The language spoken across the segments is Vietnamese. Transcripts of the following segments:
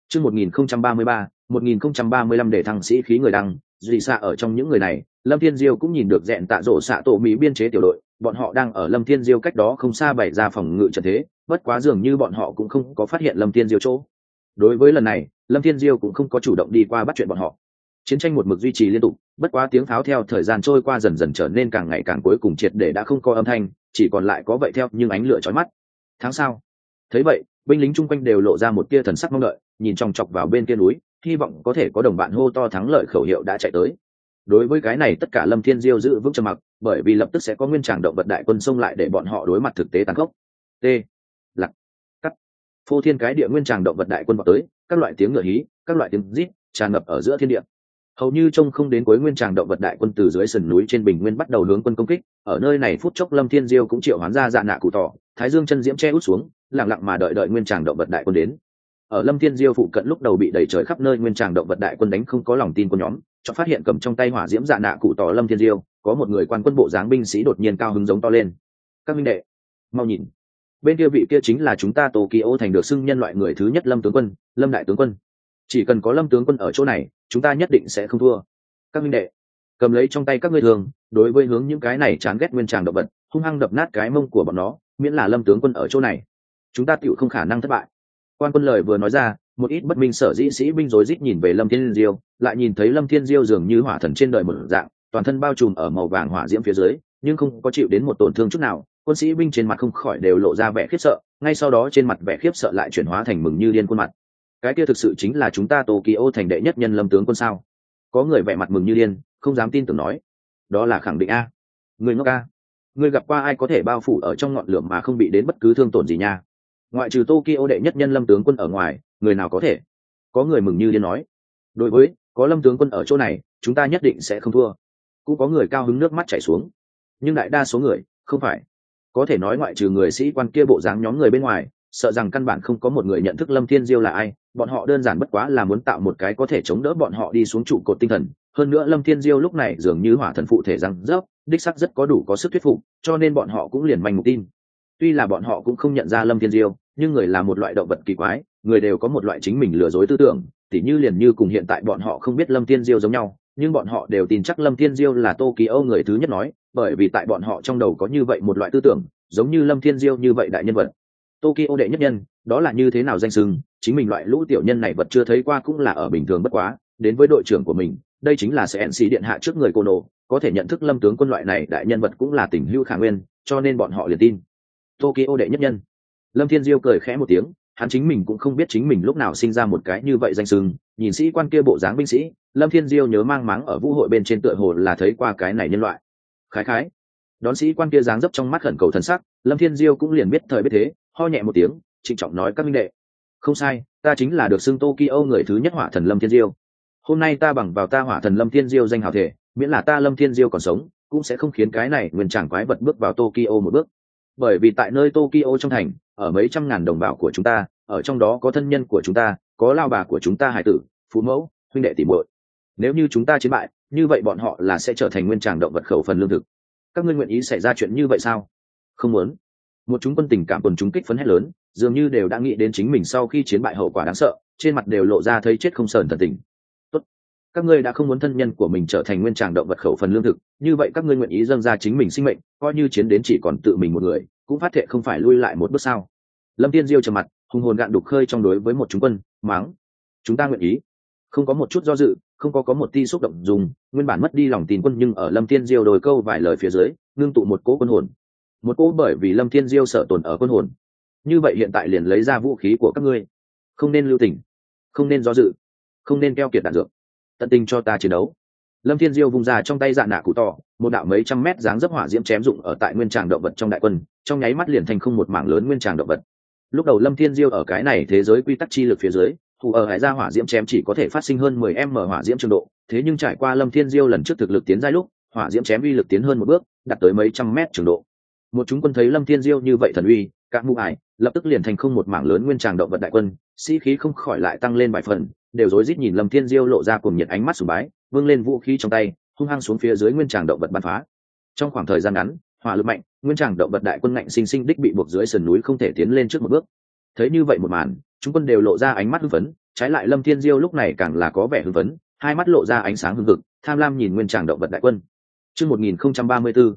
Chương 1033, 1035 để thăng sĩ khí người đăng, dị xạ ở trong những người này, Lâm Thiên Diêu cũng nhìn được dẹn tạ rổ xạ tổ Mỹ biên chế tiểu đội, bọn họ đang ở Lâm Thiên Diêu cách đó không xa bày ra phòng ngự trận thế, bất quá dường như bọn họ cũng không có phát hiện Lâm Thiên Diêu chỗ. Đối với lần này, Lâm Thiên Diêu cũng không có chủ động đi qua bắt chuyện bọn họ. Chiến tranh một mực duy trì liên tục, bất quá tiếng pháo theo thời gian trôi qua dần dần trở nên càng ngày càng cuối cùng triệt để đã không có âm thanh, chỉ còn lại có vậy theo nhưng ánh lửa chói mắt. Tháng sau, thấy vậy, binh lính chung quanh đều lộ ra một tia thần sắc mong đợi, nhìn chòng chọc vào bên kia núi, hy vọng có thể có đồng bạn hô to thắng lợi khẩu hiệu đã chạy tới. Đối với cái này tất cả Lâm Thiên Diêu giữ vững trầm mặc, bởi vì lập tức sẽ có nguyên tràng động vật đại quân xông lại để bọn họ đối mặt thực tế tàn khốc. T. Lạc. Cắt. Phô thiên cái địa nguyên tràng động vật đại quân vào tới, các loại tiếng ngựa hí, các loại tiếng rít tràn ngập ở giữa thiên địa. Hầu như trông không đến cuối nguyên tràng động vật đại quân từ dưới sườn núi trên bình nguyên bắt đầu hướng quân công kích. Ở nơi này phút chốc Lâm Thiên Diêu cũng triệu hoán ra dạ nạ cụ tỏ, Thái Dương chân diễm che út xuống, lặng lặng mà đợi nguyên tràng động vật đại quân đến. Ở Lâm Thiên Diêu phụ cận lúc đầu bị đẩy trời khắp nơi nguyên tràng động vật đại quân đánh không có lòng tin của nhóm, cho phát hiện cầm trong tay hỏa diễm dạ nạ cụ tỏ Lâm Thiên Diêu, có một người quan quân bộ dáng binh sĩ đột nhiên cao hứng giống to lên. Các minh đệ, mau nhìn, bên kia vị kia chính là chúng ta Tokyo thành được xưng nhân loại người thứ nhất Lâm tướng quân, Lâm đại tướng quân. Chỉ cần có Lâm tướng quân ở chỗ này, chúng ta nhất định sẽ không thua. Các minh đệ, cầm lấy trong tay các ngươi thường, đối với hướng những cái này chán ghét nguyên tràng động vật, hung hăng đập nát cái mông của bọn nó, miễn là Lâm tướng quân ở chỗ này, chúng ta tựu không khả năng thất bại. Quan quân lời vừa nói ra, một ít bất minh sở dĩ sĩ binh rối rít nhìn về Lâm Thiên Diêu, lại nhìn thấy Lâm Thiên Diêu dường như hỏa thần trên đời một dạng, toàn thân bao trùm ở màu vàng hỏa diễm phía dưới, nhưng không có chịu đến một tổn thương chút nào. Quân sĩ binh trên mặt không khỏi đều lộ ra vẻ khiếp sợ, ngay sau đó trên mặt vẻ khiếp sợ lại chuyển hóa thành mừng như điên khuôn mặt. Cái kia thực sự chính là chúng ta Tokyo thành đệ nhất nhân Lâm tướng quân sao? Có người vẻ mặt mừng như điên, không dám tin tưởng nói, đó là khẳng định a. Người ngốc a, người gặp qua ai có thể bao phủ ở trong ngọn lửa mà không bị đến bất cứ thương tổn gì nha? Ngoại trừ Tokyo đệ nhất nhân Lâm tướng quân ở ngoài, người nào có thể? Có người mừng như điên nói, đối với có Lâm tướng quân ở chỗ này, chúng ta nhất định sẽ không thua. Cũng có người cao hứng nước mắt chảy xuống, nhưng đại đa số người không phải. Có thể nói ngoại trừ người sĩ quan kia bộ dáng nhóm người bên ngoài, sợ rằng căn bản không có một người nhận thức Lâm Thiên Diêu là ai. Bọn họ đơn giản bất quá là muốn tạo một cái có thể chống đỡ bọn họ đi xuống trụ cột tinh thần. Hơn nữa Lâm Thiên Diêu lúc này dường như hỏa thần phụ thể răng rớp, đích sắc rất có đủ có sức thuyết phục, cho nên bọn họ cũng liền manh mục tin. Tuy là bọn họ cũng không nhận ra Lâm Thiên Diêu, nhưng người là một loại động vật kỳ quái, người đều có một loại chính mình lừa dối tư tưởng, tỉ như liền như cùng hiện tại bọn họ không biết Lâm Thiên Diêu giống nhau, nhưng bọn họ đều tin chắc Lâm Thiên Diêu là Tokyo người thứ nhất nói, bởi vì tại bọn họ trong đầu có như vậy một loại tư tưởng, giống như Lâm Thiên Diêu như vậy đại nhân vật. Tokyo đệ nhất nhân, đó là như thế nào danh xưng, chính mình loại lũ tiểu nhân này vật chưa thấy qua cũng là ở bình thường bất quá, đến với đội trưởng của mình, đây chính là sẽ NC điện hạ trước người Kono, có thể nhận thức Lâm tướng quân loại này đại nhân vật cũng là tình hữu khả nguyên, cho nên bọn họ liền tin. Tokyo đệ nhất nhân. Lâm Thiên Diêu cười khẽ một tiếng, hắn chính mình cũng không biết chính mình lúc nào sinh ra một cái như vậy danh xưng, nhìn sĩ quan kia bộ dáng binh sĩ, Lâm Thiên Diêu nhớ mang máng ở vũ hội bên trên tựa hồ là thấy qua cái này nhân loại. Khái khái. Đón sĩ quan kia dáng dấp trong mắt khẩn cầu thần sắc, Lâm Thiên Diêu cũng liền biết thời biết thế, ho nhẹ một tiếng, trịnh trọng nói các minh đệ. Không sai, ta chính là được xưng Tokyo người thứ nhất hỏa thần Lâm Thiên Diêu. Hôm nay ta bằng vào ta hỏa thần Lâm Thiên Diêu danh hào thể, miễn là ta Lâm Thiên Diêu còn sống, cũng sẽ không khiến cái này nguyên tràng quái vật bước vào Tokyo một bước. Bởi vì tại nơi Tokyo trong thành, ở mấy trăm ngàn đồng bào của chúng ta, ở trong đó có thân nhân của chúng ta, có lao bà của chúng ta hải tử, phú mẫu, huynh đệ tỷ muội. Nếu như chúng ta chiến bại, như vậy bọn họ là sẽ trở thành nguyên tràng động vật khẩu phần lương thực. Các ngươi nguyện ý xảy ra chuyện như vậy sao? Không muốn. Một chúng quân tình cảm quần chúng kích phấn hét lớn, dường như đều đã nghĩ đến chính mình sau khi chiến bại hậu quả đáng sợ, trên mặt đều lộ ra thấy chết không sờn thần tình. Tốt, các ngươi đã không muốn thân nhân của mình trở thành nguyên tràng động vật khẩu phần lương thực, như vậy các ngươi nguyện ý dâng ra chính mình sinh mệnh, coi như chiến đến chỉ còn tự mình một người, cũng phát thệ không phải lui lại một bước sao? Lâm Thiên Diêu trầm mặt, hùng hồn gạn đục khơi trong đối với một chúng quân, mắng: chúng ta nguyện ý. Không có một chút do dự, không có một ti xúc động dùng, nguyên bản mất đi lòng tin quân nhưng ở Lâm Thiên Diêu đôi câu vài lời phía dưới, ngưng tụ một cỗ quân hồn. Một cỗ bởi vì Lâm Thiên Diêu sợ tồn ở quân hồn. Như vậy hiện tại liền lấy ra vũ khí của các ngươi, không nên lưu tình, không nên do dự, không nên keo kiệt đạn dược, tận tình cho ta chiến đấu. Lâm Thiên Diêu vung ra trong tay dạ nạ cụ to, một đạo mấy trăm mét dáng dấp hỏa diễm chém dụng ở tại nguyên tràng động vật trong đại quân, trong nháy mắt liền thành không một mảng lớn nguyên tràng động vật. Lúc đầu Lâm Thiên Diêu ở cái này thế giới quy tắc chi lực phía dưới, thủ ở hải gia hỏa diễm chém chỉ có thể phát sinh hơn 10m hỏa diễm trường độ, thế nhưng trải qua Lâm Thiên Diêu lần trước thực lực tiến giai lúc, hỏa diễm chém uy lực tiến hơn một bước, đạt tới mấy trăm mét trường độ. Một chúng quân thấy Lâm Thiên Diêu như vậy thần uy, các mưu ải, lập tức liền thành không một mảng lớn nguyên tràng động vật đại quân, sĩ khí không khỏi lại tăng lên vài phần, đều rối rít nhìn Lâm Thiên Diêu lộ ra cuồng nhiệt ánh mắt sùng bái, vung lên vũ khí trong tay, hung hăng xuống phía dưới nguyên tràng động vật bắn phá. Trong khoảng thời gian ngắn, hỏa lực mạnh, nguyên tràng động vật đại quân ngạnh sinh sinh đích bị buộc dưới sườn núi không thể tiến lên trước một bước. Thấy như vậy một màn, chúng quân đều lộ ra ánh mắt hưng phấn, trái lại Lâm Thiên Diêu lúc này càng là có vẻ hưng phấn, hai mắt lộ ra ánh sáng hưng hực, tham lam nhìn nguyên tràng động vật đại quân. Chương 1034,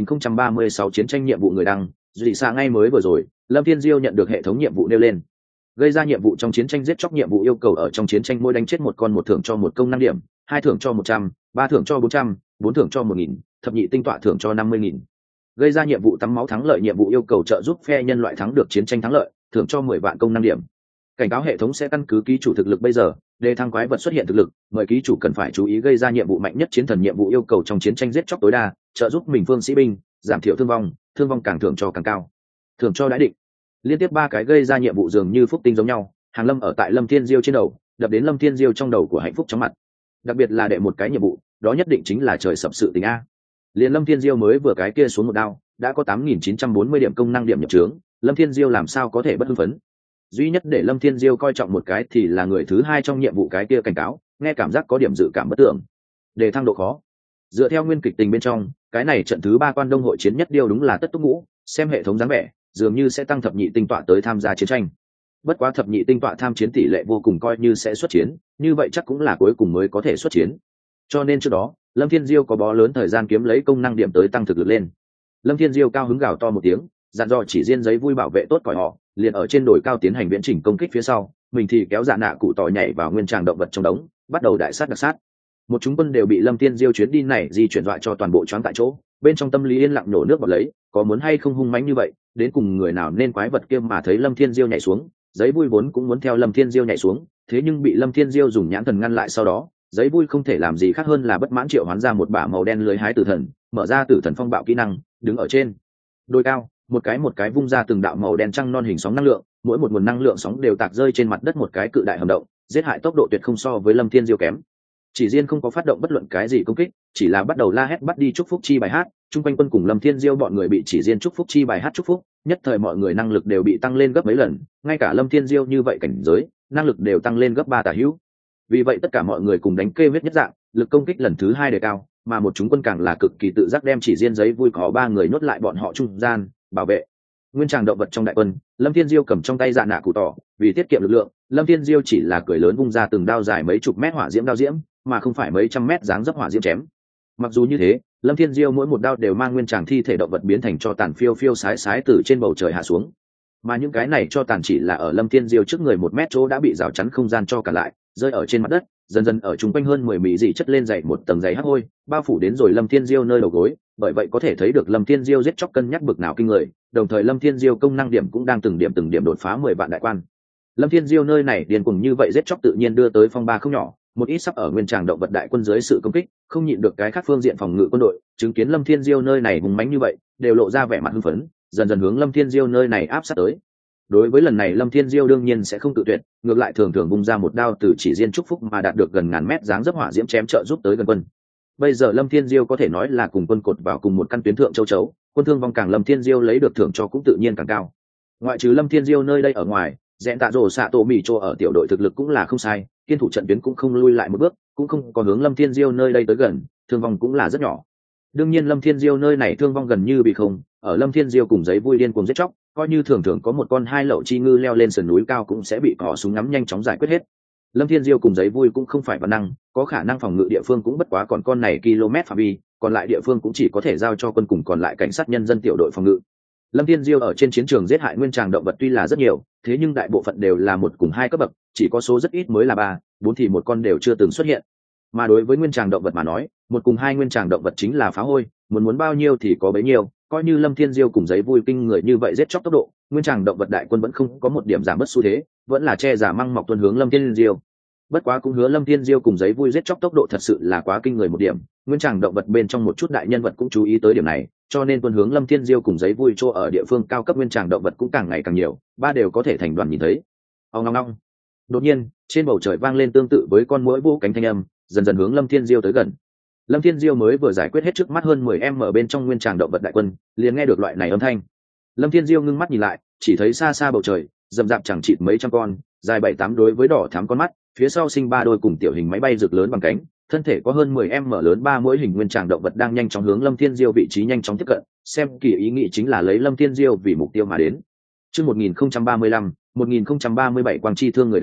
1036 chiến tranh nhiệm vụ người đăng, dị xạ ngay mới vừa rồi, Lâm Thiên Diêu nhận được hệ thống nhiệm vụ nêu lên. Gây ra nhiệm vụ trong chiến tranh giết chóc nhiệm vụ yêu cầu ở trong chiến tranh mỗi đánh chết một con một thưởng cho một công 5 điểm, 2 thưởng cho 100, 3 thưởng cho 400, 4 thưởng cho 1000, thập nhị tinh tọa thưởng cho 50.000. Gây ra nhiệm vụ tắm máu thắng lợi nhiệm vụ yêu cầu trợ giúp phe nhân loại thắng được chiến tranh thắng lợi, thưởng cho 10 vạn công 5 điểm. Cảnh cáo hệ thống sẽ căn cứ ký chủ thực lực bây giờ, để thăng quái vật xuất hiện thực lực, mời ký chủ cần phải chú ý gây ra nhiệm vụ mạnh nhất chiến thần nhiệm vụ yêu cầu trong chiến tranh giết chóc tối đa, trợ giúp mình phương sĩ binh, giảm thiểu thương vong càng thưởng cho càng cao. Thưởng cho đã định. Liên tiếp 3 cái gây ra nhiệm vụ dường như phúc tinh giống nhau, hàng lâm ở tại Lâm Thiên Diêu trên đầu, đập đến Lâm Thiên Diêu trong đầu của hạnh phúc chóng mặt. Đặc biệt là đệ một cái nhiệm vụ, đó nhất định chính là trời sập sự tình a. Liên Lâm Thiên Diêu mới vừa cái kia xuống một đao, đã có 8.940 điểm công năng điểm nhập trướng, Lâm Thiên Diêu làm sao có thể bất hưng phấn. Duy nhất để Lâm Thiên Diêu coi trọng một cái thì là người thứ hai trong nhiệm vụ cái kia cảnh cáo, nghe cảm giác có điểm dự cảm bất tưởng. Để thăng độ khó. Dựa theo nguyên kịch tình bên trong, cái này trận thứ 3 quan đông hội chiến nhất điêu đúng là tất túc ngũ, xem hệ thống dáng vẻ, dường như sẽ tăng thập nhị tinh tọa tới tham gia chiến tranh. Bất quá thập nhị tinh tọa tham chiến tỷ lệ vô cùng coi như sẽ xuất chiến, như vậy chắc cũng là cuối cùng mới có thể xuất chiến. Cho nên trước đó, Lâm Thiên Diêu có bó lớn thời gian kiếm lấy công năng điểm tới tăng thực lực lên. Lâm Thiên Diêu cao hứng gào to một tiếng, dặn dò chỉ riêng giấy vui bảo vệ tốt cõi họ, liền ở trên đồi cao tiến hành viễn chỉnh công kích phía sau, mình thì kéo dạ nạ cụ tỏi nhảy vào nguyên tràng động vật trong đống, bắt đầu đại sát đặc sát. Một chúng quân đều bị Lâm Thiên Diêu chuyến đi này di chuyển dọa cho toàn bộ choáng tại chỗ, bên trong tâm lý yên lặng nổ nước bọt lấy, có muốn hay không hung mãnh như vậy, đến cùng người nào nên quái vật kia mà thấy Lâm Thiên Diêu nhảy xuống, giấy vui vốn cũng muốn theo Lâm Thiên Diêu nhảy xuống, thế nhưng bị Lâm Thiên Diêu dùng nhãn thần ngăn lại sau đó, giấy vui không thể làm gì khác hơn là bất mãn triệu hoán ra một bả màu đen lưới hái tử thần, mở ra tử thần phong bạo kỹ năng, đứng ở trên đồi cao, một cái vung ra từng đạo màu đen trăng non hình sóng năng lượng, mỗi một nguồn năng lượng sóng đều tạc rơi trên mặt đất một cái cự đại hầm động, giết hại tốc độ tuyệt không so với Lâm Thiên Diêu kém. Chỉ riêng không có phát động bất luận cái gì công kích, chỉ là bắt đầu la hét bắt đi chúc phúc chi bài hát, chung quanh quân cùng Lâm Thiên Diêu bọn người bị chỉ riêng chúc phúc chi bài hát chúc phúc, nhất thời mọi người năng lực đều bị tăng lên gấp mấy lần, ngay cả Lâm Thiên Diêu như vậy cảnh giới, năng lực đều tăng lên gấp 3 tả hữu. Vì vậy tất cả mọi người cùng đánh kê huyết nhất dạng, lực công kích lần thứ 2 đề cao, mà một chúng quân càng là cực kỳ tự giác đem chỉ riêng giấy vui có 3 người nhốt lại bọn họ trung gian, bảo vệ nguyên tràng động vật trong đại quân. Lâm Thiên Diêu cầm trong tay dạ nạ cụ tỏ, vì tiết kiệm lực lượng, Lâm Thiên Diêu chỉ là cười lớn vung ra từng đao dài mấy chục mét hỏa diễm đao diễm, mà không phải mấy trăm mét dáng dấp hỏa diễm chém. Mặc dù như thế, Lâm Thiên Diêu mỗi một đao đều mang nguyên tràng thi thể động vật biến thành cho tàn phiêu phiêu sái sái từ trên bầu trời hạ xuống, mà những cái này cho tàn chỉ là ở Lâm Thiên Diêu trước người 1 mét chỗ đã bị rào chắn không gian cho cả lại, rơi ở trên mặt đất, dần dần ở chung quanh hơn 10 mỹ dị chất lên dày một tầng dày hắc hôi, bao phủ đến rồi Lâm Thiên Diêu nơi đầu gối. Bởi vậy có thể thấy được Lâm Thiên Diêu giết chóc cân nhắc bực nào kinh người, đồng thời Lâm Thiên Diêu công năng điểm cũng đang từng điểm đột phá 10 vạn đại quan. Lâm Thiên Diêu nơi này điên cuồng như vậy giết chóc tự nhiên đưa tới phong ba không nhỏ, một ít sắp ở nguyên tràng động vật đại quân dưới sự công kích, không nhịn được cái khác phương diện phòng ngự quân đội, chứng kiến Lâm Thiên Diêu nơi này hùng mãnh như vậy, đều lộ ra vẻ mặt hưng phấn, dần dần hướng Lâm Thiên Diêu nơi này áp sát tới. Đối với lần này Lâm Thiên Diêu đương nhiên sẽ không tự tuyệt, ngược lại thường vung ra một đao từ chỉ riêng chúc phúc mà đạt được gần ngàn mét dáng dấp hỏa diễm chém trợ giúp tới gần quân. Bây giờ Lâm Thiên Diêu có thể nói là cùng quân cột vào cùng một căn tuyến thượng châu chấu, quân thương vong càng Lâm Thiên Diêu lấy được thưởng cho cũng tự nhiên càng cao. Ngoại trừ Lâm Thiên Diêu nơi đây ở ngoài, Dẹn Tạ Rồ Xạ Tổ Mì Chô ở tiểu đội thực lực cũng là không sai, kiên thủ trận tuyến cũng không lui lại một bước, cũng không có hướng Lâm Thiên Diêu nơi đây tới gần, thương vong cũng là rất nhỏ. Đương nhiên Lâm Thiên Diêu nơi này thương vong gần như bị không, ở Lâm Thiên Diêu cùng giấy vui điên cuồng giết chóc, coi như thường có một con hai lậu chi ngư leo lên sườn núi cao cũng sẽ bị cỏ súng ngắm nhanh chóng giải quyết hết. Lâm Thiên Diêu cùng giấy vui cũng không phải bản năng, có khả năng phòng ngự địa phương cũng bất quá còn con này km phạm vi, còn lại địa phương cũng chỉ có thể giao cho quân cùng còn lại cảnh sát nhân dân tiểu đội phòng ngự. Lâm Thiên Diêu ở trên chiến trường giết hại nguyên tràng động vật tuy là rất nhiều, thế nhưng đại bộ phận đều là 1 cùng 2 cấp bậc, chỉ có số rất ít mới là 3, 4 thì một con đều chưa từng xuất hiện. Mà đối với nguyên tràng động vật mà nói, 1 cùng 2 nguyên tràng động vật chính là phá hôi, muốn bao nhiêu thì có bấy nhiêu, coi như Lâm Thiên Diêu cùng giấy vui kinh người như vậy giết chóc tốc độ, nguyên tràng động vật đại quân vẫn không có một điểm giảm bất xu thế, vẫn là che giả măng mọc tuân hướng Lâm Thiên Diêu. Bất quá cũng hứa Lâm Thiên Diêu cùng giấy vui giết chóc tốc độ thật sự là quá kinh người một điểm, nguyên tràng động vật bên trong một chút đại nhân vật cũng chú ý tới điểm này, cho nên tuân hướng Lâm Thiên Diêu cùng giấy vui chỗ ở địa phương cao cấp nguyên tràng động vật cũng càng ngày càng nhiều, 3 đều có thể thành đoàn nhìn thấy. Ong ong ong. Đột nhiên, trên bầu trời vang lên tương tự với con muỗi vỗ cánh thanh âm, dần dần hướng Lâm Thiên Diêu tới gần. Lâm Thiên Diêu mới vừa giải quyết hết trước mắt hơn 10m ở bên trong nguyên tràng động vật đại quân, liền nghe được loại này âm thanh. Lâm Thiên Diêu ngưng mắt nhìn lại, chỉ thấy xa xa bầu trời, rậm rạp chẳng chịt mấy trăm con, dài 7-8 đối với đỏ thắm con mắt, phía sau sinh 3 đôi cùng tiểu hình máy bay rực lớn bằng cánh, thân thể có hơn 10m lớn 3 mỗi hình nguyên tràng động vật đang nhanh chóng hướng Lâm Thiên Diêu vị trí nhanh chóng tiếp cận, xem kỳ ý nghĩ chính là lấy Lâm Thiên Diêu vì mục tiêu mà đến. Chương 1035, 1037 quang chi thương người đăng,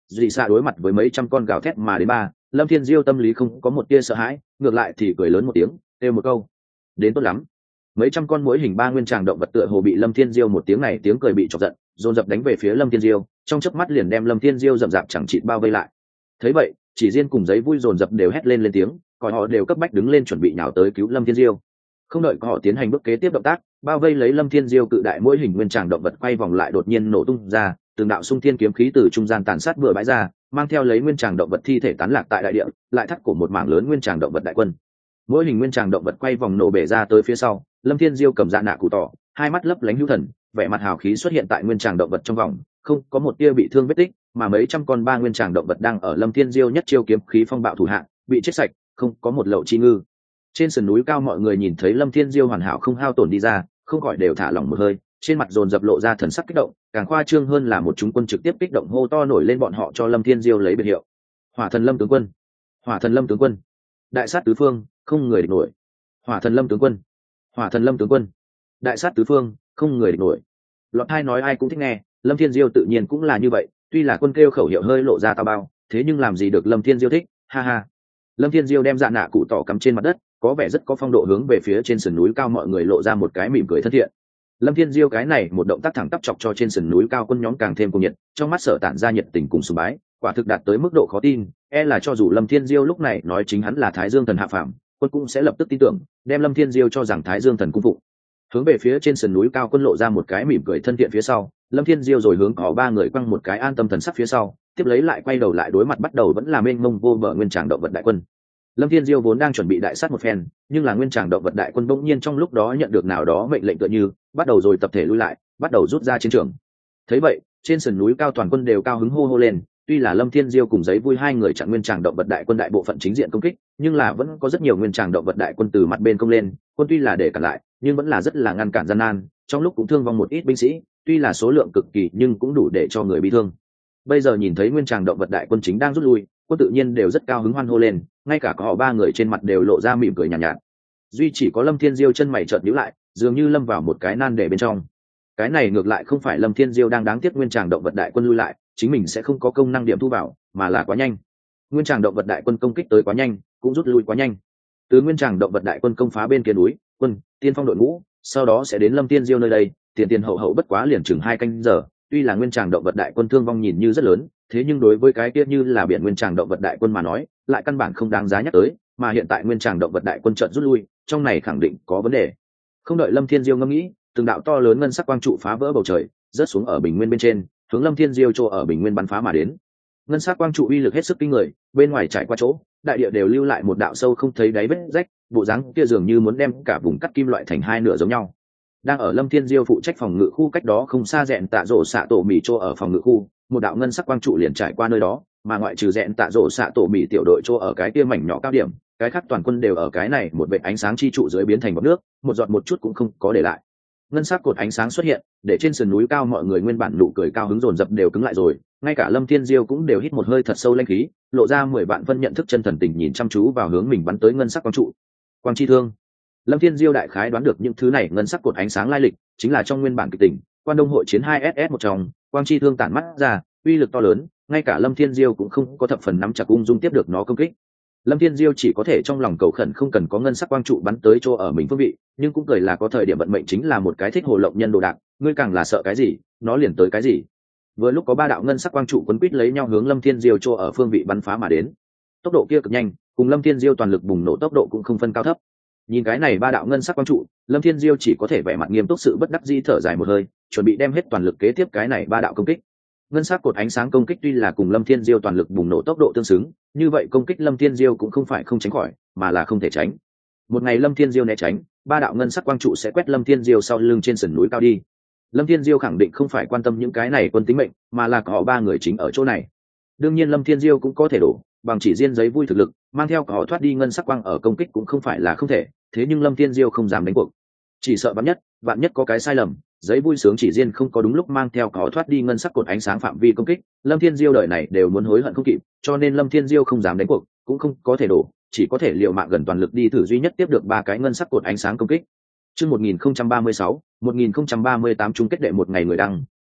dị xạ đối mặt với mấy trăm con gào thét mà đến ba, Lâm Thiên Diêu tâm lý không có một tia sợ hãi, ngược lại thì cười lớn một tiếng, kêu một câu: đến tốt lắm. Mấy trăm con muỗi hình ba nguyên tràng động vật tựa hồ bị Lâm Thiên Diêu một tiếng này tiếng cười bị chọc giận, dồn dập đánh về phía Lâm Thiên Diêu, trong chớp mắt liền đem Lâm Thiên Diêu rậm rạp chẳng chịt bao vây lại. Thấy vậy, chỉ riêng cùng giấy vui dồn dập đều hét lên tiếng, còn họ đều cấp bách đứng lên chuẩn bị nhào tới cứu Lâm Thiên Diêu. Không đợi họ tiến hành bước kế tiếp động tác, bao vây lấy Lâm Thiên Diêu cự đại muỗi hình nguyên tràng động vật quay vòng lại đột nhiên nổ tung ra, từng đạo xung thiên kiếm khí từ trung gian tàn sát bừa bãi ra, mang theo lấy nguyên tràng động vật thi thể tán lạc tại đại địa, lại thắt cổ một mảng lớn nguyên tràng động vật đại quân. Mỗi hình nguyên tràng động vật quay vòng nổ bể ra tới phía sau, Lâm Thiên Diêu cầm dạ nạ cụ tỏ, hai mắt lấp lánh hữu thần, vẻ mặt hào khí xuất hiện tại nguyên tràng động vật trong vòng, không có một tia bị thương vết tích, mà mấy trăm con ba nguyên tràng động vật đang ở Lâm Thiên Diêu nhất chiêu kiếm khí phong bạo thủ hạ, bị chết sạch, không có một lậu chi ngư. Trên sườn núi cao mọi người nhìn thấy Lâm Thiên Diêu hoàn hảo không hao tổn đi ra, không khỏi đều thả lỏng một hơi, trên mặt dồn dập lộ ra thần sắc kích động, càng khoa trương hơn là một chúng quân trực tiếp kích động hô to nổi lên bọn họ cho Lâm Thiên Diêu lấy biệt hiệu: Hỏa thần Lâm tướng quân, Hỏa thần Lâm tướng quân, đại sát tứ phương, không người địch nổi. Hỏa thần Lâm tướng quân, Hỏa thần Lâm tướng quân, đại sát tứ phương, không người địch nổi. Lọt hai nói ai cũng thích nghe, Lâm Thiên Diêu tự nhiên cũng là như vậy, tuy là quân kêu khẩu hiệu hơi lộ ra tao bao, thế nhưng làm gì được Lâm Thiên Diêu thích, ha ha. Lâm Thiên Diêu đem dạ nạ cụ tỏ cắm trên mặt đất, có vẻ rất có phong độ hướng về phía trên sườn núi cao mọi người lộ ra một cái mỉm cười thân thiện. Lâm Thiên Diêu cái này một động tác thẳng tắp chọc cho trên sườn núi cao quân nhóm càng thêm cuồng nhiệt, trong mắt sở tản ra nhiệt tình cùng sùng bái, quả thực đạt tới mức độ khó tin, là cho dù Lâm Thiên Diêu lúc này nói chính hắn là Thái Dương thần hạ phàm, quân cũng sẽ lập tức tin tưởng, đem Lâm Thiên Diêu cho rằng Thái Dương thần cung phụng. Hướng về phía trên sườn núi cao quân lộ ra một cái mỉm cười thân thiện phía sau, Lâm Thiên Diêu rồi hướng có ba người quăng một cái an tâm thần sắc phía sau, tiếp lấy lại quay đầu lại đối mặt bắt đầu vẫn là mênh mông vô bờ nguyên tràng động vật đại quân. Lâm Thiên Diêu vốn đang chuẩn bị đại sát một phen, nhưng là nguyên tràng động vật đại quân bỗng nhiên trong lúc đó nhận được nào đó mệnh lệnh tựa như bắt đầu rồi tập thể lui lại, bắt đầu rút ra chiến trường. Thấy vậy, trên sườn núi cao toàn quân đều cao hứng hô hô lên, tuy là Lâm Thiên Diêu cùng giấy vui hai người chặn nguyên tràng động vật đại quân đại bộ phận chính diện công kích, nhưng là vẫn có rất nhiều nguyên tràng động vật đại quân từ mặt bên công lên, quân tuy là để cản lại, nhưng vẫn là rất là ngăn cản gian nan, trong lúc cũng thương vong một ít binh sĩ, tuy là số lượng cực kỳ nhưng cũng đủ để cho người bị thương. Bây giờ nhìn thấy nguyên tràng động vật đại quân chính đang rút lui, quân tự nhiên đều rất cao hứng hoan hô lên, ngay cả có họ ba người trên mặt đều lộ ra mỉm cười nhàn nhạt. Duy chỉ có Lâm Thiên Diêu chân mày chợt nhíu lại, dường như lâm vào một cái nan đề bên trong. Cái này ngược lại không phải Lâm Thiên Diêu đang đáng tiếc nguyên tràng động vật đại quân lui lại, chính mình sẽ không có công năng điểm thu vào, mà là quá nhanh. Nguyên tràng động vật đại quân công kích tới quá nhanh, cũng rút lui quá nhanh. Từ nguyên tràng động vật đại quân công phá bên kia núi, quân, tiên phong đội ngũ, sau đó sẽ đến Lâm Thiên Diêu nơi đây, tiền hậu hậu bất quá liền chừng 2 canh giờ. Tuy là nguyên tràng động vật đại quân thương vong nhìn như rất lớn, thế nhưng đối với cái kia như là biển nguyên tràng động vật đại quân mà nói, lại căn bản không đáng giá nhắc tới, mà hiện tại nguyên tràng động vật đại quân chợt rút lui, trong này khẳng định có vấn đề. Không đợi Lâm Thiên Diêu ngẫm nghĩ, từng đạo to lớn ngân sắc quang trụ phá vỡ bầu trời, rớt xuống ở bình nguyên bên trên, hướng Lâm Thiên Diêu chỗ ở bình nguyên bắn phá mà đến. Ngân sắc quang trụ uy lực hết sức kinh người, bên ngoài trải qua chỗ, đại địa đều lưu lại một đạo sâu không thấy đáy vết rách, bộ dáng kia dường như muốn đem cả vùng cắt kim loại thành hai nửa giống nhau. Đang ở Lâm Thiên Diêu phụ trách phòng ngự khu cách đó không xa Rèn Tạ Rổ xạ tổ mì chỗ ở phòng ngự khu, một đạo ngân sắc quang trụ liền trải qua nơi đó, mà ngoại trừ Rèn Tạ Rổ xạ tổ mì tiểu đội chỗ ở cái kia mảnh nhỏ cao điểm, cái khác toàn quân đều ở cái này một vệt ánh sáng chi trụ dưới biến thành bọt nước, một giọt một chút cũng không có để lại. Ngân sắc cột ánh sáng xuất hiện, để trên sườn núi cao mọi người nguyên bản nụ cười cao hứng dồn dập đều cứng lại rồi, ngay cả Lâm Thiên Diêu cũng đều hít một hơi thật sâu linh khí, lộ ra 10 vạn phân nhận thức chân thần tình nhìn chăm chú vào hướng mình bắn tới ngân sắc quang trụ. Quang chi thương. Lâm Thiên Diêu đại khái đoán được những thứ này ngân sắc cột ánh sáng lai lịch, chính là trong nguyên bản kịch tình, Quan Đông hội chiến 2SS một trong, quang chi thương tản mắt ra, uy lực to lớn, ngay cả Lâm Thiên Diêu cũng không có thập phần nắm chặt ung dung tiếp được nó công kích. Lâm Thiên Diêu chỉ có thể trong lòng cầu khẩn không cần có ngân sắc quang trụ bắn tới chỗ ở mình phương vị, nhưng cũng cười là có thời điểm vận mệnh chính là một cái thích hồ lộng nhân đồ đạc, ngươi càng là sợ cái gì, nó liền tới cái gì. Vừa lúc có 3 đạo ngân sắc quang trụ quấn quýt lấy nhau hướng Lâm Thiên Diêu chỗ ở phương vị bắn phá mà đến. Tốc độ kia cực nhanh, cùng Lâm Thiên Diêu toàn lực bùng nổ tốc độ cũng không phân cao thấp. Nhìn cái này 3 đạo ngân sắc quang trụ, Lâm Thiên Diêu chỉ có thể vẻ mặt nghiêm túc sự bất đắc dĩ thở dài một hơi, chuẩn bị đem hết toàn lực kế tiếp cái này 3 đạo công kích. Ngân sắc cột ánh sáng công kích tuy là cùng Lâm Thiên Diêu toàn lực bùng nổ tốc độ tương xứng, như vậy công kích Lâm Thiên Diêu cũng không phải không tránh khỏi, mà là không thể tránh. Một ngày Lâm Thiên Diêu né tránh, 3 đạo ngân sắc quang trụ sẽ quét Lâm Thiên Diêu sau lưng trên sườn núi cao đi. Lâm Thiên Diêu khẳng định không phải quan tâm những cái này quân tính mệnh, mà là họ 3 người chính ở chỗ này. Đương nhiên Lâm Thiên Diêu cũng có thể đổ, bằng chỉ riêng giấy vui thực lực, mang theo họ thoát đi ngân sắc quang ở công kích cũng không phải là không thể, thế nhưng Lâm Thiên Diêu không dám đánh cuộc. Chỉ sợ vạn nhất có cái sai lầm, giấy vui sướng chỉ riêng không có đúng lúc mang theo họ thoát đi ngân sắc cột ánh sáng phạm vi công kích, Lâm Thiên Diêu đời này đều muốn hối hận không kịp, cho nên Lâm Thiên Diêu không dám đánh cuộc, cũng không có thể đổ, chỉ có thể liều mạng gần toàn lực đi thử duy nhất tiếp được 3 cái ngân sắc cột ánh sáng công kích. Chương 1036, 1038 chung kết đệ một ngày người đăng,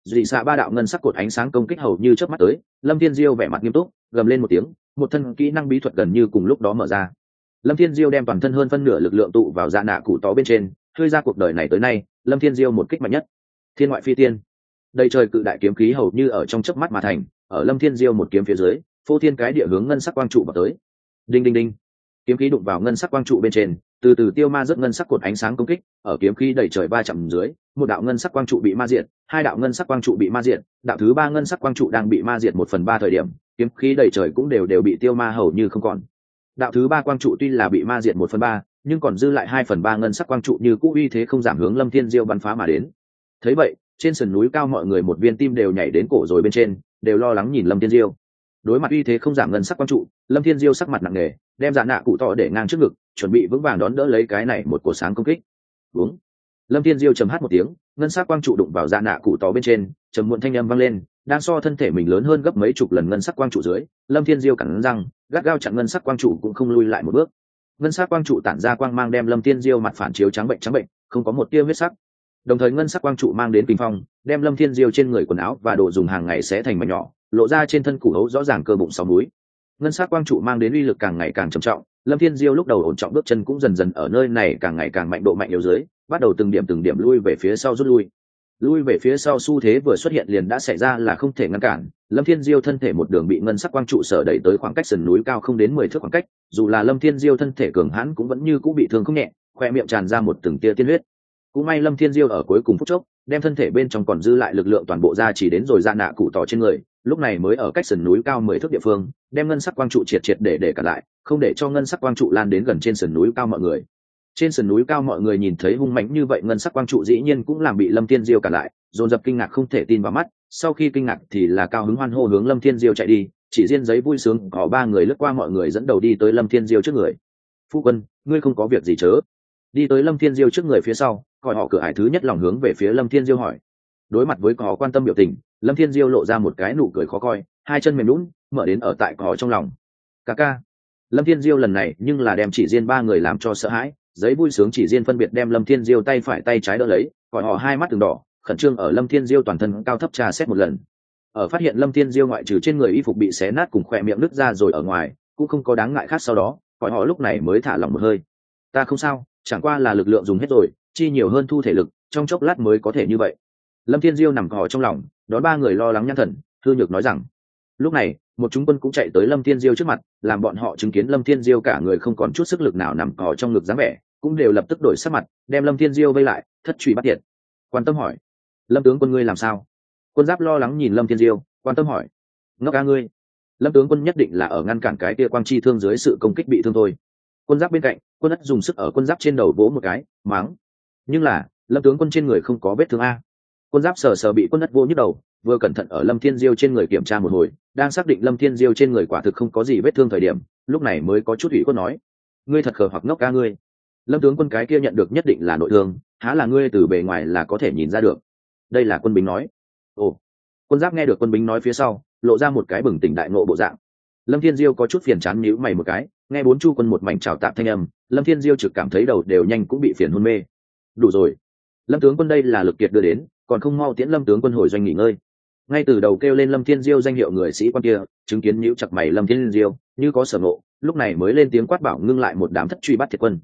dị xạ ba đạo ngân sắc cột ánh sáng công kích hầu như chớp mắt tới. Lâm Thiên Diêu vẻ mặt nghiêm túc gầm lên một tiếng, một thân kỹ năng bí thuật gần như cùng lúc đó mở ra. Lâm Thiên Diêu đem toàn thân hơn phân nửa lực lượng tụ vào dạ nạ cụ tó bên trên, hơi ra cuộc đời này tới nay Lâm Thiên Diêu một kích mạnh nhất, thiên ngoại phi tiên. Đầy trời cự đại kiếm khí hầu như ở trong chớp mắt mà thành, ở Lâm Thiên Diêu một kiếm phía dưới, phô thiên cái địa hướng ngân sắc quang trụ vào tới. Đinh đinh đinh, kiếm khí đụng vào ngân sắc quang trụ bên trên, từ từ tiêu ma rất ngân sắc cột ánh sáng công kích, ở kiếm khí đầy trời va chạm dưới, một đạo ngân sắc quang trụ bị ma diệt, hai đạo ngân sắc quang trụ bị ma diệt, đạo thứ ba ngân sắc quang trụ đang bị ma diệt 1/3 thời điểm, kiếm khí đầy trời cũng đều bị tiêu ma hầu như không còn. Đạo thứ ba quang trụ tuy là bị ma diệt 1/3, nhưng còn dư lại 2/3 ngân sắc quang trụ như cũ uy thế không giảm hướng Lâm Thiên Diêu bắn phá mà đến. Thấy vậy, trên sườn núi cao mọi người một viên tim đều nhảy đến cổ rồi bên trên, đều lo lắng nhìn Lâm Thiên Diêu. Đối mặt uy thế không giảm ngân sắc quang trụ, Lâm Thiên Diêu sắc mặt nặng nề, đem dạ nạ cụ tỏ để ngang trước ngực, chuẩn bị vững vàng đón đỡ lấy cái này một cột sáng công kích. Uống. Lâm Thiên Diêu trầm hát một tiếng, ngân sắc quang trụ đụng vào dạ nạ cụ tỏ bên trên, trầm muộn thanh âm vang lên, đang so thân thể mình lớn hơn gấp mấy chục lần ngân sắc quang trụ dưới, Lâm Thiên Diêu cắn răng, gắt gao chặn ngân sắc quang trụ cũng không lui lại một bước. Ngân sắc quang trụ tản ra quang mang đem Lâm Thiên Diêu mặt phản chiếu trắng bệnh, không có một tia huyết sắc. Đồng thời ngân sắc quang trụ mang đến kinh phong, đem Lâm Thiên Diêu trên người quần áo và đồ dùng hàng ngày xé thành mảnh nhỏ, lộ ra trên thân củ hấu rõ ràng cơ bụng sáu múi. Ngân sắc quang trụ mang đến uy lực càng ngày càng trầm trọng, Lâm Thiên Diêu lúc đầu ổn trọng bước chân cũng dần dần ở nơi này càng ngày càng mạnh độ mạnh yếu dưới, bắt đầu từng điểm lui về phía sau rút lui. Lui về phía sau xu thế vừa xuất hiện liền đã xảy ra là không thể ngăn cản. Lâm Thiên Diêu thân thể một đường bị ngân sắc quang trụ sở đẩy tới khoảng cách sườn núi cao không đến 10 thước khoảng cách, dù là Lâm Thiên Diêu thân thể cường hãn cũng vẫn như cũ bị thương không nhẹ, khoe miệng tràn ra một từng tia tiên huyết. Cũng may Lâm Thiên Diêu ở cuối cùng phút chốc đem thân thể bên trong còn dư lại lực lượng toàn bộ ra chỉ đến rồi dạ nạ cụ tỏ trên người, lúc này mới ở cách sườn núi cao 10 thước địa phương đem ngân sắc quang trụ triệt để cả lại, không để cho ngân sắc quang trụ lan đến gần trên sườn núi cao mọi người. Trên sườn núi cao mọi người nhìn thấy hung mãnh như vậy ngân sắc quang trụ dĩ nhiên cũng làm bị Lâm Thiên Diêu cả lại, dồn dập kinh ngạc không thể tin vào mắt, sau khi kinh ngạc thì là cao hứng hoan hô hướng Lâm Thiên Diêu chạy đi, chỉ riêng giấy vui sướng có ba người lướt qua mọi người dẫn đầu đi tới Lâm Thiên Diêu trước người. Phu quân, ngươi không có việc gì chớ? Đi tới Lâm Thiên Diêu trước người phía sau, coi họ cửa ải thứ nhất lòng hướng về phía Lâm Thiên Diêu hỏi. Đối mặt với có quan tâm biểu tình, Lâm Thiên Diêu lộ ra một cái nụ cười khó coi, hai chân mềm nhũn mở đến ở tại có trong lòng. Ca. Lâm Thiên Diêu lần này nhưng là đem chỉ riêng ba người làm cho sợ hãi, giấy vui sướng chỉ riêng phân biệt đem Lâm Thiên Diêu tay phải tay trái đỡ lấy, coi họ hai mắt từng đỏ, khẩn trương ở Lâm Thiên Diêu toàn thân cao thấp trà xét một lần. Ở phát hiện Lâm Thiên Diêu ngoại trừ trên người y phục bị xé nát cùng khỏe miệng nứt ra rồi ở ngoài, cũng không có đáng ngại khác sau đó, coi họ lúc này mới thả lỏng một hơi. Ta không sao, chẳng qua là lực lượng dùng hết rồi, chi nhiều hơn thu thể lực, trong chốc lát mới có thể như vậy. Lâm Thiên Diêu nằm cò trong lòng, đón ba người lo lắng nhăn thần, hư nhược nói rằng. Lúc này, một chúng quân cũng chạy tới Lâm Thiên Diêu trước mặt, làm bọn họ chứng kiến Lâm Thiên Diêu cả người không còn chút sức lực nào nằm cò trong ngực dáng vẻ, cũng đều lập tức đổi sắc mặt, đem Lâm Thiên Diêu vây lại, thất truy bắt tiệt. Quan tâm hỏi, Lâm tướng quân ngươi làm sao? Quân Giáp lo lắng nhìn Lâm Thiên Diêu, quan tâm hỏi, ngốc ca ngươi. Lâm tướng quân nhất định là ở ngăn cản cái kia quang chi thương dưới sự công kích bị thương thôi. Quân Giáp bên cạnh, Quân Ất dùng sức ở Quân Giáp trên đầu vỗ một cái, mắng. Nhưng là, Lâm tướng quân trên người không có vết thương a. Quân Giáp sờ bị Quân Ất vô nhức đầu, vừa cẩn thận ở Lâm Thiên Diêu trên người kiểm tra một hồi, đang xác định Lâm Thiên Diêu trên người quả thực không có gì vết thương thời điểm, lúc này mới có chút ủy khuất nói, ngươi thật khờ hoặc ngốc ca ngươi. Lâm tướng quân cái kia nhận được nhất định là nội thương, há là ngươi từ bề ngoài là có thể nhìn ra được. Đây là Quân Bính nói. Ồ. Quân Giáp nghe được Quân Bính nói phía sau, lộ ra một cái bừng tỉnh đại ngộ bộ dạng. Lâm Thiên Diêu có chút phiền chán nhíu mày một cái, nghe bốn chu quân một mảnh chào tạm thanh âm, Lâm Thiên Diêu trực cảm thấy đầu đều nhanh cũng bị phiền hôn mê. Đủ rồi, Lâm tướng quân đây là lực kiệt đưa đến, còn không mau tiễn Lâm tướng quân hồi doanh nghỉ ngơi. Ngay từ đầu kêu lên Lâm Thiên Diêu danh hiệu người sĩ quan kia, chứng kiến nhíu chặt mày Lâm Thiên Diêu, như có sở ngộ, lúc này mới lên tiếng quát bảo ngưng lại một đám thất truy bắt thiệt quân.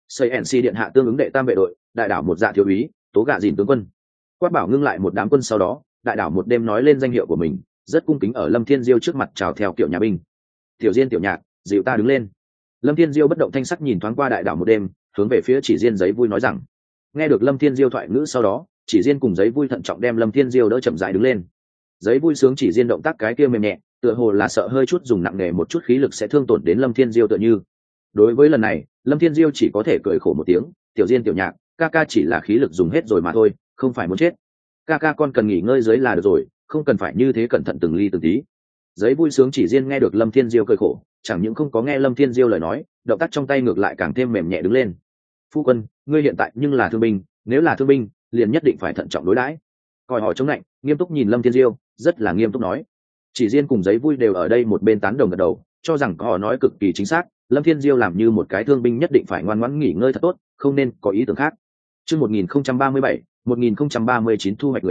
CNC điện hạ tương ứng đệ tam vệ đội, đại đảo một dạ thiếu úy, tố gạ dìn tướng quân. Quát bảo ngưng lại một đám quân sau đó, đại đảo một đêm nói lên danh hiệu của mình, rất cung kính ở Lâm Thiên Diêu trước mặt chào theo kiểu nhà binh. Tiểu Diên tiểu nhạc, dịu ta đứng lên. Lâm Thiên Diêu bất động thanh sắc nhìn thoáng qua đại đảo một đêm, hướng về phía chỉ riêng giấy vui nói rằng. Nghe được Lâm Thiên Diêu thoại ngữ sau đó, chỉ riêng cùng giấy vui thận trọng đem Lâm Thiên Diêu đỡ chậm rãi đứng lên. Giấy vui sướng chỉ riêng động tác cái kia mềm nhẹ, tựa hồ là sợ hơi chút dùng nặng nề một chút khí lực sẽ thương tổn đến Lâm Thiên Diêu tựa như. Đối với lần này, Lâm Thiên Diêu chỉ có thể cười khổ một tiếng, tiểu diên tiểu nhạc, ca ca chỉ là khí lực dùng hết rồi mà thôi, không phải muốn chết. Ca ca con cần nghỉ ngơi dưới là được rồi, không cần phải như thế cẩn thận từng ly từng tí. Giấy vui sướng chỉ riêng nghe được Lâm Thiên Diêu cười khổ, chẳng những không có nghe Lâm Thiên Diêu lời nói, động tác trong tay ngược lại càng thêm mềm nhẹ đứng lên. Phu quân, ngươi hiện tại nhưng là thương binh, nếu là thương binh, liền nhất định phải thận trọng đối đãi. Coi họ chống lạnh, nghiêm túc nhìn Lâm Thiên Diêu, rất là nghiêm túc nói. Chỉ riêng cùng giấy vui đều ở đây một bên tán đồng gật đầu, cho rằng họ nói cực kỳ chính xác, Lâm Thiên Diêu làm như một cái thương binh nhất định phải ngoan ngoãn nghỉ ngơi thật tốt, không nên có ý tưởng khác. Chương 1037, 1039 thu hoạch người đăng,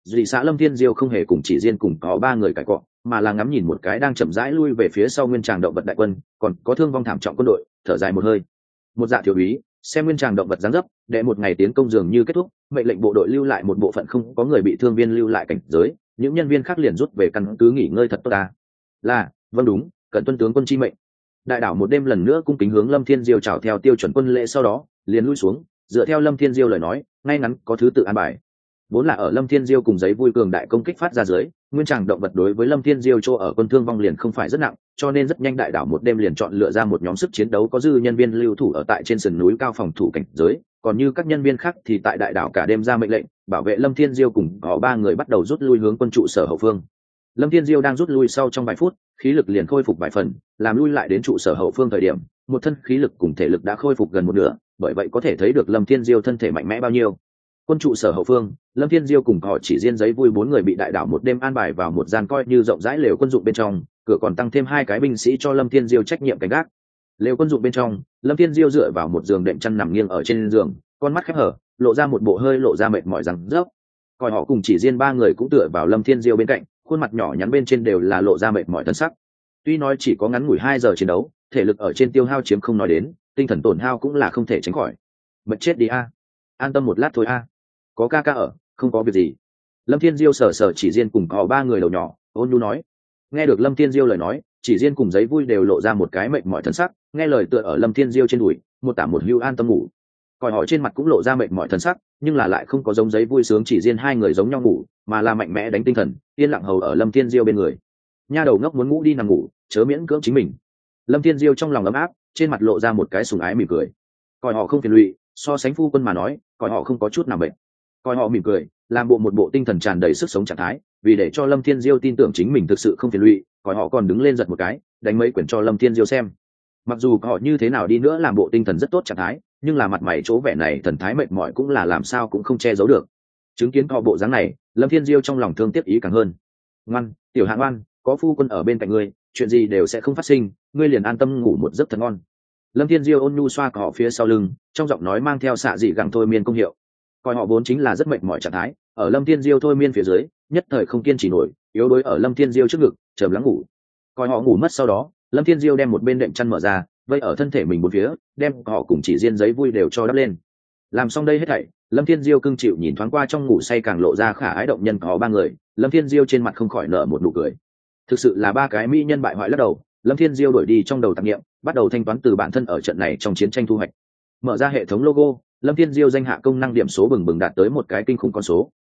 dị xã Lâm Thiên Diêu không hề cùng chỉ riêng cùng có ba người cãi cọ, mà là ngắm nhìn một cái đang chậm rãi lui về phía sau nguyên tràng động vật đại quân, còn có thương vong thảm trọng quân đội, thở dài một hơi. Một dạ thiếu úy, xem nguyên tràng động vật giáng dấp, đệ một ngày tiến công dường như kết thúc, mệnh lệnh bộ đội lưu lại một bộ phận không có người bị thương viên lưu lại cảnh giới, những nhân viên khác liền rút về căn cứ nghỉ ngơi thật tốt ta. Là, vâng đúng, cần tuân tướng quân chi mệnh. Đại đảo một đêm lần nữa cung kính hướng Lâm Thiên Diêu chào theo tiêu chuẩn quân lễ, sau đó liền lui xuống, dựa theo Lâm Thiên Diêu lời nói, ngay ngắn có thứ tự an bài. Vốn là ở Lâm Thiên Diêu cùng giấy vui cường đại công kích phát ra dưới, nguyên tràng động vật đối với Lâm Thiên Diêu chỗ ở quân thương vong liền không phải rất nặng, cho nên rất nhanh đại đảo một đêm liền chọn lựa ra một nhóm sức chiến đấu có dư nhân viên lưu thủ ở tại trên sườn núi cao phòng thủ cảnh giới, còn như các nhân viên khác thì tại đại đảo cả đêm ra mệnh lệnh, bảo vệ Lâm Thiên Diêu cùng có ba người bắt đầu rút lui hướng quân trụ sở hậu phương. Lâm Thiên Diêu đang rút lui sau trong vài phút, khí lực liền khôi phục vài phần, làm lui lại đến trụ sở hậu phương thời điểm, một thân khí lực cùng thể lực đã khôi phục gần một nửa, bởi vậy có thể thấy được Lâm Thiên Diêu thân thể mạnh mẽ bao nhiêu. Quân trụ sở hậu phương, Lâm Thiên Diêu cùng họ chỉ riêng giấy vui bốn người bị đại đảo một đêm an bài vào một gian coi như rộng rãi lều quân dụng bên trong, cửa còn tăng thêm hai cái binh sĩ cho Lâm Thiên Diêu trách nhiệm cảnh gác. Lều quân dụng bên trong, Lâm Thiên Diêu dựa vào một giường đệm chăn nằm nghiêng ở trên giường, con mắt khép hở, lộ ra một bộ hơi lộ ra mệt mỏi răng rớp. Còn họ cùng chỉ riêng ba người cũng tựa vào Lâm Thiên Diêu bên cạnh, khuôn mặt nhỏ nhắn bên trên đều là lộ ra mệt mỏi thân sắc. Tuy nói chỉ có ngắn ngủi 2 giờ chiến đấu, thể lực ở trên tiêu hao chiếm không nói đến, tinh thần tổn hao cũng là không thể tránh khỏi. Mệt chết đi a, an tâm một lát thôi a, có ca ca ở, không có việc gì. Lâm Thiên Diêu sờ sờ chỉ riêng cùng họ ba người đầu nhỏ, ôn nhu nói. Nghe được Lâm Thiên Diêu lời nói, chỉ riêng cùng giấy vui đều lộ ra một cái mệt mỏi thân sắc, nghe lời tựa ở Lâm Thiên Diêu trên đùi, một tả một hưu an tâm ngủ. Còn họ trên mặt cũng lộ ra mệt mỏi thân sắc, nhưng là lại không có giống giấy vui sướng chỉ riêng hai người giống nhau ngủ, mà là mạnh mẽ đánh tinh thần, yên lặng hầu ở Lâm Thiên Diêu bên người. Nha đầu ngốc muốn ngủ đi nằm ngủ, chớ miễn cưỡng chính mình. Lâm Thiên Diêu trong lòng ấm áp, trên mặt lộ ra một cái sủng ái mỉm cười. Còn họ không phiền lụy, so sánh phu quân mà nói, còn họ không có chút nào bệnh. Còn họ mỉm cười, làm một bộ tinh thần tràn đầy sức sống trạng thái, vì để cho Lâm Thiên Diêu tin tưởng chính mình thực sự không phiền lụy, còn họ còn đứng lên giật một cái, đánh mấy quyển cho Lâm Thiên Diêu xem. Mặc dù họ như thế nào đi nữa làm bộ tinh thần rất tốt trạng thái, nhưng là mặt mày chỗ vẻ này thần thái mệt mỏi cũng là làm sao cũng không che giấu được. Chứng kiến họ bộ dáng này, Lâm Thiên Diêu trong lòng thương tiếc ý càng hơn. Ngoan, tiểu hạ ngoan, có phu quân ở bên cạnh ngươi, chuyện gì đều sẽ không phát sinh, ngươi liền an tâm ngủ một giấc thật ngon. Lâm Thiên Diêu ôn nhu xoa họ phía sau lưng, trong giọng nói mang theo xạ dị gặng thôi miên công hiệu. Coi họ vốn chính là rất mệt mỏi trạng thái, ở Lâm Thiên Diêu thôi miên phía dưới, nhất thời không kiên trì nổi, yếu đuối ở Lâm Thiên Diêu trước ngực, chợm lắng ngủ. Coi họ ngủ mất sau đó, Lâm Thiên Diêu đem một bên đệm chăn mở ra, vây ở thân thể mình bốn phía, đem họ cùng chỉ riêng giấy vui đều cho đắp lên. Làm xong đây hết thảy, Lâm Thiên Diêu cưng chịu nhìn thoáng qua trong ngủ say càng lộ ra khả ái động nhân có ba người, Lâm Thiên Diêu trên mặt không khỏi nở một nụ cười. Thực sự là ba cái mỹ nhân bại hoại lắc đầu, Lâm Thiên Diêu đổi đi trong đầu tạp niệm, bắt đầu thanh toán từ bản thân ở trận này trong chiến tranh thu hoạch. Mở ra hệ thống logo, Lâm Thiên Diêu danh hạ công năng điểm số bừng bừng đạt tới một cái kinh khủng con số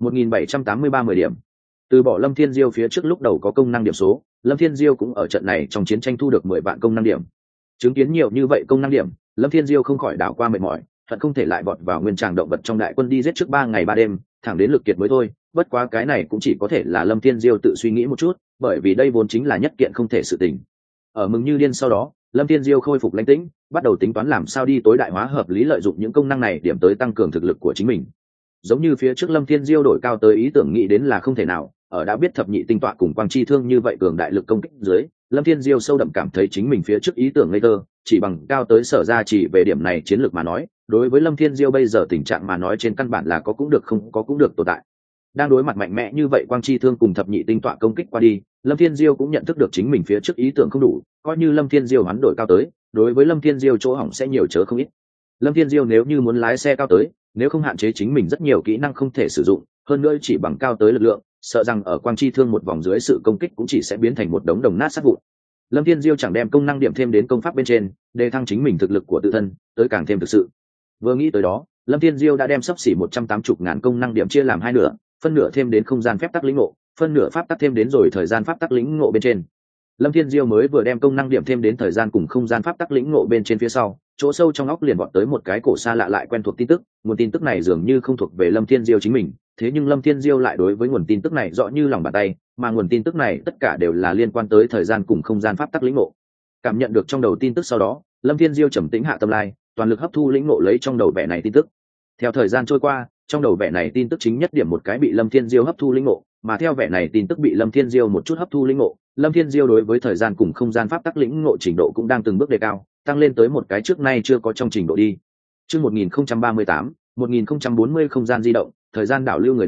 1783 10 điểm. Từ bỏ Lâm Thiên Diêu phía trước lúc đầu có công năng điểm số, Lâm Thiên Diêu cũng ở trận này trong chiến tranh thu được 10 vạn công năng điểm. Chứng kiến nhiều như vậy công năng điểm, Lâm Thiên Diêu không khỏi đảo qua mệt mỏi, thật không thể lại vọt vào nguyên tràng động vật trong đại quân đi giết trước 3 ngày 3 đêm, thẳng đến lực kiệt mới thôi. Bất quá cái này cũng chỉ có thể là Lâm Thiên Diêu tự suy nghĩ một chút, bởi vì đây vốn chính là nhất kiện không thể sự tình. Ở mừng như điên sau đó, Lâm Thiên Diêu khôi phục lãnh tĩnh, bắt đầu tính toán làm sao đi tối đại hóa hợp lý lợi dụng những công năng này điểm tới tăng cường thực lực của chính mình. Giống như phía trước Lâm Thiên Diêu đổi cao tới ý tưởng nghĩ đến là không thể nào, ở đã biết thập nhị tinh tọa cùng quang chi thương như vậy cường đại lực công kích dưới, Lâm Thiên Diêu sâu đậm cảm thấy chính mình phía trước ý tưởng ngây thơ, chỉ bằng cao tới sở ra chỉ về điểm này chiến lược mà nói, đối với Lâm Thiên Diêu bây giờ tình trạng mà nói trên căn bản là có cũng được không có cũng được tồn tại. Đang đối mặt mạnh mẽ như vậy quang chi thương cùng thập nhị tinh tọa công kích qua đi, Lâm Thiên Diêu cũng nhận thức được chính mình phía trước ý tưởng không đủ, coi như Lâm Thiên Diêu hắn đổi cao tới, đối với Lâm Thiên Diêu chỗ hỏng sẽ nhiều chớ không ít. Lâm Thiên Diêu nếu như muốn lái xe cao tới, nếu không hạn chế chính mình rất nhiều kỹ năng không thể sử dụng, hơn nữa chỉ bằng cao tới lực lượng, sợ rằng ở quang chi thương một vòng dưới sự công kích cũng chỉ sẽ biến thành một đống đồng nát sát vụn. Lâm Thiên Diêu chẳng đem công năng điểm thêm đến công pháp bên trên, để thăng chính mình thực lực của tự thân, tới càng thêm thực sự. Vừa nghĩ tới đó, Lâm Thiên Diêu đã đem sắp xỉ 180.000 công năng điểm chia làm hai nửa, phân nửa thêm đến không gian phép tắc lĩnh ngộ, phân nửa pháp tắc thêm đến rồi thời gian pháp tắc lĩnh ngộ bên trên. Lâm Thiên Diêu mới vừa đem công năng điểm thêm đến thời gian cùng không gian pháp tắc lĩnh ngộ bên trên phía sau, chỗ sâu trong óc liền vọt tới một cái cổ xa lạ lại quen thuộc tin tức, nguồn tin tức này dường như không thuộc về Lâm Thiên Diêu chính mình, thế nhưng Lâm Thiên Diêu lại đối với nguồn tin tức này rõ như lòng bàn tay, mà nguồn tin tức này tất cả đều là liên quan tới thời gian cùng không gian pháp tắc lĩnh ngộ. Cảm nhận được trong đầu tin tức sau đó, Lâm Thiên Diêu trầm tĩnh hạ tâm lai, toàn lực hấp thu lĩnh ngộ lấy trong đầu vẻ này tin tức. Theo thời gian trôi qua, trong đầu vẻ này tin tức chính nhất điểm một cái bị Lâm Thiên Diêu hấp thu lĩnh ngộ, mà theo vẻ này tin tức bị Lâm Thiên Diêu một chút hấp thu lĩnh ngộ, Lâm Thiên Diêu đối với thời gian cùng không gian pháp tắc lĩnh ngộ trình độ cũng đang từng bước đề cao, tăng lên tới một cái trước nay chưa có trong trình độ đi. Chương 1038, 1040 không gian di động, thời gian đảo lưu người đăng,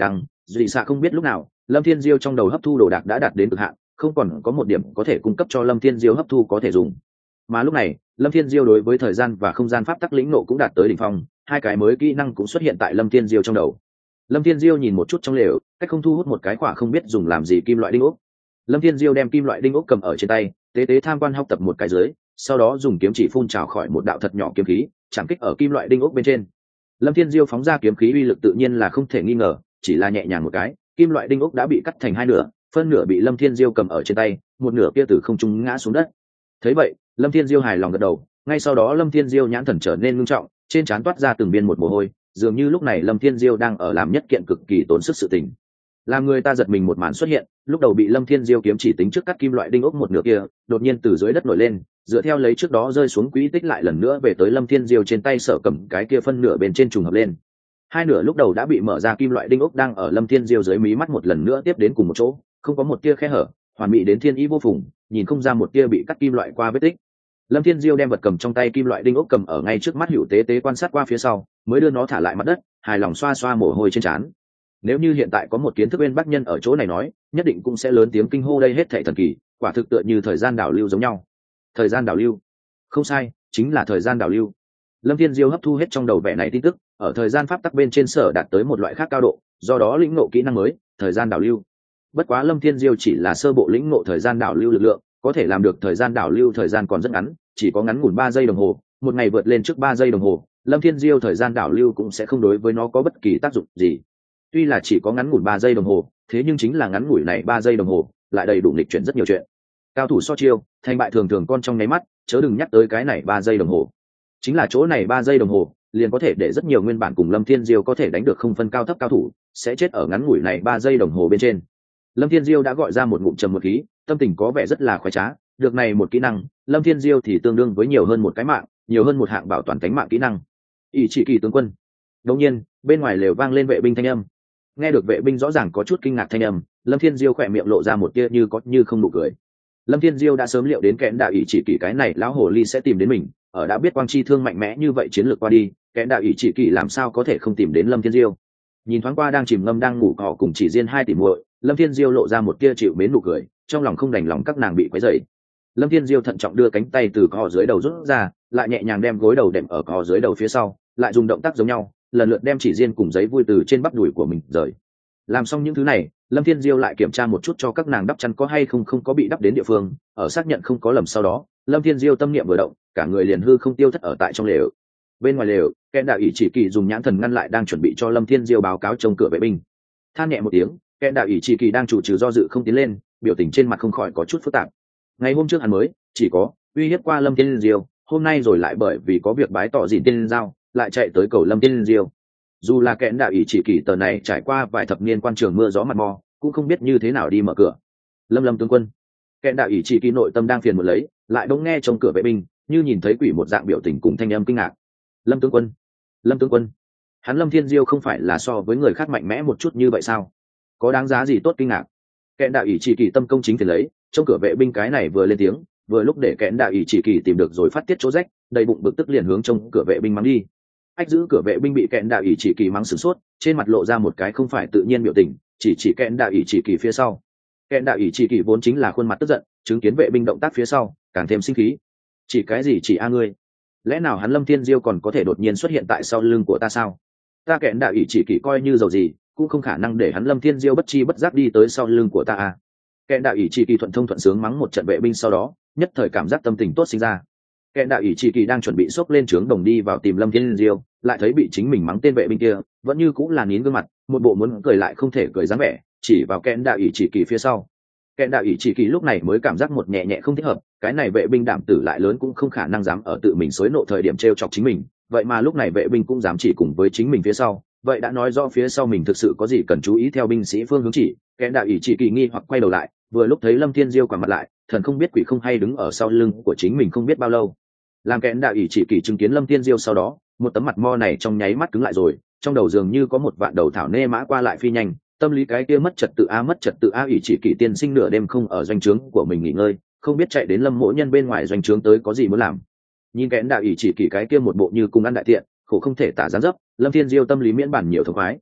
Dị xạ không biết lúc nào Lâm Thiên Diêu trong đầu hấp thu đồ đạc đã đạt đến cực hạn, không còn có một điểm có thể cung cấp cho Lâm Thiên Diêu hấp thu có thể dùng. Mà lúc này Lâm Thiên Diêu đối với thời gian và không gian pháp tắc lĩnh nộ cũng đạt tới đỉnh phong, hai cái mới kỹ năng cũng xuất hiện tại Lâm Thiên Diêu trong đầu. Lâm Thiên Diêu nhìn một chút trong lều, cách không thu hút một cái quả không biết dùng làm gì kim loại đinh ốc. Lâm Thiên Diêu đem kim loại đinh ốc cầm ở trên tay, tế tế tham quan học tập một cái dưới, sau đó dùng kiếm chỉ phun trào khỏi một đạo thật nhỏ kiếm khí, chạm kích ở kim loại đinh ốc bên trên. Lâm Thiên Diêu phóng ra kiếm khí uy lực tự nhiên là không thể nghi ngờ, chỉ là nhẹ nhàng một cái, kim loại đinh ốc đã bị cắt thành hai nửa, phân nửa bị Lâm Thiên Diêu cầm ở trên tay, một nửa kia từ không trung ngã xuống đất. Thấy vậy, Lâm Thiên Diêu hài lòng gật đầu, ngay sau đó Lâm Thiên Diêu nhãn thần trở nên nghiêm trọng, trên trán toát ra từng viên một mồ hôi, dường như lúc này Lâm Thiên Diêu đang ở làm nhất kiện cực kỳ tốn sức sự tình. Làm người ta giật mình một màn xuất hiện, lúc đầu bị Lâm Thiên Diêu kiếm chỉ tính trước cắt kim loại đinh ốc một nửa kia, đột nhiên từ dưới đất nổi lên, dựa theo lấy trước đó rơi xuống quỹ tích lại lần nữa về tới Lâm Thiên Diêu trên tay sở cầm cái kia phân nửa bên trên trùng hợp lên. Hai nửa lúc đầu đã bị mở ra kim loại đinh ốc đang ở Lâm Thiên Diêu dưới mí mắt một lần nữa tiếp đến cùng một chỗ, không có một tia khe hở, hoàn mỹ đến thiên ý vô phùng, nhìn không ra một tia bị cắt kim loại qua vết tích. Lâm Thiên Diêu đem vật cầm trong tay kim loại đinh ốc cầm ở ngay trước mắt Hữu Tế Tế quan sát qua phía sau, mới đưa nó thả lại mặt đất, hài lòng xoa xoa mồ hôi trên trán. Nếu như hiện tại có một kiến thức bên bắc nhân ở chỗ này nói, nhất định cũng sẽ lớn tiếng kinh hô đây hết thảy thần kỳ, quả thực tựa như thời gian đảo lưu giống nhau. Thời gian đảo lưu? Không sai, chính là thời gian đảo lưu. Lâm Thiên Diêu hấp thu hết trong đầu vẻ này tin tức, ở thời gian pháp tắc bên trên sở đạt tới một loại khác cao độ, do đó lĩnh ngộ kỹ năng mới, thời gian đảo lưu. Bất quá Lâm Thiên Diêu chỉ là sơ bộ lĩnh ngộ thời gian đảo lưu lực lượng, có thể làm được thời gian đảo lưu thời gian còn rất ngắn, chỉ có ngắn ngủn 3 giây đồng hồ, một ngày vượt lên trước 3 giây đồng hồ, Lâm Thiên Diêu thời gian đảo lưu cũng sẽ không đối với nó có bất kỳ tác dụng gì. Tuy là chỉ có ngắn ngủn 3 giây đồng hồ, thế nhưng chính là ngắn ngủi này 3 giây đồng hồ, lại đầy đủ nghịch chuyển rất nhiều chuyện. Cao thủ so chiêu, thành bại thường thường con trong nháy mắt, chớ đừng nhắc tới cái này 3 giây đồng hồ. Chính là chỗ này 3 giây đồng hồ, liền có thể để rất nhiều nguyên bản cùng Lâm Thiên Diêu có thể đánh được không phân cao thấp cao thủ, sẽ chết ở ngắn ngủi này 3 giây đồng hồ bên trên. Lâm Thiên Diêu đã gọi ra một ngụm trầm một khí, tâm tình có vẻ rất là khoái trá, được này một kỹ năng, Lâm Thiên Diêu thì tương đương với nhiều hơn một cái mạng, nhiều hơn một hạng bảo toàn cánh mạng kỹ năng. Ý chỉ kỳ tướng quân. Đột nhiên, bên ngoài lều vang lên vệ binh thanh âm. Nghe được vệ binh rõ ràng có chút kinh ngạc thanh âm, Lâm Thiên Diêu khỏe miệng lộ ra một tia như có như không nụ cười. Lâm Thiên Diêu đã sớm liệu đến kẽn đạo ý chỉ kỳ cái này lão hồ ly sẽ tìm đến mình, ở đã biết quang chi thương mạnh mẽ như vậy chiến lược qua đi, kẽn đạo ý chỉ kỳ làm sao có thể không tìm đến Lâm Thiên Diêu. Nhìn thoáng qua đang chìm ngâm đang ngủ họ cùng chỉ riêng hai tỷ muội, Lâm Thiên Diêu lộ ra một tia chịu mến nụ cười, trong lòng không đành lòng các nàng bị quấy rầy. Lâm Thiên Diêu thận trọng đưa cánh tay từ cò dưới đầu rút ra, lại nhẹ nhàng đem gối đầu đệm ở cò dưới đầu phía sau, lại dùng động tác giống nhau, lần lượt đem chỉ riêng cùng giấy vui từ trên bắp đùi của mình rời. Làm xong những thứ này, Lâm Thiên Diêu lại kiểm tra một chút cho các nàng đắp chăn có hay không có bị đắp đến địa phương, ở xác nhận không có lầm sau đó, Lâm Thiên Diêu tâm niệm vừa động, cả người liền hư không tiêu thất ở tại trong lều. Bên ngoài lều, kẽn đạo ý chỉ kỳ dùng nhãn thần ngăn lại đang chuẩn bị cho Lâm Thiên Diêu báo cáo trông cửa vệ binh. Than nhẹ một tiếng, kẽn đạo ý chỉ kỳ đang chủ trừ do dự không tiến lên, biểu tình trên mặt không khỏi có chút phức tạp. Ngày hôm trước hắn mới chỉ có uy hiếp qua Lâm Thiên Diêu, hôm nay rồi lại bởi vì có việc bái tỏ dịn tiên giao, lại chạy tới cầu Lâm Thiên Diêu. Dù là kẽn đạo ý chỉ kỳ tờ này trải qua vài thập niên quan trường mưa gió mặt mò, cũng không biết như thế nào đi mở cửa. Lâm tướng quân. Kẽn đạo ý chỉ kỳ nội tâm đang phiền một lấy, lại bỗng nghe trong cửa vệ binh như nhìn thấy quỷ một dạng biểu tình cùng thanh âm kinh ngạc. Lâm tướng quân. Lâm tướng quân. Hắn Lâm Thiên Diêu không phải là so với người khác mạnh mẽ một chút như vậy sao? Có đáng giá gì tốt kinh ngạc? Kẽn đạo ý chỉ kỳ tâm công chính phiền lấy, trong cửa vệ binh cái này vừa lên tiếng, vừa lúc để kẽn đạo ý chỉ kỳ tìm được rồi phát tiết chỗ rách, đầy bụng bực tức liền hướng trong cửa vệ binh mắng đi. Ách giữ cửa vệ binh bị kẽn đạo ý chỉ kỳ mắng sửng sốt, trên mặt lộ ra một cái không phải tự nhiên biểu tình, chỉ kẽn đạo ý chỉ kỳ phía sau. Kẽn đạo ý chỉ kỳ vốn chính là khuôn mặt tức giận, chứng kiến vệ binh động tác phía sau, càng thêm sinh khí. Chỉ cái gì chỉ a ngươi? Lẽ nào hắn Lâm Thiên Diêu còn có thể đột nhiên xuất hiện tại sau lưng của ta sao? Ta kẽn đạo ý chỉ kỳ coi như dầu gì, cũng không khả năng để hắn Lâm Thiên Diêu bất chi bất giác đi tới sau lưng của ta a. Kẽn đạo ý chỉ kỳ thuận thông thuận sướng mắng một trận vệ binh sau đó, nhất thời cảm giác tâm tình tốt sinh ra. Kẽn đạo ý chỉ kỳ đang chuẩn bị xốc lên trướng đồng đi vào tìm Lâm Thiên Diêu, lại thấy bị chính mình mắng tên vệ binh kia, vẫn như cũng là nín gương mặt, một bộ muốn cười lại không thể cười dáng vẻ, chỉ vào kẽn đạo ý chỉ kỳ phía sau. Kẽn đạo ý chỉ kỳ lúc này mới cảm giác một nhẹ nhẹ không thích hợp, cái này vệ binh đảm tử lại lớn cũng không khả năng dám ở tự mình xối nộ thời điểm trêu chọc chính mình, vậy mà lúc này vệ binh cũng dám chỉ cùng với chính mình phía sau, vậy đã nói rõ phía sau mình thực sự có gì cần chú ý theo binh sĩ phương hướng chỉ. Kẽn đạo ý chỉ kỳ nghi hoặc quay đầu lại, vừa lúc thấy Lâm Thiên Diêu quằn mặt lại, thần không biết quỷ không hay đứng ở sau lưng của chính mình không biết bao lâu. Làm kẽn đạo ý chỉ kỳ chứng kiến Lâm Thiên Diêu sau đó, một tấm mặt mo này trong nháy mắt cứng lại rồi, trong đầu dường như có một vạn đầu thảo nê mã qua lại phi nhanh, tâm lý cái kia mất trật tự a ý chỉ kỳ tiên sinh nửa đêm không ở doanh trướng của mình nghỉ ngơi, không biết chạy đến Lâm mỗ nhân bên ngoài doanh trướng tới có gì muốn làm. Nhìn kẽn đạo ý chỉ kỳ cái kia một bộ như cùng ăn đại tiện, khổ không thể tả dáng dấp, Lâm Thiên Diêu tâm lý miễn bản nhiều thống khoái.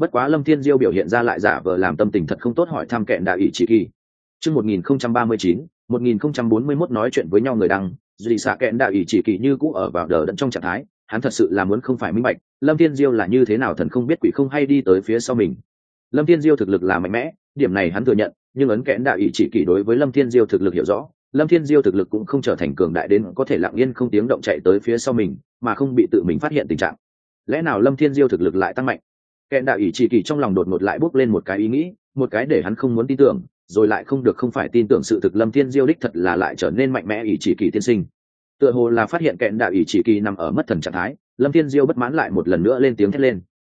Bất quá Lâm Thiên Diêu biểu hiện ra lại giả vờ làm tâm tình thật không tốt, hỏi thăm kẹn đạo ỷ chỉ kỳ. Chương 1039, 1041 nói chuyện với nhau người đăng, duy xạ kẹn đạo ỷ chỉ kỳ như cũ ở vào đờ đẫn trong trạng thái, hắn thật sự là muốn không phải minh bạch, Lâm Thiên Diêu là như thế nào thần không biết quỷ không hay đi tới phía sau mình. Lâm Thiên Diêu thực lực là mạnh mẽ, điểm này hắn thừa nhận, nhưng ấn kẽn đạo ỷ chỉ kỳ đối với Lâm Thiên Diêu thực lực hiểu rõ, Lâm Thiên Diêu thực lực cũng không trở thành cường đại đến có thể lặng yên không tiếng động chạy tới phía sau mình, mà không bị tự mình phát hiện tình trạng. Lẽ nào Lâm Thiên Diêu thực lực lại tăng mạnh? Kẽn đạo ỷ chỉ kỳ trong lòng đột ngột lại bốc lên một cái ý nghĩ, một cái để hắn không muốn tin tưởng, rồi lại không được không phải tin tưởng sự thực. Lâm Thiên Diêu đích thật là lại trở nên mạnh mẽ. Ỷ chỉ kỳ tiên sinh tựa hồ là phát hiện kẽn đạo ỷ chỉ kỳ nằm ở mất thần trạng thái, Lâm Thiên Diêu bất mãn lại một lần nữa lên tiếng thét lên.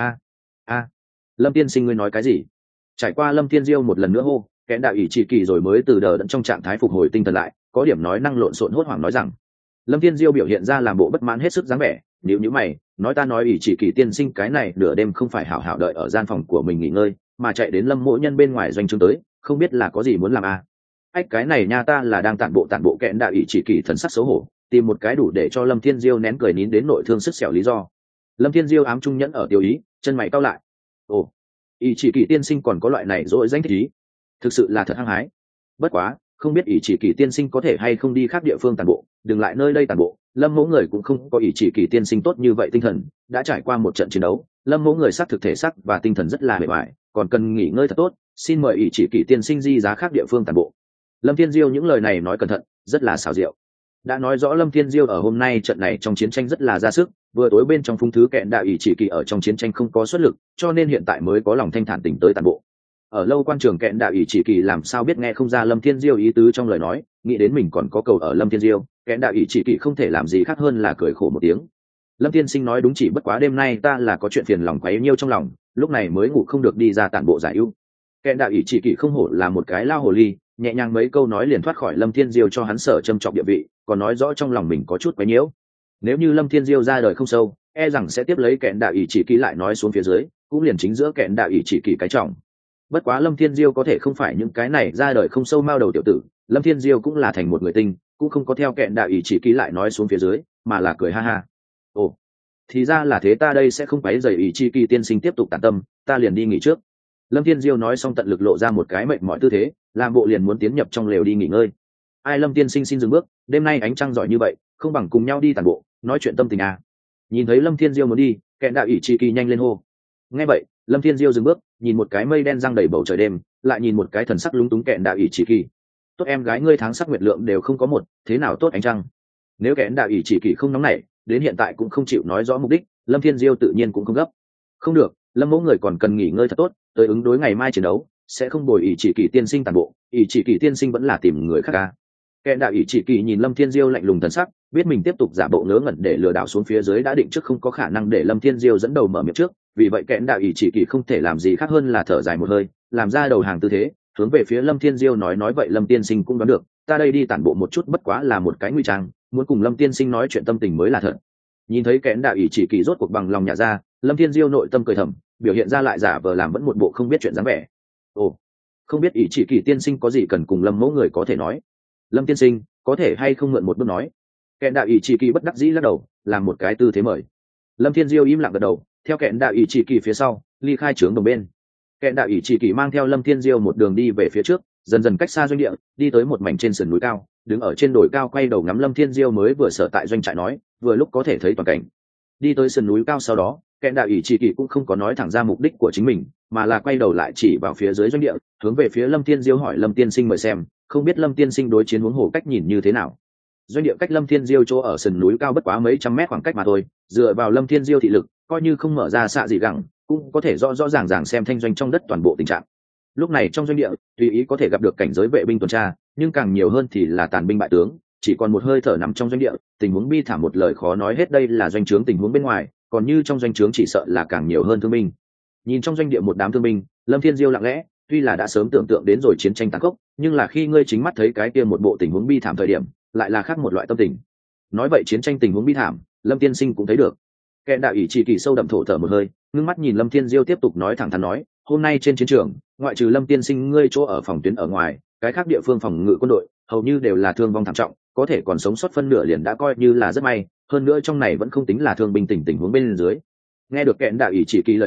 A, Lâm tiên sinh ngươi nói cái gì? Trải qua Lâm Thiên Diêu một lần nữa hô, kẽn đạo ỷ chỉ kỳ rồi mới từ đờ đẫn trong trạng thái phục hồi tinh thần lại, có điểm nói năng lộn xộn hốt hoảng nói rằng. Lâm Thiên Diêu biểu hiện ra làm bộ bất mãn hết sức dáng vẻ, nhíu mày, nói ta nói ỷ chỉ kỳ tiên sinh cái này nửa đêm không phải hảo hảo đợi ở gian phòng của mình nghỉ ngơi, mà chạy đến Lâm mỗ nhân bên ngoài doanh trướng tới, không biết là có gì muốn làm à? Ách cái này nha, ta là đang tản bộ. Kẽn đạo ỷ chỉ kỳ thần sắc xấu hổ, tìm một cái đủ để cho Lâm Thiên Diêu nén cười nín đến nội thương sức sẹo lý do. Lâm Thiên Diêu ám trung nhẫn ở tiêu ý, chân mày cau lại. Ồ, ỷ chỉ kỳ tiên sinh còn có loại này dỗi danh thích ý, thực sự là thật hăng hái. Bất quá, không biết ỷ chỉ kỳ tiên sinh có thể hay không đi khác địa phương tản bộ, đừng lại nơi đây tản bộ. Lâm mẫu người cũng không có ỷ chỉ kỳ tiên sinh tốt như vậy tinh thần, đã trải qua một trận chiến đấu, Lâm mẫu người xác thực thể xác và tinh thần rất là mệt mỏi, còn cần nghỉ ngơi thật tốt, xin mời ỷ chỉ kỳ tiên sinh di giá khác địa phương tản bộ. Lâm Thiên Diêu những lời này nói cẩn thận, rất là xảo diệu, đã nói rõ Lâm Thiên Diêu ở hôm nay trận này trong chiến tranh rất là ra sức, vừa tối bên trong phung thứ kẹn đạo ỷ chỉ kỳ ở trong chiến tranh không có xuất lực, cho nên hiện tại mới có lòng thanh thản tỉnh tới tản bộ. Ở lâu quan trường kẹn đạo ỷ chỉ kỳ làm sao biết nghe không ra Lâm Thiên Diêu ý tứ trong lời nói, nghĩ đến mình còn có cầu ở Lâm Thiên Diêu, kẹn đạo ỷ chỉ kỳ không thể làm gì khác hơn là cười khổ một tiếng. Lâm Thiên sinh nói đúng, chỉ bất quá đêm nay ta là có chuyện phiền lòng quấy nhiêu trong lòng, lúc này mới ngủ không được đi ra tản bộ giải ưu. Kẹn đạo ỷ chỉ kỳ không hổ là một cái lao hồ ly, nhẹ nhàng mấy câu nói liền thoát khỏi Lâm Thiên Diêu cho hắn sở châm trọng địa vị, còn nói rõ trong lòng mình có chút quấy nhiễu. Nếu như Lâm Thiên Diêu ra đời không sâu, e rằng sẽ tiếp lấy kẹn đạo ỷ chỉ kỳ lại nói xuống phía dưới, cũng liền chính giữa kẹn đạo ỷ chỉ kỳ cái trọng. Bất quá Lâm Thiên Diêu có thể không phải những cái này ra đời không sâu mao đầu tiểu tử, Lâm Thiên Diêu cũng là thành một người tinh, cũng không có theo kẹn đạo ỷ chỉ kỳ lại nói xuống phía dưới, mà là cười ha ha. Ồ, thì ra là thế, ta đây sẽ không quấy rầy ỷ chỉ kỳ tiên sinh tiếp tục tản tâm, ta liền đi nghỉ trước. Lâm Thiên Diêu nói xong tận lực lộ ra một cái mệt mỏi tư thế, làm bộ liền muốn tiến nhập trong lều đi nghỉ ngơi. Ai, Lâm tiên sinh xin dừng bước, đêm nay ánh trăng giỏi như vậy, không bằng cùng nhau đi tản bộ, nói chuyện tâm tình à? Nhìn thấy Lâm Thiên Diêu muốn đi, kẹn đạo ỷ chỉ kỳ nhanh lên hô. Nghe vậy, Lâm Thiên Diêu dừng bước, nhìn một cái mây đen giăng đầy bầu trời đêm, lại nhìn một cái thần sắc lúng túng kẹn đạo ỷ chỉ kỳ. Tốt em gái ngươi tháng sắc nguyệt lượng đều không có một, thế nào tốt ánh trăng? Nếu kẹn đạo ỷ chỉ kỳ không nóng nảy, đến hiện tại cũng không chịu nói rõ mục đích, Lâm Thiên Diêu tự nhiên cũng không gấp. Không được, Lâm mẫu người còn cần nghỉ ngơi thật tốt, tới ứng đối ngày mai chiến đấu, sẽ không bồi ỷ chỉ kỳ tiên sinh tàn bộ, ỷ chỉ kỳ tiên sinh vẫn là tìm người khác à? Kẹn đạo ỷ chỉ kỳ nhìn Lâm Thiên Diêu lạnh lùng thần sắc, biết mình tiếp tục giả bộ ngớ ngẩn để lừa đảo xuống phía dưới đã định trước không có khả năng để Lâm Thiên Diêu dẫn đầu mở miệng trước, vì vậy kẹn đạo ỷ chỉ kỳ không thể làm gì khác hơn là thở dài một hơi, làm ra đầu hàng tư thế, hướng về phía Lâm Thiên Diêu nói vậy Lâm tiên sinh cũng đoán được, ta đây đi tản bộ một chút bất quá là một cái nguy trang, muốn cùng Lâm tiên sinh nói chuyện tâm tình mới là thật. Nhìn thấy kẹn đạo ỷ chỉ kỳ rốt cuộc bằng lòng nhả ra, Lâm Thiên Diêu nội tâm cười thầm, biểu hiện ra lại giả vờ làm vẫn một bộ không biết chuyện dáng vẻ. Ồ, không biết ỷ chỉ kỳ tiên sinh có gì cần cùng Lâm mẫu người có thể nói. Lâm tiên sinh có thể hay không mượn một bước nói. Kẹn đạo ỷ chỉ kỳ bất đắc dĩ lắc đầu, làm một cái tư thế mời. Lâm Thiên Diêu im lặng gật đầu, theo kẹn đạo ỷ chỉ kỳ phía sau ly khai trướng đồng bên. Kẹn đạo ỷ chỉ kỳ mang theo Lâm Thiên Diêu một đường đi về phía trước, dần dần cách xa doanh địa, đi tới một mảnh trên sườn núi cao, đứng ở trên đồi cao quay đầu ngắm Lâm Thiên Diêu mới vừa sở tại doanh trại nói, vừa lúc có thể thấy toàn cảnh. Đi tới sườn núi cao sau đó, kẹn đạo ỷ chỉ kỳ cũng không có nói thẳng ra mục đích của chính mình, mà là quay đầu lại chỉ vào phía dưới doanh địa, hướng về phía Lâm Thiên Diêu hỏi Lâm tiên sinh mời xem, không biết Lâm tiên sinh đối chiến huống hồ cách nhìn như thế nào. Doanh địa cách Lâm Thiên Diêu chỗ ở sườn núi cao bất quá mấy trăm mét khoảng cách mà thôi, dựa vào Lâm Thiên Diêu thị lực, coi như không mở ra xạ gì gẳng, cũng có thể rõ ràng xem thanh doanh trong đất toàn bộ tình trạng. Lúc này trong doanh địa, tùy ý có thể gặp được cảnh giới vệ binh tuần tra, nhưng càng nhiều hơn thì là tàn binh bại tướng, chỉ còn một hơi thở nằm trong doanh địa, tình huống bi thảm một lời khó nói hết. Đây là doanh trướng tình huống bên ngoài, còn như trong doanh trướng chỉ sợ là càng nhiều hơn thương binh. Nhìn trong doanh địa một đám thương binh, Lâm Thiên Diêu lặng lẽ, tuy là đã sớm tưởng tượng đến rồi chiến tranh tàn khốc, nhưng là khi ngươi chính mắt thấy cái kia một bộ tình huống bi thảm thời điểm, lại là khác một loại tâm tình. Nói vậy chiến tranh tình huống bi thảm, Lâm tiên sinh cũng thấy được. Kẹn đạo ỷ chỉ kỳ sâu đậm thổ thở một hơi, ngưng mắt nhìn Lâm Thiên Diêu tiếp tục nói thẳng thắn nói, hôm nay trên chiến trường, ngoại trừ Lâm tiên sinh ngươi chỗ ở phòng tuyến ở ngoài, cái khác địa phương phòng ngự quân đội hầu như đều là thương vong thảm trọng, có thể còn sống sót phân nửa liền đã coi như là rất may, hơn nữa trong này vẫn không tính là thương binh tình huống bên dưới. Nghe được kẹn đạo ỷ chỉ kỳ lời nói,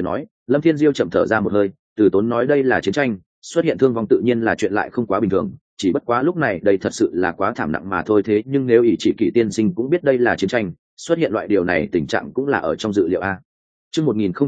Lâm Thiên Diêu chậm thở ra một hơi, từ tốn nói đây là chiến tranh, xuất hiện thương vong tự nhiên là chuyện lại không quá bình thường, chỉ bất quá lúc này đây thật sự là quá thảm nặng mà thôi. Thế nhưng nếu ỷ chỉ kỷ tiên sinh cũng biết đây là chiến tranh, xuất hiện loại điều này tình trạng cũng là ở trong dự liệu a. Chương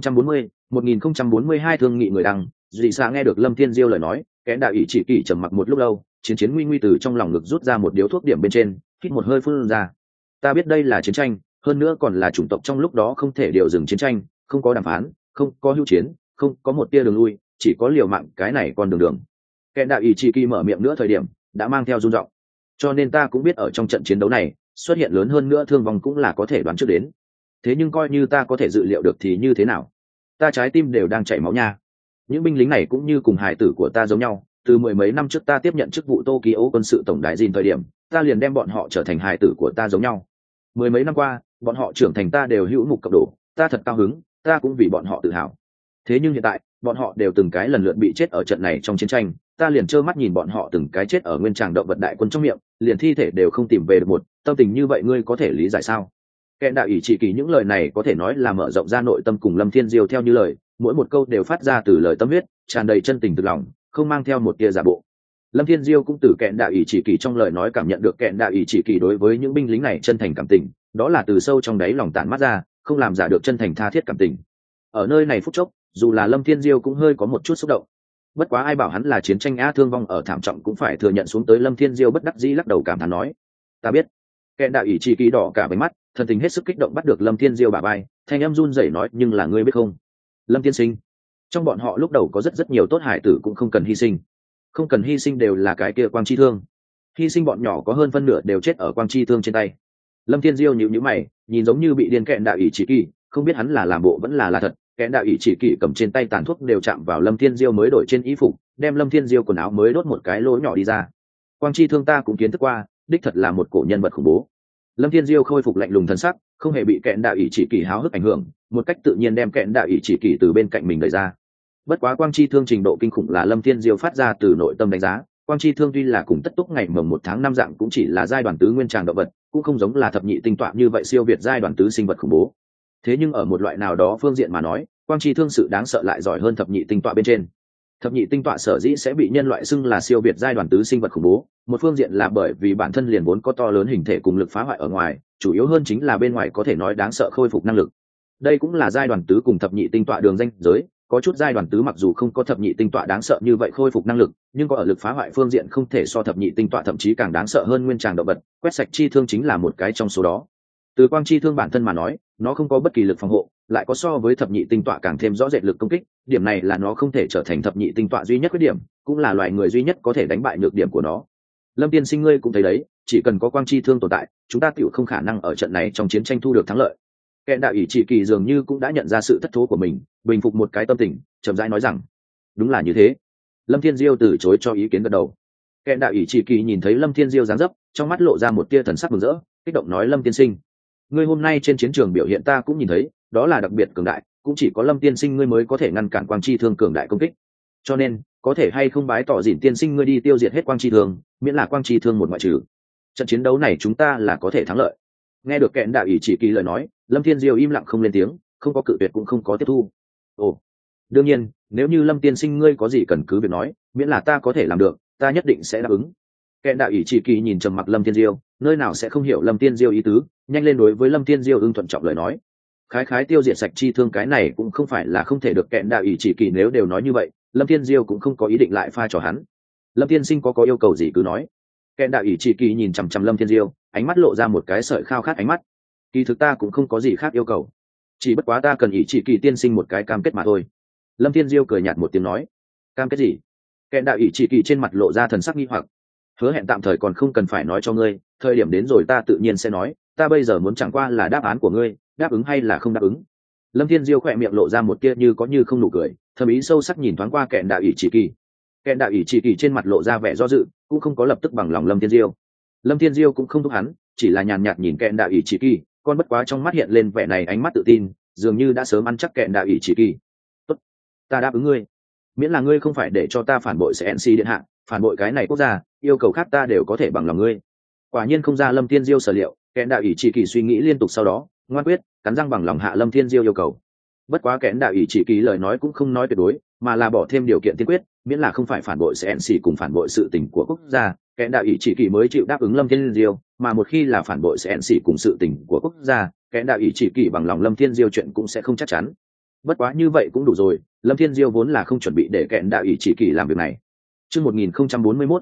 1040, 1042 thương nghị người đăng, Dị Sa nghe được Lâm Thiên Diêu lời nói, kẻ đạo ỷ chỉ kỷ trầm mặc một lúc lâu, chiến nguy nguy từ trong lòng ngực rút ra một điếu thuốc điểm bên trên, hít một hơi phun ra. Ta biết đây là chiến tranh, hơn nữa còn là chủng tộc trong lúc đó không thể điều dừng chiến tranh, không có đàm phán, không có hữu chiến, không có một tia đường lui, chỉ có liều mạng cái này còn đường. Kẻ đạo ỷ chỉ kỷ mở miệng nữa thời điểm đã mang theo run giọng. Cho nên ta cũng biết ở trong trận chiến đấu này xuất hiện lớn hơn nữa thương vong cũng là có thể đoán trước đến. Thế nhưng coi như ta có thể dự liệu được thì như thế nào? Ta trái tim đều đang chảy máu nha. Những binh lính này cũng như cùng hài tử của ta giống nhau, từ mười mấy năm trước ta tiếp nhận chức vụ Tokyo quân sự tổng đại diện thời điểm, ta liền đem bọn họ trở thành hài tử của ta giống nhau. Mười mấy năm qua, bọn họ trưởng thành ta đều hữu mục cộng độ, ta thật cao hứng, ta cũng vì bọn họ tự hào. Thế nhưng hiện tại, bọn họ đều từng cái lần lượt bị chết ở trận này trong chiến tranh, ta liền trơ mắt nhìn bọn họ từng cái chết ở nguyên tràng động vật đại quân trong miệng, liền thi thể đều không tìm về được một. Tâm tình như vậy ngươi có thể lý giải sao? Kẻ đạo ỷ chỉ kỳ những lời này có thể nói là mở rộng ra nội tâm cùng Lâm Thiên Diêu theo như lời, mỗi một câu đều phát ra từ lời tâm huyết, tràn đầy chân tình từ lòng, không mang theo một tia giả bộ. Lâm Thiên Diêu cũng từ kẻ đạo ỷ chỉ kỳ trong lời nói cảm nhận được kẻ đạo ỷ chỉ kỳ đối với những binh lính này chân thành cảm tình, đó là từ sâu trong đáy lòng tản mắt ra, không làm giả được chân thành tha thiết cảm tình. Ở nơi này phút chốc, dù là Lâm Thiên Diêu cũng hơi có một chút xúc động. Bất quá ai bảo hắn là chiến tranh á, thương vong ở thảm trọng cũng phải thừa nhận xuống tới. Lâm Thiên Diêu bất đắc dĩ lắc đầu cảm thán nói: "Ta biết." Kẻ đạo ỷ chỉ kỳ đỏ cả bánh mắt, thần tình hết sức kích động bắt được Lâm Thiên Diêu bả vai, thanh âm run rẩy nói: "Nhưng là ngươi biết không, Lâm tiên sinh, trong bọn họ lúc đầu có rất nhiều tốt hải tử cũng không cần hy sinh. Không cần hy sinh đều là cái kia Quang Chi Thương. Hy sinh bọn nhỏ có hơn phân nửa đều chết ở Quang Chi Thương trên tay." Lâm Thiên Diêu nhíu mày, nhìn giống như bị điên. Kẻ đạo ỷ chỉ kỳ không biết hắn là làm bộ vẫn là thật. Kẻ đạo ỷ chỉ kỳ cầm trên tay tàn thuốc đều chạm vào Lâm Thiên Diêu mới đổi trên y phục, đem Lâm Thiên Diêu quần áo mới đốt một cái lỗ nhỏ đi ra. Quang Chi Thương ta cũng kiến thức qua, đích thật là một cổ nhân vật khủng bố. Lâm Thiên Diêu khôi phục lạnh lùng thần sắc, không hề bị kẻ đạo ỷ chỉ kỳ háo hức ảnh hưởng, một cách tự nhiên đem kẻ đạo ỷ chỉ kỳ từ bên cạnh mình đẩy ra. Bất quá Quang Chi Thương trình độ kinh khủng là Lâm Thiên Diêu phát ra từ nội tâm đánh giá. Quang Chi Thương tuy là cùng tất túc ngày mồng 1 tháng 5 dạng cũng chỉ là giai đoạn tứ nguyên tràng động vật, cũng không giống là thập nhị tinh tọa như vậy siêu việt giai đoạn tứ sinh vật khủng bố. Thế nhưng ở một loại nào đó phương diện mà nói, Quang Chi Thương sự đáng sợ lại giỏi hơn thập nhị tinh tọa bên trên. Thập nhị tinh tọa sở dĩ sẽ bị nhân loại xưng là siêu việt giai đoạn tứ sinh vật khủng bố, một phương diện là bởi vì bản thân liền vốn có to lớn hình thể cùng lực phá hoại ở ngoài, chủ yếu hơn chính là bên ngoài có thể nói đáng sợ khôi phục năng lực. Đây cũng là giai đoạn tứ cùng thập nhị tinh tọa đường ranh giới, có chút giai đoạn tứ mặc dù không có thập nhị tinh tọa đáng sợ như vậy khôi phục năng lực, nhưng có ở lực phá hoại phương diện không thể so thập nhị tinh tọa, thậm chí càng đáng sợ hơn nguyên tràng động vật. Quét sạch chi thương chính là một cái trong số đó. Từ Quang Chi Thương bản thân mà nói, nó không có bất kỳ lực phòng hộ, lại có so với thập nhị tinh tọa càng thêm rõ rệt lực công kích, điểm này là nó không thể trở thành thập nhị tinh tọa duy nhất khuyết điểm, cũng là loài người duy nhất có thể đánh bại nhược điểm của nó. Lâm tiên sinh ngươi cũng thấy đấy, chỉ cần có Quang Chi Thương tồn tại, chúng ta tựu không khả năng ở trận này trong chiến tranh thu được thắng lợi. Kẻ đạo ỷ chỉ kỳ dường như cũng đã nhận ra sự thất thố của mình, bình phục một cái tâm tình, chậm rãi nói rằng: "Đúng là như thế." Lâm Thiên Diêu từ chối cho ý kiến gật đầu. Kẻ đạo ỷ chỉ kỳ nhìn thấy Lâm Thiên Diêu dáng dấp, trong mắt lộ ra một tia thần sắc mừng rỡ, kích động nói: "Lâm tiên sinh, ngươi hôm nay trên chiến trường biểu hiện ta cũng nhìn thấy, đó là đặc biệt cường đại, cũng chỉ có Lâm tiên sinh ngươi mới có thể ngăn cản Quang Chi Thương cường đại công kích. Cho nên, có thể hay không bái tỏ dỉn tiên sinh ngươi đi tiêu diệt hết Quang Chi Thương, miễn là Quang Chi Thương một ngoại trừ. Trận chiến đấu này chúng ta là có thể thắng lợi." Nghe được kẻ đạo ỷ chỉ kỳ lời nói, Lâm Thiên Diêu im lặng không lên tiếng, không có cự tuyệt cũng không có tiếp thu. "Ồ, đương nhiên, nếu như Lâm tiên sinh ngươi có gì cần cứ việc nói, miễn là ta có thể làm được, ta nhất định sẽ đáp ứng." Kẻ đạo ỷ chỉ kỳ nhìn trầm mặc Lâm Thiên Diêu, nơi nào sẽ không hiểu Lâm Thiên Diêu ý tứ, nhanh lên đối với Lâm Thiên Diêu ưng thuận trọng lời nói: "Khái khái tiêu diệt sạch chi thương cái này cũng không phải là không thể được." Kẻ đạo ỷ chỉ kỳ nếu đều nói như vậy, Lâm Thiên Diêu cũng không có ý định lại pha trò hắn. "Lâm tiên sinh có yêu cầu gì cứ nói." Kẻ đạo ỷ chỉ kỳ nhìn chằm chằm Lâm Thiên Diêu, ánh mắt lộ ra một cái sợi khao khát ánh mắt. "Kỳ thực ta cũng không có gì khác yêu cầu, chỉ bất quá ta cần ỷ chỉ kỳ tiên sinh một cái cam kết mà thôi." Lâm Thiên Diêu cười nhạt một tiếng nói: "Cam kết gì?" Kẻ đạo ỷ chỉ kỳ trên mặt lộ ra thần sắc nghi hoặc: "Hứa hẹn tạm thời còn không cần phải nói cho ngươi, thời điểm đến rồi ta tự nhiên sẽ nói, ta bây giờ muốn chẳng qua là đáp án của ngươi, đáp ứng hay là không đáp ứng." Lâm Thiên Diêu khỏe miệng lộ ra một tia như có như không nụ cười, thầm ý sâu sắc nhìn thoáng qua kẻ đạo ỷ chỉ kỳ. Kẻ đạo ỷ chỉ kỳ trên mặt lộ ra vẻ do dự, cũng không có lập tức bằng lòng Lâm Thiên Diêu. Lâm Thiên Diêu cũng không thúc hắn, chỉ là nhàn nhạt nhìn kẻ đạo ỷ chỉ kỳ, con bất quá trong mắt hiện lên vẻ này ánh mắt tự tin, dường như đã sớm ăn chắc kẻ đạo ỷ chỉ kỳ. "Tốt, ta đáp ứng ngươi, miễn là ngươi không phải để cho ta phản bội CNC điện hạ, phản bội cái này quốc gia, yêu cầu khác ta đều có thể bằng lòng ngươi." Quả nhiên không ra Lâm Thiên Diêu sở liệu, kẻ đạo ỷ chỉ kỳ suy nghĩ liên tục sau đó, ngoan quyết cắn răng bằng lòng hạ Lâm Thiên Diêu yêu cầu. Bất quá kẽn đạo ý chỉ kỳ lời nói cũng không nói tuyệt đối, mà là bỏ thêm điều kiện tiên quyết, miễn là không phải phản bội sẽ xỉ cùng phản bội sự tình của quốc gia, kẽn đạo ý chỉ kỳ mới chịu đáp ứng Lâm Thiên Diêu, mà một khi là phản bội sẽ xỉ cùng sự tình của quốc gia, kẽn đạo ý chỉ kỳ bằng lòng Lâm Thiên Diêu chuyện cũng sẽ không chắc chắn. Bất quá như vậy cũng đủ rồi, Lâm Thiên Diêu vốn là không chuẩn bị để kẽn đạo ý chỉ kỳ làm việc này. Chương 1041,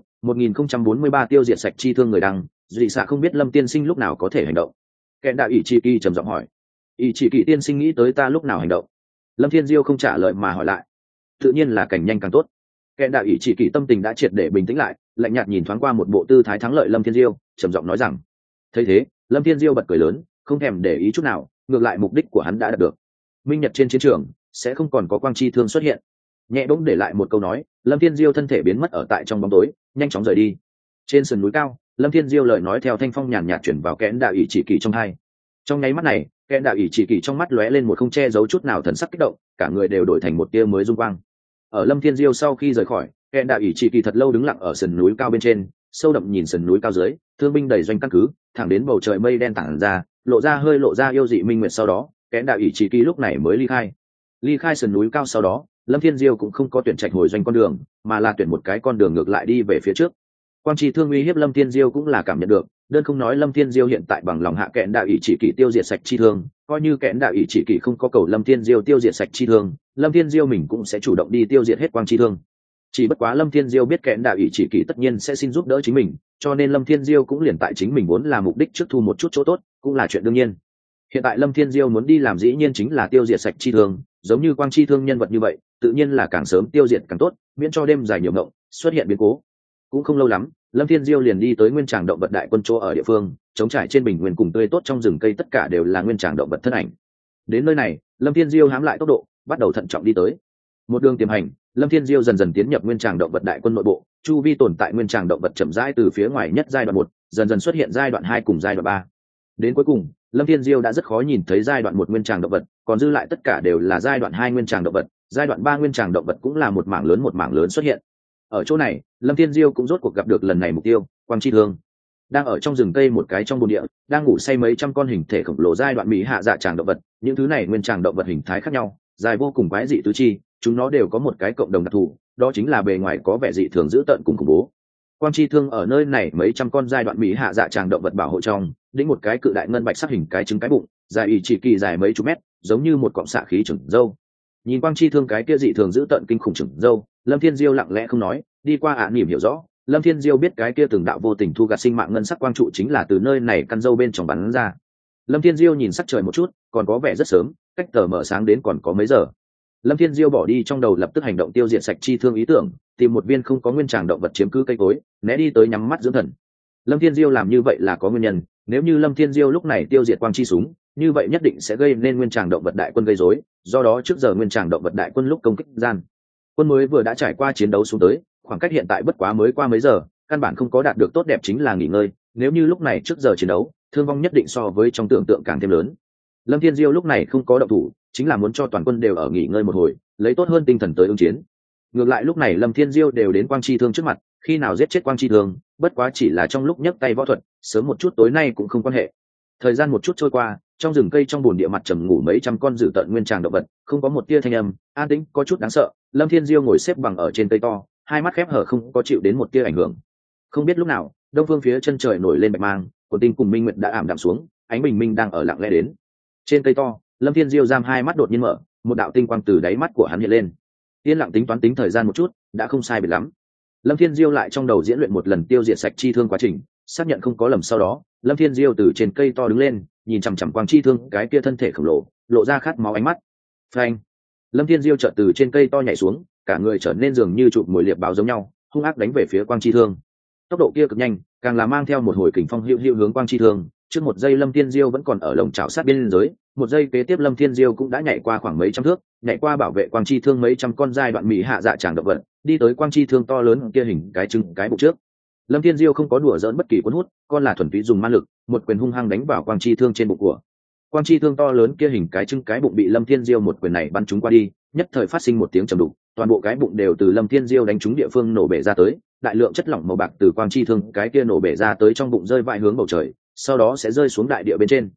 1043 tiêu diệt sạch chi thương người đăng, dị xạ không biết Lâm tiên sinh lúc nào có thể hành động. Kẽn đạo ý chỉ kỳ trầm giọng hỏi. Ý chỉ kỳ tiên sinh nghĩ tới ta lúc nào hành động? Lâm Thiên Diêu không trả lời mà hỏi lại. Tự nhiên là càng nhanh càng tốt. Kẽn đạo ý chỉ kỳ tâm tình đã triệt để bình tĩnh lại, lạnh nhạt nhìn thoáng qua một bộ tư thái thắng lợi Lâm Thiên Diêu, trầm giọng nói rằng. Thấy thế, Lâm Thiên Diêu bật cười lớn, không thèm để ý chút nào, ngược lại mục đích của hắn đã đạt được. Minh nhật trên chiến trường sẽ không còn có quang chi thương xuất hiện. Nhẹ bỗng để lại một câu nói, Lâm Thiên Diêu thân thể biến mất ở tại trong bóng tối, nhanh chóng rời đi. Trên sườn núi cao, Lâm Thiên Diêu lời nói theo thanh phong nhàn nhạt chuyển vào kẽn đạo ý chỉ kỳ trong tai. Trong nháy mắt này, kẽn đạo ý chỉ kỳ trong mắt lóe lên một không che giấu chút nào thần sắc kích động, cả người đều đổi thành một tia mới dung quang. Ở Lâm Thiên Diêu sau khi rời khỏi, kẽn đạo ý chỉ kỳ thật lâu đứng lặng ở sườn núi cao bên trên, sâu đậm nhìn sườn núi cao dưới, thương binh đầy doanh căn cứ, thẳng đến bầu trời mây đen tản ra, lộ ra yêu dị minh nguyệt, sau đó kẽn đạo ý chỉ kỳ lúc này mới ly khai sườn núi cao. Sau đó Lâm Thiên Diêu cũng không có tuyển trạch hồi doanh con đường, mà là tuyển một cái con đường ngược lại đi về phía trước. Quang chi thương uy hiếp Lâm Thiên Diêu cũng là cảm nhận được, đơn không nói Lâm Thiên Diêu hiện tại bằng lòng hạ kẽn đạo ý chỉ kỳ tiêu diệt sạch chi thương, coi như kẽn đạo ý chỉ kỳ không có cầu Lâm Thiên Diêu tiêu diệt sạch chi thương, Lâm Thiên Diêu mình cũng sẽ chủ động đi tiêu diệt hết quang chi thương. Chỉ bất quá Lâm Thiên Diêu biết kẽn đạo ý chỉ kỳ tất nhiên sẽ xin giúp đỡ chính mình, cho nên Lâm Thiên Diêu cũng liền tại chính mình muốn là mục đích trước thu một chút chỗ tốt, cũng là chuyện đương nhiên. Hiện tại Lâm Thiên Diêu muốn đi làm dĩ nhiên chính là tiêu diệt sạch chi thương, giống như quang chi thương nhân vật như vậy, tự nhiên là càng sớm tiêu diệt càng tốt, miễn cho đêm dài nhiều ngộng, xuất hiện biến cố. Cũng không lâu lắm, Lâm Thiên Diêu liền đi tới nguyên tràng động vật đại quân chỗ ở địa phương, trống trải trên bình nguyên cùng tươi tốt trong rừng cây tất cả đều là nguyên tràng động vật thân ảnh. Đến nơi này, Lâm Thiên Diêu hám lại tốc độ, bắt đầu thận trọng đi tới. Một đường tiềm hành, Lâm Thiên Diêu dần dần tiến nhập nguyên tràng động vật đại quân nội bộ, chu vi tồn tại nguyên tràng động vật chậm rãi từ phía ngoài nhất giai đoạn 1, dần dần xuất hiện giai đoạn 2 cùng giai đoạn 3. Đến cuối cùng, Lâm Thiên Diêu đã rất khó nhìn thấy giai đoạn 1 nguyên tràng động vật, còn dư lại tất cả đều là giai đoạn 2 nguyên tràng động vật, giai đoạn 3 nguyên tràng động vật cũng là một mảng lớn xuất hiện. Ở chỗ này, Lâm Thiên Diêu cũng rốt cuộc gặp được lần này mục tiêu, quang chi thương. Đang ở trong rừng cây một cái trong bồn địa, đang ngủ say mấy trăm con hình thể khổng lồ giai đoạn mỹ hạ dạ tràng động vật, những thứ này nguyên tràng động vật hình thái khác nhau, dài vô cùng quái dị tứ chi, chúng nó đều có một cái cộng đồng đặc thù, đó chính là bề ngoài có vẻ dị thường dữ tợn cùng khủng bố. Quang chi thương ở nơi này mấy trăm con giai đoạn mỹ hạ dạ tràng động vật bảo hộ trong, đĩnh một cái cự đại ngân bạch sắc hình cái trứng cái bụng, dài ỷ chỉ kỳ dài mấy chục mét, giống như một cọng xạ khí trứng dâu. Nhìn quang chi thương cái kia dị thường dữ tợn kinh khủng trứng dâu, Lâm Thiên Diêu lặng lẽ không nói, đi qua niệm hiểu rõ, Lâm Thiên Diêu biết cái kia từng đạo vô tình thu gặt sinh mạng ngân sắc quang trụ chính là từ nơi này căn dâu bên trong bắn ra. Lâm Thiên Diêu nhìn sắc trời một chút, còn có vẻ rất sớm, cách tờ mở sáng đến còn có mấy giờ. Lâm Thiên Diêu bỏ đi trong đầu lập tức hành động tiêu diệt sạch chi thương ý tưởng, tìm một viên không có nguyên tràng động vật chiếm cứ cây cối, né đi tới nhắm mắt dưỡng thần. Lâm Thiên Diêu làm như vậy là có nguyên nhân, nếu như Lâm Thiên Diêu lúc này tiêu diệt quang chi súng, như vậy nhất định sẽ gây nên nguyên tràng động vật đại quân gây rối, do đó trước giờ nguyên tràng động vật đại quân lúc công kích gian, quân mới vừa đã trải qua chiến đấu xuống tới, khoảng cách hiện tại bất quá mới qua mấy giờ, căn bản không có đạt được tốt đẹp chính là nghỉ ngơi, nếu như lúc này trước giờ chiến đấu, thương vong nhất định so với trong tưởng tượng càng thêm lớn. Lâm Thiên Diêu lúc này không có động thủ, chính là muốn cho toàn quân đều ở nghỉ ngơi một hồi, lấy tốt hơn tinh thần tới ứng chiến. Ngược lại lúc này Lâm Thiên Diêu đều đến quang chi thương trước mặt, khi nào giết chết quang chi thương, bất quá chỉ là trong lúc nhấc tay võ thuật, sớm một chút tối nay cũng không quan hệ. Thời gian một chút trôi qua, trong rừng cây trong bồn địa mặt trầm ngủ mấy trăm con dữ tợn nguyên tràng động vật, không có một tia thanh âm, an tĩnh có chút đáng sợ. Lâm Thiên Diêu ngồi xếp bằng ở trên cây to, hai mắt khép hở không có chịu đến một tia ảnh hưởng. Không biết lúc nào, đông phương phía chân trời nổi lên bạch mang, của tinh cùng minh nguyệt đã ảm đạm xuống, ánh bình minh đang ở lặng lẽ đến. Trên cây to, Lâm Thiên Diêu giam hai mắt đột nhiên mở, một đạo tinh quang từ đáy mắt của hắn hiện lên. Yên lặng tính toán tính thời gian một chút, đã không sai biệt lắm. Lâm Thiên Diêu lại trong đầu diễn luyện một lần tiêu diệt sạch chi thương quá trình, xác nhận không có lầm sau đó, Lâm Thiên Diêu từ trên cây to đứng lên, nhìn chằm chằm quang chi thương cái kia thân thể khổng lồ, lộ ra khát máu ánh mắt. Phanh! Lâm Thiên Diêu chợt từ trên cây to nhảy xuống, cả người trở nên dường như chụp mồi liệp báo giống nhau, hung ác đánh về phía quang chi thương. Tốc độ kia cực nhanh, càng là mang theo một hồi kình phong hữu hữu hướng quang chi thương. Trước một giây Lâm Thiên Diêu vẫn còn ở lồng chảo sát biên giới, một giây kế tiếp Lâm Thiên Diêu cũng đã nhảy qua khoảng mấy trăm thước, nhảy qua bảo vệ quang chi thương mấy trăm con giai đoạn mỹ hạ dạ tràng động vật, đi tới quang chi thương to lớn kia hình cái trứng cái bụng trước. Lâm Thiên Diêu không có đùa giỡn bất kỳ cuốn hút, con là thuần túy dùng ma lực, một quyền hung hăng đánh vào quang chi thương trên bụng của. Quang chi thương to lớn kia hình cái trứng cái bụng bị Lâm Thiên Diêu một quyền này bắn trúng qua đi, nhất thời phát sinh một tiếng trầm đục, toàn bộ cái bụng đều từ Lâm Thiên Diêu đánh trúng địa phương nổ bể ra tới, đại lượng chất lỏng màu bạc từ quang chi thương cái kia nổ bể ra tới trong bụng rơi vãi hướng bầu trời, sau đó sẽ rơi xuống đại địa bên trên.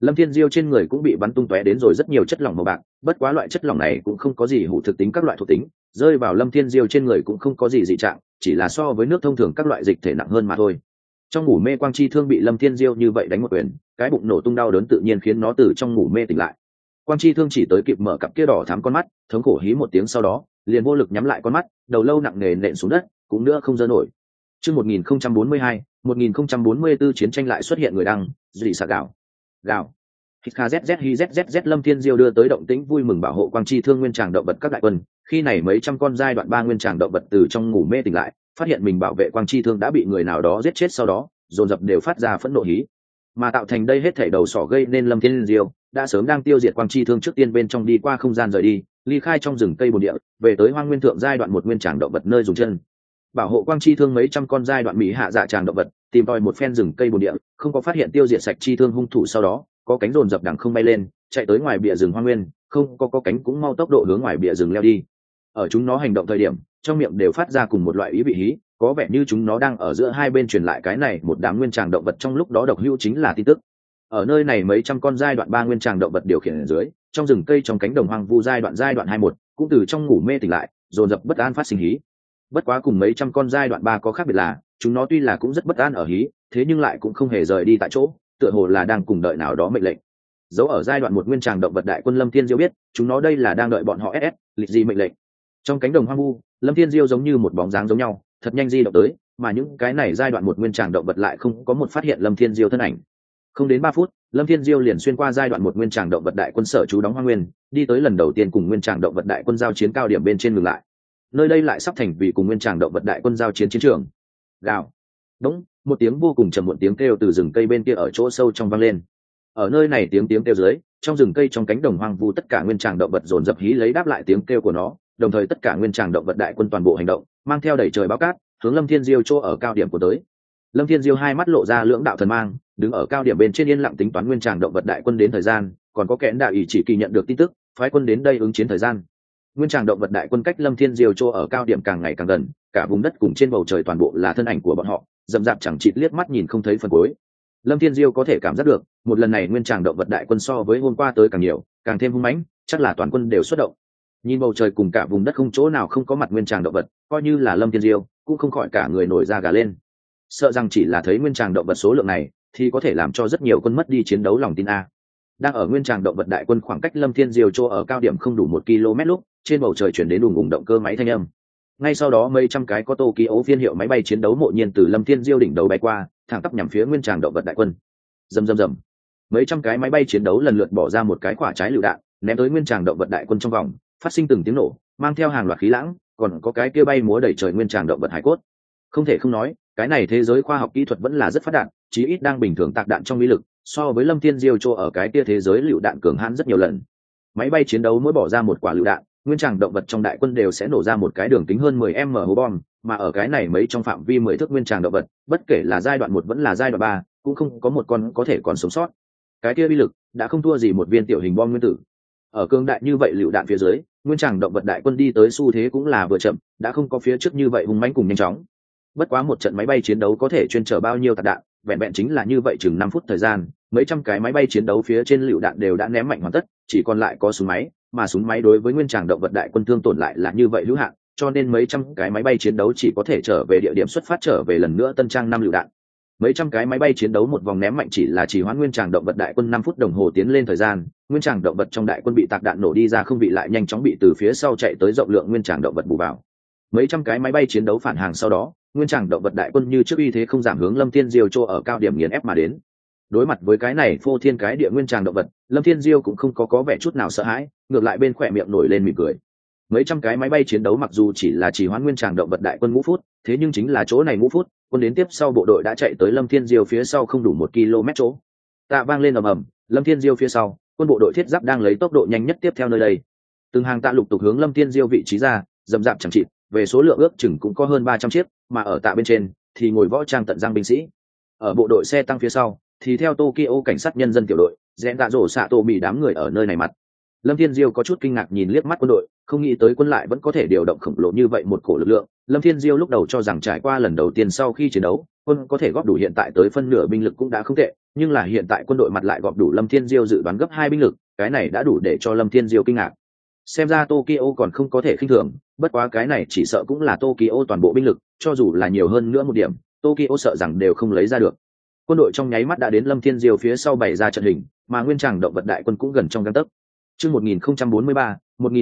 Lâm Thiên Diêu trên người cũng bị bắn tung tóe đến rồi rất nhiều chất lỏng màu bạc, bất quá loại chất lỏng này cũng không có gì hữu thực tính các loại thuộc tính, rơi vào Lâm Thiên Diêu trên người cũng không có gì dị trạng, chỉ là so với nước thông thường các loại dịch thể nặng hơn mà thôi. Trong ngủ mê quang chi thương bị Lâm Thiên Diêu như vậy đánh một quyền, cái bụng nổ tung đau đớn tự nhiên khiến nó từ trong ngủ mê tỉnh lại. Quang chi thương chỉ tới kịp mở cặp kia đỏ thắm con mắt, thống khổ hí một tiếng sau đó, liền vô lực nhắm lại con mắt, đầu lâu nặng nề nện xuống đất, cũng nữa không dơ nổi. Chương 1042, 1044 chiến tranh lại xuất hiện người đăng, dị xạ gạo. Gạo. KZZ Lâm Thiên Diêu đưa tới động tĩnh vui mừng bảo hộ quang chi thương nguyên tràng động vật các đại quân, khi này mấy trăm con giai đoạn 3 nguyên tràng động vật từ trong ngủ mê tỉnh lại, phát hiện mình bảo vệ quang chi thương đã bị người nào đó giết chết sau đó, dồn dập đều phát ra phẫn nộ hí. Mà tạo thành đây hết thảy đầu sỏ gây nên Lâm Thiên Diêu đã sớm đang tiêu diệt quang chi thương trước tiên bên trong đi qua không gian rời đi, ly khai trong rừng cây bồn địa, về tới hoang nguyên thượng giai đoạn một nguyên tràng động vật nơi dùng chân. Bảo hộ quang chi thương mấy trăm con giai đoạn mỹ hạ dạ tràng động vật, tìm tòi một phen rừng cây bồn địa, không có phát hiện tiêu diệt sạch chi thương hung thủ sau đó, có cánh dồn dập đằng không bay lên, chạy tới ngoài bìa rừng hoang nguyên, không có cánh cũng mau tốc độ hướng ngoài bìa rừng leo đi. Ở chúng nó hành động thời điểm, trong miệng đều phát ra cùng một loại ý vị hí, có vẻ như chúng nó đang ở giữa hai bên truyền lại cái này một đám nguyên tràng động vật trong lúc đó độc hữu chính là tin tức. Ở nơi này mấy trăm con giai đoạn 3 nguyên tràng động vật điều khiển ở dưới, trong rừng cây trong cánh đồng hoang vu giai đoạn 21, cũng từ trong ngủ mê tỉnh lại, dồn dập bất an phát sinh hí. Bất quá cùng mấy trăm con giai đoạn 3 có khác biệt là, chúng nó tuy là cũng rất bất an ở hí, thế nhưng lại cũng không hề rời đi tại chỗ, tựa hồ là đang cùng đợi nào đó mệnh lệnh. Dấu ở giai đoạn 1 nguyên tràng động vật đại quân Lâm Thiên Diêu biết, chúng nó đây là đang đợi bọn họ SS, lịch gì mệnh lệnh. Trong cánh đồng hoang vu, Lâm Thiên Diêu giống như một bóng dáng giống nhau, thật nhanh di động tới, mà những cái này giai đoạn 1 nguyên tràng động vật lại không có một phát hiện Lâm Thiên Diêu thân ảnh. Không đến 3 phút, Lâm Thiên Diêu liền xuyên qua giai đoạn 1 nguyên tràng động vật đại quân sở trú đóng hoang nguyên, đi tới lần đầu tiên cùng nguyên tràng động vật đại quân giao chiến cao điểm bên trên ngừng lại. Nơi đây lại sắp thành vì cùng nguyên tràng động vật đại quân giao chiến chiến trường. Gào. Đúng, một tiếng vô cùng trầm muộn tiếng kêu từ rừng cây bên kia ở chỗ sâu trong vang lên. Ở nơi này tiếng kêu dưới, trong rừng cây trong cánh đồng hoang vu tất cả nguyên tràng động vật dồn dập hí lấy đáp lại tiếng kêu của nó, đồng thời tất cả nguyên tràng động vật đại quân toàn bộ hành động, mang theo đẩy trời báo cát, hướng Lâm Thiên Diêu chỗ ở cao điểm của tới. Lâm Thiên Diêu hai mắt lộ ra lưỡng đạo thần mang, đứng ở cao điểm bên trên yên lặng tính toán nguyên tràng động vật đại quân đến thời gian, còn có kẽn đạo ủy chỉ kỳ nhận được tin tức, phái quân đến đây ứng chiến thời gian. Nguyên tràng động vật đại quân cách Lâm Thiên Diêu chỗ ở cao điểm càng ngày càng gần, cả vùng đất cùng trên bầu trời toàn bộ là thân ảnh của bọn họ, dầm dạp chẳng chịt liếc mắt nhìn không thấy phần cuối. Lâm Thiên Diêu có thể cảm giác được, một lần này nguyên tràng động vật đại quân so với hôm qua tới càng nhiều, càng thêm hung mãnh, chắc là toàn quân đều xuất động. Nhìn bầu trời cùng cả vùng đất không chỗ nào không có mặt nguyên tràng động vật, coi như là Lâm Thiên Diêu cũng không khỏi cả người nổi da gà lên. Sợ rằng chỉ là thấy nguyên tràng động vật số lượng này, thì có thể làm cho rất nhiều quân mất đi chiến đấu lòng tin a. Đang ở nguyên tràng động vật đại quân khoảng cách Lâm Thiên Diêu chỗ ở cao điểm không đủ 1 km lúc, trên bầu trời chuyển đến đùng ùng động cơ máy thanh âm. Ngay sau đó mấy trăm cái có Tokyo phiên hiệu máy bay chiến đấu mộ nhiên từ Lâm Thiên Diêu đỉnh đầu bay qua, thẳng tắp nhắm phía nguyên tràng động vật đại quân. Rầm rầm rầm. Mấy trăm cái máy bay chiến đấu lần lượt bỏ ra một cái quả trái lựu đạn, ném tới nguyên tràng động vật đại quân trong vòng, phát sinh từng tiếng nổ, mang theo hàng loạt khí lãng, còn có cái kia bay múa đầy trời nguyên tràng động vật hải cốt. Không thể không nói, cái này thế giới khoa học kỹ thuật vẫn là rất phát đạt, chí ít đang bình thường tạc đạn trong uy lực, so với Lâm Thiên Diêu chỗ ở cái kia thế giới lựu đạn cường hãn rất nhiều lần. Máy bay chiến đấu mỗi bỏ ra một quả lựu đạn, nguyên tràng động vật trong đại quân đều sẽ nổ ra một cái đường kính hơn 10m hố bom, mà ở cái này mấy trong phạm vi 10 thước nguyên tràng động vật, bất kể là giai đoạn 1 vẫn là giai đoạn 3, cũng không có một con có thể còn sống sót. Cái kia uy lực đã không thua gì một viên tiểu hình bom nguyên tử. Ở cương đại như vậy lựu đạn phía dưới, nguyên tràng động vật đại quân đi tới xu thế cũng là vừa chậm, đã không có phía trước như vậy hung mãnh cùng nhanh chóng. Bất quá một trận máy bay chiến đấu có thể chuyên chở bao nhiêu tạc đạn, vẹn vẹn chính là như vậy chừng 5 phút thời gian, mấy trăm cái máy bay chiến đấu phía trên lựu đạn đều đã ném mạnh hoàn tất, chỉ còn lại có súng máy, mà súng máy đối với nguyên tràng động vật đại quân thương tổn lại là như vậy hữu hạn, cho nên mấy trăm cái máy bay chiến đấu chỉ có thể trở về địa điểm xuất phát trở về lần nữa tân trang 5 lựu đạn. Mấy trăm cái máy bay chiến đấu một vòng ném mạnh chỉ là chỉ hoãn nguyên tràng động vật đại quân 5 phút đồng hồ tiến lên thời gian, nguyên tràng động vật trong đại quân bị tạc đạn nổ đi ra không bị lại nhanh chóng bị từ phía sau chạy tới rộng lượng nguyên tràng động vật bù vào. Mấy trăm cái máy bay chiến đấu phản hàng sau đó, nguyên tràng động vật đại quân như trước uy thế không giảm hướng Lâm Thiên Diêu chỗ ở cao điểm nghiền ép mà đến. Đối mặt với cái này phô thiên cái địa nguyên tràng động vật, Lâm Thiên Diêu cũng không có vẻ chút nào sợ hãi, ngược lại bên khỏe miệng nổi lên mỉm cười. Mấy trăm cái máy bay chiến đấu mặc dù chỉ là chỉ hoãn nguyên tràng động vật đại quân ngũ phút, thế nhưng chính là chỗ này ngũ phút, quân đến tiếp sau bộ đội đã chạy tới Lâm Thiên Diêu phía sau không đủ 1 km chỗ. Tạ vang lên ầm ầm, Lâm Thiên Diêu phía sau, quân bộ đội thiết giáp đang lấy tốc độ nhanh nhất tiếp theo nơi đây. Từng hàng tạ lục tục hướng Lâm Thiên Diêu vị trí ra, dầm dạp chẳng chịt, về số lượng ước chừng cũng có hơn 300 chiếc, mà ở tạ bên trên thì ngồi võ trang tận răng binh sĩ. Ở bộ đội xe tăng phía sau thì theo Tokyo cảnh sát nhân dân tiểu đội, rẽn tạ rổ xạ tổ mì đám người ở nơi này mặt. Lâm Thiên Diêu có chút kinh ngạc nhìn liếc mắt quân đội, không nghĩ tới quân lại vẫn có thể điều động khổng lồ như vậy một cổ lực lượng. Lâm Thiên Diêu lúc đầu cho rằng trải qua lần đầu tiên sau khi chiến đấu, quân có thể góp đủ hiện tại tới phân nửa binh lực cũng đã không tệ, nhưng là hiện tại quân đội mặt lại gọp đủ Lâm Thiên Diêu dự đoán gấp 2 binh lực, cái này đã đủ để cho Lâm Thiên Diêu kinh ngạc. Xem ra Tokyo còn không có thể khinh thường, bất quá cái này chỉ sợ cũng là Tokyo toàn bộ binh lực, cho dù là nhiều hơn nữa một điểm, Tokyo sợ rằng đều không lấy ra được. Quân đội trong nháy mắt đã đến Lâm Thiên Diêu phía sau bày ra trận hình, mà nguyên tràng động vật đại quân cũng gần trong gang tấc. Chương 1043,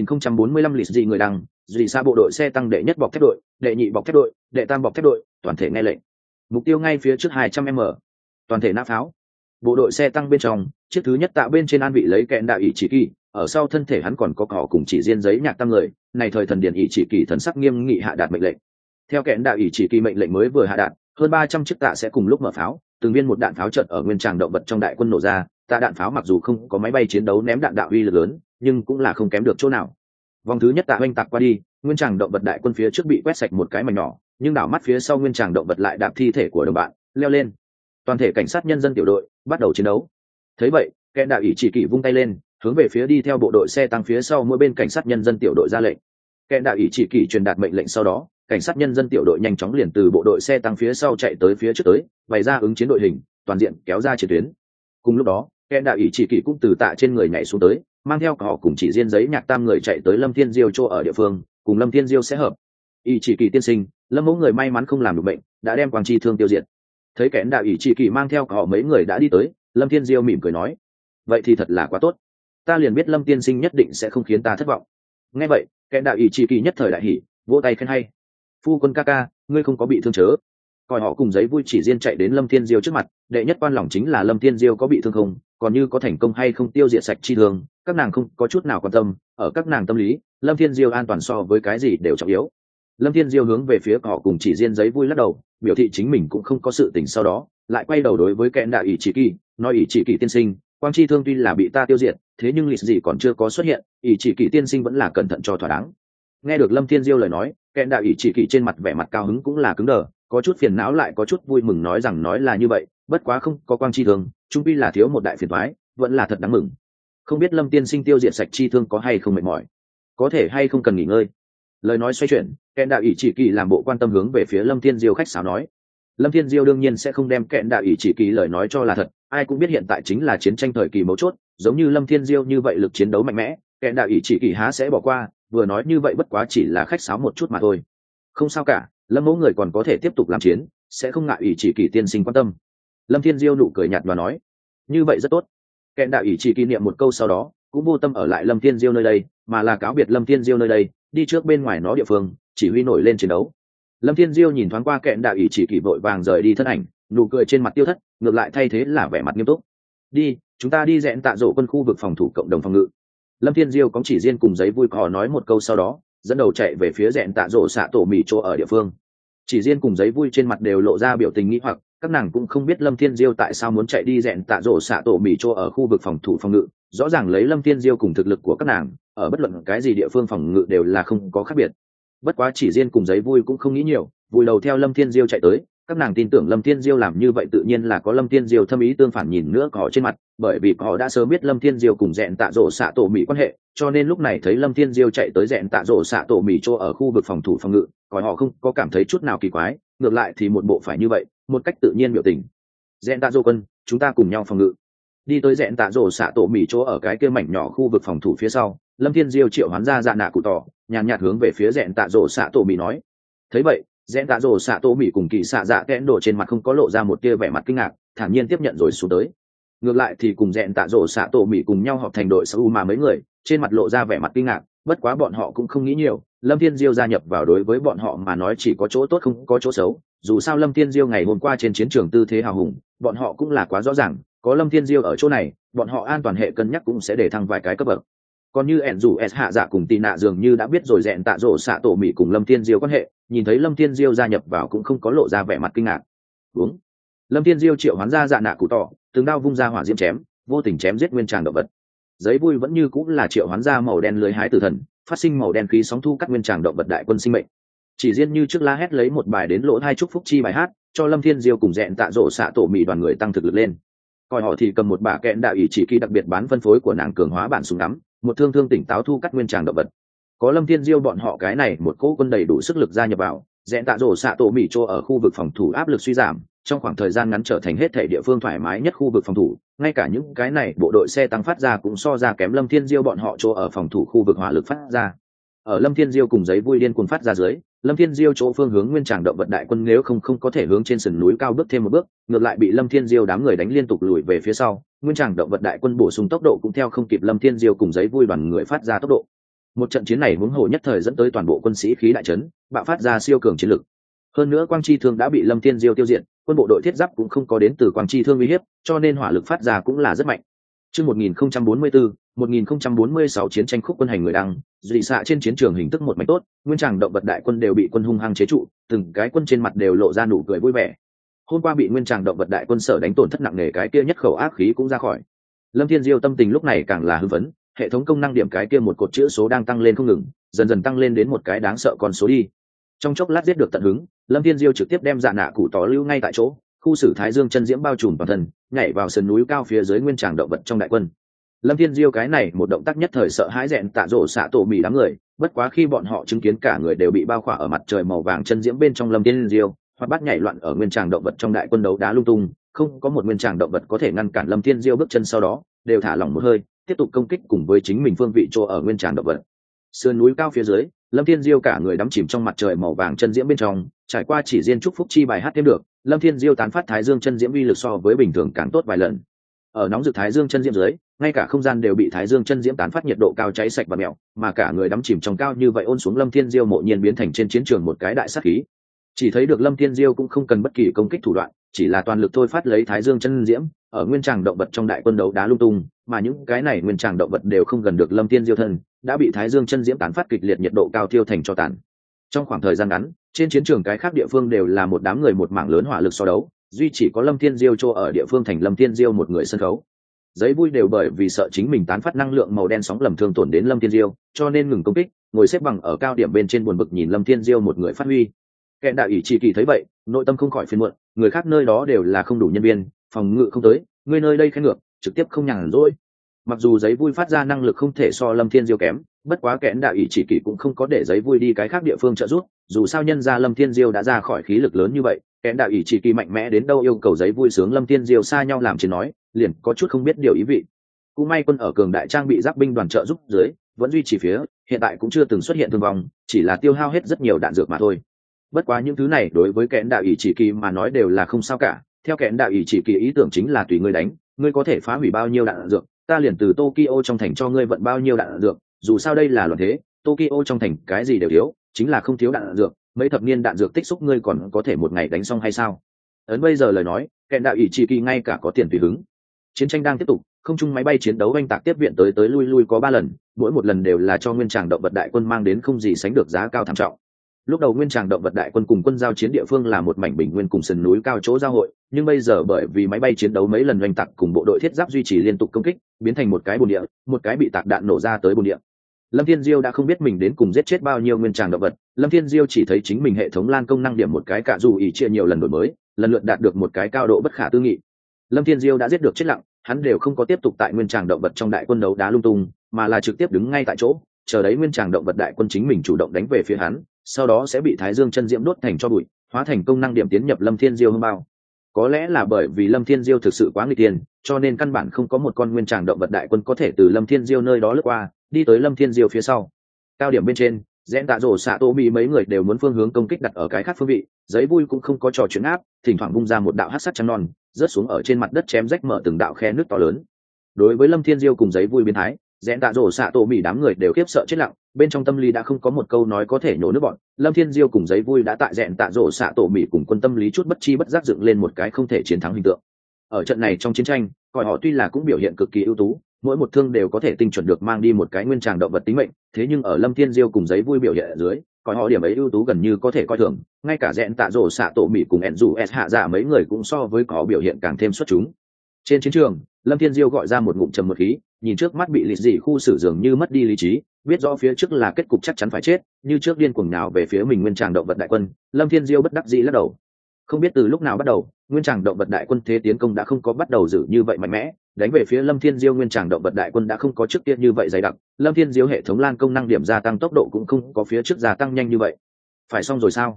1045 lịch dị người đăng, dị xa bộ đội xe tăng đệ nhất bọc thép đội, đệ nhị bọc thép đội, đệ tam bọc thép đội, toàn thể nghe lệnh. Mục tiêu ngay phía trước 200m. Toàn thể nã pháo. Bộ đội xe tăng bên trong, chiếc thứ nhất tạ bên trên an vị lấy kẹn đạo ỷ chỉ kỳ, ở sau thân thể hắn còn có cỏ cùng chỉ riêng giấy nhạc tăng người, này thời thần điển ỷ chỉ kỳ thần sắc nghiêm nghị hạ đạt mệnh lệnh. Theo kẹn đạo ỷ chỉ kỳ mệnh lệnh mới vừa hạ đạt, hơn 300 chiếc tạ sẽ cùng lúc mở pháo, từng viên một đạn pháo chợt ở nguyên tràng động vật trong đại quân nổ ra, tạ đạn pháo mặc dù không có máy bay chiến đấu ném đạn đạo uy lực lớn, nhưng cũng là không kém được chỗ nào. Vòng thứ nhất tạ oanh tạc qua đi, nguyên tràng động vật đại quân phía trước bị quét sạch một cái mảnh nhỏ, nhưng đảo mắt phía sau nguyên tràng động vật lại đạp thi thể của đồng bạn leo lên. Toàn thể cảnh sát nhân dân tiểu đội bắt đầu chiến đấu. Thấy vậy, kẻ đạo ỷ chỉ kỳ vung tay lên, hướng về phía đi theo bộ đội xe tăng phía sau mỗi bên cảnh sát nhân dân tiểu đội ra lệnh. Kẻ đạo ỷ chỉ kỳ truyền đạt mệnh lệnh sau đó, cảnh sát nhân dân tiểu đội nhanh chóng liền từ bộ đội xe tăng phía sau chạy tới phía trước tới, bày ra ứng chiến đội hình, toàn diện kéo ra chiến tuyến. Cùng lúc đó, kẻ đạo ỷ chỉ kỳ cũng từ tạ trên người nhảy xuống tới, mang theo họ cùng chỉ riêng giấy nhạc tam người chạy tới Lâm Thiên Diêu chỗ ở địa phương, cùng Lâm Thiên Diêu sẽ hợp. ỷ chỉ kỳ tiên sinh, Lâm mẫu người may mắn không làm được bệnh, đã đem quang chi thương tiêu diệt. Thấy kẻ đạo ỷ chỉ kỳ mang theo họ mấy người đã đi tới, Lâm Thiên Diêu mỉm cười nói, vậy thì thật là quá tốt, ta liền biết Lâm tiên sinh nhất định sẽ không khiến ta thất vọng. Nghe vậy, kẻ đạo ỷ chỉ kỳ nhất thời đại hỉ, vỗ tay khen hay, phu quân ca ca, ngươi không có bị thương chớ. Coi họ cùng giấy vui chỉ riêng chạy đến Lâm Thiên Diêu trước mặt, đệ nhất quan lòng chính là Lâm Thiên Diêu có bị thương không, còn như có thành công hay không tiêu diệt sạch chi thương, các nàng không có chút nào quan tâm, ở các nàng tâm lý, Lâm Thiên Diêu an toàn so với cái gì đều trọng yếu. Lâm Thiên Diêu hướng về phía họ cùng chỉ riêng giấy vui lắc đầu, biểu thị chính mình cũng không có sự tình, sau đó lại quay đầu đối với kẻ đạo ỷ chỉ kỳ nói, ỷ chỉ kỳ tiên sinh, quang chi thương tuy là bị ta tiêu diệt, thế nhưng lịch gì còn chưa có xuất hiện, ỷ chỉ kỳ tiên sinh vẫn là cẩn thận cho thỏa đáng. Nghe được Lâm Thiên Diêu lời nói, kẻ đạo ỷ chỉ kỳ trên mặt vẻ mặt cao hứng cũng là cứng đờ, có chút phiền não lại có chút vui mừng, nói rằng nói là như vậy, bất quá không có quang chi thương, chung quy là thiếu một đại phiền toái, vẫn là thật đáng mừng. Không biết Lâm tiên sinh tiêu diệt sạch chi thương có hay không mệt mỏi, có thể hay không cần nghỉ ngơi. Lời nói xoay chuyển, kẹn đạo ỷ chỉ kỳ làm bộ quan tâm hướng về phía Lâm Thiên Diêu khách sáo nói. Lâm Thiên Diêu đương nhiên sẽ không đem kẹn đạo ỷ chỉ kỳ lời nói cho là thật, ai cũng biết hiện tại chính là chiến tranh thời kỳ mấu chốt, giống như Lâm Thiên Diêu như vậy lực chiến đấu mạnh mẽ, kẹn đạo ỷ chỉ kỳ há sẽ bỏ qua, vừa nói như vậy bất quá chỉ là khách sáo một chút mà thôi. Không sao cả, Lâm mẫu người còn có thể tiếp tục làm chiến, sẽ không ngại ỷ chỉ kỳ tiên sinh quan tâm. Lâm Thiên Diêu nụ cười nhạt và nói, như vậy rất tốt. Kẹn đạo ỷ chỉ kỳ niệm một câu sau đó, cũng vô tâm ở lại Lâm Thiên Diêu nơi đây, mà là cáo biệt Lâm Thiên Diêu nơi đây, đi trước bên ngoài nó địa phương, chỉ huy nổi lên chiến đấu. Lâm Thiên Diêu nhìn thoáng qua kẹn đạo ỷ chỉ kỳ vội vàng rời đi thân ảnh, nụ cười trên mặt tiêu thất, ngược lại thay thế là vẻ mặt nghiêm túc. Đi, chúng ta đi rẽn tạ rổ quân khu vực phòng thủ cộng đồng phòng ngự. Lâm Thiên Diêu có chỉ riêng cùng giấy vui cò nói một câu sau đó, dẫn đầu chạy về phía rẽn tạ rổ xạ tổ mì chỗ ở địa phương. Chỉ riêng cùng giấy vui trên mặt đều lộ ra biểu tình nghi hoặc, các nàng cũng không biết Lâm Thiên Diêu tại sao muốn chạy đi rẽn tạ rổ xạ tổ mì chỗ ở khu vực phòng thủ phòng ngự. Rõ ràng lấy Lâm Thiên Diêu cùng thực lực của các nàng, ở bất luận cái gì địa phương phòng ngự đều là không có khác biệt. Bất quá chỉ riêng cùng giấy vui cũng không nghĩ nhiều, vùi đầu theo Lâm Thiên Diêu chạy tới, các nàng tin tưởng Lâm Thiên Diêu làm như vậy tự nhiên là có Lâm Thiên Diêu thâm ý tương phản, nhìn nữa có trên mặt, bởi vì họ đã sớm biết Lâm Thiên Diêu cùng rẽn tạ rổ xạ tổ mì quan hệ, cho nên lúc này thấy Lâm Thiên Diêu chạy tới rẽn tạ rổ xạ tổ mì chỗ ở khu vực phòng thủ phòng ngự, họ không có cảm thấy chút nào kỳ quái, ngược lại thì một bộ phải như vậy, một cách tự nhiên biểu tình. Rẽn tạ rổ quân, chúng ta cùng nhau phòng ngự. Đi tới rẽn tạ rổ xạ tổ mì chỗ ở cái kia mảnh nhỏ khu vực phòng thủ phía sau, Lâm Thiên Diêu triệu hoán ra dạ nạ cụ tỏ, nhàn nhạt hướng về phía rẽn tạ rổ xạ tổ mì nói. Thấy vậy, rẽn tạ rổ xạ tổ mì cùng kỳ xạ dạ kẽn đổ trên mặt không có lộ ra một tia vẻ mặt kinh ngạc, thản nhiên tiếp nhận rồi xuống tới. Ngược lại thì cùng rẽn tạ rổ xạ tổ mì cùng nhau họp thành đội sau mà mấy người trên mặt lộ ra vẻ mặt kinh ngạc, bất quá bọn họ cũng không nghĩ nhiều, Lâm Thiên Diêu gia nhập vào đối với bọn họ mà nói chỉ có chỗ tốt không có chỗ xấu, dù sao Lâm Thiên Diêu ngày hôm qua trên chiến trường tư thế hào hùng, bọn họ cũng là quá rõ ràng, có Lâm Thiên Diêu ở chỗ này, bọn họ an toàn hệ cân nhắc cũng sẽ để thăng vài cái cấp bậc. Còn như ẻn rủ s hạ dạ cùng tì nạ dường như đã biết rồi rẽn tạ rổ xạ tổ mì cùng Lâm Thiên Diêu quan hệ, nhìn thấy Lâm Thiên Diêu gia nhập vào cũng không có lộ ra vẻ mặt kinh ngạc. Đúng. Lâm Thiên Diêu triệu hoán ra dạ nạ cụ tỏ, từng đao vung ra hỏa diễm chém, vô tình chém giết nguyên tràng động vật. Giấy vui vẫn như cũng là triệu hoán ra màu đen lưới hái tử thần, phát sinh màu đen khí sóng thu cắt nguyên tràng động vật đại quân sinh mệnh. Chỉ riêng như trước la hét lấy một bài đến lỗ hai chúc phúc chi bài hát, cho Lâm Thiên Diêu cùng rẽn tạ rổ xạ tổ mì đoàn người tăng thực lực lên. Coi họ thì cầm một bả kẹn đạo ỷ chỉ kỳ đặc biệt bán phân phối của nàng cường hóa bản súng ngắm, một thương tỉnh táo thu cắt nguyên tràng động vật. Có Lâm Thiên Diêu bọn họ cái này một cỗ quân đầy đủ sức lực gia nhập vào, rẽn tạ rổ xạ tổ mì chỗ ở khu vực phòng thủ áp lực suy giảm, trong khoảng thời gian ngắn trở thành hết thể địa phương thoải mái nhất khu vực phòng thủ, ngay cả những cái này bộ đội xe tăng phát ra cũng so ra kém Lâm Thiên Diêu bọn họ chỗ ở phòng thủ khu vực hỏa lực phát ra. Ở Lâm Thiên Diêu cùng giấy vui điên cuồng phát ra dưới, Lâm Thiên Diêu chỗ phương hướng nguyên tràng động vật đại quân nếu không có thể hướng trên sườn núi cao bước thêm một bước, ngược lại bị Lâm Thiên Diêu đám người đánh liên tục lùi về phía sau, nguyên tràng động vật đại quân bổ sung tốc độ cũng theo không kịp Lâm Thiên Diêu cùng giấy vui đoàn người phát ra tốc độ. Một trận chiến này huống hồ nhất thời dẫn tới toàn bộ quân sĩ khí đại trấn, bạo phát ra siêu cường chiến lực. Hơn nữa quang chi thương đã bị Lâm Thiên Diêu tiêu diệt, quân bộ đội thiết giáp cũng không có đến từ quang chi thương uy hiếp, cho nên hỏa lực phát ra cũng là rất mạnh. Chương 1044, 1046 chiến tranh khúc quân hành người đăng, dị xạ trên chiến trường hình thức một mảnh tốt, nguyên tràng động vật đại quân đều bị quân hung hăng chế trụ, từng cái quân trên mặt đều lộ ra nụ cười vui vẻ. Hôm qua bị nguyên tràng động vật đại quân sở đánh tổn thất nặng nề cái kia nhất khẩu ác khí cũng ra khỏi. Lâm Thiên Diêu tâm tình lúc này càng là hưng phấn, hệ thống công năng điểm cái kia một cột chữ số đang tăng lên không ngừng, dần dần tăng lên đến một cái đáng sợ con số đi. Trong chốc lát giết được tận hứng, Lâm Thiên Diêu trực tiếp đem dạ nạ cụ tỏ lưu ngay tại chỗ, khu xử thái dương chân diễm bao trùm toàn thân, nhảy vào sườn núi cao phía dưới nguyên tràng động vật trong đại quân. Lâm Thiên Diêu cái này một động tác nhất thời sợ hãi rẹn tạ rổ xạ tổ mì đám người, bất quá khi bọn họ chứng kiến cả người đều bị bao khỏa ở mặt trời màu vàng chân diễm bên trong Lâm Thiên Diêu, hoặc bắt nhảy loạn ở nguyên tràng động vật trong đại quân đấu đá lung tung, không có một nguyên tràng động vật có thể ngăn cản Lâm Thiên Diêu bước chân, sau đó đều thả lỏng một hơi, tiếp tục công kích cùng với chính mình phương vị chỗ ở nguyên tràng động vật. Sườn núi cao phía dưới, Lâm Thiên Diêu cả người đắm chìm trong mặt trời màu vàng chân diễm bên trong, trải qua chỉ riêng chúc phúc chi bài hát thêm được, Lâm Thiên Diêu tán phát thái dương chân diễm uy lực so với bình thường càng tốt vài lần. Ở nóng rực thái dương chân diễm dưới, ngay cả không gian đều bị thái dương chân diễm tán phát nhiệt độ cao cháy sạch và mèo, mà cả người đắm chìm trong cao như vậy ôn xuống, Lâm Thiên Diêu mộ nhiên biến thành trên chiến trường một cái đại sát khí. Chỉ thấy được Lâm Thiên Diêu cũng không cần bất kỳ công kích thủ đoạn, chỉ là toàn lực thôi phát lấy thái dương chân diễm, ở nguyên tràng động vật trong đại quân đấu đá lung tung, mà những cái này nguyên tràng động vật đều không gần được Lâm Thiên Diêu thân, đã bị thái dương chân diễm tán phát kịch liệt nhiệt độ cao thiêu thành tro tàn. Trong khoảng thời gian ngắn, trên chiến trường cái khác địa phương đều là một đám người một mảng lớn hỏa lực so đấu, duy chỉ có Lâm Thiên Diêu chỗ ở địa phương thành Lâm Thiên Diêu một người sân khấu. Giấy vui đều bởi vì sợ chính mình tán phát năng lượng màu đen sóng lầm thương tổn đến Lâm Thiên Diêu, cho nên ngừng công kích, ngồi xếp bằng ở cao điểm bên trên buồn bực nhìn Lâm Thiên Diêu một người phát huy. Kẻ đạo ỷ chỉ kỳ thấy vậy, nội tâm không khỏi phiền muộn, người khác nơi đó đều là không đủ nhân viên, phòng ngự không tới, người nơi đây khen ngược, trực tiếp không nhàn rỗi. Mặc dù giấy vui phát ra năng lực không thể so Lâm Thiên Diêu kém, bất quá kẻ đạo ỷ chỉ kỳ cũng không có để giấy vui đi cái khác địa phương trợ giúp, dù sao nhân ra Lâm Thiên Diêu đã ra khỏi khí lực lớn như vậy, kẻ đạo ỷ chỉ kỳ mạnh mẽ đến đâu yêu cầu giấy vui sướng Lâm Thiên Diêu xa nhau làm chiến nói, liền có chút không biết điều ý vị. Cũng may quân ở cường đại trang bị giáp binh đoàn trợ giúp dưới, vẫn duy trì phía, hiện tại cũng chưa từng xuất hiện thương vong, chỉ là tiêu hao hết rất nhiều đạn dược mà thôi. Bất quá những thứ này đối với kẻ đạo ỷ chỉ kỳ mà nói đều là không sao cả, theo kẻ đạo ỷ chỉ kỳ ý tưởng chính là tùy ngươi đánh, ngươi có thể phá hủy bao nhiêu đạn dược, ta liền từ Tokyo trong thành cho ngươi vận bao nhiêu đạn dược, dù sao đây là loạn thế, Tokyo trong thành cái gì đều thiếu, chính là không thiếu đạn dược, mấy thập niên đạn dược tích xúc ngươi còn có thể một ngày đánh xong hay sao? Ấn bây giờ lời nói, kẻ đạo ỷ chỉ kỳ ngay cả có tiền tùy hứng. Chiến tranh đang tiếp tục, không trung máy bay chiến đấu oanh tạc tiếp viện tới lui có 3 lần, mỗi một lần đều là cho nguyên tràng động vật đại quân mang đến không gì sánh được giá cao thảm trọng. Lúc đầu nguyên tràng động vật đại quân cùng quân giao chiến địa phương là một mảnh bình nguyên cùng sườn núi cao chỗ giao hội, nhưng bây giờ bởi vì máy bay chiến đấu mấy lần oanh tạc cùng bộ đội thiết giáp duy trì liên tục công kích, biến thành một cái bồn địa, một cái bị tạc đạn nổ ra tới bồn địa. Lâm Thiên Diêu đã không biết mình đến cùng giết chết bao nhiêu nguyên tràng động vật, Lâm Thiên Diêu chỉ thấy chính mình hệ thống lan công năng điểm một cái cả dù ỷ chia nhiều lần đổi mới, lần lượt đạt được một cái cao độ bất khả tư nghị. Lâm Thiên Diêu đã giết được chết lặng, hắn đều không có tiếp tục tại nguyên tràng động vật trong đại quân đấu đá lung tung, mà là trực tiếp đứng ngay tại chỗ, chờ đấy nguyên tràng động vật đại quân chính mình chủ động đánh về phía hắn, sau đó sẽ bị thái dương chân diễm đốt thành cho bụi, hóa thành công năng điểm tiến nhập Lâm Thiên Diêu hương bao. Có lẽ là bởi vì Lâm Thiên Diêu thực sự quá nguy tiên, cho nên căn bản không có một con nguyên tràng động vật đại quân có thể từ Lâm Thiên Diêu nơi đó lướt qua, đi tới Lâm Thiên Diêu phía sau. Cao điểm bên trên, rẽn tạ rổ xạ tô bị mấy người đều muốn phương hướng công kích đặt ở cái khác phương vị, giấy vui cũng không có trò chuyện áp, thỉnh thoảng bung ra một đạo hắc sắc trắng non, rớt xuống ở trên mặt đất chém rách mở từng đạo khe nước to lớn. Đối với Lâm Thiên Diêu cùng giấy vui biến thái, rẽn tạ rổ xạ tô bị đám người đều khiếp sợ chết lặng, bên trong tâm lý đã không có một câu nói có thể nhổ nước bọn. Lâm Thiên Diêu cùng giấy vui đã tại rẽn tạ rổ xạ tổ mỹ cùng quân tâm lý chút bất chi bất giác dựng lên một cái không thể chiến thắng hình tượng. Ở trận này trong chiến tranh, còi họ tuy là cũng biểu hiện cực kỳ ưu tú, mỗi một thương đều có thể tinh chuẩn được mang đi một cái nguyên tràng động vật tính mệnh, thế nhưng ở Lâm Thiên Diêu cùng giấy vui biểu hiện ở dưới, còi họ điểm ấy ưu tú gần như có thể coi thường, ngay cả rẽn tạ rổ xạ tổ mỹ cùng enzu s hạ dạ mấy người cũng so với có biểu hiện càng thêm xuất chúng. Trên chiến trường, Lâm Thiên Diêu gọi ra một ngụm trầm một khí, nhìn trước mắt bị lịt dị khu xử dường như mất đi lý trí, biết rõ phía trước là kết cục chắc chắn phải chết, như trước điên cuồng nào về phía mình nguyên tràng động vật đại quân. Lâm Thiên Diêu bất đắc dĩ lắc đầu. Không biết từ lúc nào bắt đầu, nguyên tràng động vật đại quân thế tiến công đã không có bắt đầu giữ như vậy mạnh mẽ, đánh về phía Lâm Thiên Diêu nguyên tràng động vật đại quân đã không có trước tiên như vậy dày đặc, Lâm Thiên Diêu hệ thống lan công năng điểm gia tăng tốc độ cũng không có phía trước gia tăng nhanh như vậy. Phải xong rồi sao?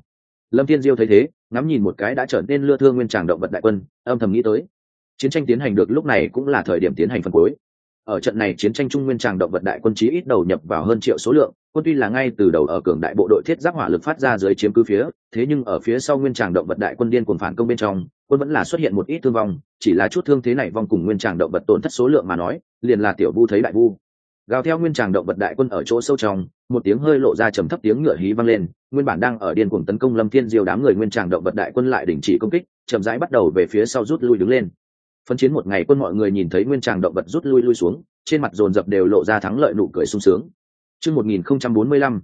Lâm Thiên Diêu thấy thế, ngắm nhìn một cái đã trở nên lưa thưa nguyên tràng động vật đại quân, âm thầm nghĩ tới, chiến tranh tiến hành được lúc này cũng là thời điểm tiến hành phần cuối. Ở trận này chiến tranh trung nguyên tràng động vật đại quân chí ít đầu nhập vào hơn triệu số lượng, quân tuy là ngay từ đầu ở cường đại bộ đội thiết giáp hỏa lực phát ra dưới chiếm cứ phía, thế nhưng ở phía sau nguyên tràng động vật đại quân điên cuồng phản công bên trong, quân vẫn là xuất hiện một ít thương vong, chỉ là chút thương thế này vong cùng nguyên tràng động vật tổn thất số lượng mà nói, liền là tiểu vu thấy đại vu. Gào theo nguyên tràng động vật đại quân ở chỗ sâu trong, một tiếng hơi lộ ra trầm thấp tiếng ngựa hí vang lên, nguyên bản đang ở điên cuồng tấn công Lâm Thiên Diêu đám người nguyên tràng động vật đại quân lại đình chỉ công kích, chậm rãi bắt đầu về phía sau rút lui đứng lên. Phân chiến một ngày quân mọi người nhìn thấy nguyên tràng động vật rút lui xuống, trên mặt dồn dập đều lộ ra thắng lợi nụ cười sung sướng. Chương 1045,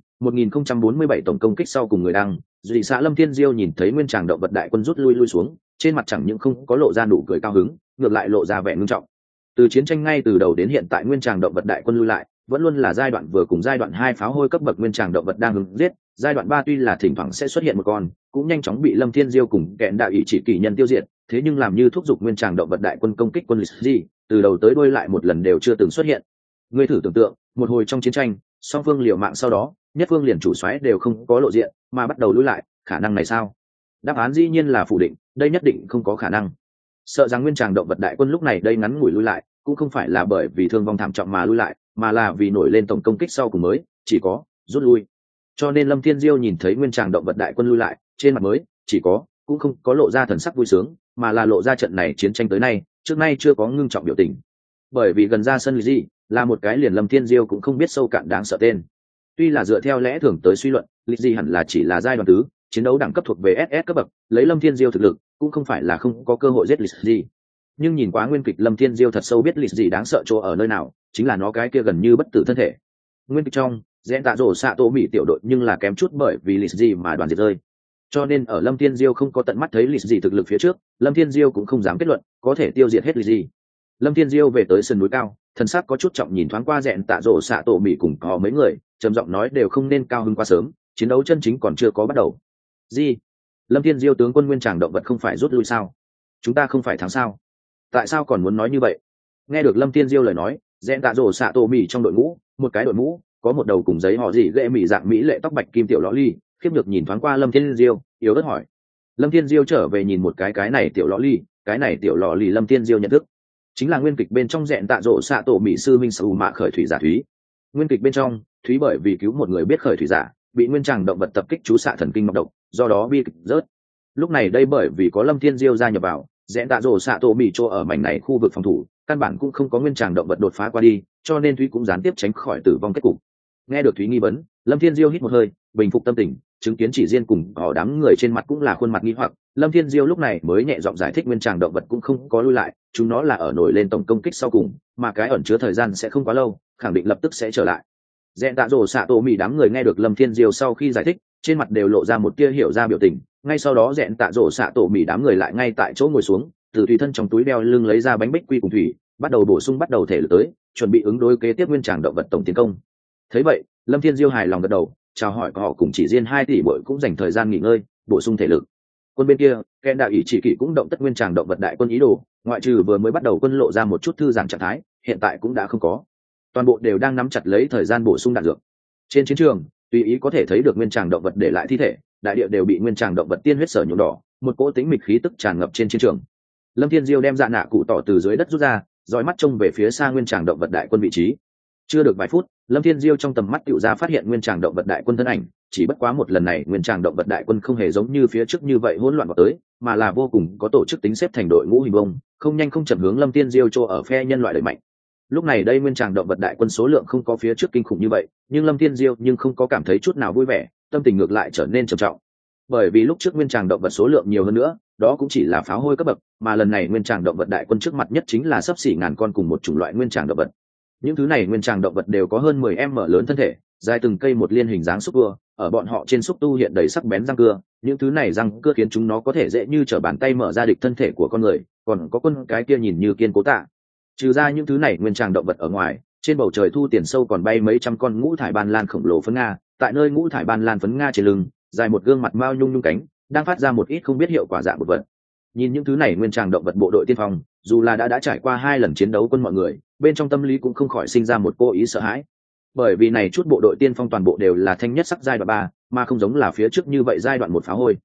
1047 tổng công kích sau cùng người đăng, Dị xã Lâm Thiên Diêu nhìn thấy nguyên tràng động vật đại quân rút lui xuống, trên mặt chẳng những không có lộ ra nụ cười cao hứng, ngược lại lộ ra vẻ nghiêm trọng. Từ chiến tranh ngay từ đầu đến hiện tại nguyên tràng động vật đại quân lui lại, vẫn luôn là giai đoạn vừa cùng giai đoạn 2 pháo hôi cấp bậc nguyên tràng động vật đang hứng giết, giai đoạn 3 tuy là thỉnh thoảng sẽ xuất hiện một con, cũng nhanh chóng bị Lâm Thiên Diêu cùng kẹn đạo ý chỉ kỳ nhân tiêu diệt, thế nhưng làm như thúc giục nguyên tràng động vật đại quân công kích quân gì, từ đầu tới đuôi lại một lần đều chưa từng xuất hiện. Ngươi thử tưởng tượng, một hồi trong chiến tranh, song phương liều mạng sau đó, nhất phương liền chủ soái đều không có lộ diện, mà bắt đầu lui lại, khả năng này sao? Đáp án dĩ nhiên là phủ định, đây nhất định không có khả năng. Sợ rằng nguyên tràng động vật đại quân lúc này đây ngắn ngủi lui lại, cũng không phải là bởi vì thương vong thảm trọng mà lui lại, mà là vì nổi lên tổng công kích sau cùng mới chỉ có rút lui. Cho nên Lâm Thiên Diêu nhìn thấy nguyên tràng động vật đại quân lui lại, trên mặt mới chỉ có cũng không có lộ ra thần sắc vui sướng, mà là lộ ra trận này chiến tranh tới nay trước nay chưa có ngưng trọng biểu tình. Bởi vì gần ra sân gì là một cái liền Lâm Thiên Diêu cũng không biết sâu cạn đáng sợ tên. Tuy là dựa theo lẽ thường tới suy luận, lịch gì hẳn là chỉ là giai đoạn tứ, chiến đấu đẳng cấp thuộc về SS cấp bậc, lấy Lâm Thiên Diêu thực lực cũng không phải là không có cơ hội giết lịch gì. Nhưng nhìn quá nguyên kịch Lâm Thiên Diêu thật sâu biết lịch gì đáng sợ chỗ ở nơi nào, chính là nó cái kia gần như bất tử thân thể. Nguyên kịch trong rẽn tạ rổ xạ tổ mỹ tiểu đội nhưng là kém chút bởi vì lịch gì mà đoàn diệt rơi. Cho nên ở Lâm Thiên Diêu không có tận mắt thấy lịch gì thực lực phía trước, Lâm Thiên Diêu cũng không dám kết luận có thể tiêu diệt hết lịch gì. Lâm Thiên Diêu về tới sườn núi cao, thần sắc có chút trọng nhìn thoáng qua rẽn tạ rổ xạ tổ mỹ cùng có mấy người, trầm giọng nói đều không nên cao hứng quá sớm, chiến đấu chân chính còn chưa có bắt đầu. Gì? Lâm Thiên Diêu tướng quân nguyên tràng động vật không phải rút lui sao? Chúng ta không phải thắng sao? Tại sao còn muốn nói như vậy? Nghe được Lâm Thiên Diêu lời nói, rẽn tạ rổ xạ tổ mỹ trong đội ngũ, một cái đội ngũ có một đầu cùng giấy họ gì ghệ mỹ dạng mỹ lệ tóc bạch kim tiểu lõ ly, khiếp nhược nhìn thoáng qua Lâm Thiên Diêu, yếu ớt hỏi. Lâm Thiên Diêu trở về nhìn một cái này tiểu lõ ly, cái này tiểu lõ ly Lâm Thiên Diêu nhận thức, chính là nguyên kịch bên trong rẽn tạ rổ xạ tổ mỹ sư minh sù mạ khởi thủy giả Thúy. Nguyên kịch bên trong, Thúy bởi vì cứu một người biết khởi thủy giả, bị nguyên tràng động vật tập kích chú xạ thần kinh mọc độc, do đó bi kịch rớt. Lúc này đây bởi vì có Lâm Thiên Diêu gia nhập vào, rẽn tạ rổ xạ tổ mỹ chỗ ở mảnh này khu vực phòng thủ, căn bản cũng không có nguyên tràng động vật đột phá qua đi, cho nên Thúy cũng gián tiếp tránh khỏi tử vong kết cục. Nghe được Thúy nghi vấn, Lâm Thiên Diêu hít một hơi, bình phục tâm tình, chứng kiến chỉ riêng cùng họ đám người trên mặt cũng là khuôn mặt nghi hoặc, Lâm Thiên Diêu lúc này mới nhẹ giọng giải thích nguyên tràng động vật cũng không có lui lại, chúng nó là ở nổi lên tổng công kích sau cùng, mà cái ẩn chứa thời gian sẽ không quá lâu, khẳng định lập tức sẽ trở lại. Rẽn tạ rổ xạ tổ mỹ đám người nghe được Lâm Thiên Diêu sau khi giải thích, trên mặt đều lộ ra một tia hiểu ra biểu tình, ngay sau đó rẽn tạ rổ xạ tổ mỹ đám người lại ngay tại chỗ ngồi xuống, từ tùy thân trong túi đeo lưng lấy ra bánh bích quy cùng thủy, bắt đầu bổ sung bắt đầu thể lực tới, chuẩn bị ứng đối kế tiếp nguyên tràng động vật tổng tiến công. Thấy vậy, Lâm Thiên Diêu hài lòng gật đầu, chào hỏi họ cùng chỉ riêng 2 tỷ bội cũng dành thời gian nghỉ ngơi, bổ sung thể lực. Quân bên kia, kẻ đạo ý chỉ kỷ cũng động tất nguyên tràng động vật đại quân ý đồ, ngoại trừ vừa mới bắt đầu quân lộ ra một chút thư giãn trạng thái, hiện tại cũng đã không có. Toàn bộ đều đang nắm chặt lấy thời gian bổ sung đạn dược. Trên chiến trường, tùy ý có thể thấy được nguyên tràng động vật để lại thi thể, đại địa đều bị nguyên tràng động vật tiên huyết sở nhuộm đỏ, một cỗ tính mịch khí tức tràn ngập trên chiến trường. Lâm Thiên Diêu đem dạ nạ cụ tỏ từ dưới đất rút ra, dõi mắt trông về phía xa nguyên tràng động vật đại quân vị trí. Chưa được vài phút, Lâm Thiên Diêu trong tầm mắt tựu ra phát hiện nguyên tràng động vật đại quân thân ảnh, chỉ bất quá một lần này nguyên tràng động vật đại quân không hề giống như phía trước như vậy hỗn loạn vào tới, mà là vô cùng có tổ chức tính xếp thành đội ngũ hình vông, không nhanh không chậm hướng Lâm Thiên Diêu chỗ ở phe nhân loại đẩy mạnh. Lúc này đây nguyên tràng động vật đại quân số lượng không có phía trước kinh khủng như vậy, nhưng Lâm Thiên Diêu nhưng không có cảm thấy chút nào vui vẻ, tâm tình ngược lại trở nên trầm trọng. Bởi vì lúc trước nguyên tràng động vật số lượng nhiều hơn nữa, đó cũng chỉ là pháo hôi cấp bậc, mà lần này nguyên tràng động vật đại quân trước mặt nhất chính là xấp xỉ ngàn con cùng một chủng loại nguyên tràng động vật. Những thứ này nguyên tràng động vật đều có hơn 10m lớn thân thể, dài từng cây một liên hình dáng xúc cưa, ở bọn họ trên xúc tu hiện đầy sắc bén răng cưa, những thứ này răng cưa khiến chúng nó có thể dễ như trở bàn tay mở ra địch thân thể của con người, còn có quân cái kia nhìn như kiên cố tạ. Trừ ra những thứ này nguyên tràng động vật ở ngoài, trên bầu trời thu tiền sâu còn bay mấy trăm con ngũ thải ban lan khổng lồ phấn nga, tại nơi ngũ thải ban lan phấn nga trên lưng, dài một gương mặt mao nhung nhung cánh, đang phát ra một ít không biết hiệu quả dạng một vật. Nhìn những thứ này nguyên tràng động vật bộ đội tiên phong, dù là đã trải qua 2 lần chiến đấu quân mọi người, bên trong tâm lý cũng không khỏi sinh ra một cô ý sợ hãi. Bởi vì này chút bộ đội tiên phong toàn bộ đều là thanh nhất sắc giai đoạn 3, mà không giống là phía trước như vậy giai đoạn 1 phá hôi,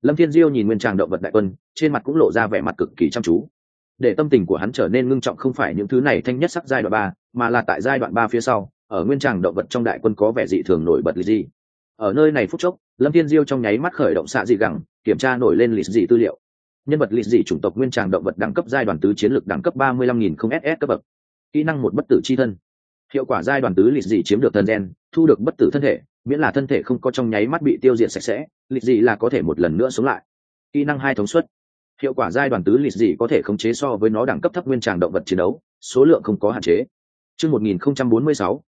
Lâm Thiên Diêu nhìn nguyên tràng động vật đại quân, trên mặt cũng lộ ra vẻ mặt cực kỳ chăm chú. Để tâm tình của hắn trở nên ngưng trọng không phải những thứ này thanh nhất sắc giai đoạn 3, mà là tại giai đoạn 3 phía sau, ở nguyên tràng động vật trong đại quân có vẻ dị thường nổi bật lịch gì. Ở nơi này phút chốc, Lâm Thiên Diêu trong nháy mắt khởi động xạ dị gẳng, kiểm tra nổi lên lịch dị tư liệu. Nhân vật lịch dị chủng tộc nguyên tràng động vật đẳng cấp giai đoạn tứ chiến lược đẳng cấp 35.000 SS cấp bậc. Kỹ năng một bất tử chi thân. Hiệu quả giai đoạn tứ lịch dị chiếm được thần gen, thu được bất tử thân thể, miễn là thân thể không có trong nháy mắt bị tiêu diệt sạch sẽ, lịch dị là có thể một lần nữa sống lại. Kỹ năng hai thống suất. Hiệu quả giai đoạn tứ lịch dị có thể khống chế so với nó đẳng cấp thấp nguyên tràng động vật chiến đấu, số lượng không có hạn chế. Chương 1046,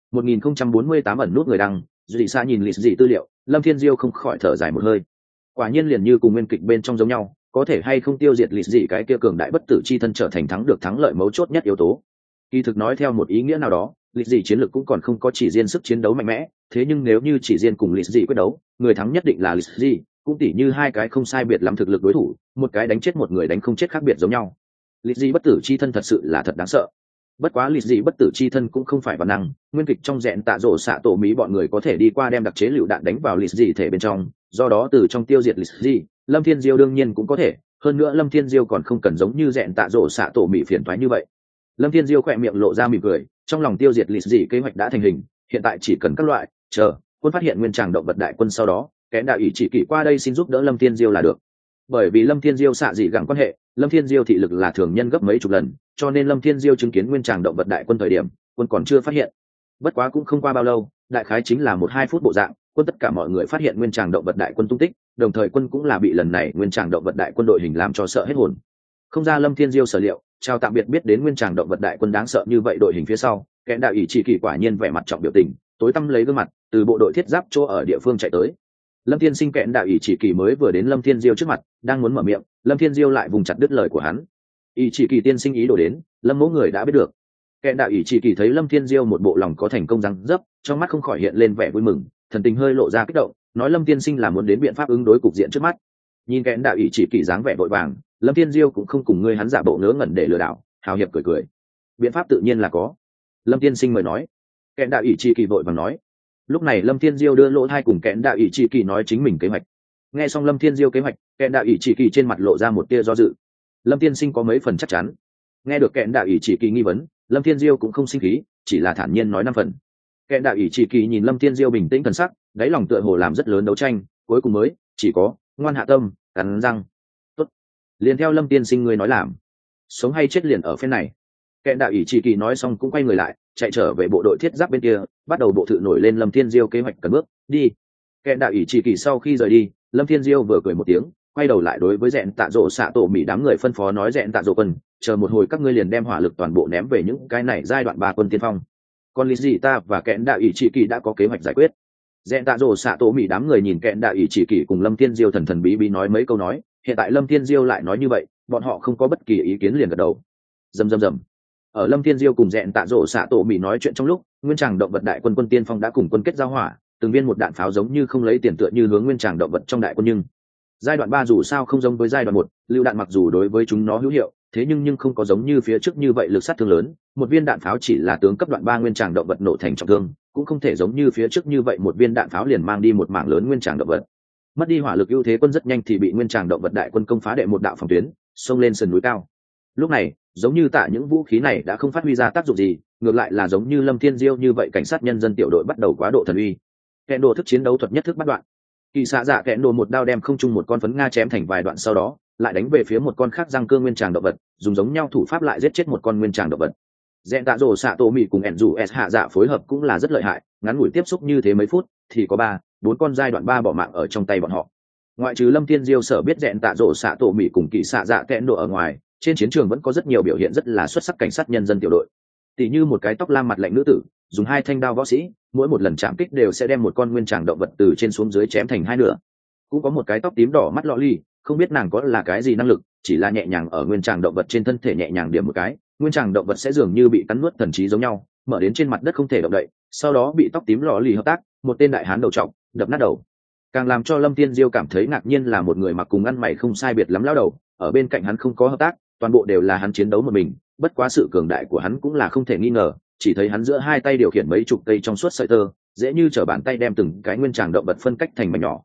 1048 ẩn nút người đăng, dị xa nhìn lịch dị tư liệu, Lâm Thiên Diêu không khỏi thở dài một hơi. Quả nhiên liền như cùng nguyên kịch bên trong giống nhau, có thể hay không tiêu diệt lịch dị cái kia cường đại bất tử chi thân trở thành thắng được thắng lợi mấu chốt nhất yếu tố. Kỳ thực nói theo một ý nghĩa nào đó, lịch dị chiến lược cũng còn không có chỉ riêng sức chiến đấu mạnh mẽ, thế nhưng nếu như chỉ riêng cùng lịch dị quyết đấu, người thắng nhất định là lịch dị, cũng tỉ như hai cái không sai biệt lắm thực lực đối thủ, một cái đánh chết một người đánh không chết khác biệt giống nhau. Lịch dị bất tử chi thân thật sự là thật đáng sợ. Bất quá lịch dị bất tử chi thân cũng không phải bản năng, nguyên kịch trong rẹn tạ rổ xạ tổ mỹ bọn người có thể đi qua đem đặc chế lựu đạn đánh vào lịch dị thể bên trong, do đó từ trong tiêu diệt lịch dị, Lâm Thiên Diêu đương nhiên cũng có thể, hơn nữa Lâm Thiên Diêu còn không cần giống như rẹn tạ rổ xạ tổ mỹ phiền toái như vậy. Lâm Thiên Diêu khỏe miệng lộ ra mỉm cười, trong lòng tiêu diệt lịch dị kế hoạch đã thành hình, hiện tại chỉ cần các loại chờ quân phát hiện nguyên tràng động vật đại quân sau đó, kẻ đạo ủy chỉ kỷ qua đây xin giúp đỡ Lâm Thiên Diêu là được. Bởi vì Lâm Thiên Diêu xạ dị gẳng quan hệ, Lâm Thiên Diêu thị lực là thường nhân gấp mấy chục lần, cho nên Lâm Thiên Diêu chứng kiến nguyên tràng động vật đại quân thời điểm, quân còn chưa phát hiện. Bất quá cũng không qua bao lâu, đại khái chính là 1-2 phút bộ dạng, quân tất cả mọi người phát hiện nguyên tràng động vật đại quân tung tích, đồng thời quân cũng là bị lần này nguyên tràng động vật đại quân đội hình làm cho sợ hết hồn. Không ra Lâm Thiên Diêu sở liệu, chào tạm biệt biết đến nguyên tràng động vật đại quân đáng sợ như vậy đội hình phía sau, kẻ đạo ủy chỉ kỳ quả nhiên vẻ mặt trọng biểu tình, tối tăm lấy gương mặt, từ bộ đội thiết giáp chỗ ở địa phương chạy tới. Lâm Thiên Sinh kẹn đạo ủy chỉ kỳ mới vừa đến Lâm Thiên Diêu trước mặt, đang muốn mở miệng, Lâm Thiên Diêu lại vùng chặt đứt lời của hắn. Ủy chỉ kỳ tiên sinh ý đồ đến, Lâm mỗ người đã biết được. Kẹn đạo ủy chỉ kỳ thấy Lâm Thiên Diêu một bộ lòng có thành công răng dấp, trong mắt không khỏi hiện lên vẻ vui mừng, thần tình hơi lộ ra kích động, nói Lâm Thiên Sinh là muốn đến biện pháp ứng đối cục diện trước mắt. Nhìn kẹn đạo ủy chỉ kỳ dáng vẻ vội vàng, Lâm Thiên Diêu cũng không cùng ngươi hắn giả bộ ngớ ngẩn để lừa đảo, hào hiệp cười cười. Biện pháp tự nhiên là có. Lâm Thiên Sinh mời nói. Kẹn đạo ủy chỉ kỳ vội vàng nói. Lúc này Lâm Thiên Diêu đưa lỗ thai cùng kẹn đạo ủy chỉ kỳ nói chính mình kế hoạch. Nghe xong Lâm Thiên Diêu kế hoạch, kẹn đạo ủy chỉ kỳ trên mặt lộ ra một tia do dự. Lâm Thiên Sinh có mấy phần chắc chắn. Nghe được kẹn đạo ủy chỉ kỳ nghi vấn, Lâm Thiên Diêu cũng không sinh khí, chỉ là thản nhiên nói 5 phần. Kẹn đạo ủy chỉ kỳ nhìn Lâm Thiên Diêu bình tĩnh thần sắc, đáy lòng tựa hồ làm rất lớn đấu tranh, cuối cùng mới chỉ có ngoan hạ tâm, cắn răng. Tốt, liền theo Lâm Tiên Sinh ngươi nói làm, sống hay chết liền ở phía này. Kẹn đạo ủy chỉ kỳ nói xong cũng quay người lại, chạy trở về bộ đội thiết giáp bên kia, bắt đầu bộ thự nổi lên Lâm Thiên Diêu kế hoạch cần bước đi. Kẹn đạo ủy chỉ kỳ sau khi rời đi, Lâm Thiên Diêu vừa cười một tiếng, quay đầu lại đối với rẹn tạ rộ xạ tổ mỹ đám người phân phó nói rẹn tạ rộ quân, chờ một hồi các ngươi liền đem hỏa lực toàn bộ ném về những cái này giai đoạn 3 quân tiên phong. Còn lý gì ta và kẹn đạo ủy chỉ kỳ đã có kế hoạch giải quyết. Rẹn tạ rộ xạ tổ mỹ đám người nhìn kẹn đạo ủy chỉ kỳ cùng Lâm Thiên Diêu thần thần bí bí nói mấy câu nói, hiện tại Lâm Thiên Diêu lại nói như vậy, bọn họ không có bất kỳ ý kiến liền gật đầu. Rầm. Ở Lâm Thiên Diêu cùng rẹn tạ rộ xạ tổ mỹ nói chuyện trong lúc, nguyên tràng động vật đại quân quân tiên phong đã cùng quân kết giao hỏa, từng viên một đạn pháo giống như không lấy tiền tựa như hướng nguyên tràng động vật trong đại quân, nhưng giai đoạn 3 dù sao không giống với giai đoạn 1, lưu đạn mặc dù đối với chúng nó hữu hiệu, thế nhưng không có giống như phía trước như vậy lực sát thương lớn, một viên đạn pháo chỉ là tướng cấp đoạn 3 nguyên tràng động vật nổ thành trọng thương, cũng không thể giống như phía trước như vậy một viên đạn pháo liền mang đi một mảng lớn nguyên tràng động vật. Mất đi hỏa lực ưu thế quân rất nhanh thì bị nguyên tràng động vật đại quân công phá đệ một đạo phòng tuyến, xông lên sườn núi cao. Lúc này, giống như tại những vũ khí này đã không phát huy ra tác dụng gì, ngược lại là giống như Lâm Thiên Diêu như vậy cảnh sát nhân dân tiểu đội bắt đầu quá độ thần uy. Kẹn đồ thức chiến đấu thuật nhất thức bắt đoạn. Kỳ xạ dạ kẹn đồ một đao đem không trung một con phấn nga chém thành vài đoạn, sau đó lại đánh về phía một con khác răng cương nguyên tràng động vật, dùng giống nhau thủ pháp lại giết chết một con nguyên tràng động vật. Rèn tạ rồ xạ tổ mì cùng ẻn dù s hạ dạ phối hợp cũng là rất lợi hại, ngắn ngủi tiếp xúc như thế mấy phút thì có 3-4 con giai đoạn 3 bỏ mạng ở trong tay bọn họ. Ngoại trừ Lâm Thiên Diêu sở biết rèn tạ rồ xạ tổ mì cùng kỳ xạ dạ kẹn đồ ở ngoài, trên chiến trường vẫn có rất nhiều biểu hiện rất là xuất sắc cảnh sát nhân dân tiểu đội. Tỷ như một cái tóc lam mặt lạnh nữ tử, dùng 2 thanh đao võ sĩ, mỗi một lần chạm kích đều sẽ đem một con nguyên tràng động vật từ trên xuống dưới chém thành 2 nửa. Cũng có một cái tóc tím đỏ mắt lọ ly, không biết nàng có là cái gì năng lực, chỉ là nhẹ nhàng ở nguyên tràng động vật trên thân thể nhẹ nhàng điểm một cái, nguyên tràng động vật sẽ dường như bị cắn nuốt thần trí giống nhau, mở đến trên mặt đất không thể động đậy, sau đó bị tóc tím lọ ly hợp tác, một tên đại hán đầu trọc đập nát đầu. Càng làm cho Lâm Thiên Diêu cảm thấy ngạc nhiên là một người mặc cùng ăn mày không sai biệt lắm lão đầu, ở bên cạnh hắn không có hợp tác, toàn bộ đều là hắn chiến đấu một mình, bất quá sự cường đại của hắn cũng là không thể nghi ngờ, chỉ thấy hắn giữa 2 tay điều khiển mấy chục cây trong suốt sợi tơ, dễ như trở bàn tay đem từng cái nguyên tràng động vật phân cách thành mảnh nhỏ.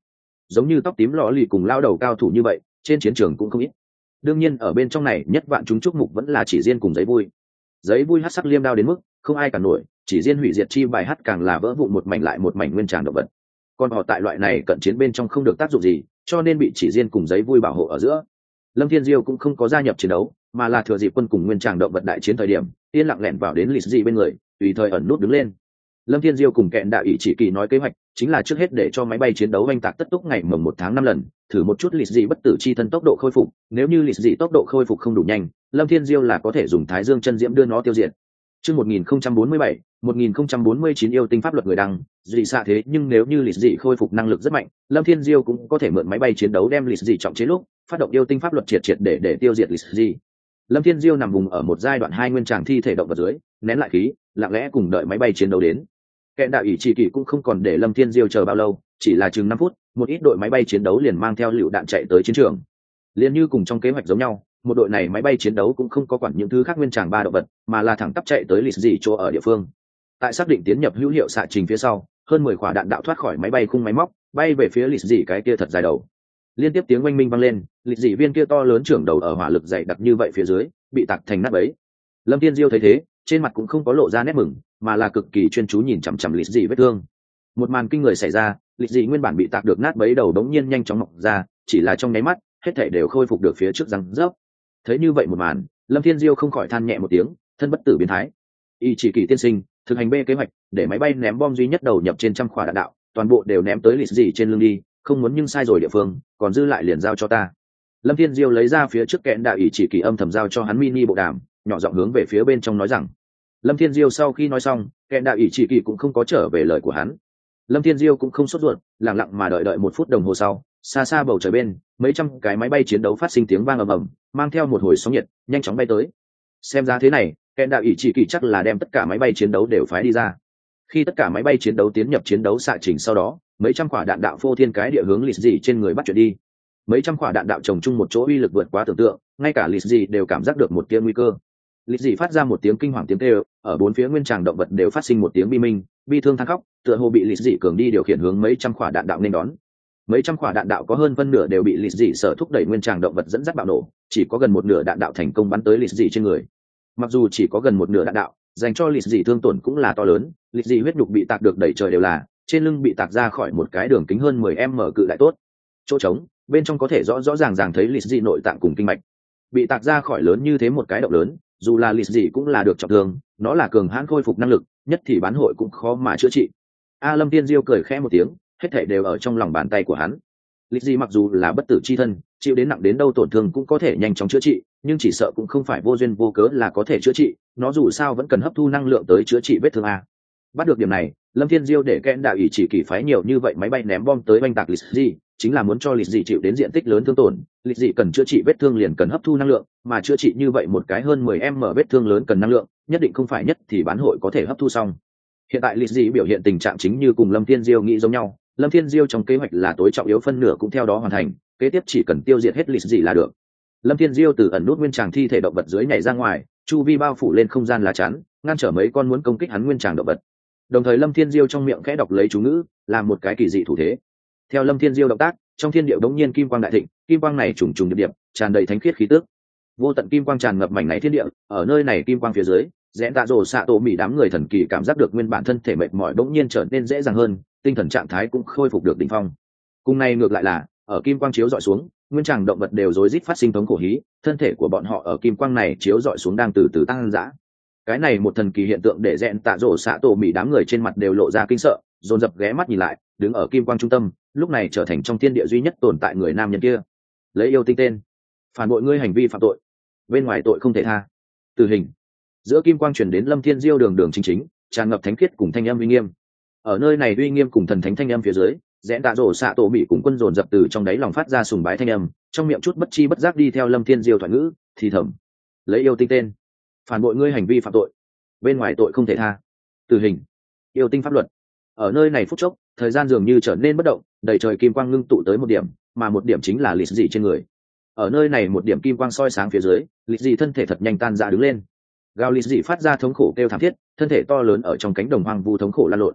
giống như tóc tím lò lì cùng lao đầu cao thủ như vậy trên chiến trường cũng không ít. Đương nhiên ở bên trong này nhất vạn chúng chúc mục vẫn là chỉ riêng cùng giấy vui hát sắc liêm đao đến mức không ai cả nổi, chỉ riêng hủy diệt chi bài hát càng là vỡ vụn một mảnh lại một mảnh nguyên tràng động vật. Còn họ tại loại này cận chiến bên trong không được tác dụng gì, cho nên bị chỉ riêng cùng giấy vui bảo hộ ở giữa. Lâm Thiên Diêu cũng không có gia nhập chiến đấu, mà là thừa dịp quân cùng nguyên tràng động vật đại chiến thời điểm yên lặng lẻn vào đến lịch dị bên người, tùy thời ẩn nút đứng lên. Lâm Thiên Diêu cùng kẹn đạo ỷ chỉ kỳ nói kế hoạch chính là trước hết để cho máy bay chiến đấu oanh tạc tất túc ngày mồng 1 tháng 5 lần, thử một chút lịch dị bất tử chi thân tốc độ khôi phục, nếu như lịch dị tốc độ khôi phục không đủ nhanh, Lâm Thiên Diêu là có thể dùng Thái Dương chân diễm đưa nó tiêu diệt. Chương 1047, 1049 yêu tinh pháp luật người đăng, dị xạ thế nhưng nếu như lịch dị khôi phục năng lực rất mạnh, Lâm Thiên Diêu cũng có thể mượn máy bay chiến đấu đem lịch dị trọng chế lúc, phát động yêu tinh pháp luật triệt để tiêu diệt lịch dị. Lâm Thiên Diêu nằm vùng ở một giai đoạn hai nguyên tràng thi thể động vật dưới, nén lại khí, lặng lẽ cùng đợi máy bay chiến đấu đến. Kẹn đạo ỷ chỉ kỳ cũng không còn để Lâm Thiên Diêu chờ bao lâu, chỉ là chừng 5 phút, một ít đội máy bay chiến đấu liền mang theo lựu đạn chạy tới chiến trường. Liên như cùng trong kế hoạch giống nhau, một đội này máy bay chiến đấu cũng không có quản những thứ khác nguyên tràng ba động vật, mà là thẳng tắp chạy tới lịch dị chỗ ở địa phương. Tại xác định tiến nhập hữu hiệu xạ trình phía sau, hơn 10 quả đạn đạo thoát khỏi máy bay khung máy móc, bay về phía lịch dị cái kia thật dài đầu. Liên tiếp tiếng oanh minh vang lên, lịch dị viên kia to lớn trưởng đầu ở hỏa lực dày đặc như vậy phía dưới, bị tạc thành nát bấy. Lâm Thiên Diêu thấy thế, trên mặt cũng không có lộ ra nét mừng, mà là cực kỳ chuyên chú nhìn chằm chằm lịch dị vết thương. Một màn kinh người xảy ra, lịch dị nguyên bản bị tạc được nát bấy đầu đống nhiên nhanh chóng mọc ra, chỉ là trong nháy mắt, hết thảy đều khôi phục được phía trước răng rớp. Thấy như vậy một màn, Lâm Thiên Diêu không khỏi than nhẹ một tiếng, thân bất tử biến thái. Y chỉ kỳ tiên sinh, thực hành B kế hoạch, để máy bay ném bom duy nhất đầu nhập trên trăm quả đạn đạo, toàn bộ đều ném tới lịch dị trên lưng đi, không muốn nhưng sai rồi địa phương, còn dư lại liền giao cho ta. Lâm Thiên Diêu lấy ra phía trước kẽn đạo ỷ chỉ kỳ âm thầm giao cho hắn mini bộ đàm, nhỏ giọng hướng về phía bên trong nói rằng. Lâm Thiên Diêu sau khi nói xong, kẽn đạo ỷ chỉ kỳ cũng không có trở về lời của hắn. Lâm Thiên Diêu cũng không sốt ruột, lặng lặng mà đợi 1 phút đồng hồ sau, xa xa bầu trời bên, mấy trăm cái máy bay chiến đấu phát sinh tiếng vang ầm ầm, mang theo một hồi sóng nhiệt, nhanh chóng bay tới. Xem ra thế này, kẽn đạo ỷ chỉ kỳ chắc là đem tất cả máy bay chiến đấu đều phái đi ra. Khi tất cả máy bay chiến đấu tiến nhập chiến đấu xạ trình sau đó, mấy trăm quả đạn đạo phô thiên cái địa hướng lịch dị trên người bắt chuyển đi. Mấy trăm quả đạn đạo chồng chung một chỗ uy lực vượt quá tưởng tượng, ngay cả lịch dị đều cảm giác được một tia nguy cơ. Lịch dị phát ra một tiếng kinh hoàng tiếng kêu, ở bốn phía nguyên tràng động vật đều phát sinh một tiếng bi minh, bi thương than khóc, tựa hồ bị lịch dị cường đi điều khiển hướng mấy trăm quả đạn đạo nên đón. Mấy trăm quả đạn đạo có hơn phân nửa đều bị lịch dị sở thúc đẩy nguyên tràng động vật dẫn dắt bạo nổ, chỉ có gần một nửa đạn đạo thành công bắn tới lịch dị trên người. Mặc dù chỉ có gần một nửa đạn đạo, dành cho lịch dị thương tổn cũng là to lớn, lịch dị huyết nhục bị tạc được đẩy trời đều là, trên lưng bị tạc ra khỏi một cái đường kính hơn 10m cự đại tốt. Chỗ trống, bên trong có thể rõ ràng thấy lịch dị nội tạng cùng kinh mạch. Bị tạc ra khỏi lớn như thế một cái động lớn, dù là lịch dị cũng là được trọng thương, nó là cường hãn khôi phục năng lực, nhất thì bán hội cũng khó mà chữa trị. Lâm Thiên Diêu cười khẽ một tiếng, hết thảy đều ở trong lòng bàn tay của hắn. Lịch dị mặc dù là bất tử chi thân, chịu đến nặng đến đâu tổn thương cũng có thể nhanh chóng chữa trị, nhưng chỉ sợ cũng không phải vô duyên vô cớ là có thể chữa trị, nó dù sao vẫn cần hấp thu năng lượng tới chữa trị vết thương a. Bắt được điểm này, Lâm Thiên Diêu để kẽn đạo ỷ chỉ kỳ phái nhiều như vậy máy bay ném bom tới oanh tạc lịch dị, chính là muốn cho lịch dị chịu đến diện tích lớn thương tổn. Lịch dị cần chữa trị vết thương liền cần hấp thu năng lượng, mà chữa trị như vậy một cái hơn 10m vết thương lớn cần năng lượng, nhất định không phải nhất thì bán hội có thể hấp thu xong. Hiện tại lịch dị biểu hiện tình trạng chính như cùng Lâm Thiên Diêu nghĩ giống nhau, Lâm Thiên Diêu trong kế hoạch là tối trọng yếu phân nửa cũng theo đó hoàn thành, kế tiếp chỉ cần tiêu diệt hết lịch dị là được. Lâm Thiên Diêu từ ẩn nút nguyên tràng thi thể động vật dưới nhảy ra ngoài, chu vi bao phủ lên không gian lá chắn, ngăn trở mấy con muốn công kích hắn nguyên tràng động vật. Đồng thời Lâm Thiên Diêu trong miệng khẽ đọc lấy chú ngữ, làm một cái kỳ dị thủ thế. Theo Lâm Thiên Diêu động tác, trong thiên địa đống nhiên kim quang đại thịnh, kim quang này trùng trùng điệp điệp, tràn đầy thánh khiết khí tức. Vô tận kim quang tràn ngập mảnh này thiên địa, ở nơi này kim quang phía dưới, rẽ tạ rồ xạ tổ mỉ đám người thần kỳ cảm giác được nguyên bản thân thể mệt mỏi đống nhiên trở nên dễ dàng hơn, tinh thần trạng thái cũng khôi phục được đỉnh phong. Cùng này ngược lại là, ở kim quang chiếu dọi xuống, nguyên tràng động vật đều rối rít phát sinh thống khổ hí, thân thể của bọn họ ở kim quang này chiếu dọi xuống đang từ từ tăng dã. Cái này một thần kỳ hiện tượng để rẽn tạ rổ xạ tổ mỉ đám người trên mặt đều lộ ra kinh sợ, dồn dập ghé mắt nhìn lại, đứng ở kim quang trung tâm, lúc này trở thành trong thiên địa duy nhất tồn tại người nam nhân kia. Lấy yêu tinh tên, phản bội ngươi hành vi phạm tội, bên ngoài tội không thể tha, tử hình. Giữa kim quang truyền đến Lâm Thiên Diêu đường đường chính, tràn ngập thánh khiết cùng thanh âm uy nghiêm. Ở nơi này uy nghiêm cùng thần thánh thanh âm phía dưới, rẽn tạ rổ xạ tổ mỉ cùng quân dồn dập từ trong đáy lòng phát ra sùng bái thanh âm, trong miệng chút bất chi bất giác đi theo Lâm Thiên Diêu thoại ngữ, thì thầm: lấy yêu tinh tên, phản bội ngươi hành vi phạm tội, bên ngoài tội không thể tha, tử hình. Yêu tinh pháp luật. Ở nơi này phút chốc, thời gian dường như trở nên bất động, đầy trời kim quang ngưng tụ tới một điểm, mà một điểm chính là lịch dị trên người. Ở nơi này một điểm kim quang soi sáng phía dưới, lịch dị thân thể thật nhanh tan rã đứng lên. Gào lịch dị phát ra thống khổ kêu thảm thiết, thân thể to lớn ở trong cánh đồng hoang vu thống khổ lan lộn.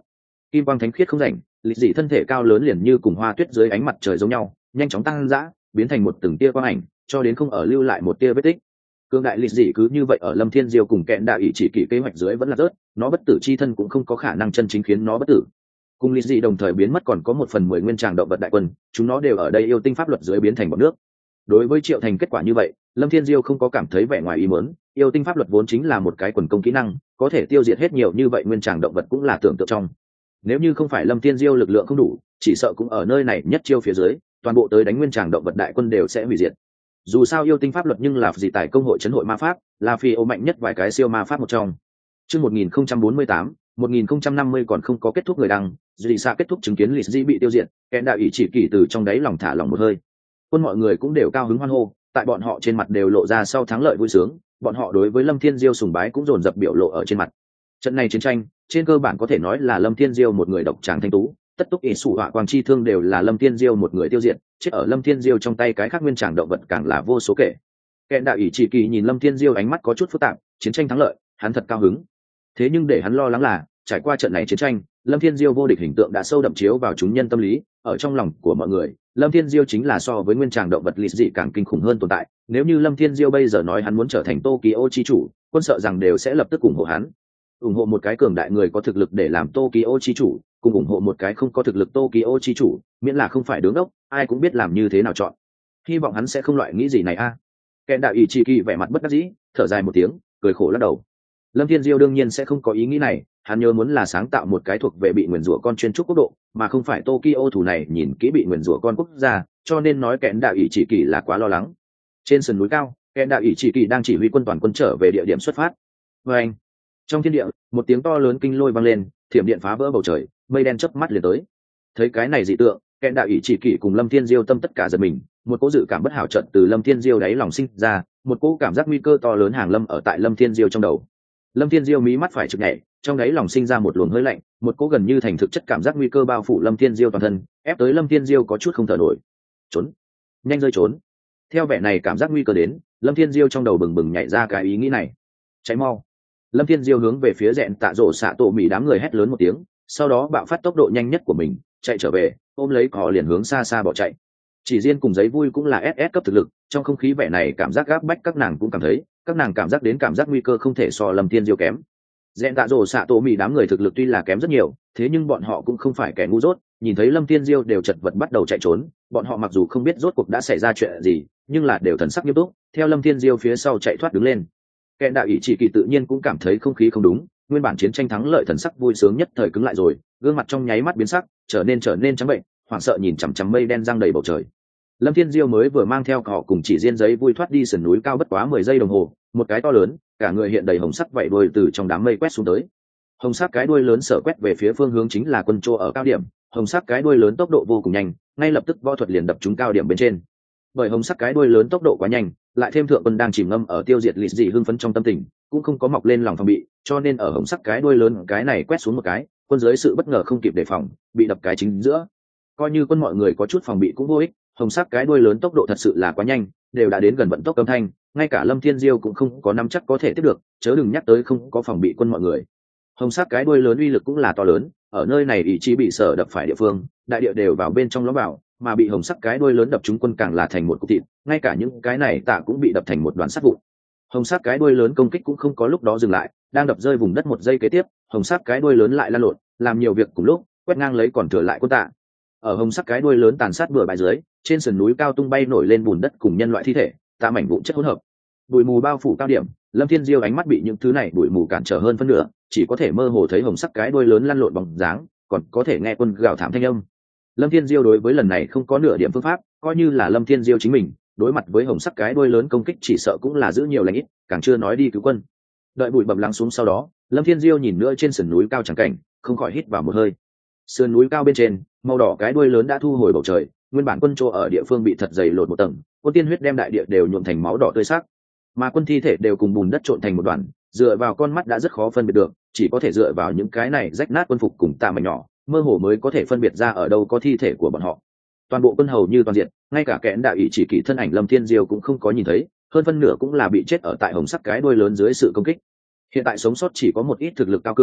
kim quang thánh khiết không rảnh, lịch dị thân thể cao lớn liền như cùng hoa tuyết dưới ánh mặt trời giống nhau, nhanh chóng tăng dã, biến thành một từng tia quang ảnh, cho đến không ở lưu lại một tia vết tích. Cương đại lịch dị cứ như vậy ở Lâm Thiên Diêu cùng kẹn đạo ý chỉ kỷ kế hoạch dưới vẫn là rớt, nó bất tử chi thân cũng không có khả năng chân chính khiến nó bất tử. Cùng lịch dị đồng thời biến mất còn có 1/10 nguyên tràng động vật đại quân, chúng nó đều ở đây yêu tinh pháp luật dưới biến thành bọt nước. Đối với Triệu Thành kết quả như vậy, Lâm Thiên Diêu không có cảm thấy vẻ ngoài ý muốn, yêu tinh pháp luật vốn chính là một cái quần công kỹ năng, có thể tiêu diệt hết nhiều như vậy nguyên tràng động vật cũng là tưởng tượng trong. Nếu như không phải Lâm Thiên Diêu lực lượng không đủ, chỉ sợ cũng ở nơi này nhất chiêu phía dưới, toàn bộ tới đánh nguyên tràng động vật đại quân đều sẽ hủy diệt. Dù sao yêu tinh pháp luật nhưng là gì tài công hội trấn hội ma pháp, là phi ô mạnh nhất vài cái siêu ma pháp một trong. Chương 1048, 1050 còn không có kết thúc người đăng, Dị Sa kết thúc chứng kiến Lịch Dị bị tiêu diệt, kẻ đạo ý chỉ kỳ từ trong đáy lòng thả lòng một hơi. Quân mọi người cũng đều cao hứng hoan hô, tại bọn họ trên mặt đều lộ ra sau thắng lợi vui sướng, bọn họ đối với Lâm Thiên Diêu sùng bái cũng dồn dập biểu lộ ở trên mặt. Trận này chiến tranh, trên cơ bản có thể nói là Lâm Thiên Diêu một người độc tràng thanh tú, tất túc ỷ sủ họa quang chi thương đều là Lâm Thiên Diêu một người tiêu diệt, chết ở Lâm Thiên Diêu trong tay cái khác nguyên tràng động vật càng là vô số kể. Kẻ đạo ý chỉ kỳ nhìn Lâm Thiên Diêu ánh mắt có chút phức tạp, chiến tranh thắng lợi, hắn thật cao hứng. Thế nhưng để hắn lo lắng là, trải qua trận này chiến tranh, Lâm Thiên Diêu vô địch hình tượng đã sâu đậm chiếu vào chúng nhân tâm lý, ở trong lòng của mọi người, Lâm Thiên Diêu chính là so với nguyên tràng động vật lịch dị càng kinh khủng hơn tồn tại. Nếu như Lâm Thiên Diêu bây giờ nói hắn muốn trở thành Tokyo chi chủ, quân sợ rằng đều sẽ lập tức ủng hộ hắn. Ủng hộ một cái cường đại người có thực lực để làm Tokyo chi chủ, cùng ủng hộ một cái không có thực lực Tokyo chi chủ, miễn là không phải đứng ốc, ai cũng biết làm như thế nào chọn. Hy vọng hắn sẽ không loại nghĩ gì này a. Kẹn đạo ý chỉ kỳ vẻ mặt bất đắc dĩ, thở dài một tiếng, cười khổ lắc đầu. Lâm Thiên Diêu đương nhiên sẽ không có ý nghĩ này, hắn nhớ muốn là sáng tạo một cái thuộc về bị nguyền rủa con chuyên trúc quốc độ, mà không phải Tokyo thủ này nhìn kỹ bị nguyền rủa con quốc gia, cho nên nói kẹn đạo ý chỉ kỳ là quá lo lắng. Trên sườn núi cao, kẹn đạo ý chỉ kỳ đang chỉ huy quân toàn quân trở về địa điểm xuất phát. Và anh, trong thiên địa, một tiếng to lớn kinh lôi vang lên, thiểm điện phá vỡ bầu trời, mây đen chớp mắt liền tới. Thấy cái này dị tượng, kẹn đạo ý chỉ kỳ cùng Lâm Thiên Diêu tâm tất cả giật mình, một cỗ dự cảm bất hảo trận từ Lâm Thiên Diêu đáy lòng sinh ra, một cỗ cảm giác nguy cơ to lớn hàng lâm ở tại Lâm Thiên Diêu trong đầu. Lâm Thiên Diêu mí mắt phải chực nhảy, trong đáy lòng sinh ra một luồng hơi lạnh, một cỗ gần như thành thực chất cảm giác nguy cơ bao phủ Lâm Thiên Diêu toàn thân, ép tới Lâm Thiên Diêu có chút không thở nổi. Trốn, nhanh rơi trốn. Theo vẻ này cảm giác nguy cơ đến, Lâm Thiên Diêu trong đầu bừng bừng nhảy ra cái ý nghĩ này. Cháy mau. Lâm Thiên Diêu hướng về phía Dẹn Tạ Rổ xạ tổ mì đám người hét lớn một tiếng, sau đó bạo phát tốc độ nhanh nhất của mình, chạy trở về, ôm lấy cỏ liền hướng xa xa bỏ chạy. Chỉ riêng cùng giấy vui cũng là SS cấp thực lực, trong không khí vẻ này cảm giác gáp bách các nàng cũng cảm thấy, các nàng cảm giác đến cảm giác nguy cơ không thể so Lâm Thiên Diêu kém. Dẹn Tạ Rổ xạ tổ mì đám người thực lực tuy là kém rất nhiều, thế nhưng bọn họ cũng không phải kẻ ngu dốt, nhìn thấy Lâm Thiên Diêu đều chật vật bắt đầu chạy trốn, bọn họ mặc dù không biết rốt cuộc đã xảy ra chuyện gì, nhưng là đều thần sắc nghiêm túc, theo Lâm Thiên Diêu phía sau chạy thoát đứng lên. Kẻ đạo ý chỉ kỳ tự nhiên cũng cảm thấy không khí không đúng, nguyên bản chiến tranh thắng lợi thần sắc vui sướng nhất thời cứng lại rồi, gương mặt trong nháy mắt biến sắc, trở nên trắng bệnh, hoảng sợ nhìn chằm chằm mây đen giăng đầy bầu trời. Lâm Thiên Diêu mới vừa mang theo họ cùng chỉ riêng giấy vui thoát đi sườn núi cao bất quá 10 giây đồng hồ, một cái to lớn, cả người hiện đầy hồng sắc vảy đuôi từ trong đám mây quét xuống tới. Hồng sắc cái đuôi lớn sở quét về phía phương hướng chính là quân Trô ở cao điểm, hồng sắc cái đuôi lớn tốc độ vô cùng nhanh, ngay lập tức võ thuật liền đập trúng cao điểm bên trên. Bởi hồng sắc cái đuôi lớn tốc độ quá nhanh, lại thêm thượng quân đang chìm ngâm ở tiêu diệt lịch dị hưng phấn trong tâm tình, cũng không có mọc lên lòng phòng bị, cho nên ở hồng sắc cái đuôi lớn cái này quét xuống một cái, quân dưới sự bất ngờ không kịp đề phòng, bị đập cái chính giữa. Coi như quân mọi người có chút phòng bị cũng vô ích, hồng sắc cái đuôi lớn tốc độ thật sự là quá nhanh, đều đã đến gần vận tốc âm thanh, ngay cả Lâm Thiên Diêu cũng không có nắm chắc có thể tiếp được, chớ đừng nhắc tới không có phòng bị quân mọi người. Hồng sắc cái đuôi lớn uy lực cũng là to lớn, ở nơi này ý chí bị sở đập phải địa phương, đại địa đều vào bên trong lõm vào, mà bị hồng sắc cái đuôi lớn đập trúng quân càng là thành một cục thịt, ngay cả những cái này tạ cũng bị đập thành một đoàn sắt vụn. Hồng sắc cái đuôi lớn công kích cũng không có lúc đó dừng lại, đang đập rơi vùng đất một giây kế tiếp, hồng sắc cái đuôi lớn lại lăn lộn, làm nhiều việc cùng lúc, quét ngang lấy còn thừa lại quân tạ. Ở hồng sắc cái đuôi lớn tàn sát bừa bãi dưới, trên sườn núi cao tung bay nổi lên bùn đất cùng nhân loại thi thể, tạ mảnh vụn chất hỗn hợp. Bụi mù bao phủ cao điểm, Lâm Thiên Diêu ánh mắt bị những thứ này bụi mù cản trở hơn phân nửa, chỉ có thể mơ hồ thấy hồng sắc cái đuôi lớn lăn lộn bóng dáng, còn có thể nghe quân gào thảm thanh âm. Lâm Thiên Diêu đối với lần này không có nửa điểm phương pháp, coi như là Lâm Thiên Diêu chính mình, đối mặt với hồng sắc cái đuôi lớn công kích chỉ sợ cũng là giữ nhiều lành ít, càng chưa nói đi cứu quân. Đợi bụi bặm lắng xuống sau đó, Lâm Thiên Diêu nhìn nữa trên sườn núi cao chẳng cảnh, không khỏi hít vào một hơi. Sườn núi cao bên trên, màu đỏ cái đuôi lớn đã thu hồi bầu trời, nguyên bản quân Trô ở địa phương bị thật dày lột một tầng, quân tiên huyết đem đại địa đều nhuộm thành máu đỏ tươi sắc, mà quân thi thể đều cùng bùn đất trộn thành một đoàn, dựa vào con mắt đã rất khó phân biệt được, chỉ có thể dựa vào những cái này rách nát quân phục cùng tạ mảnh nhỏ, mơ hồ mới có thể phân biệt ra ở đâu có thi thể của bọn họ. Toàn bộ quân hầu như toàn diện, ngay cả kẽn đạo ý chỉ kỷ thân ảnh Lâm Thiên Diêu cũng không có nhìn thấy, hơn phân nửa cũng là bị chết ở tại hồng sắc cái đuôi lớn dưới sự công kích. Hiện tại sống sót chỉ có một ít thực lực cao cường,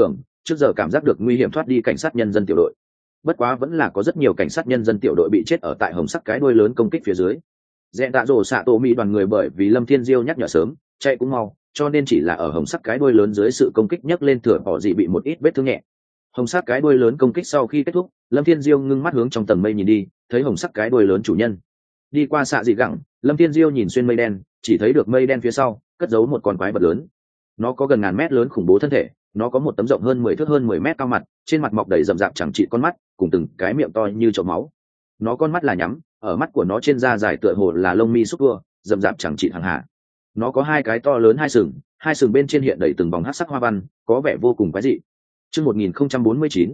trước giờ cảm giác được nguy hiểm thoát đi cảnh sát nhân dân tiểu đội. Bất quá vẫn là có rất nhiều cảnh sát nhân dân tiểu đội bị chết ở tại hồng sắc cái đuôi lớn công kích phía dưới. Rẽ tạ rổ xạ tổ mỹ đoàn người bởi vì Lâm Thiên Diêu nhắc nhở sớm, chạy cũng mau, cho nên chỉ là ở hồng sắc cái đuôi lớn dưới sự công kích nhấc lên thừa bỏ dị bị một ít vết thương nhẹ. Hồng sắc cái đuôi lớn công kích sau khi kết thúc, Lâm Thiên Diêu ngưng mắt hướng trong tầng mây nhìn đi, thấy hồng sắc cái đuôi lớn chủ nhân đi qua xạ dị gẳng. Lâm Thiên Diêu nhìn xuyên mây đen, chỉ thấy được mây đen phía sau cất giấu một con quái vật lớn. Nó có gần ngàn mét lớn khủng bố thân thể, nó có một tấm rộng hơn 10 thước hơn 10 mét cao mặt, trên mặt mọc đầy rậm rạp chẳng trị con mắt, cùng từng cái miệng to như chậu máu. Nó con mắt là nhắm, ở mắt của nó trên da dài tựa hồ là lông mi xúc tua, rậm rạp chẳng trị hàng hạ. Nó có hai cái to lớn hai sừng bên trên hiện đầy từng vòng hắc sắc hoa văn, có vẻ vô cùng quái dị. Chương 1049,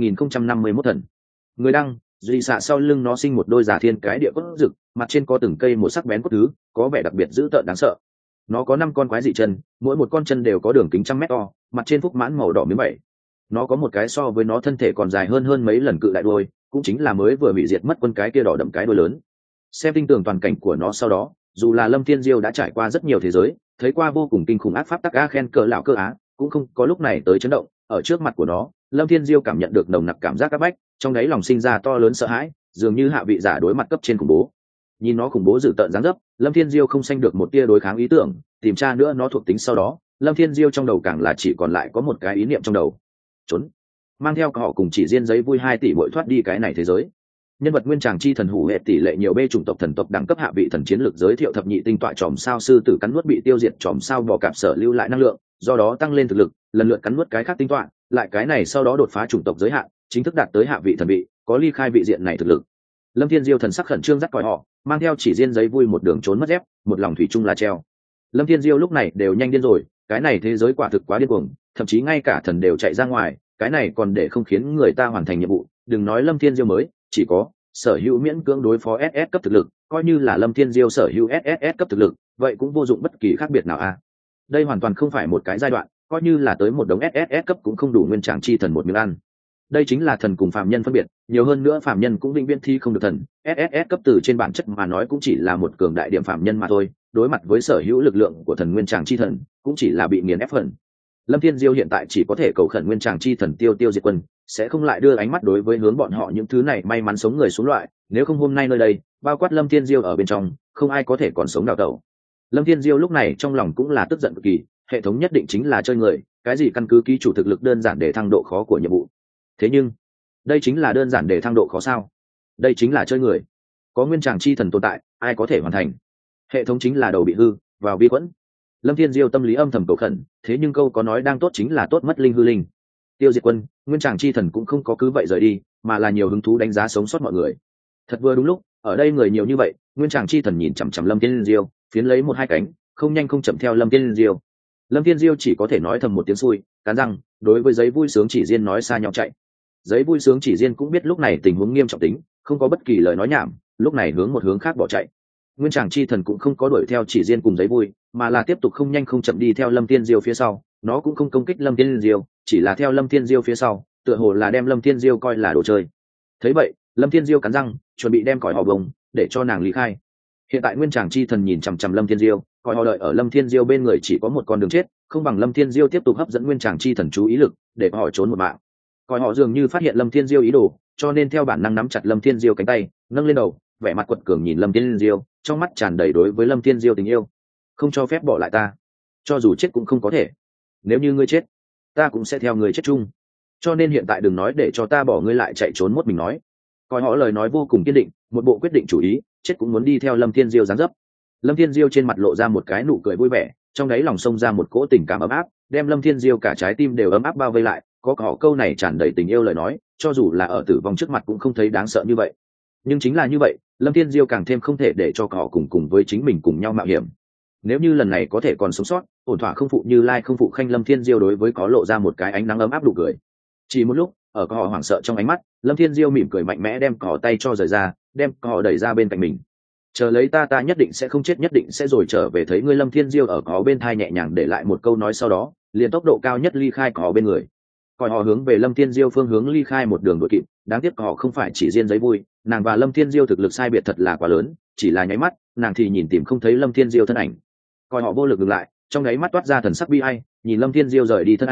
1051 thần. Người đăng, duy xạ sau lưng nó sinh một đôi giả thiên cái địa cốt rực, mặt trên có từng cây một sắc bén cốt thứ, có vẻ đặc biệt dữ tợn đáng sợ. Nó có 5 con quái dị chân, mỗi một con chân đều có đường kính trăm mét to, mặt trên phúc mãn màu đỏ miếng bảy. Nó có một cái so với nó thân thể còn dài hơn mấy lần cự đại đuôi, cũng chính là mới vừa bị diệt mất quân cái kia đỏ đậm cái đuôi lớn. Xem tinh tường toàn cảnh của nó sau đó, dù là Lâm Thiên Diêu đã trải qua rất nhiều thế giới, thấy qua vô cùng kinh khủng ác pháp tắc a khen cờ lão cơ á, cũng không có lúc này tới chấn động. Ở trước mặt của nó, Lâm Thiên Diêu cảm nhận được nồng nặc cảm giác áp bách, trong đáy lòng sinh ra to lớn sợ hãi, dường như hạ vị giả đối mặt cấp trên khủng bố. Nhìn nó khủng bố dữ tợn dáng dấp, Lâm Thiên Diêu không sanh được một tia đối kháng ý tưởng, tìm tra nữa nó thuộc tính sau đó, Lâm Thiên Diêu trong đầu càng là chỉ còn lại có một cái ý niệm trong đầu: trốn. Mang theo họ cùng chỉ riêng giấy vui 2 tỷ mỗi thoát đi cái này thế giới. Nhân vật nguyên tràng chi thần hủ hệ tỷ lệ nhiều bê chủng tộc thần tộc đẳng cấp hạ vị thần chiến lược giới thiệu thập nhị tinh tọa tròm sao sư tử cắn nuốt bị tiêu diệt tròm sao bò cạp sở lưu lại năng lượng, do đó tăng lên thực lực, lần lượt cắn nuốt cái khác tinh tọa, lại cái này sau đó đột phá chủng tộc giới hạn, chính thức đạt tới hạ vị thần vị, có ly khai vị diện này thực lực. Lâm Thiên Diêu thần sắc khẩn trương dắt còi họ, mang theo chỉ riêng giấy vui một đường trốn mất dép, một lòng thủy chung là treo. Lâm Thiên Diêu lúc này đều nhanh điên rồi, cái này thế giới quả thực quá điên cuồng, thậm chí ngay cả thần đều chạy ra ngoài, cái này còn để không khiến người ta hoàn thành nhiệm vụ, đừng nói Lâm Thiên Diêu mới, chỉ có sở hữu miễn cưỡng đối phó SS cấp thực lực, coi như là Lâm Thiên Diêu sở hữu SSS cấp thực lực, vậy cũng vô dụng bất kỳ khác biệt nào a. Đây hoàn toàn không phải một cái giai đoạn, coi như là tới một đống SSS cấp cũng không đủ nguyên tràng chi thần một miếng ăn. Đây chính là thần cùng phàm nhân phân biệt, nhiều hơn nữa phàm nhân cũng vĩnh viễn thi không được thần, SSS cấp từ trên bản chất mà nói cũng chỉ là một cường đại điểm phàm nhân mà thôi, đối mặt với sở hữu lực lượng của thần nguyên tràng chi thần, cũng chỉ là bị nghiền ép phần. Lâm Thiên Diêu hiện tại chỉ có thể cầu khẩn nguyên tràng chi thần tiêu diệt quân, sẽ không lại đưa ánh mắt đối với hướng bọn họ những thứ này may mắn sống người xuống loại, nếu không hôm nay nơi đây, bao quát Lâm Thiên Diêu ở bên trong, không ai có thể còn sống đào tẩu. Lâm Thiên Diêu lúc này trong lòng cũng là tức giận cực kỳ, hệ thống nhất định chính là chơi người, cái gì căn cứ ký chủ thực lực đơn giản để thăng độ khó của nhiệm vụ. Thế nhưng, đây chính là đơn giản để thăng độ khó sao? Đây chính là chơi người. Có nguyên tràng chi thần tồn tại, ai có thể hoàn thành? Hệ thống chính là đầu bị hư, vào vi khuẩn. Lâm Thiên Diêu tâm lý âm thầm cầu khẩn, thế nhưng câu có nói đang tốt chính là tốt mất linh hư linh. Tiêu diệt quân, nguyên tràng chi thần cũng không có cứ vậy rời đi, mà là nhiều hứng thú đánh giá sống sót mọi người. Thật vừa đúng lúc, ở đây người nhiều như vậy, nguyên tràng chi thần nhìn chằm chằm Lâm Thiên Diêu, phiến lấy 1-2 cánh, không nhanh không chậm theo Lâm Thiên Diêu. Lâm Thiên Diêu chỉ có thể nói thầm một tiếng xui, cắn răng, đối với giấy vui sướng chỉ riêng nói xa nhau chạy. Giấy vui sướng chỉ riêng cũng biết lúc này tình huống nghiêm trọng tính, không có bất kỳ lời nói nhảm, lúc này hướng một hướng khác bỏ chạy. Nguyên tràng chi thần cũng không có đuổi theo chỉ riêng cùng giấy vui, mà là tiếp tục không nhanh không chậm đi theo Lâm Thiên Diêu phía sau, nó cũng không công kích Lâm Thiên Diêu, chỉ là theo Lâm Thiên Diêu phía sau, tựa hồ là đem Lâm Thiên Diêu coi là đồ chơi. Thấy vậy, Lâm Thiên Diêu cắn răng, chuẩn bị đem còi họ bông, để cho nàng lý khai. Hiện tại nguyên tràng chi thần nhìn chằm chằm Lâm Thiên Diêu, còi họ đợi ở Lâm Thiên Diêu bên người chỉ có một con đường chết, không bằng Lâm Thiên Diêu tiếp tục hấp dẫn nguyên tràng chi thần chú ý lực, để họ trốn một mạng. Còi họ dường như phát hiện Lâm Thiên Diêu ý đồ, cho nên theo bản năng nắm chặt Lâm Thiên Diêu cánh tay, nâng lên đầu, vẻ mặt quật cường nhìn Lâm Thiên Diêu, trong mắt tràn đầy đối với Lâm Thiên Diêu tình yêu. Không cho phép bỏ lại ta, cho dù chết cũng không có thể. Nếu như ngươi chết, ta cũng sẽ theo ngươi chết chung. Cho nên hiện tại đừng nói để cho ta bỏ ngươi lại chạy trốn một mình nói. Coi họ lời nói vô cùng kiên định, một bộ quyết định chủ ý, chết cũng muốn đi theo Lâm Thiên Diêu dáng dấp. Lâm Thiên Diêu trên mặt lộ ra một cái nụ cười vui vẻ, trong đáy lòng xông ra một cỗ tình cảm ấm áp, đem Lâm Thiên Diêu cả trái tim đều ấm áp bao vây lại. Có họ câu này tràn đầy tình yêu lời nói, cho dù là ở tử vong trước mặt cũng không thấy đáng sợ như vậy. Nhưng chính là như vậy, Lâm Thiên Diêu càng thêm không thể để cho họ cùng với chính mình cùng nhau mạo hiểm. Nếu như lần này có thể còn sống sót, ổn thỏa không phụ Như Lai không phụ Khanh. Lâm Thiên Diêu đối với có lộ ra một cái ánh nắng ấm áp đủ cười. Chỉ một lúc, ở họ hoảng sợ trong ánh mắt, Lâm Thiên Diêu mỉm cười mạnh mẽ đem họ tay cho rời ra, đem họ đẩy ra bên cạnh mình. Chờ lấy ta nhất định sẽ không chết, nhất định sẽ rồi trở về thấy ngươi. Lâm Thiên Diêu ở họ bên thai nhẹ nhàng để lại một câu nói, sau đó liền tốc độ cao nhất ly khai họ bên người. Coi họ hướng về Lâm Thiên Diêu phương hướng ly khai một đường đuổi kịp, đáng tiếc họ không phải chỉ riêng giấy vui, nàng và Lâm Thiên Diêu thực lực sai biệt thật là quá lớn, chỉ là nháy mắt, nàng thì nhìn tìm không thấy Lâm Thiên Diêu thân ảnh. Coi họ vô lực dừng lại, trong nháy mắt toát ra thần sắc bi ai, nhìn Lâm Thiên Diêu rời đi thân ảnh,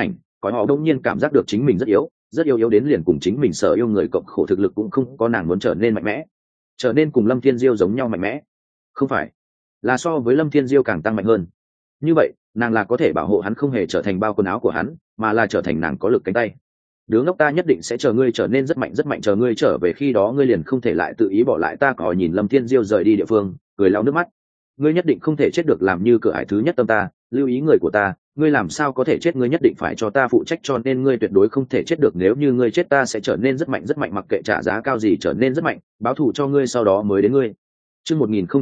cõi họ đông nhiên cảm giác được chính mình rất yếu đến liền cùng chính mình sợ yêu người cộng khổ thực lực cũng không có nàng muốn trở nên mạnh mẽ, trở nên cùng Lâm Thiên Diêu giống nhau mạnh mẽ. Không phải, là so với Lâm Thiên Diêu càng tăng mạnh hơn. Như vậy nàng là có thể bảo hộ hắn không hề trở thành bao quần áo của hắn, mà là trở thành nàng có lực cánh tay. Đứa ngốc, ta nhất định sẽ chờ ngươi trở nên rất mạnh, chờ ngươi trở về, khi đó ngươi liền không thể lại tự ý bỏ lại ta. Cỏ nhìn Lâm Thiên Diêu rời đi địa phương, cười lau nước mắt. Ngươi nhất định không thể chết được, làm như cửa ải thứ nhất tâm ta, lưu ý người của ta, ngươi làm sao có thể chết, ngươi nhất định phải cho ta phụ trách, cho nên ngươi tuyệt đối không thể chết được, nếu như ngươi chết ta sẽ trở nên rất mạnh, mặc kệ trả giá cao gì trở nên rất mạnh, báo thù cho ngươi sau đó mới đến ngươi. Chương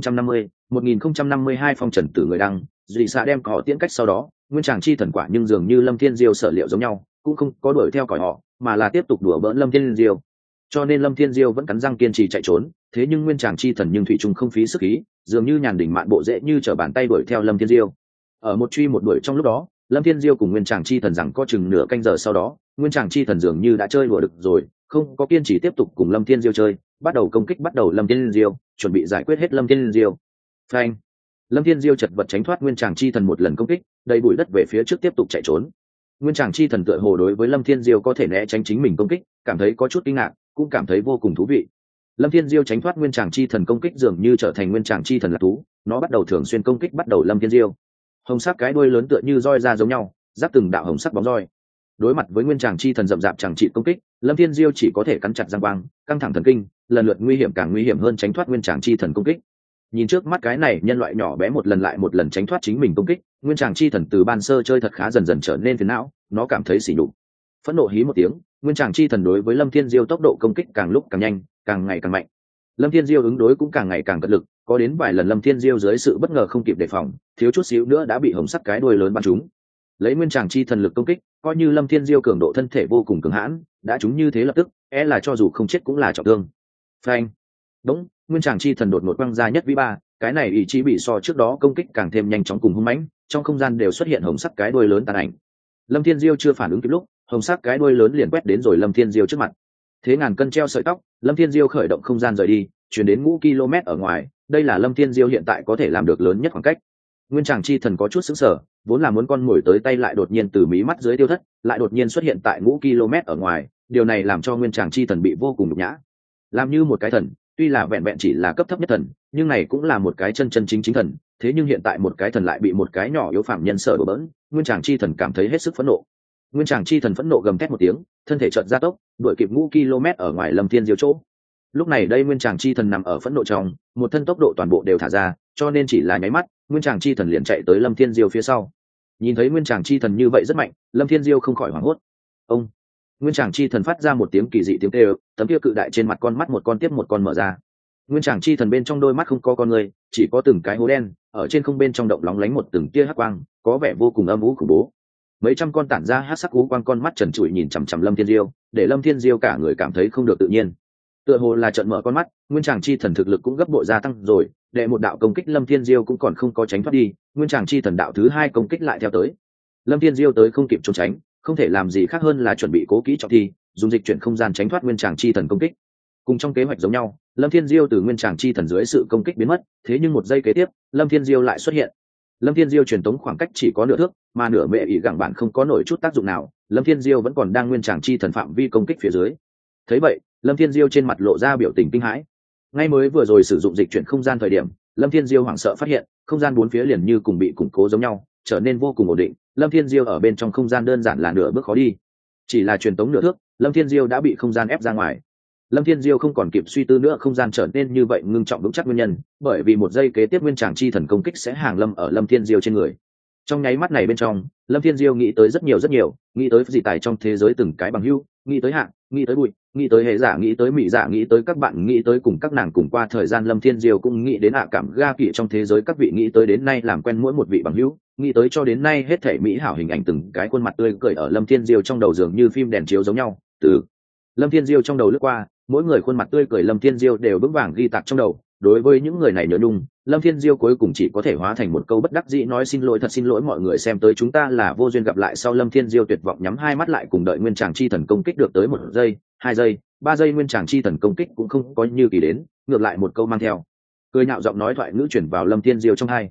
1052 phong trần tử người đăng, dị xạ đem họ tiễn cách sau đó, nguyên tràng chi thần quả nhưng dường như Lâm Thiên Diêu sở liệu giống nhau, cũng không có đuổi theo cõi họ, mà là tiếp tục đùa bỡn Lâm Thiên Diêu. Cho nên Lâm Thiên Diêu vẫn cắn răng kiên trì chạy trốn, thế nhưng nguyên tràng chi thần nhưng thủy chung không phí sức khí, dường như nhàn đỉnh mạn bộ dễ như trở bàn tay đuổi theo Lâm Thiên Diêu. Ở một truy một đuổi trong lúc đó, Lâm Thiên Diêu cùng nguyên tràng chi thần rằng có chừng nửa canh giờ sau đó, nguyên tràng chi thần dường như đã chơi đùa được rồi, không có kiên trì tiếp tục cùng Lâm Thiên Diêu chơi, bắt đầu công kích Lâm Thiên Diêu, chuẩn bị giải quyết hết Lâm Thiên Diêu. Phanh! Lâm Thiên Diêu chật vật tránh thoát nguyên tràng chi thần một lần công kích, đầy bụi đất về phía trước tiếp tục chạy trốn. Nguyên tràng chi thần tựa hồ đối với Lâm Thiên Diêu có thể né tránh chính mình công kích, cảm thấy có chút kinh ngạc, cũng cảm thấy vô cùng thú vị. Lâm Thiên Diêu tránh thoát nguyên tràng chi thần công kích dường như trở thành nguyên tràng chi thần là thú, nó bắt đầu thường xuyên công kích Lâm Thiên Diêu. Hồng sắc cái đuôi lớn tựa như roi ra giống nhau, giáp từng đạo hồng sắc bóng roi. Đối mặt với nguyên tràng chi thần rậm rạp chẳng trị công kích, Lâm Thiên Diêu chỉ có thể cắn chặt răng quang, căng thẳng thần kinh, lần lượt nguy hiểm càng nguy hiểm hơn tránh thoát nguyên tràng chi thần công kích. Nhìn trước mắt cái này nhân loại nhỏ bé một lần lại một lần tránh thoát chính mình công kích, nguyên tràng chi thần từ ban sơ chơi thật khá dần dần trở nên phiền não, nó cảm thấy sỉ nhục. Phẫn nộ hí một tiếng, nguyên tràng chi thần đối với Lâm Thiên Diêu tốc độ công kích càng lúc càng nhanh, càng ngày càng mạnh. Lâm Thiên Diêu ứng đối cũng càng ngày càng cật lực, có đến vài lần Lâm Thiên Diêu dưới sự bất ngờ không kịp đề phòng, thiếu chút xíu nữa đã bị hồng sắc cái đuôi lớn bắn trúng. Lấy nguyên tràng chi thần lực công kích, coi như Lâm Thiên Diêu cường độ thân thể vô cùng cường hãn, đã trúng như thế lập tức, là cho dù không chết cũng là trọng thương. Phanh! Đúng, nguyên tràng chi thần đột ngột quăng ra nhất vĩ ba, cái này ý chí bị so trước đó công kích càng thêm nhanh chóng cùng hung mãnh, trong không gian đều xuất hiện hồng sắc cái đuôi lớn tàn ảnh. Lâm Thiên Diêu chưa phản ứng kịp lúc, hồng sắc cái đuôi lớn liền quét đến rồi Lâm Thiên Diêu trước mặt. Thế ngàn cân treo sợi tóc, Lâm Thiên Diêu khởi động không gian rời đi, chuyển đến ngũ km ở ngoài, đây là Lâm Thiên Diêu hiện tại có thể làm được lớn nhất khoảng cách. Nguyên tràng chi thần có chút sững sờ, vốn là muốn con mồi tới tay lại đột nhiên từ mí mắt dưới tiêu thất, lại đột nhiên xuất hiện tại ngũ km ở ngoài, điều này làm cho nguyên tràng chi thần bị vô cùng nhục nhã. Làm như một cái thần, tuy là vẹn vẹn chỉ là cấp thấp nhất thần, nhưng này cũng là một cái chân chính thần, thế nhưng hiện tại một cái thần lại bị một cái nhỏ yếu phạm nhân sợ đổ bỡn, nguyên tràng chi thần cảm thấy hết sức phẫn nộ. Nguyên tràng chi thần phẫn nộ gầm thét một tiếng, thân thể chợt gia tốc, đuổi kịp ngũ km ở ngoài Lâm Thiên Diêu chỗ. Lúc này đây nguyên tràng chi thần nằm ở phẫn nộ trong, một thân tốc độ toàn bộ đều thả ra, cho nên chỉ là nháy mắt, nguyên tràng chi thần liền chạy tới Lâm Thiên Diêu phía sau. Nhìn thấy nguyên tràng chi thần như vậy rất mạnh, Lâm Thiên Diêu không khỏi hoảng hốt. Ông! Nguyên tràng chi thần phát ra một tiếng kỳ dị tiếng kêu, tấm kia cự đại trên mặt con mắt một con tiếp một con mở ra. Nguyên tràng chi thần bên trong đôi mắt không có con người, chỉ có từng cái hố đen, ở trên không bên trong động lóng lánh một từng tia hắc quang, có vẻ vô cùng âm u khủng bố. Mấy trăm con tản ra hắc sắc u quang con mắt trần trụi nhìn chằm chằm Lâm Thiên Diêu, để Lâm Thiên Diêu cả người cảm thấy không được tự nhiên. Tựa hồ là trợn mở con mắt, nguyên tràng chi thần thực lực cũng gấp bội gia tăng rồi, để một đạo công kích Lâm Thiên Diêu cũng còn không có tránh thoát đi, nguyên tràng chi thần đạo thứ hai công kích lại theo tới. Lâm Thiên Diêu tới không kịp trốn tránh, không thể làm gì khác hơn là chuẩn bị cố kỹ trọng thi, dùng dịch chuyển không gian tránh thoát nguyên tràng chi thần công kích. Cùng trong kế hoạch giống nhau, Lâm Thiên Diêu từ nguyên tràng chi thần dưới sự công kích biến mất, thế nhưng một giây kế tiếp, Lâm Thiên Diêu lại xuất hiện. Lâm Thiên Diêu truyền tống khoảng cách chỉ có nửa thước, mà nửa mẹ ỷ gẳng bản không có nổi chút tác dụng nào, Lâm Thiên Diêu vẫn còn đang nguyên tràng chi thần phạm vi công kích phía dưới. Thấy vậy, Lâm Thiên Diêu trên mặt lộ ra biểu tình kinh hãi. Ngay mới vừa rồi sử dụng dịch chuyển không gian thời điểm, Lâm Thiên Diêu hoảng sợ phát hiện, không gian bốn phía liền như cùng bị củng cố giống nhau, trở nên vô cùng ổn định, Lâm Thiên Diêu ở bên trong không gian đơn giản là nửa bước khó đi. Chỉ là truyền tống nửa thước, Lâm Thiên Diêu đã bị không gian ép ra ngoài. Lâm Thiên Diêu không còn kịp suy tư nữa không gian trở nên như vậy ngưng trọng vững chắc nguyên nhân, bởi vì một giây kế tiếp nguyên tràng chi thần công kích sẽ hàng lâm ở Lâm Thiên Diêu trên người. Trong nháy mắt này bên trong, Lâm Thiên Diêu nghĩ tới rất nhiều, nghĩ tới dị tài trong thế giới từng cái bằng hữu, nghĩ tới hạng, nghĩ tới bụi, nghĩ tới hệ giả, nghĩ tới mỹ giả, nghĩ tới các bạn, nghĩ tới cùng các nàng cùng qua thời gian. Lâm Thiên Diêu cũng nghĩ đến cảm ga kỵ trong thế giới các vị, nghĩ tới đến nay làm quen mỗi một vị bằng hữu, nghĩ tới cho đến nay hết thảy mỹ hảo hình ảnh từng cái khuôn mặt tươi cười ở Lâm Thiên Diêu trong đầu dường như phim đèn chiếu giống nhau. Từ Lâm Thiên Diêu trong đầu lướt qua, mỗi người khuôn mặt tươi cười Lâm Thiên Diêu đều vững vàng ghi tạc trong đầu. Đối với những người này nhớ nhung, Lâm Thiên Diêu cuối cùng chỉ có thể hóa thành một câu bất đắc dĩ nói xin lỗi, thật xin lỗi mọi người xem tới chúng ta là vô duyên gặp lại. Sau Lâm Thiên Diêu tuyệt vọng nhắm hai mắt lại cùng đợi nguyên tràng chi thần công kích được tới 1 giây, 2 giây, 3 giây, nguyên tràng chi thần công kích cũng không có như kỳ đến, ngược lại một câu mang theo cười nhạo giọng nói thoại ngữ chuyển vào Lâm Thiên Diêu trong tai.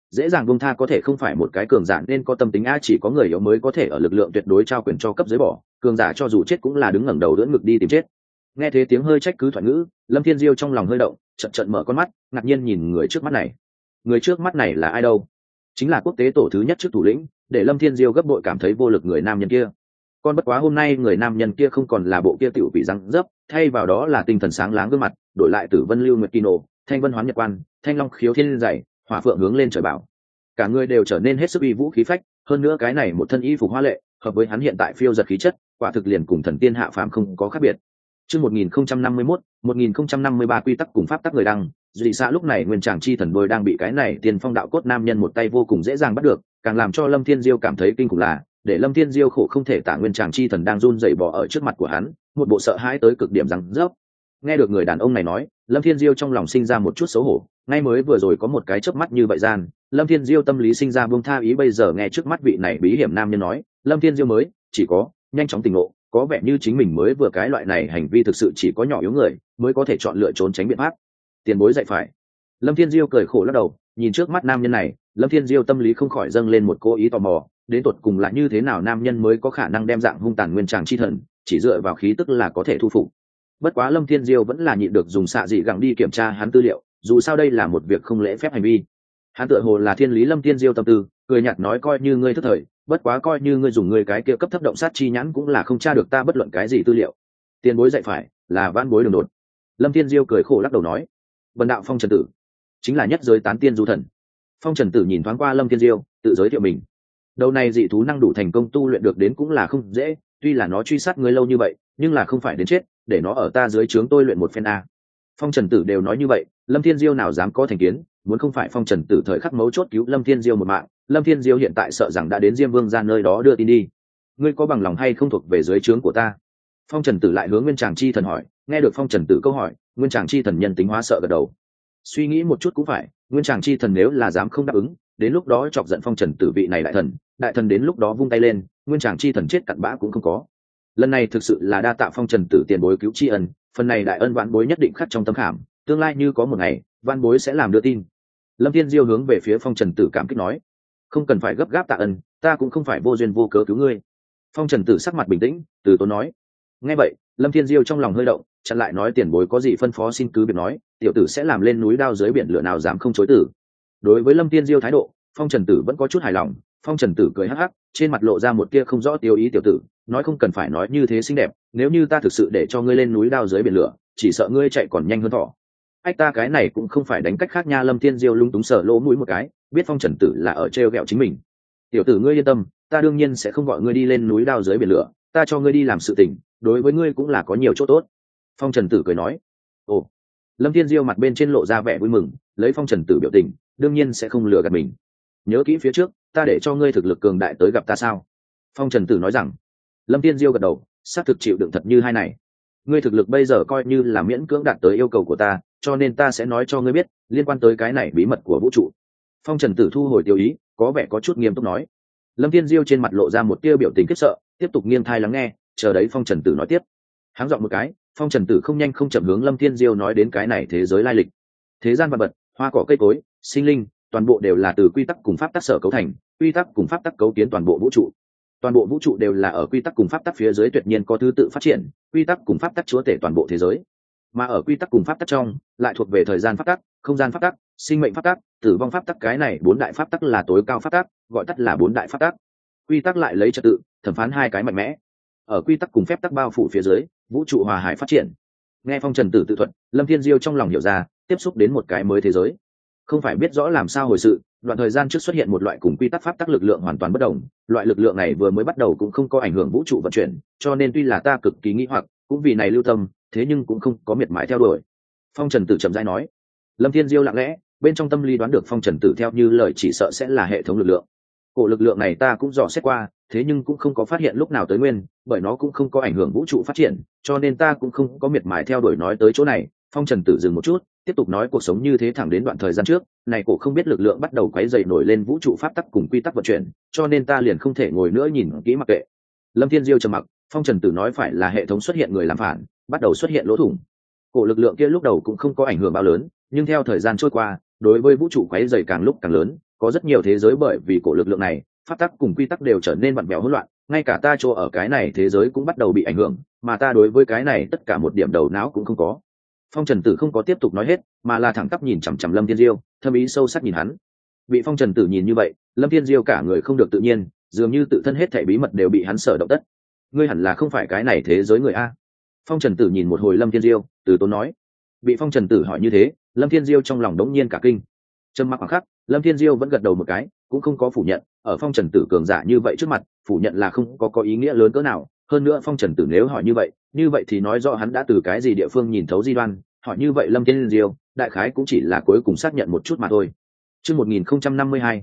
dễ dàng buông tha có thể không phải một cái cường giả nên có tâm tính a, chỉ có người yếu mới có thể ở lực lượng tuyệt đối trao quyền cho cấp dưới bỏ, cường giả cho dù chết cũng là đứng ngẩng đầu đỡ ngực đi tìm chết. Nghe thế tiếng hơi trách cứ thoại ngữ, Lâm Thiên Diêu trong lòng hơi động, chợt chợt mở con mắt, ngạc nhiên nhìn người trước mắt này. Người trước mắt này là ai đâu? Chính là quốc tế tổ thứ nhất trước thủ lĩnh, để Lâm Thiên Diêu gấp bội cảm thấy vô lực người nam nhân kia. Con bất quá hôm nay người nam nhân kia không còn là bộ kia tiểu vị răng dấp, thay vào đó là tinh thần sáng láng gương mặt, đổi lại Tử Vân Lưu Nguyệt Kỳ Nổ, Thanh Vân Hoán Nhật Quan, Thanh Long Khiếu Thiên dày, Hỏa Phượng hướng lên trời bảo. Cả người đều trở nên hết sức uy vũ khí phách, hơn nữa cái này một thân y phục hoa lệ, hợp với hắn hiện tại phiêu giật khí chất, quả thực liền cùng thần tiên hạ phàm không có khác biệt. Chương 1051, 1053 quy tắc cùng pháp tắc người đăng, Dị Sa lúc này nguyên tràng chi thần đôi đang bị cái này tiên phong đạo cốt nam nhân một tay vô cùng dễ dàng bắt được, càng làm cho Lâm Thiên Diêu cảm thấy kinh khủng là, để Lâm Thiên Diêu khổ không thể tả nguyên tràng chi thần đang run rẩy bò ở trước mặt của hắn, một bộ sợ hãi tới cực điểm rằng rớp. Nghe được người đàn ông này nói, Lâm Thiên Diêu trong lòng sinh ra một chút xấu hổ, ngay mới vừa rồi có một cái chớp mắt như vậy gian, Lâm Thiên Diêu tâm lý sinh ra buông tha ý, bây giờ nghe trước mắt vị này bí hiểm nam nhân nói, Lâm Thiên Diêu mới chỉ có nhanh chóng tỉnh ngộ, có vẻ như chính mình mới vừa cái loại này hành vi thực sự chỉ có nhỏ yếu người mới có thể chọn lựa trốn tránh biện pháp. Tiền bối dạy phải. Lâm Thiên Diêu cười khổ lắc đầu, nhìn trước mắt nam nhân này, Lâm Thiên Diêu tâm lý không khỏi dâng lên một cố ý tò mò, đến tột cùng là như thế nào nam nhân mới có khả năng đem dạng hung tàn nguyên tràng chi thần, chỉ dựa vào khí tức là có thể thu phục. Bất quá Lâm Thiên Diêu vẫn là nhịn được dùng xạ dị gẳng đi kiểm tra hắn tư liệu, dù sao đây là một việc không lễ phép hành vi. Hắn tựa hồ là thiên lý Lâm Thiên Diêu tâm tư, cười nhạt nói coi như ngươi thất thời, bất quá coi như ngươi dùng ngươi cái kia cấp thấp động sát chi nhãn cũng là không tra được ta bất luận cái gì tư liệu. Tiền bối dạy phải, là vãn bối đường đột. Lâm Thiên Diêu cười khổ lắc đầu nói, Vân đạo Phong Trần Tử, chính là nhất giới tán tiên du thần. Phong Trần Tử nhìn thoáng qua Lâm Thiên Diêu, tự giới thiệu mình. Đầu này dị thú năng đủ thành công tu luyện được đến cũng là không dễ, tuy là nó truy sát ngươi lâu như vậy, nhưng là không phải đến chết, để nó ở ta dưới trướng tôi luyện một phen a. Phong Trần Tử đều nói như vậy, Lâm Thiên Diêu nào dám có thành kiến, muốn không phải Phong Trần Tử thời khắc mấu chốt cứu Lâm Thiên Diêu một mạng, Lâm Thiên Diêu hiện tại sợ rằng đã đến Diêm Vương ra nơi đó đưa tin đi. Ngươi có bằng lòng hay không thuộc về dưới trướng của ta? Phong Trần Tử lại hướng Nguyên Tràng Chi Thần hỏi, nghe được Phong Trần Tử câu hỏi, Nguyên Tràng Chi Thần nhân tính hóa sợ gật đầu. Suy nghĩ một chút cũng phải, Nguyên Tràng Chi Thần nếu là dám không đáp ứng, đến lúc đó chọc giận Phong Trần Tử vị này đại thần đến lúc đó vung tay lên, Nguyên Tràng Chi Thần chết cặn bã cũng không có. Lần này thực sự là đa tạ Phong Trần Tử tiền bối cứu tri ân, phần này đại ân vãn bối nhất định khắc trong tâm khảm, tương lai như có một ngày, vãn bối sẽ làm đưa tin. Lâm Thiên Diêu hướng về phía Phong Trần Tử cảm kích nói, không cần phải gấp gáp tạ ân, ta cũng không phải vô duyên vô cớ cứu ngươi. Phong Trần Tử sắc mặt bình tĩnh, từ tốn nói. Nghe vậy, Lâm Thiên Diêu trong lòng hơi động, chặn lại nói tiền bối có gì phân phó xin cứ việc nói, tiểu tử sẽ làm lên núi đao dưới biển lửa nào dám không chối tử. Đối với Lâm Thiên Diêu thái độ, Phong Trần Tử vẫn có chút hài lòng. Phong Trần Tử cười hắc hắc, trên mặt lộ ra một tia không rõ tiêu ý, tiểu tử, nói không cần phải nói như thế xinh đẹp, nếu như ta thực sự để cho ngươi lên núi đao dưới biển lửa, chỉ sợ ngươi chạy còn nhanh hơn thỏ. Ách, ta cái này cũng không phải đánh cách khác nha. Lâm Thiên Diêu lung túng sờ lỗ mũi một cái, biết Phong Trần Tử là ở trêu ghẹo chính mình. Tiểu tử ngươi yên tâm, ta đương nhiên sẽ không gọi ngươi đi lên núi đao dưới biển lửa, ta cho ngươi đi làm sự tình, đối với ngươi cũng là có nhiều chỗ tốt. Phong Trần Tử cười nói. Ồ. Lâm Thiên Diêu mặt bên trên lộ ra vẻ vui mừng, lấy Phong Trần Tử biểu tình, đương nhiên sẽ không lừa gạt mình. Nhớ kỹ phía trước, ta để cho ngươi thực lực cường đại tới gặp ta sao? Phong Trần Tử nói rằng. Lâm Thiên Diêu gật đầu, xác thực chịu đựng thật như hai này. Ngươi thực lực bây giờ coi như là miễn cưỡng đạt tới yêu cầu của ta, cho nên ta sẽ nói cho ngươi biết liên quan tới cái này bí mật của vũ trụ. Phong Trần Tử thu hồi tiêu ý, có vẻ có chút nghiêm túc nói. Lâm Thiên Diêu trên mặt lộ ra một tia biểu tình khiếp sợ, tiếp tục nghiêng thai lắng nghe, chờ đấy Phong Trần Tử nói tiếp. Háng giọng một cái, Phong Trần Tử không nhanh không chậm hướng Lâm Thiên Diêu nói đến cái này thế giới lai lịch. Thế gian vạn vật, hoa cỏ cây cối, sinh linh, toàn bộ đều là từ quy tắc cùng pháp tắc sở cấu thành, quy tắc cùng pháp tắc cấu kiến toàn bộ vũ trụ. Toàn bộ vũ trụ đều là ở quy tắc cùng pháp tắc phía dưới tuyệt nhiên có thứ tự phát triển, quy tắc cùng pháp tắc chúa tể toàn bộ thế giới. Mà ở quy tắc cùng pháp tắc trong, lại thuộc về thời gian pháp tắc, không gian pháp tắc, sinh mệnh pháp tắc, tử vong pháp tắc, cái này bốn đại pháp tắc là tối cao pháp tắc, gọi tắt là bốn đại pháp tắc. Quy tắc lại lấy trật tự, thẩm phán hai cái mạnh mẽ. Ở quy tắc cùng phép tắc bao phủ phía dưới, vũ trụ hòa hải phát triển. Nghe Phong Trần Tử tự thuật, Lâm Thiên Diêu trong lòng hiểu ra, tiếp xúc đến một cái mới thế giới. Không phải biết rõ làm sao hồi sự, đoạn thời gian trước xuất hiện một loại cùng quy tắc pháp tắc lực lượng hoàn toàn bất đồng, loại lực lượng này vừa mới bắt đầu cũng không có ảnh hưởng vũ trụ vận chuyển, cho nên tuy là ta cực kỳ nghi hoặc, cũng vì này lưu tâm, thế nhưng cũng không có miệt mài theo đuổi. Phong Trần Tử chậm rãi nói. Lâm Thiên Diêu lặng lẽ, bên trong tâm lý đoán được Phong Trần Tử theo như lời chỉ sợ sẽ là hệ thống lực lượng. Cổ lực lượng này ta cũng dò xét qua, thế nhưng cũng không có phát hiện lúc nào tới nguyên, bởi nó cũng không có ảnh hưởng vũ trụ phát triển, cho nên ta cũng không có miệt mài theo đuổi. Nói tới chỗ này, Phong Trần Tử dừng một chút, tiếp tục nói cuộc sống như thế thẳng đến đoạn thời gian trước, này cổ không biết lực lượng bắt đầu quấy rầy nổi lên vũ trụ pháp tắc cùng quy tắc vận chuyển, cho nên ta liền không thể ngồi nữa nhìn kỹ mặc kệ. Lâm Thiên Diêu trầm mặc, Phong Trần Tử nói phải là hệ thống xuất hiện người làm phản, bắt đầu xuất hiện lỗ thủng. Cổ lực lượng kia lúc đầu cũng không có ảnh hưởng bao lớn, nhưng theo thời gian trôi qua, đối với vũ trụ quấy rầy càng lúc càng lớn, có rất nhiều thế giới bởi vì cổ lực lượng này pháp tắc cùng quy tắc đều trở nên vặn vẹo hỗn loạn, ngay cả ta chỗ ở cái này thế giới cũng bắt đầu bị ảnh hưởng, mà ta đối với cái này tất cả một điểm đầu não cũng không có. Phong Trần Tử không có tiếp tục nói hết, mà là thẳng tắp nhìn chằm chằm Lâm Thiên Diêu, thâm ý sâu sắc nhìn hắn. Bị Phong Trần Tử nhìn như vậy, Lâm Thiên Diêu cả người không được tự nhiên, dường như tự thân hết thảy bí mật đều bị hắn sở động tất. Ngươi hẳn là không phải cái này thế giới người a? Phong Trần Tử nhìn một hồi Lâm Thiên Diêu, từ tốn nói. Bị Phong Trần Tử hỏi như thế, Lâm Thiên Diêu trong lòng đống nhiên cả kinh. Trầm mặc khoảng khắc, Lâm Thiên Diêu vẫn gật đầu một cái, cũng không có phủ nhận. Ở Phong Trần Tử cường giả như vậy trước mặt, phủ nhận là không có ý nghĩa lớn cỡ nào. Hơn nữa Phong Trần Tử nếu hỏi như vậy thì nói rõ hắn đã từ cái gì địa phương nhìn thấu Di Đoan. Hỏi như vậy Lâm Thiên Diêu, đại khái cũng chỉ là cuối cùng xác nhận một chút mà thôi. Chương 1052,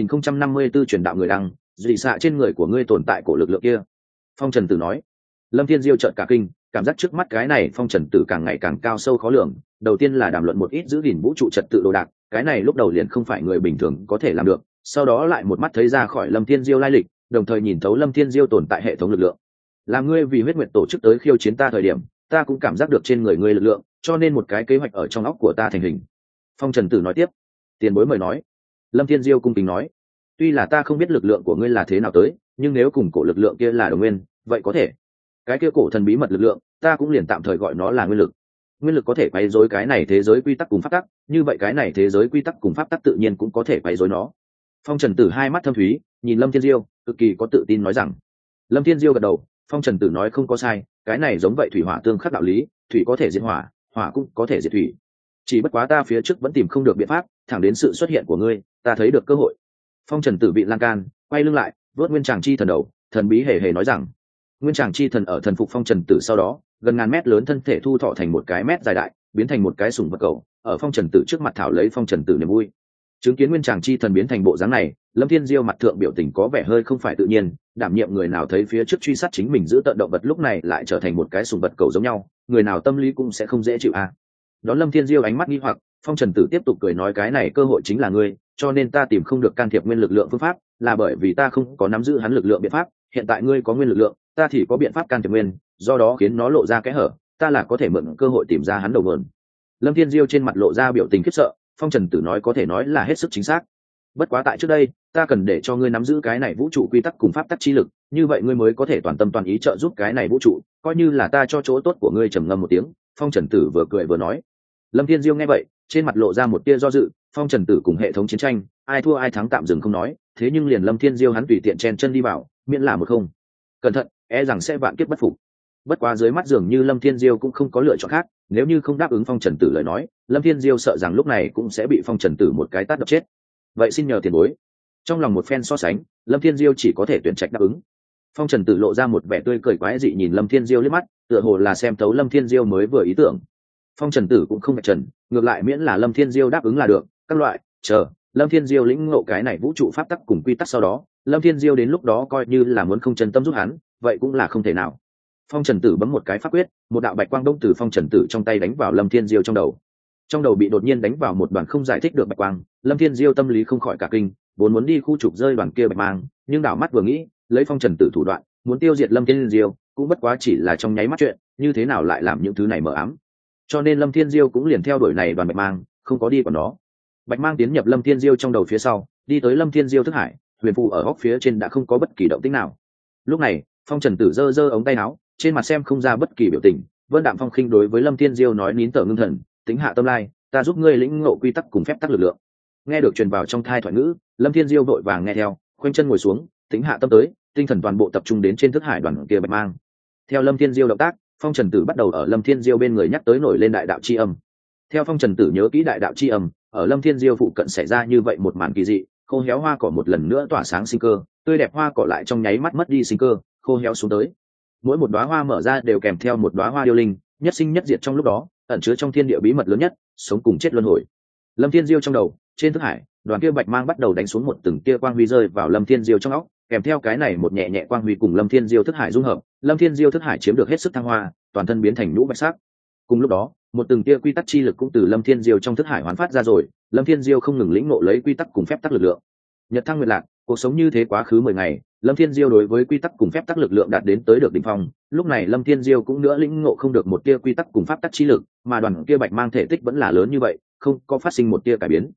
1054 truyền đạo người đăng, dị xạ trên người của ngươi tồn tại cổ lực lượng kia. Phong Trần Tử nói. Lâm Thiên Diêu chợt cả kinh, cảm giác trước mắt cái này Phong Trần Tử càng ngày càng cao sâu khó lường. Đầu tiên là đàm luận một ít giữ gìn vũ trụ trật tự đồ đạc, cái này lúc đầu liền không phải người bình thường có thể làm được. Sau đó lại một mắt thấy ra khỏi Lâm Thiên Diêu lai lịch, đồng thời nhìn thấu Lâm Thiên Diêu tồn tại hệ thống lực lượng. Làm ngươi vì huyết nguyệt tổ chức tới khiêu chiến ta thời điểm, ta cũng cảm giác được trên người ngươi lực lượng, cho nên một cái kế hoạch ở trong óc của ta thành hình. Phong Trần Tử nói tiếp. Tiền bối mời nói. Lâm Thiên Diêu cung kính nói. Tuy là ta không biết lực lượng của ngươi là thế nào tới, nhưng nếu cùng cổ lực lượng kia là đồng nguyên, vậy có thể. Cái kia cổ thần bí mật lực lượng, ta cũng liền tạm thời gọi nó là nguyên lực. Nguyên lực có thể quấy rối cái này thế giới quy tắc cùng pháp tắc, như vậy cái này thế giới quy tắc cùng pháp tắc tự nhiên cũng có thể quấy rối nó. Phong Trần Tử hai mắt thâm thúy, nhìn Lâm Thiên Diêu, cực kỳ có tự tin nói rằng. Lâm Thiên Diêu gật đầu, Phong Trần Tử nói không có sai, cái này giống vậy thủy hỏa tương khắc đạo lý, thủy có thể diệt hỏa, hỏa cũng có thể diệt thủy. Chỉ bất quá ta phía trước vẫn tìm không được biện pháp, thẳng đến sự xuất hiện của ngươi, ta thấy được cơ hội. Phong Trần Tử bị lan can, quay lưng lại, vớt nguyên tràng chi thần đầu, thần bí hề hề nói rằng, nguyên tràng chi thần ở thần phục Phong Trần Tử sau đó, gần ngàn mét lớn thân thể thu thọ thành một cái mét dài đại, biến thành một cái sùng vật cầu, ở Phong Trần Tử trước mặt thảo lấy Phong Trần Tử niềm vui. Chứng kiến nguyên tràng chi thần biến thành bộ dáng này, Lâm Thiên Diêu mặt thượng biểu tình có vẻ hơi không phải tự nhiên, đảm nhiệm người nào thấy phía trước truy sát chính mình giữ tận động vật lúc này lại trở thành một cái sùng vật cầu giống nhau, người nào tâm lý cũng sẽ không dễ chịu a. Đón Lâm Thiên Diêu ánh mắt nghi hoặc, Phong Trần Tử tiếp tục cười nói cái này cơ hội chính là ngươi, cho nên ta tìm không được can thiệp nguyên lực lượng phương pháp, là bởi vì ta không có nắm giữ hắn lực lượng biện pháp, hiện tại ngươi có nguyên lực lượng, ta thì có biện pháp can thiệp nguyên, do đó khiến nó lộ ra kẽ hở, ta là có thể mượn cơ hội tìm ra hắn đầu nguồn. Lâm Thiên Diêu trên mặt lộ ra biểu tình khiếp sợ, Phong Trần Tử nói có thể nói là hết sức chính xác. Bất quá tại trước đây, ta cần để cho ngươi nắm giữ cái này vũ trụ quy tắc cùng pháp tắc chi lực, như vậy ngươi mới có thể toàn tâm toàn ý trợ giúp cái này vũ trụ, coi như là ta cho chỗ tốt của ngươi. Trầm ngâm một tiếng, Phong Trần Tử vừa cười vừa nói. Lâm Thiên Diêu nghe vậy, trên mặt lộ ra một tia do dự, Phong Trần Tử cùng hệ thống chiến tranh, ai thua ai thắng tạm dừng không nói, thế nhưng liền Lâm Thiên Diêu hắn tùy tiện chen chân đi vào, miễn là một không cẩn thận, e rằng sẽ vạn kiếp bất phục. Bất quá dưới mắt dường như Lâm Thiên Diêu cũng không có lựa chọn khác, nếu như không đáp ứng Phong Trần Tử lời nói, Lâm Thiên Diêu sợ rằng lúc này cũng sẽ bị Phong Trần Tử một cái tát đập chết. Vậy xin nhờ tiền bối. Trong lòng một phen so sánh, Lâm Thiên Diêu chỉ có thể tuyển trạch đáp ứng. Phong Trần Tử lộ ra một vẻ tươi cười quái dị nhìn Lâm Thiên Diêu liếc mắt, tựa hồ là xem thấu Lâm Thiên Diêu mới vừa ý tưởng. Phong Trần Tử cũng không phải trần, ngược lại miễn là Lâm Thiên Diêu đáp ứng là được, các loại, chờ, Lâm Thiên Diêu lĩnh ngộ cái này vũ trụ pháp tắc cùng quy tắc sau đó, Lâm Thiên Diêu đến lúc đó coi như là muốn không chân tâm giúp hắn, vậy cũng là không thể nào. Phong Trần Tử bấm một cái pháp quyết, một đạo bạch quang đông từ Phong Trần Tử trong tay đánh vào Lâm Thiên Diêu trong đầu. Trong đầu bị đột nhiên đánh vào một đoàn không giải thích được bạch quang, Lâm Thiên Diêu tâm lý không khỏi cả kinh, vốn muốn đi khu trục rơi đoàn kia bạch mang, nhưng đảo mắt vừa nghĩ, lấy Phong Trần Tử thủ đoạn, muốn tiêu diệt Lâm Thiên Diêu, cũng bất quá chỉ là trong nháy mắt chuyện, như thế nào lại làm những thứ này mờ ám. Cho nên Lâm Thiên Diêu cũng liền theo đuổi này đoàn bạch mang, không có đi quản nó. Bạch mang tiến nhập Lâm Thiên Diêu trong đầu phía sau, đi tới Lâm Thiên Diêu thức hải, huyền phù ở góc phía trên đã không có bất kỳ động tĩnh nào. Lúc này, Phong Trần Tử giơ giơ ống tay áo, trên mặt xem không ra bất kỳ biểu tình, vân đạm phong khinh đối với Lâm Thiên Diêu nói nín thở ngưng thần, tính hạ tâm lai, ta giúp ngươi lĩnh ngộ quy tắc cùng phép tắc lực lượng. Nghe được truyền vào trong thai thoại ngữ, Lâm Thiên Diêu vội vàng nghe theo, khoanh chân ngồi xuống, tính hạ tâm tới, tinh thần toàn bộ tập trung đến trên thức hải đoàn kia bạch mang. Theo Lâm Thiên Diêu động tác, Phong Trần Tử bắt đầu ở Lâm Thiên Diêu bên người nhắc tới nổi lên đại đạo chi âm. Theo Phong Trần Tử nhớ kỹ đại đạo chi âm, ở Lâm Thiên Diêu phụ cận xảy ra như vậy một màn kỳ dị, khô héo hoa cỏ một lần nữa tỏa sáng sinh cơ, tươi đẹp hoa cỏ lại trong nháy mắt mất đi sinh cơ, khô héo xuống tới. Mỗi một đóa hoa mở ra đều kèm theo một đóa hoa điêu linh, nhất sinh nhất diệt trong lúc đó, ẩn chứa trong thiên địa bí mật lớn nhất, sống cùng chết luân hồi. Lâm Thiên Diêu trong đầu, trên thức hải, đoàn kia bạch mang bắt đầu đánh xuống một từng tia quang huy rơi vào Lâm Thiên Diêu trong óc, kèm theo cái này một nhẹ nhẹ quang huy cùng Lâm Thiên Diêu thức hải dung hợp, Lâm Thiên Diêu thức hải chiếm được hết sức thăng hoa, toàn thân biến thành nhũ bạch sắc. Cùng lúc đó, một từng tia quy tắc chi lực cũng từ Lâm Thiên Diêu trong thức hải hoán phát ra rồi, Lâm Thiên Diêu không ngừng lĩnh ngộ lấy quy tắc cùng phép tắc lực lượng. Nhật thăng nguyệt lạc, cuộc sống như thế quá khứ 10 ngày, Lâm Thiên Diêu đối với quy tắc cùng phép tắc lực lượng đạt đến tới được đỉnh phong, lúc này Lâm Thiên Diêu cũng nữa lĩnh ngộ không được một tia quy tắc cùng pháp tắc chi lực, mà đoàn kia bạch mang thể tích vẫn là lớn như vậy, không có phát sinh một tia cải biến.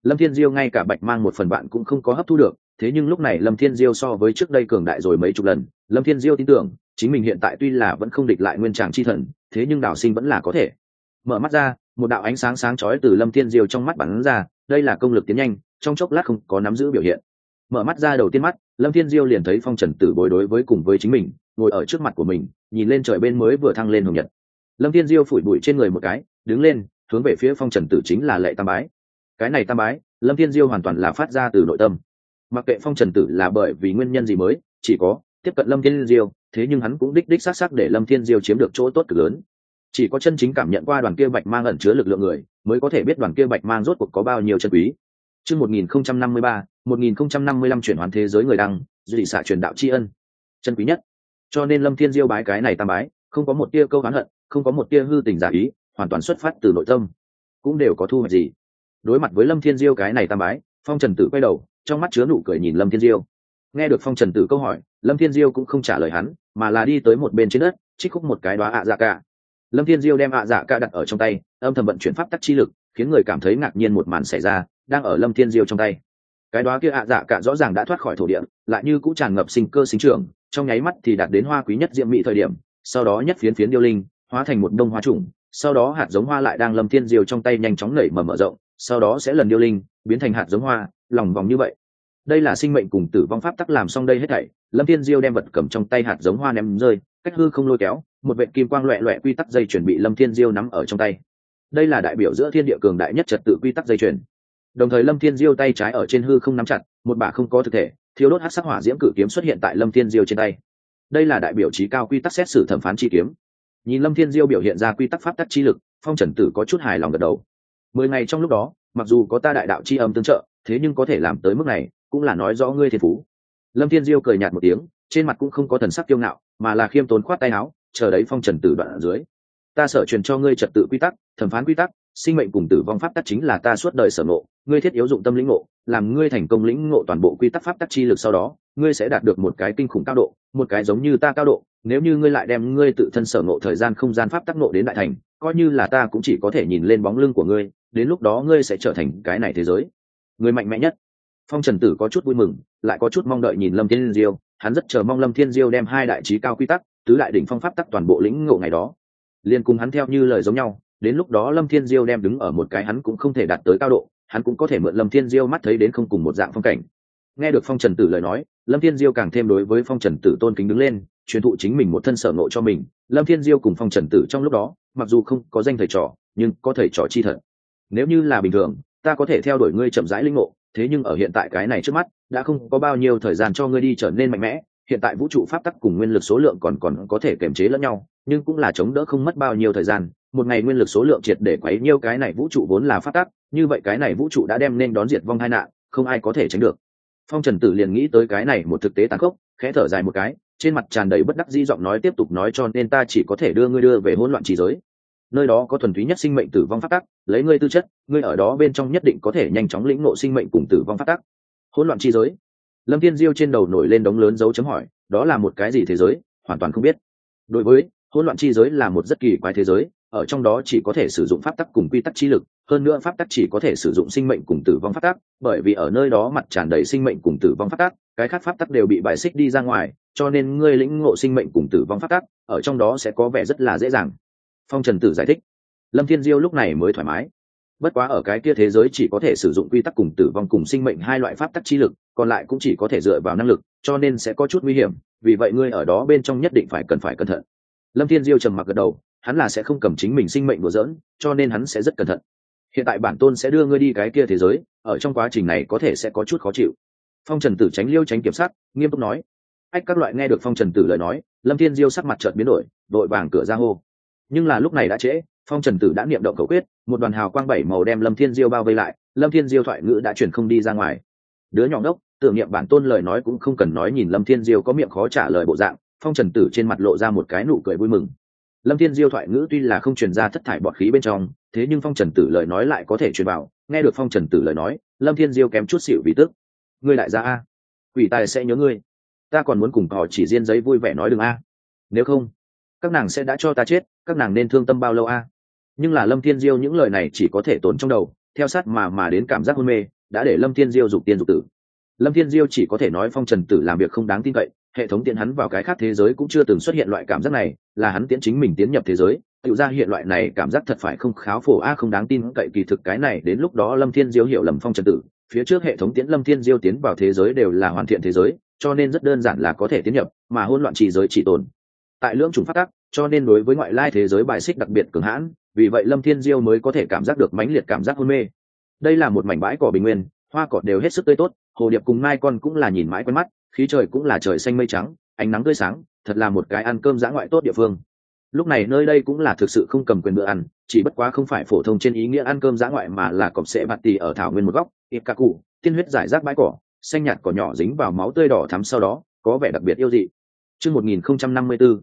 Lâm Thiên Diêu ngay cả bạch mang một phần bạn cũng không có hấp thu được, thế nhưng lúc này Lâm Thiên Diêu so với trước đây cường đại rồi mấy chục lần. Lâm Thiên Diêu tin tưởng chính mình hiện tại tuy là vẫn không địch lại nguyên tràng chi thần, thế nhưng đào sinh vẫn là có thể. Mở mắt ra, một đạo ánh sáng sáng chói từ Lâm Thiên Diêu trong mắt bắn ra, đây là công lực tiến nhanh, trong chốc lát không có nắm giữ biểu hiện. Mở mắt ra đầu tiên mắt, Lâm Thiên Diêu liền thấy Phong Trần Tử bối đối với cùng với chính mình, ngồi ở trước mặt của mình, nhìn lên trời bên mới vừa thăng lên hồng nhật. Lâm Thiên Diêu phủi bụi trên người một cái, đứng lên, hướng về phía Phong Trần Tử chính là lệ tam bái. Cái này tam bái, Lâm Thiên Diêu hoàn toàn là phát ra từ nội tâm. Mặc kệ Phong Trần Tử là bởi vì nguyên nhân gì mới, chỉ có tiếp cận Lâm Thiên Diêu, thế nhưng hắn cũng đích đích xác xác để Lâm Thiên Diêu chiếm được chỗ tốt cực lớn. Chỉ có chân chính cảm nhận qua đoàn kia bạch mang ẩn chứa lực lượng người, mới có thể biết đoàn kia bạch mang rốt cuộc có bao nhiêu chân quý. Chương 1053, 1055 chuyển hoán thế giới người đăng, dị xạ truyền đạo tri ân, chân quý nhất. Cho nên Lâm Thiên Diêu bái cái này tam bái, không có một tia câu oán hận, không có một tia hư tình giả ý, hoàn toàn xuất phát từ nội tâm, cũng đều có thu hoạch gì. Đối mặt với Lâm Thiên Diêu cái này tam bái, Phong Trần Tử quay đầu, trong mắt chứa nụ cười nhìn Lâm Thiên Diêu. Nghe được Phong Trần Tử câu hỏi, Lâm Thiên Diêu cũng không trả lời hắn, mà là đi tới một bên trên đất, trích khúc một cái đóa ạ dạ cả. Lâm Thiên Diêu đem ạ dạ cả đặt ở trong tay, âm thầm vận chuyển pháp tắc chi lực, khiến người cảm thấy ngạc nhiên một màn xảy ra, đang ở Lâm Thiên Diêu trong tay. Cái đóa kia ạ dạ cả rõ ràng đã thoát khỏi thổ địa, lại như cũng tràn ngập sinh cơ sinh trưởng, trong nháy mắt thì đạt đến hoa quý nhất diệm mỹ thời điểm, sau đó nhất phiến phiến điêu linh, hóa thành một đông hoa trùng, sau đó hạt giống hoa lại đang Lâm Thiên Diêu trong tay nhanh chóng nảy mầm mở rộng, sau đó sẽ lần điêu linh, biến thành hạt giống hoa, lòng vòng như vậy. Đây là sinh mệnh cùng tử vong pháp tắc làm xong đây hết thảy, Lâm Thiên Diêu đem vật cầm trong tay hạt giống hoa ném rơi, cách hư không lôi kéo, một vệt kim quang loẹt loẹt quy tắc dây chuyển bị Lâm Thiên Diêu nắm ở trong tay. Đây là đại biểu giữa thiên địa cường đại nhất trật tự quy tắc dây chuyển. Đồng thời Lâm Thiên Diêu tay trái ở trên hư không nắm chặt, một bả không có thực thể, thiêu đốt hắc sắc hỏa diễm cử kiếm xuất hiện tại Lâm Thiên Diêu trên tay. Đây là đại biểu chí cao quy tắc xét xử thẩm phán chi kiếm. Nhìn Lâm Thiên Diêu biểu hiện ra quy tắc pháp tắc chi lực, Phong Trần Tử có chút hài lòng gật đầu. 10 ngày trong lúc đó, mặc dù có ta đại đạo chi âm tương trợ, thế nhưng có thể làm tới mức này, cũng là nói rõ ngươi thiên phú. Lâm Thiên Diêu cười nhạt một tiếng, trên mặt cũng không có thần sắc kiêu ngạo, mà là khiêm tốn khoát tay áo, chờ đấy Phong Trần Tử đoạn ở dưới. Ta sở truyền cho ngươi trật tự quy tắc, thẩm phán quy tắc, sinh mệnh cùng tử vong pháp tắc chính là ta suốt đời sở ngộ, ngươi thiết yếu dụng tâm lĩnh ngộ, làm ngươi thành công lĩnh ngộ toàn bộ quy tắc pháp tắc chi lực sau đó, ngươi sẽ đạt được một cái kinh khủng cao độ, một cái giống như ta cao độ, nếu như ngươi lại đem ngươi tự thân sở ngộ thời gian không gian pháp tắc ngộ đến đại thành, coi như là ta cũng chỉ có thể nhìn lên bóng lưng của ngươi, đến lúc đó ngươi sẽ trở thành cái này thế giới người mạnh mẽ nhất. Phong Trần Tử có chút vui mừng, lại có chút mong đợi nhìn Lâm Thiên Diêu, hắn rất chờ mong Lâm Thiên Diêu đem hai đại chí cao quy tắc, tứ đại đỉnh phong pháp tắc toàn bộ lĩnh ngộ ngày đó. Liên cùng hắn theo như lời giống nhau, đến lúc đó Lâm Thiên Diêu đem đứng ở một cái hắn cũng không thể đạt tới cao độ, hắn cũng có thể mượn Lâm Thiên Diêu mắt thấy đến không cùng một dạng phong cảnh. Nghe được Phong Trần Tử lời nói, Lâm Thiên Diêu càng thêm đối với Phong Trần Tử tôn kính đứng lên, truyền thụ chính mình một thân sở ngộ cho mình. Lâm Thiên Diêu cùng Phong Trần Tử trong lúc đó, mặc dù không có danh thầy trò, nhưng có thầy trò chi thật. Nếu như là bình thường, ta có thể theo đuổi ngươi chậm rãi linh ngộ, thế nhưng ở hiện tại cái này trước mắt, đã không có bao nhiêu thời gian cho ngươi đi trở nên mạnh mẽ. Hiện tại vũ trụ pháp tắc cùng nguyên lực số lượng còn có thể kiềm chế lẫn nhau, nhưng cũng là chống đỡ không mất bao nhiêu thời gian. Một ngày nguyên lực số lượng triệt để quấy nhiêu cái này vũ trụ vốn là pháp tắc, như vậy cái này vũ trụ đã đem nên đón diệt vong tai nạn, không ai có thể tránh được. Phong Trần Tử liền nghĩ tới cái này một thực tế tàn khốc, khẽ thở dài một cái, trên mặt tràn đầy bất đắc dĩ, giọng nói tiếp tục nói, cho nên ta chỉ có thể đưa ngươi đưa về hỗn loạn chi giới. Nơi đó có thuần túy nhất sinh mệnh tử vong pháp tắc, lấy ngươi tư chất, ngươi ở đó bên trong nhất định có thể nhanh chóng lĩnh ngộ sinh mệnh cùng tử vong pháp tắc. Hỗn loạn chi giới? Lâm Thiên Diêu trên đầu nổi lên đống lớn dấu chấm hỏi, đó là một cái gì thế giới, hoàn toàn không biết. Đối với hỗn loạn chi giới là một rất kỳ quái thế giới, ở trong đó chỉ có thể sử dụng pháp tắc cùng quy tắc chi lực, hơn nữa pháp tắc chỉ có thể sử dụng sinh mệnh cùng tử vong pháp tắc, bởi vì ở nơi đó mặt tràn đầy sinh mệnh cùng tử vong pháp tắc, cái khác pháp tắc đều bị bài xích đi ra ngoài, cho nên ngươi lĩnh ngộ sinh mệnh cùng tử vong pháp tắc, ở trong đó sẽ có vẻ rất là dễ dàng. Phong Trần Tử giải thích. Lâm Thiên Diêu lúc này mới thoải mái. Bất quá ở cái kia thế giới chỉ có thể sử dụng quy tắc cùng tử vong cùng sinh mệnh hai loại pháp tắc chi lực, còn lại cũng chỉ có thể dựa vào năng lực, cho nên sẽ có chút nguy hiểm, vì vậy ngươi ở đó bên trong nhất định phải cẩn thận. Lâm Thiên Diêu trầm mặc gật đầu, hắn là sẽ không cầm chính mình sinh mệnh đùa giỡn, cho nên hắn sẽ rất cẩn thận. Hiện tại bản tôn sẽ đưa ngươi đi cái kia thế giới, ở trong quá trình này có thể sẽ có chút khó chịu. Phong Trần Tử tránh liêu tránh kiểm sát, nghiêm túc nói. Ách, các loại nghe được Phong Trần Tử lời nói, Lâm Thiên Diêu sắc mặt chợt biến đổi, vội vàng cửa ra hô. Nhưng là lúc này đã trễ, Phong Trần Tử đã niệm động khẩu quyết, một đoàn hào quang bảy màu đem Lâm Thiên Diêu bao vây lại, Lâm Thiên Diêu thoại ngữ đã chuyển không đi ra ngoài. Đứa nhỏ ngốc, tưởng niệm bản tôn lời nói cũng không cần nói, nhìn Lâm Thiên Diêu có miệng khó trả lời bộ dạng, Phong Trần Tử trên mặt lộ ra một cái nụ cười vui mừng. Lâm Thiên Diêu thoại ngữ tuy là không truyền ra thất thải bọt khí bên trong, thế nhưng Phong Trần Tử lời nói lại có thể truyền vào. Nghe được Phong Trần Tử lời nói, Lâm Thiên Diêu kém chút xỉu vì tức. Ngươi đại gia a, quỷ tài sẽ nhớ ngươi. Ta còn muốn cùng họ chỉ riêng giấy vui vẻ nói đừng a. Nếu không, các nàng sẽ đã cho ta chết, các nàng nên thương tâm bao lâu a. Nhưng là Lâm Thiên Diêu những lời này chỉ có thể tốn trong đầu, theo sát mà đến cảm giác hôn mê đã để lâm thiên diêu dục tiên dục tử. Lâm thiên diêu chỉ có thể nói Phong Trần Tử làm việc không đáng tin cậy, hệ thống tiễn hắn vào cái khác thế giới cũng chưa từng xuất hiện loại cảm giác này, là hắn tiễn chính mình tiến nhập thế giới tự ra hiện loại này cảm giác thật phải không kháo phổ không đáng tin cậy. Kỳ thực cái này đến lúc đó Lâm Thiên Diêu hiểu lầm Phong Trần Tử, phía trước hệ thống tiễn Lâm Thiên Diêu tiến vào thế giới đều là hoàn thiện thế giới, cho nên rất đơn giản là có thể tiến nhập, mà hỗn loạn chỉ giới chỉ tồn tại lưỡng chủng phát tắc, cho nên đối với ngoại lai thế giới bài xích đặc biệt cường hãn, vì vậy Lâm Thiên Diêu mới có thể cảm giác được mãnh liệt cảm giác hôn mê. Đây là một mảnh bãi cỏ bình nguyên, hoa cỏ đều hết sức tươi tốt, hồ điệp cùng mai con cũng là nhìn mãi quen mắt, khí trời cũng là trời xanh mây trắng, ánh nắng tươi sáng, thật là một cái ăn cơm dã ngoại tốt địa phương. Lúc này nơi đây cũng là thực sự không cầm quyền bữa ăn, chỉ bất quá không phải phổ thông trên ý nghĩa ăn cơm dã ngoại mà là cọp sệ bạt tì ở thảo nguyên một góc, Ikaku, tiên huyết giải rác bãi cỏ, xanh nhạt cỏ nhỏ dính vào máu tươi đỏ thắm sau đó, có vẻ đặc biệt yêu dị. Chương 1054,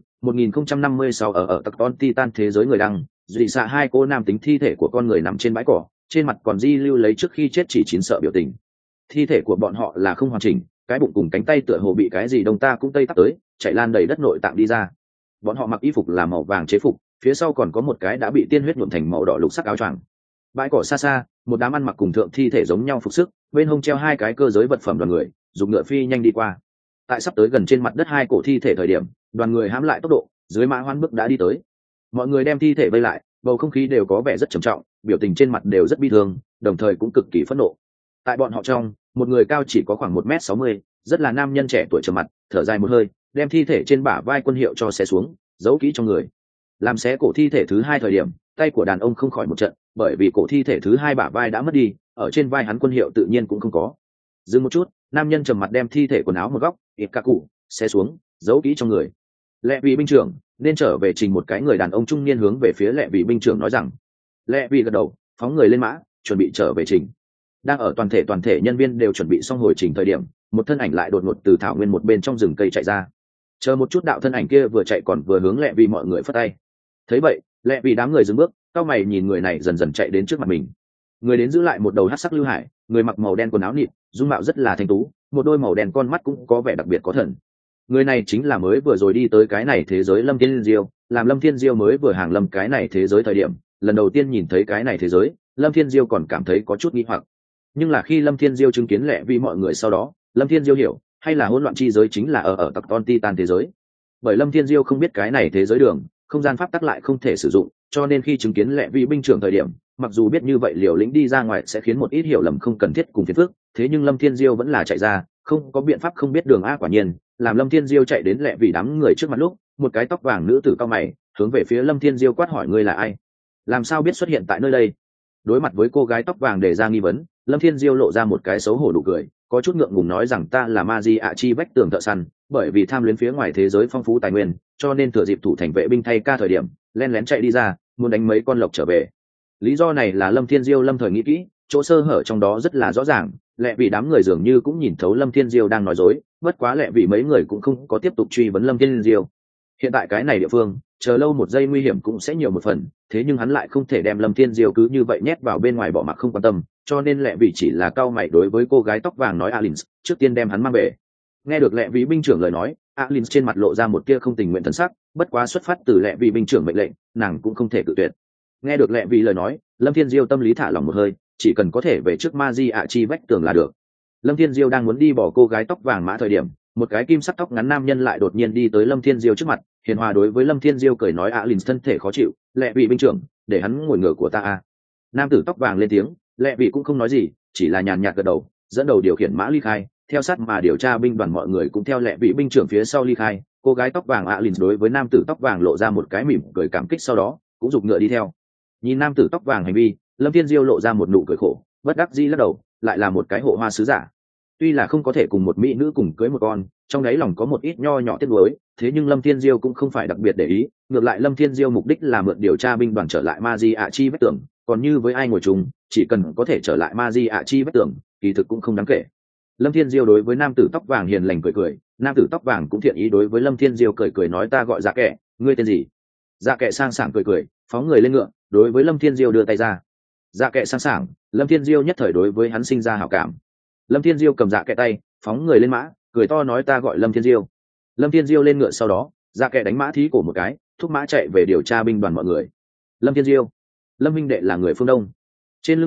1056 ở tặc con Titan thế giới người đăng, dị xạ hai cô nam tính thi thể của con người nằm trên bãi cỏ, trên mặt còn di lưu lấy trước khi chết chỉ chín sợ biểu tình. Thi thể của bọn họ là không hoàn chỉnh, cái bụng cùng cánh tay tựa hồ bị cái gì đông ta cũng tây tắc tới, chạy lan đầy đất nội tạng đi ra. Bọn họ mặc y phục là màu vàng chế phục, phía sau còn có một cái đã bị tiên huyết nhuộm thành màu đỏ lục sắc áo choàng. Bãi cỏ xa xa, một đám ăn mặc cùng thượng thi thể giống nhau phục sức, bên hông treo hai cái cơ giới vật phẩm đoàn người, dùng ngựa phi nhanh đi qua. Tại sắp tới gần trên mặt đất hai cổ thi thể thời điểm, đoàn người hãm lại tốc độ, dưới mã hoan bước đã đi tới. Mọi người đem thi thể vây lại, bầu không khí đều có vẻ rất trầm trọng, biểu tình trên mặt đều rất bi thương, đồng thời cũng cực kỳ phẫn nộ. Tại bọn họ trong, một người cao chỉ có khoảng 1m60, rất là nam nhân trẻ tuổi trầm mặt, thở dài một hơi, đem thi thể trên bả vai quân hiệu cho xé xuống, giấu kỹ trong người. Làm xé cổ thi thể thứ hai thời điểm, tay của đàn ông không khỏi một trận, bởi vì cổ thi thể thứ hai bả vai đã mất đi, ở trên vai hắn quân hiệu tự nhiên cũng không có. Dừng một chút, nam nhân trầm mặt đem thi thể quần áo một góc, Ikaku, xé xuống, giấu kỹ trong người. Lệ vị binh trưởng nên trở về trình một cái người đàn ông trung niên hướng về phía lệ vị binh trưởng nói rằng. Lệ vị gật đầu, phóng người lên mã, chuẩn bị trở về trình. Đang ở toàn thể nhân viên đều chuẩn bị xong hồi trình thời điểm, một thân ảnh lại đột ngột từ thảo nguyên một bên trong rừng cây chạy ra. Chờ một chút, đạo thân ảnh kia vừa chạy còn vừa hướng lệ vị mọi người phất tay. Thấy vậy, lệ vị đám người dừng bước, cao mày nhìn người này dần dần chạy đến trước mặt mình. Người đến giữ lại một đầu hắc sắc lưu hải, người mặc màu đen quần áo nịt, dung mạo rất là thanh tú, một đôi màu đen con mắt cũng có vẻ đặc biệt có thần. Người này chính là mới vừa rồi đi tới cái này thế giới Lâm Thiên Diêu, làm Lâm Thiên Diêu mới vừa hàng lâm cái này thế giới thời điểm, lần đầu tiên nhìn thấy cái này thế giới, Lâm Thiên Diêu còn cảm thấy có chút nghi hoặc. Nhưng là khi Lâm Thiên Diêu chứng kiến lệ vị mọi người sau đó, Lâm Thiên Diêu hiểu, hay là hỗn loạn chi giới chính là ở tặc con Titan thế giới. Bởi Lâm Thiên Diêu không biết cái này thế giới đường, không gian pháp tắc lại không thể sử dụng, cho nên khi chứng kiến lệ vị binh trưởng thời điểm, mặc dù biết như vậy liều lĩnh đi ra ngoài sẽ khiến một ít hiểu lầm không cần thiết cùng phiền phức, thế nhưng Lâm Thiên Diêu vẫn là chạy ra, không có biện pháp không biết đường quả nhiên, làm Lâm Thiên Diêu chạy đến lệ vị đám người trước mặt lúc, một cái tóc vàng nữ tử cao mày, hướng về phía Lâm Thiên Diêu quát hỏi ngươi là ai? Làm sao biết xuất hiện tại nơi đây? Đối mặt với cô gái tóc vàng đề ra nghi vấn, Lâm Thiên Diêu lộ ra một cái xấu hổ nụ cười, có chút ngượng ngùng nói rằng ta là Magia chi vách tường thợ săn, bởi vì tham luyến phía ngoài thế giới phong phú tài nguyên, cho nên thừa dịp thủ thành vệ binh thay ca thời điểm, lén lén chạy đi ra, muốn đánh mấy con lộc trở về. Lý do này là Lâm Thiên Diêu lâm thời nghĩ kỹ, chỗ sơ hở trong đó rất là rõ ràng, lẽ vì đám người dường như cũng nhìn thấu Lâm Thiên Diêu đang nói dối, bất quá lẽ vì mấy người cũng không có tiếp tục truy vấn Lâm Thiên Diêu. Hiện tại cái này địa phương, chờ lâu một giây nguy hiểm cũng sẽ nhiều một phần, thế nhưng hắn lại không thể đem Lâm Thiên Diêu cứ như vậy nhét vào bên ngoài bỏ mặc không quan tâm, cho nên lẽ vì chỉ là cao mày đối với cô gái tóc vàng nói Alins, trước tiên đem hắn mang về. Nghe được lẽ vì binh trưởng lời nói, Alins trên mặt lộ ra một tia không tình nguyện thần sắc, bất quá xuất phát từ lẽ vì binh trưởng mệnh lệnh, nàng cũng không thể cự tuyệt. Nghe được lẽ vì lời nói, Lâm Thiên Diêu tâm lý thả lòng một hơi, chỉ cần có thể về trước Magia chi vách tường là được. Lâm Thiên Diêu đang muốn đi bỏ cô gái tóc vàng mã thời điểm, một cái kim sắc tóc ngắn nam nhân lại đột nhiên đi tới Lâm Thiên Diêu trước mặt, hiền hòa đối với Lâm Thiên Diêu cười nói Alins thân thể khó chịu, lẽ vì binh trưởng, để hắn ngồi ngựa của ta. Nam tử tóc vàng lên tiếng, lẽ vì cũng không nói gì, chỉ là nhàn nhạt gật đầu, dẫn đầu điều khiển mã ly khai, theo sát mà điều tra binh đoàn mọi người cũng theo lẽ vị binh trưởng phía sau ly khai. Cô gái tóc vàng Alins đối với nam tử tóc vàng lộ ra một cái mỉm cười cảm kích, sau đó cũng giục ngựa đi theo. Nhìn nam tử tóc vàng hành vi, Lâm Thiên Diêu lộ ra một nụ cười khổ, bất đắc dĩ lắc đầu, lại là một cái hộ hoa sứ giả. Tuy là không có thể cùng một mỹ nữ cùng cưới một con, trong đáy lòng có một ít nho nhỏ tiếc nuối, thế nhưng Lâm Thiên Diêu cũng không phải đặc biệt để ý, ngược lại Lâm Thiên Diêu mục đích là mượn điều tra binh đoàn trở lại Magia chi vách tường, còn như với ai ngồi chung, chỉ cần có thể trở lại Magia chi vách tường, kỳ thực cũng không đáng kể. Lâm Thiên Diêu đối với nam tử tóc vàng hiền lành cười cười, nam tử tóc vàng cũng thiện ý đối với Lâm Thiên Diêu cười cười nói ta gọi Dạ Kệ, ngươi tên gì? Dạ Kệ sang sảng cười cười, phóng người lên ngựa, đối với Lâm Thiên Diêu đưa tay ra. Dạ Kệ sang sảng, Lâm Thiên Diêu nhất thời đối với hắn sinh ra hảo cảm. Lâm Thiên Diêu cầm Dạ Kệ tay, phóng người lên mã, cười to nói ta gọi Lâm Thiên Diêu. Lâm Thiên Diêu lên ngựa sau đó, Dạ Kệ đánh mã thí cổ một cái, thúc mã chạy về điều tra binh đoàn mọi người. Lâm Thiên Diêu, Lâm minh đệ là người phương Đông. Trên lưng ngựa,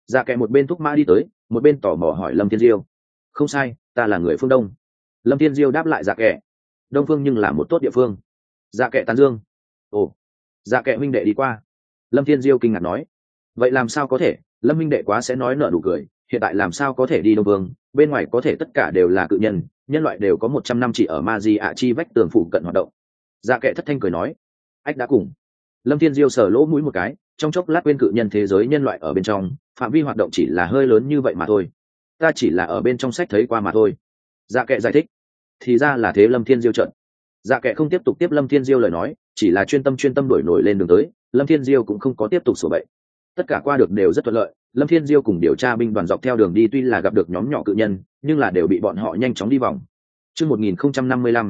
Dạ kệ một bên thúc mã đi tới, một bên tò mò hỏi Lâm Thiên Diêu. Không sai, ta là người phương Đông. Lâm Thiên Diêu đáp lại dạ kệ. Đông phương nhưng là một tốt địa phương. Dạ kệ tán dương. Ồ, dạ kệ huynh đệ đi qua. Lâm Thiên Diêu kinh ngạc nói. Vậy làm sao có thể, Lâm huynh đệ quá sẽ nói nợ nụ cười, hiện tại làm sao có thể đi Đông Vương, bên ngoài có thể tất cả đều là cự nhân, nhân loại đều có 100 năm chỉ ở ma di ạ chi vách tường phụ cận hoạt động. Dạ kệ thất thanh cười nói. Ách đã cùng. Lâm Thiên Diêu sờ lỗ mũi một cái, trong chốc lát quên cự nhân thế giới nhân loại ở bên trong, phạm vi hoạt động chỉ là hơi lớn như vậy mà thôi. Ta chỉ là ở bên trong sách thấy qua mà thôi. Dạ kệ giải thích. Thì ra là thế. Lâm Thiên Diêu trợn. Dạ kệ không tiếp tục tiếp Lâm Thiên Diêu lời nói, chỉ là chuyên tâm đuổi nổi lên đường tới. Lâm Thiên Diêu cũng không có tiếp tục sổ bậy. Tất cả qua được đều rất thuận lợi. Lâm Thiên Diêu cùng điều tra binh đoàn dọc theo đường đi tuy là gặp được nhóm nhỏ cự nhân, nhưng là đều bị bọn họ nhanh chóng đi vòng. Chương 1055,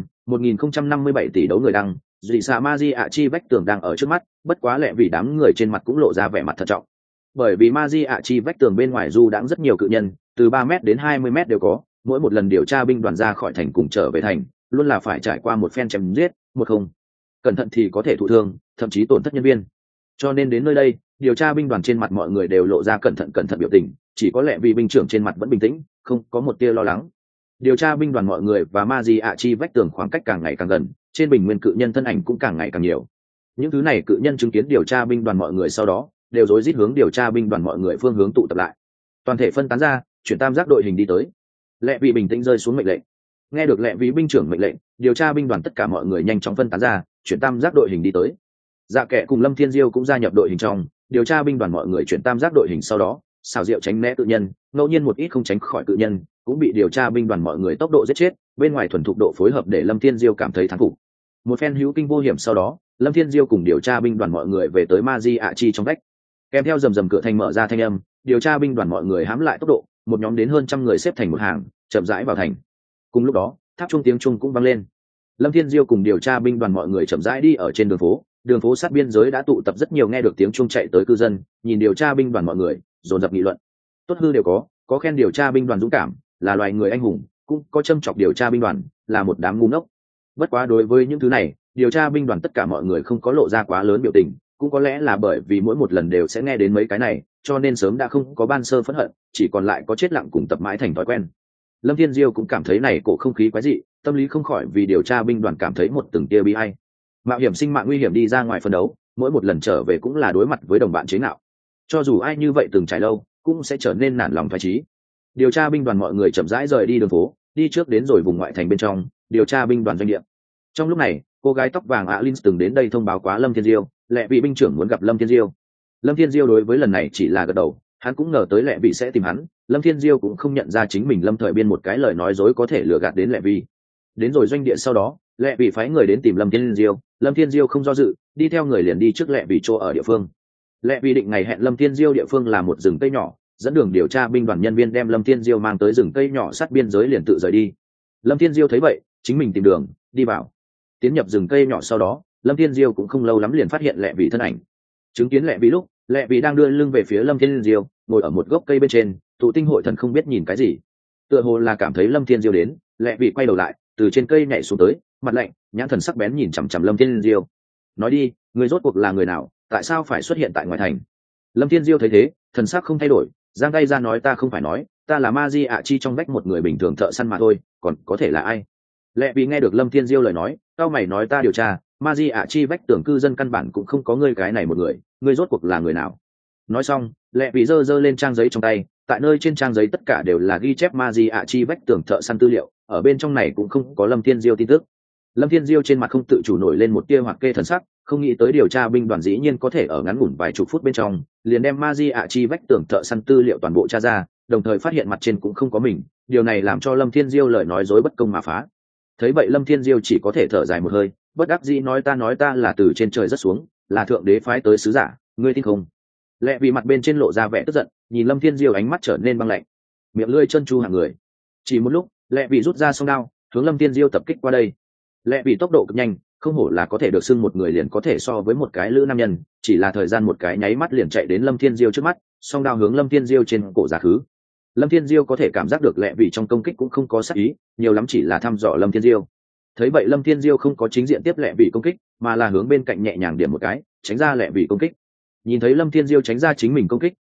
1057 tỷ đấu người đăng, dị xạ ma di ạ chi vách tường đang ở trước mắt, bất quá lẹ vì đám người trên mặt cũng lộ ra vẻ mặt thận trọng. Bởi vì ma di ạ chi vách tường bên ngoài du đãng rất nhiều cự nhân, từ 3 mét đến 20 mét đều có, mỗi một lần điều tra binh đoàn ra khỏi thành cùng trở về thành, luôn là phải trải qua một phen chém giết, một không cẩn thận thì có thể thụ thương, thậm chí tổn thất nhân viên. Cho nên đến nơi đây, điều tra binh đoàn trên mặt mọi người đều lộ ra cẩn thận biểu tình, chỉ có lẽ vì binh trưởng trên mặt vẫn bình tĩnh, không có một tia lo lắng. Điều tra binh đoàn mọi người và ma di ạ chi vách tường khoảng cách càng ngày càng gần, trên bình nguyên cự nhân thân ảnh cũng càng ngày càng nhiều. Những thứ này cự nhân chứng kiến điều tra binh đoàn mọi người sau đó đều rối rít hướng điều tra binh đoàn mọi người phương hướng tụ tập lại, toàn thể phân tán ra, chuyển tam giác đội hình đi tới. Lệ vị bình tĩnh rơi xuống mệnh lệnh. Nghe được lệ vị binh trưởng mệnh lệnh, điều tra binh đoàn tất cả mọi người nhanh chóng phân tán ra, chuyển tam giác đội hình đi tới. Dạ kệ cùng Lâm Thiên Diêu cũng gia nhập đội hình trong. Điều tra binh đoàn mọi người chuyển tam giác đội hình sau đó xào rượu tránh né cự nhân, ngẫu nhiên một ít không tránh khỏi cự nhân cũng bị điều tra binh đoàn mọi người tốc độ giết chết. Bên ngoài thuần thục độ phối hợp để Lâm Thiên Diêu cảm thấy thán phục. Một phen hữu kinh vô hiểm sau đó, Lâm Thiên Diêu cùng điều tra binh đoàn mọi người về tới ma di ạ chi trong vách. Kèm theo rầm rầm cửa thành mở ra thanh âm, điều tra binh đoàn mọi người hãm lại tốc độ, một nhóm đến hơn 100 người xếp thành một hàng, chậm rãi vào thành. Cùng lúc đó, tháp trung tiếng trung cũng vang lên. Lâm Thiên Diêu cùng điều tra binh đoàn mọi người chậm rãi đi ở trên đường phố sát biên giới đã tụ tập rất nhiều nghe được tiếng trung chạy tới cư dân, nhìn điều tra binh đoàn mọi người, dồn dập nghị luận. Tốt hư đều có khen điều tra binh đoàn dũng cảm, là loài người anh hùng, cũng có châm chọc điều tra binh đoàn là một đám ngu ngốc. Bất quá đối với những thứ này, điều tra binh đoàn tất cả mọi người không có lộ ra quá lớn biểu tình, cũng có lẽ là bởi vì mỗi một lần đều sẽ nghe đến mấy cái này, cho nên sớm đã không có ban sơ phẫn hận, chỉ còn lại có chết lặng cùng tập mãi thành thói quen. Lâm Thiên Diêu cũng cảm thấy này cổ không khí quái dị, tâm lý không khỏi vì điều tra binh đoàn cảm thấy một từng tia bi ai. Mạo hiểm sinh mạng nguy hiểm đi ra ngoài phân đấu, mỗi một lần trở về cũng là đối mặt với đồng bạn chế ngạo. Cho dù ai như vậy từng trải lâu, cũng sẽ trở nên nản lòng phái trí. Điều tra binh đoàn mọi người chậm rãi rời đi đường phố, đi trước đến rồi vùng ngoại thành bên trong, điều tra binh đoàn doanh địa. Trong lúc này, cô gái tóc vàng Alin từng đến đây thông báo quá Lâm Thiên Diêu, lệ vị binh trưởng muốn gặp Lâm Thiên Diêu. Lâm Thiên Diêu đối với lần này chỉ là gật đầu, hắn cũng ngờ tới lệ vị sẽ tìm hắn. Lâm Thiên Diêu cũng không nhận ra chính mình Lâm Thời Biên một cái lời nói dối có thể lừa gạt đến lệ vị. Đến rồi doanh địa sau đó, lệ vị phái người đến tìm Lâm Thiên Diêu. Lâm Thiên Diêu không do dự, đi theo người liền đi trước lệ vị chỗ ở địa phương. Lệ vị định ngày hẹn Lâm Thiên Diêu địa phương là một rừng cây nhỏ, dẫn đường điều tra binh đoàn nhân viên đem Lâm Thiên Diêu mang tới rừng cây nhỏ sát biên giới liền tự rời đi. Lâm Thiên Diêu thấy vậy, chính mình tìm đường đi vào. Tiến nhập rừng cây nhỏ sau đó, Lâm Thiên Diêu cũng không lâu lắm liền phát hiện lệ vị thân ảnh. Chứng kiến lệ vị lúc, lệ vị đang đưa lưng về phía Lâm Thiên Diêu, ngồi ở một gốc cây bên trên, tụ tinh hội thần không biết nhìn cái gì. Tựa hồ là cảm thấy Lâm Thiên Diêu đến, lệ vị quay đầu lại, từ trên cây nhảy xuống tới, mặt lạnh, nhãn thần sắc bén nhìn chằm chằm Lâm Thiên Diêu. Nói đi, người rốt cuộc là người nào, tại sao phải xuất hiện tại ngoài thành? Lâm Thiên Diêu thấy thế, thần sắc không thay đổi, giang tay ra nói ta không phải nói, ta là ma di ạ chi trong vách một người bình thường thợ săn mà thôi, còn có thể là ai? Lệ vì nghe được Lâm Thiên Diêu lời nói, cao mày nói ta điều tra, ma di ạ chi vách tưởng cư dân căn bản cũng không có ngươi cái này một người, ngươi rốt cuộc là người nào? Nói xong, Lệ vì giơ lên trang giấy trong tay, tại nơi trên trang giấy tất cả đều là ghi chép ma di ạ chi vách tưởng thợ săn tư liệu, ở bên trong này cũng không có Lâm Thiên Diêu tin tức. Lâm Thiên Diêu trên mặt không tự chủ nổi lên một tia hoặc kê thần sắc, không nghĩ tới điều tra binh đoàn dĩ nhiên có thể ở ngắn ngủn vài chục phút bên trong liền đem ma di ạ chi vách tưởng thợ săn tư liệu toàn bộ tra ra, đồng thời phát hiện mặt trên cũng không có mình, điều này làm cho Lâm Thiên Diêu lời nói dối bất công mà phá. Thấy vậy Lâm Thiên Diêu chỉ có thể thở dài một hơi, bất đắc dĩ nói ta là từ trên trời rất xuống, là thượng đế phái tới sứ giả, ngươi tin không? Lệ vì mặt bên trên lộ ra vẻ tức giận, nhìn Lâm Thiên Diêu ánh mắt trở nên băng lạnh, miệng lưỡi chân chu hàng người. Chỉ một lúc, Lệ vì rút ra song đao, hướng Lâm Thiên Diêu tập kích qua đây. Lệ vì tốc độ cực nhanh, không hổ là có thể được xưng một người liền có thể so với một cái lữ nam nhân, chỉ là thời gian một cái nháy mắt liền chạy đến Lâm Thiên Diêu trước mắt, song đao hướng Lâm Thiên Diêu trên cổ giả khứ. Lâm Thiên Diêu có thể cảm giác được Lệ vì trong công kích cũng không có sát ý, nhiều lắm chỉ là thăm dò Lâm Thiên Diêu. Thấy vậy Lâm Thiên Diêu không có chính diện tiếp Lệ vì công kích, mà là hướng bên cạnh nhẹ nhàng điểm một cái, tránh ra Lệ vì công kích. Nhìn thấy Lâm Thiên Diêu tránh ra chính mình công kích,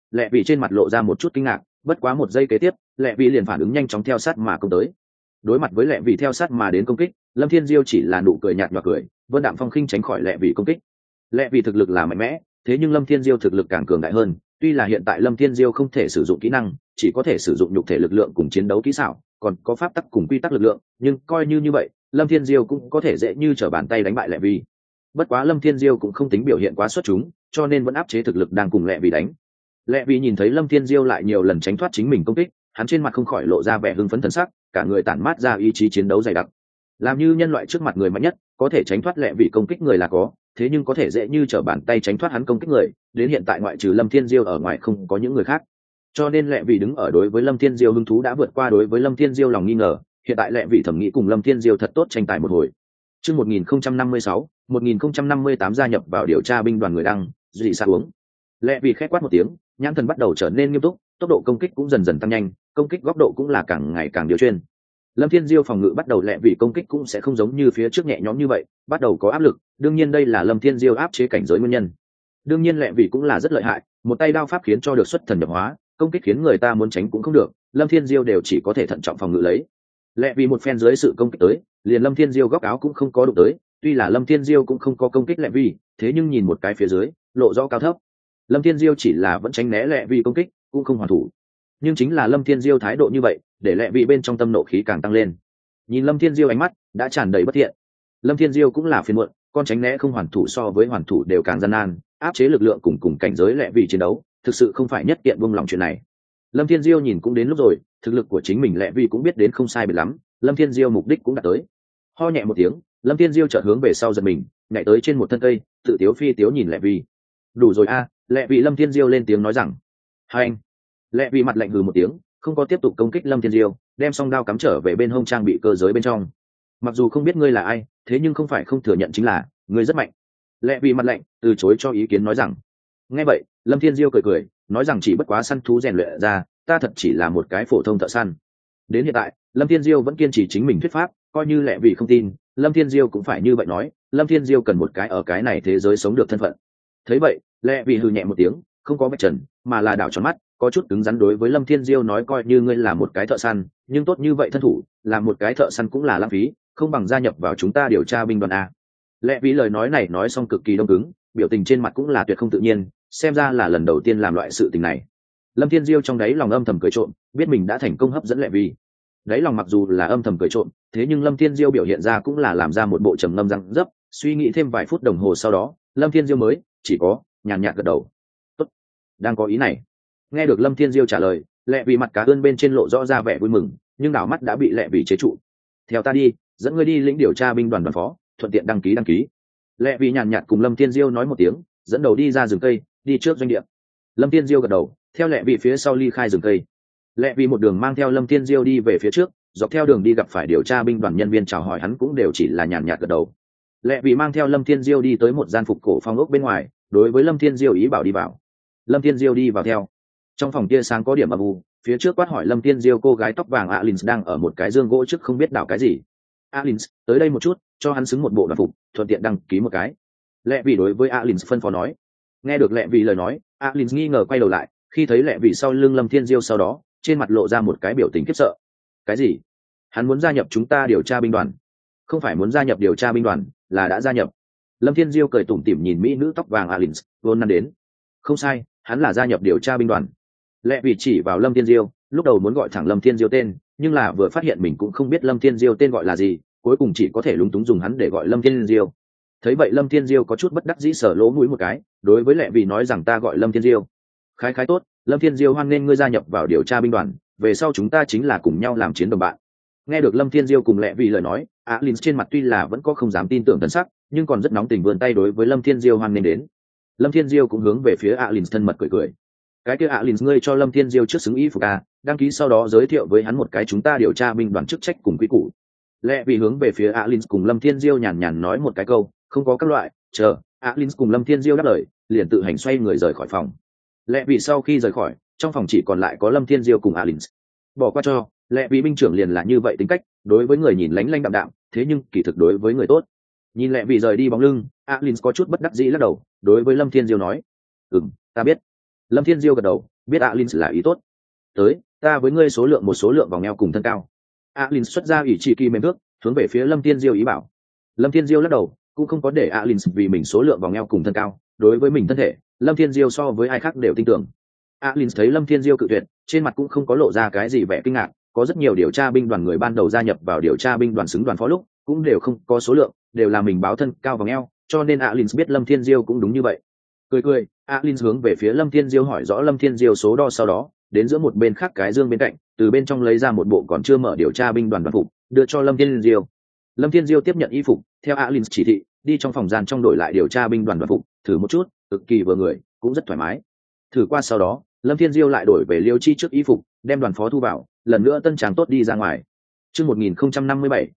Lệ Vị trên mặt lộ ra một chút kinh ngạc, bất quá một giây kế tiếp, Lệ Vị liền phản ứng nhanh chóng theo sát mà công tới. Đối mặt với Lệ Vị theo sát mà đến công kích, Lâm Thiên Diêu chỉ là nụ cười nhạt nhòa cười, Vân Đạm Phong khinh tránh khỏi Lệ Vị công kích. Lệ Vị thực lực là mạnh mẽ, thế nhưng Lâm Thiên Diêu thực lực càng cường đại hơn, tuy là hiện tại Lâm Thiên Diêu không thể sử dụng kỹ năng, chỉ có thể sử dụng nhục thể lực lượng cùng chiến đấu kỹ xảo, còn có pháp tắc cùng quy tắc lực lượng, nhưng coi như vậy, Lâm Thiên Diêu cũng có thể dễ như trở bàn tay đánh bại Lệ Vị. Bất quá Lâm Thiên Diêu cũng không tính biểu hiện quá xuất chúng, cho nên vẫn áp chế thực lực đang cùng Lệ Vị đánh. Lệ Vị nhìn thấy Lâm Thiên Diêu lại nhiều lần tránh thoát chính mình công kích, hắn trên mặt không khỏi lộ ra vẻ hưng phấn thần sắc, cả người tản mát ra ý chí chiến đấu dày đặc. Làm như nhân loại trước mặt người mạnh nhất, có thể tránh thoát Lệ Vị công kích người là có, thế nhưng có thể dễ như trở bàn tay tránh thoát hắn công kích người, đến hiện tại ngoại trừ Lâm Thiên Diêu ở ngoài không có những người khác. Cho nên Lệ Vị đứng ở đối với Lâm Thiên Diêu hứng thú đã vượt qua đối với Lâm Thiên Diêu lòng nghi ngờ, hiện tại Lệ Vị thẩm nghĩ cùng Lâm Thiên Diêu thật tốt tranh tài một hồi. Chương 1056, 1058 gia nhập vào điều tra binh đoàn người đăng, dị sa uống. Lệ Vị khẽ quát một tiếng, nhãn thần bắt đầu trở nên nghiêm túc, tốc độ công kích cũng dần dần tăng nhanh, công kích góc độ cũng là càng ngày càng điều chuyên. Lâm Thiên Diêu phòng ngự bắt đầu Lệ Vị công kích cũng sẽ không giống như phía trước nhẹ nhõm như vậy, bắt đầu có áp lực, đương nhiên đây là Lâm Thiên Diêu áp chế cảnh giới nguyên nhân. Đương nhiên Lệ Vị cũng là rất lợi hại, một tay đao pháp khiến cho được xuất thần nhập hóa, công kích khiến người ta muốn tránh cũng không được, Lâm Thiên Diêu đều chỉ có thể thận trọng phòng ngự lấy. Lệ Vị một phen dưới sự công kích tới, liền Lâm Thiên Diêu góc áo cũng không có đụng tới, tuy là Lâm Thiên Diêu cũng không có công kích Lệ Vị, thế nhưng nhìn một cái phía dưới, lộ rõ cao thấp. Lâm Thiên Diêu chỉ là vẫn tránh né Lệ Vị công kích, cũng không hoàn thủ. Nhưng chính là Lâm Thiên Diêu thái độ như vậy, để Lệ Vị bên trong tâm nộ khí càng tăng lên. Nhìn Lâm Thiên Diêu ánh mắt đã tràn đầy bất thiện. Lâm Thiên Diêu cũng là phiền muộn, con tránh né không hoàn thủ so với hoàn thủ đều càng gian nan, áp chế lực lượng cùng cảnh giới Lệ Vị chiến đấu, thực sự không phải nhất kiện buông lòng chuyện này. Lâm Thiên Diêu nhìn cũng đến lúc rồi, thực lực của chính mình Lệ Vị cũng biết đến không sai biệt lắm, Lâm Thiên Diêu mục đích cũng đạt tới. Ho nhẹ một tiếng, Lâm Thiên Diêu chợt hướng về sau giật mình, nhảy tới trên một thân cây, tự tiếu phi tiếu nhìn Lệ Vị. Đủ rồi a, Lệ Vị. Lâm Thiên Diêu lên tiếng nói rằng. Hành. Lệ Vị mặt lạnh hừ một tiếng, không có tiếp tục công kích Lâm Thiên Diêu, đem song đao cắm trở về bên hông trang bị cơ giới bên trong. Mặc dù không biết ngươi là ai, thế nhưng không phải không thừa nhận chính là ngươi rất mạnh. Lệ Vị mặt lạnh, từ chối cho ý kiến nói rằng. Nghe vậy, Lâm Thiên Diêu cười cười, nói rằng chỉ bất quá săn thú rèn luyện ra, ta thật chỉ là một cái phổ thông thợ săn. Đến hiện tại, Lâm Thiên Diêu vẫn kiên trì chính mình thuyết pháp, coi như Lệ Vị không tin, Lâm Thiên Diêu cũng phải như vậy nói, Lâm Thiên Diêu cần một cái ở cái này thế giới sống được thân phận. Thấy vậy, Lệ Vị hừ nhẹ một tiếng, không có vạch trần, mà là đảo tròn mắt, có chút cứng rắn đối với Lâm Thiên Diêu nói coi như ngươi là một cái thợ săn, nhưng tốt như vậy thân thủ, làm một cái thợ săn cũng là lãng phí, không bằng gia nhập vào chúng ta điều tra binh đoàn a. Lệ Vị lời nói này nói xong cực kỳ đông cứng, biểu tình trên mặt cũng là tuyệt không tự nhiên, xem ra là lần đầu tiên làm loại sự tình này. Lâm Thiên Diêu trong đáy lòng âm thầm cười trộm, biết mình đã thành công hấp dẫn Lệ Vị. Đáy lòng mặc dù là âm thầm cười trộm, thế nhưng Lâm Thiên Diêu biểu hiện ra cũng là làm ra một bộ trầm ngâm răng dấp, suy nghĩ thêm vài phút đồng hồ sau đó, Lâm Thiên Diêu mới chỉ có nhàn nhạt gật đầu. Tốt, đang có ý này. Nghe được Lâm Thiên Diêu trả lời, Lệ Vị mặt cá ươn bên trên lộ rõ ra vẻ vui mừng, nhưng đảo mắt đã bị Lệ Vị chế trụ. Theo ta đi, dẫn ngươi đi lĩnh điều tra binh đoàn đoàn phó, thuận tiện đăng ký. Lệ Vị nhàn nhạt cùng Lâm Thiên Diêu nói một tiếng, dẫn đầu đi ra rừng cây, đi trước doanh địa. Lâm Thiên Diêu gật đầu, theo Lệ Vị phía sau ly khai rừng cây. Lệ Vị một đường mang theo Lâm Thiên Diêu đi về phía trước, dọc theo đường đi gặp phải điều tra binh đoàn nhân viên chào hỏi hắn cũng đều chỉ là nhàn nhạt gật đầu. Lệ Vị mang theo Lâm Thiên Diêu đi tới một gian phục cổ phong ốc bên ngoài, đối với Lâm Thiên Diêu ý bảo đi vào. Lâm Thiên Diêu đi vào theo. Trong phòng tia sáng có điểm âm u, phía trước quát hỏi Lâm Thiên Diêu cô gái tóc vàng Alins đang ở một cái dương gỗ trước không biết đảo cái gì. Alins, tới đây một chút, cho hắn xứng một bộ đoàn phục, thuận tiện đăng ký một cái. Lệ Vị đối với Alins phân phó nói. Nghe được Lệ Vị lời nói, Alins nghi ngờ quay đầu lại, khi thấy Lệ Vị sau lưng Lâm Thiên Diêu sau đó, trên mặt lộ ra một cái biểu tình khiếp sợ. Cái gì? Hắn muốn gia nhập chúng ta điều tra binh đoàn? Không phải muốn gia nhập điều tra binh đoàn, là đã gia nhập. Lâm Thiên Diêu cười tủm tỉm nhìn mỹ nữ tóc vàng Alins, vốn năn đến. Không sai, hắn là gia nhập điều tra binh đoàn. Lệ Vị chỉ vào Lâm Thiên Diêu, lúc đầu muốn gọi thẳng Lâm Thiên Diêu tên, nhưng là vừa phát hiện mình cũng không biết Lâm Thiên Diêu tên gọi là gì, cuối cùng chỉ có thể lúng túng dùng hắn để gọi Lâm Thiên Diêu. Thấy vậy Lâm Thiên Diêu có chút bất đắc dĩ sờ lỗ mũi một cái, đối với Lệ Vị nói rằng ta gọi Lâm Thiên Diêu. Khái tốt, Lâm Thiên Diêu hoan nghênh ngươi gia nhập vào điều tra binh đoàn, về sau chúng ta chính là cùng nhau làm chiến đồng bạn. Nghe được Lâm Thiên Diêu cùng Lệ Vị lời nói, Alins trên mặt tuy là vẫn có không dám tin tưởng thần sắc, nhưng còn rất nóng tình vươn tay đối với Lâm Thiên Diêu hoan nghênh đến. Lâm Thiên Diêu cũng hướng về phía Alins thân mật cười cười. Cái kia Alins ngươi cho Lâm Thiên Diêu trước xứng y phục a, đăng ký sau đó giới thiệu với hắn một cái chúng ta điều tra binh đoàn chức trách cùng quy củ. Lệ Vị hướng về phía Alins cùng Lâm Thiên Diêu nhàn nhàn nói một cái câu, không có các loại, chờ. Alins cùng Lâm Thiên Diêu đáp lời, liền tự hành xoay người rời khỏi phòng. Lệ Vị sau khi rời khỏi, trong phòng chỉ còn lại có Lâm Thiên Diêu cùng Alins. Bỏ qua cho, Lệ Vị binh trưởng liền là như vậy tính cách, đối với người nhìn lánh lánh đạm đạm, thế nhưng kỳ thực đối với người tốt. Nhìn Lệ Vị rời đi bóng lưng, Alins có chút bất đắc dĩ lắc đầu, đối với Lâm Thiên Diêu nói: ta biết." Lâm Thiên Diêu gật đầu, biết alin là ý tốt. Tới, ta với ngươi số lượng một số lượng vòng eo cùng thân cao. Alin xuất ra ủy chỉ kỳ mềm bước hướng về phía Lâm Thiên Diêu ý bảo. Lâm Thiên Diêu lắc đầu, cũng không có để Alin vì mình số lượng vòng eo cùng thân cao, đối với mình thân thể, Lâm Thiên Diêu so với ai khác đều tin tưởng. Alin thấy Lâm Thiên Diêu cự tuyệt, trên mặt cũng không có lộ ra cái gì vẻ kinh ngạc, có rất nhiều điều tra binh đoàn người ban đầu gia nhập vào điều tra binh đoàn xứng đoàn phó lúc, cũng đều không có số lượng, đều là mình báo thân cao vòng eo, cho nên Alin biết Lâm Thiên Diêu cũng đúng như vậy. Cười, Alin hướng về phía Lâm Thiên Diêu hỏi rõ Lâm Thiên Diêu số đo, sau đó đến giữa một bên khác cái dương bên cạnh, từ bên trong lấy ra một bộ còn chưa mở điều tra binh đoàn phục, đưa cho Lâm Thiên Diêu. Lâm Thiên Diêu tiếp nhận y phục, theo Alin chỉ thị, đi trong phòng gian trong đổi lại điều tra binh đoàn phục, thử một chút, cực kỳ vừa người, cũng rất thoải mái. Thử qua sau đó, Lâm Thiên Diêu lại đổi về Liêu Chi trước y phục, đem đoàn phó thu vào, lần nữa tân tràng tốt đi ra ngoài. Chương 1057,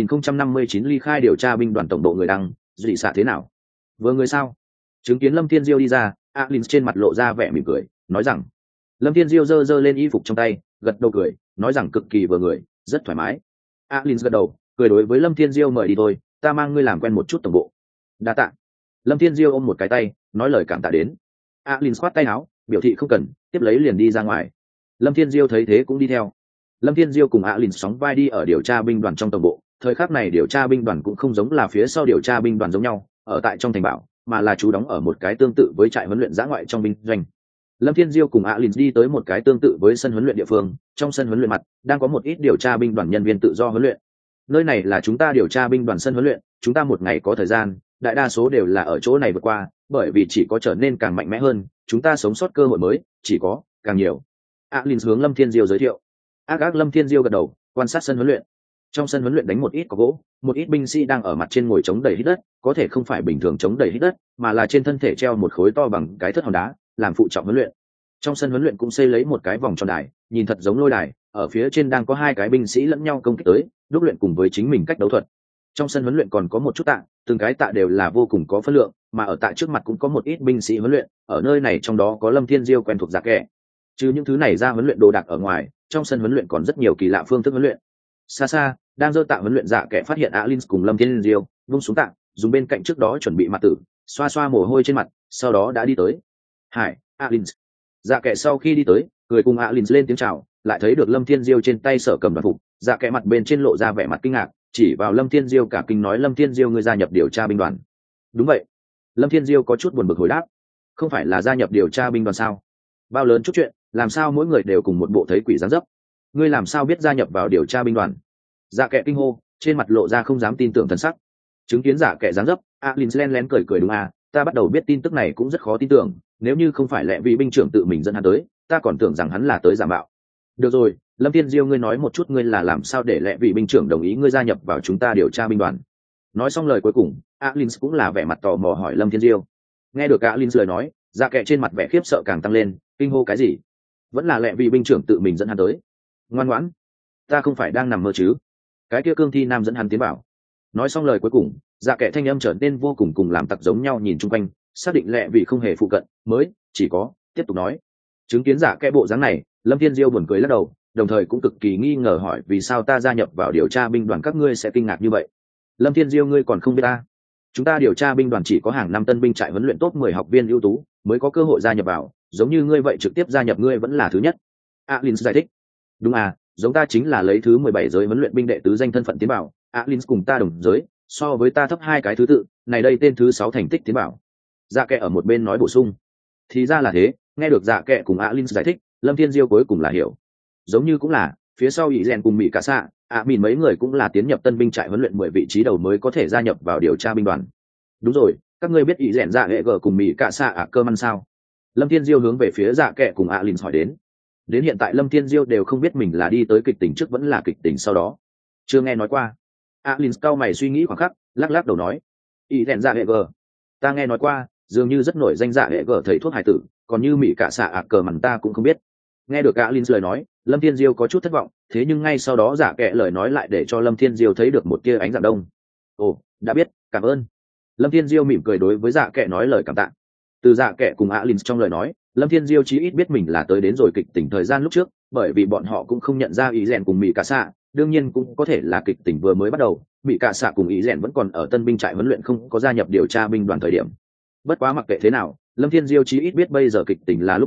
1059 ly khai điều tra binh đoàn tổng bộ người đăng, dị xạ thế nào? Vừa người sao? Chứng kiến Lâm Thiên Diêu đi ra, Alin trên mặt lộ ra vẻ mỉm cười, nói rằng. Lâm Thiên Diêu giơ lên y phục trong tay, gật đầu cười, nói rằng cực kỳ vừa người, rất thoải mái. Alin gật đầu, cười đối với Lâm Thiên Diêu, mời đi thôi, ta mang ngươi làm quen một chút tổng bộ. Đa tạ. Lâm Thiên Diêu ôm một cái tay, nói lời cảm tạ đến. Alin khoát tay áo, biểu thị không cần, tiếp lấy liền đi ra ngoài. Lâm Thiên Diêu thấy thế cũng đi theo. Lâm Thiên Diêu cùng Alin sóng vai đi ở điều tra binh đoàn trong tổng bộ. Thời khắc này điều tra binh đoàn cũng không giống là phía sau điều tra binh đoàn giống nhau, ở tại trong thành bảo, mà là trú đóng ở một cái tương tự với trại huấn luyện dã ngoại trong binh doanh. Lâm Thiên Diêu cùng Alin đi tới một cái tương tự với sân huấn luyện địa phương, trong sân huấn luyện mặt đang có một ít điều tra binh đoàn nhân viên tự do huấn luyện. Nơi này là chúng ta điều tra binh đoàn sân huấn luyện, chúng ta một ngày có thời gian, đại đa số đều là ở chỗ này vượt qua, bởi vì chỉ có trở nên càng mạnh mẽ hơn, chúng ta sống sót cơ hội mới chỉ có càng nhiều. Alin hướng Lâm Thiên Diêu giới thiệu. Lâm Thiên Diêu gật đầu, quan sát sân huấn luyện. Trong sân huấn luyện đánh một ít có gỗ, một ít binh sĩ đang ở mặt trên ngồi chống đầy hít đất, có thể không phải bình thường chống đầy hít đất, mà là trên thân thể treo một khối to bằng cái thớt hòn đá, làm phụ trọng huấn luyện. Trong sân huấn luyện cũng xây lấy một cái vòng tròn đài, nhìn thật giống lôi đài, ở phía trên đang có hai cái binh sĩ lẫn nhau công kích tới, đúc luyện cùng với chính mình cách đấu thuật. Trong sân huấn luyện còn có một chút tạ, từng cái tạ đều là vô cùng có phân lượng, mà ở tạ trước mặt cũng có một ít binh sĩ huấn luyện, ở nơi này trong đó có Lâm Thiên Diêu quen thuộc Dạ Kẻ. Trừ những thứ này ra huấn luyện đồ đạc ở ngoài, trong sân huấn luyện còn rất nhiều kỳ lạ phương thức huấn luyện. Xa đang giơ tạ huấn luyện Dạ Kẻ phát hiện Alin cùng Lâm Thiên Diêu, vung xuống tạ, dùng bên cạnh trước đó chuẩn bị mặt tử, xoa xoa mồ hôi trên mặt, sau đó đã đi tới. Hải, Alin. Dạ Kẻ sau khi đi tới, cười cùng Alin lên tiếng chào, lại thấy được Lâm Thiên Diêu trên tay sở cầm đoàn phục, Dạ Kẻ mặt bên trên lộ ra vẻ mặt kinh ngạc, chỉ vào Lâm Thiên Diêu cả kinh nói, Lâm Thiên Diêu ngươi gia nhập điều tra binh đoàn? Đúng vậy. Lâm Thiên Diêu có chút buồn bực hồi đáp. Không phải là gia nhập điều tra binh đoàn sao? Bao lớn chút chuyện, làm sao mỗi người đều cùng một bộ thấy quỷ dáng dấp? Ngươi làm sao biết gia nhập vào điều tra binh đoàn? Dạ Kẻ kinh hô, trên mặt lộ ra không dám tin tưởng thần sắc. Chứng kiến Dạ Kẻ dáng dấp, Alin lén cười đúng à, ta bắt đầu biết tin tức này cũng rất khó tin tưởng, nếu như không phải lẽ vị binh trưởng tự mình dẫn hắn tới, ta còn tưởng rằng hắn là tới giả mạo. Được rồi, Lâm Thiên Diêu ngươi nói một chút ngươi là làm sao để lẽ vị binh trưởng đồng ý ngươi gia nhập vào chúng ta điều tra binh đoàn. Nói xong lời cuối cùng, Alin cũng là vẻ mặt tò mò hỏi Lâm Thiên Diêu. Nghe được Alin lời nói, Dạ Kẻ trên mặt vẻ khiếp sợ càng tăng lên, kinh hô cái gì? Vẫn là lẽ vị binh trưởng tự mình dẫn hắn tới. Ngoan ngoãn, ta không phải đang nằm mơ chứ? Cái kia cương thi nam dẫn hắn tiến vào. Nói xong lời cuối cùng, Dạ Kẻ thanh âm trở nên vô cùng cùng làm tặc giống nhau, nhìn chung quanh, xác định lẽ vị không hề phụ cận, mới chỉ có tiếp tục nói. Chứng kiến Dạ Kẻ bộ dáng này, Lâm Thiên Diêu buồn cười lắc đầu, đồng thời cũng cực kỳ nghi ngờ hỏi vì sao ta gia nhập vào điều tra binh đoàn các ngươi sẽ kinh ngạc như vậy. Lâm Thiên Diêu ngươi còn không biết ta? Chúng ta điều tra binh đoàn chỉ có hàng năm tân binh trại huấn luyện top 10 học viên ưu tú mới có cơ hội gia nhập vào, giống như ngươi vậy trực tiếp gia nhập ngươi vẫn là thứ nhất. Alin giải thích. Đúng à, giống ta chính là lấy thứ 17 giới huấn luyện binh đệ tứ danh thân phận tiến bảo, Alin cùng ta đồng giới, so với ta thấp hai cái thứ tự, này đây tên thứ 6 thành tích tiến bảo. Dạ Kẻ ở một bên nói bổ sung. Thì ra là thế, nghe được Dạ Kẻ cùng Alin giải thích, Lâm Thiên Diêu cuối cùng là hiểu. Giống như cũng là phía sau ý rèn cùng mỹ cả xạ mìn mấy người cũng là tiến nhập tân binh trại huấn luyện 10 vị trí đầu mới có thể gia nhập vào điều tra binh đoàn. Đúng rồi, các ngươi biết ý rèn dạ hệ gờ cùng mỹ cả xạ cơ măn sao? Lâm Thiên Diêu hướng về phía Dạ Kẻ cùng Alin hỏi đến hiện tại Lâm Thiên Diêu đều không biết mình là đi tới kịch tình trước vẫn là kịch tình sau đó, chưa nghe nói qua. Alin cao mày suy nghĩ khoảng khắc, lắc đầu nói, ý rèn dạ hệ gờ ta nghe nói qua, dường như rất nổi danh dạ hệ gờ thầy thuốc hải tử, còn như mỹ cả xạ cờ mằn ta cũng không biết. Nghe được Alin lời nói, Lâm Thiên Diêu có chút thất vọng, thế nhưng ngay sau đó Dạ Kẻ lời nói lại để cho Lâm Thiên Diêu thấy được một tia ánh dạng đông. Ồ, đã biết, cảm ơn. Lâm Thiên Diêu mỉm cười đối với Dạ Kẻ nói lời cảm tạ. Từ Dạ Kẻ cùng Alin trong lời nói, Lâm Thiên Diêu chí ít biết mình là tới đến rồi kịch tỉnh thời gian lúc trước, bởi vì bọn họ cũng không nhận ra ý rèn cùng mỹ cả xạ, đương nhiên cũng có thể là kịch tỉnh vừa mới bắt đầu, mỹ cả xạ cùng ý rèn vẫn còn ở tân binh trại huấn luyện không có gia nhập điều tra binh đoàn thời điểm. Bất quá mặc kệ thế nào, Lâm Thiên Diêu chí ít biết bây giờ kịch tỉnh là lúc nào,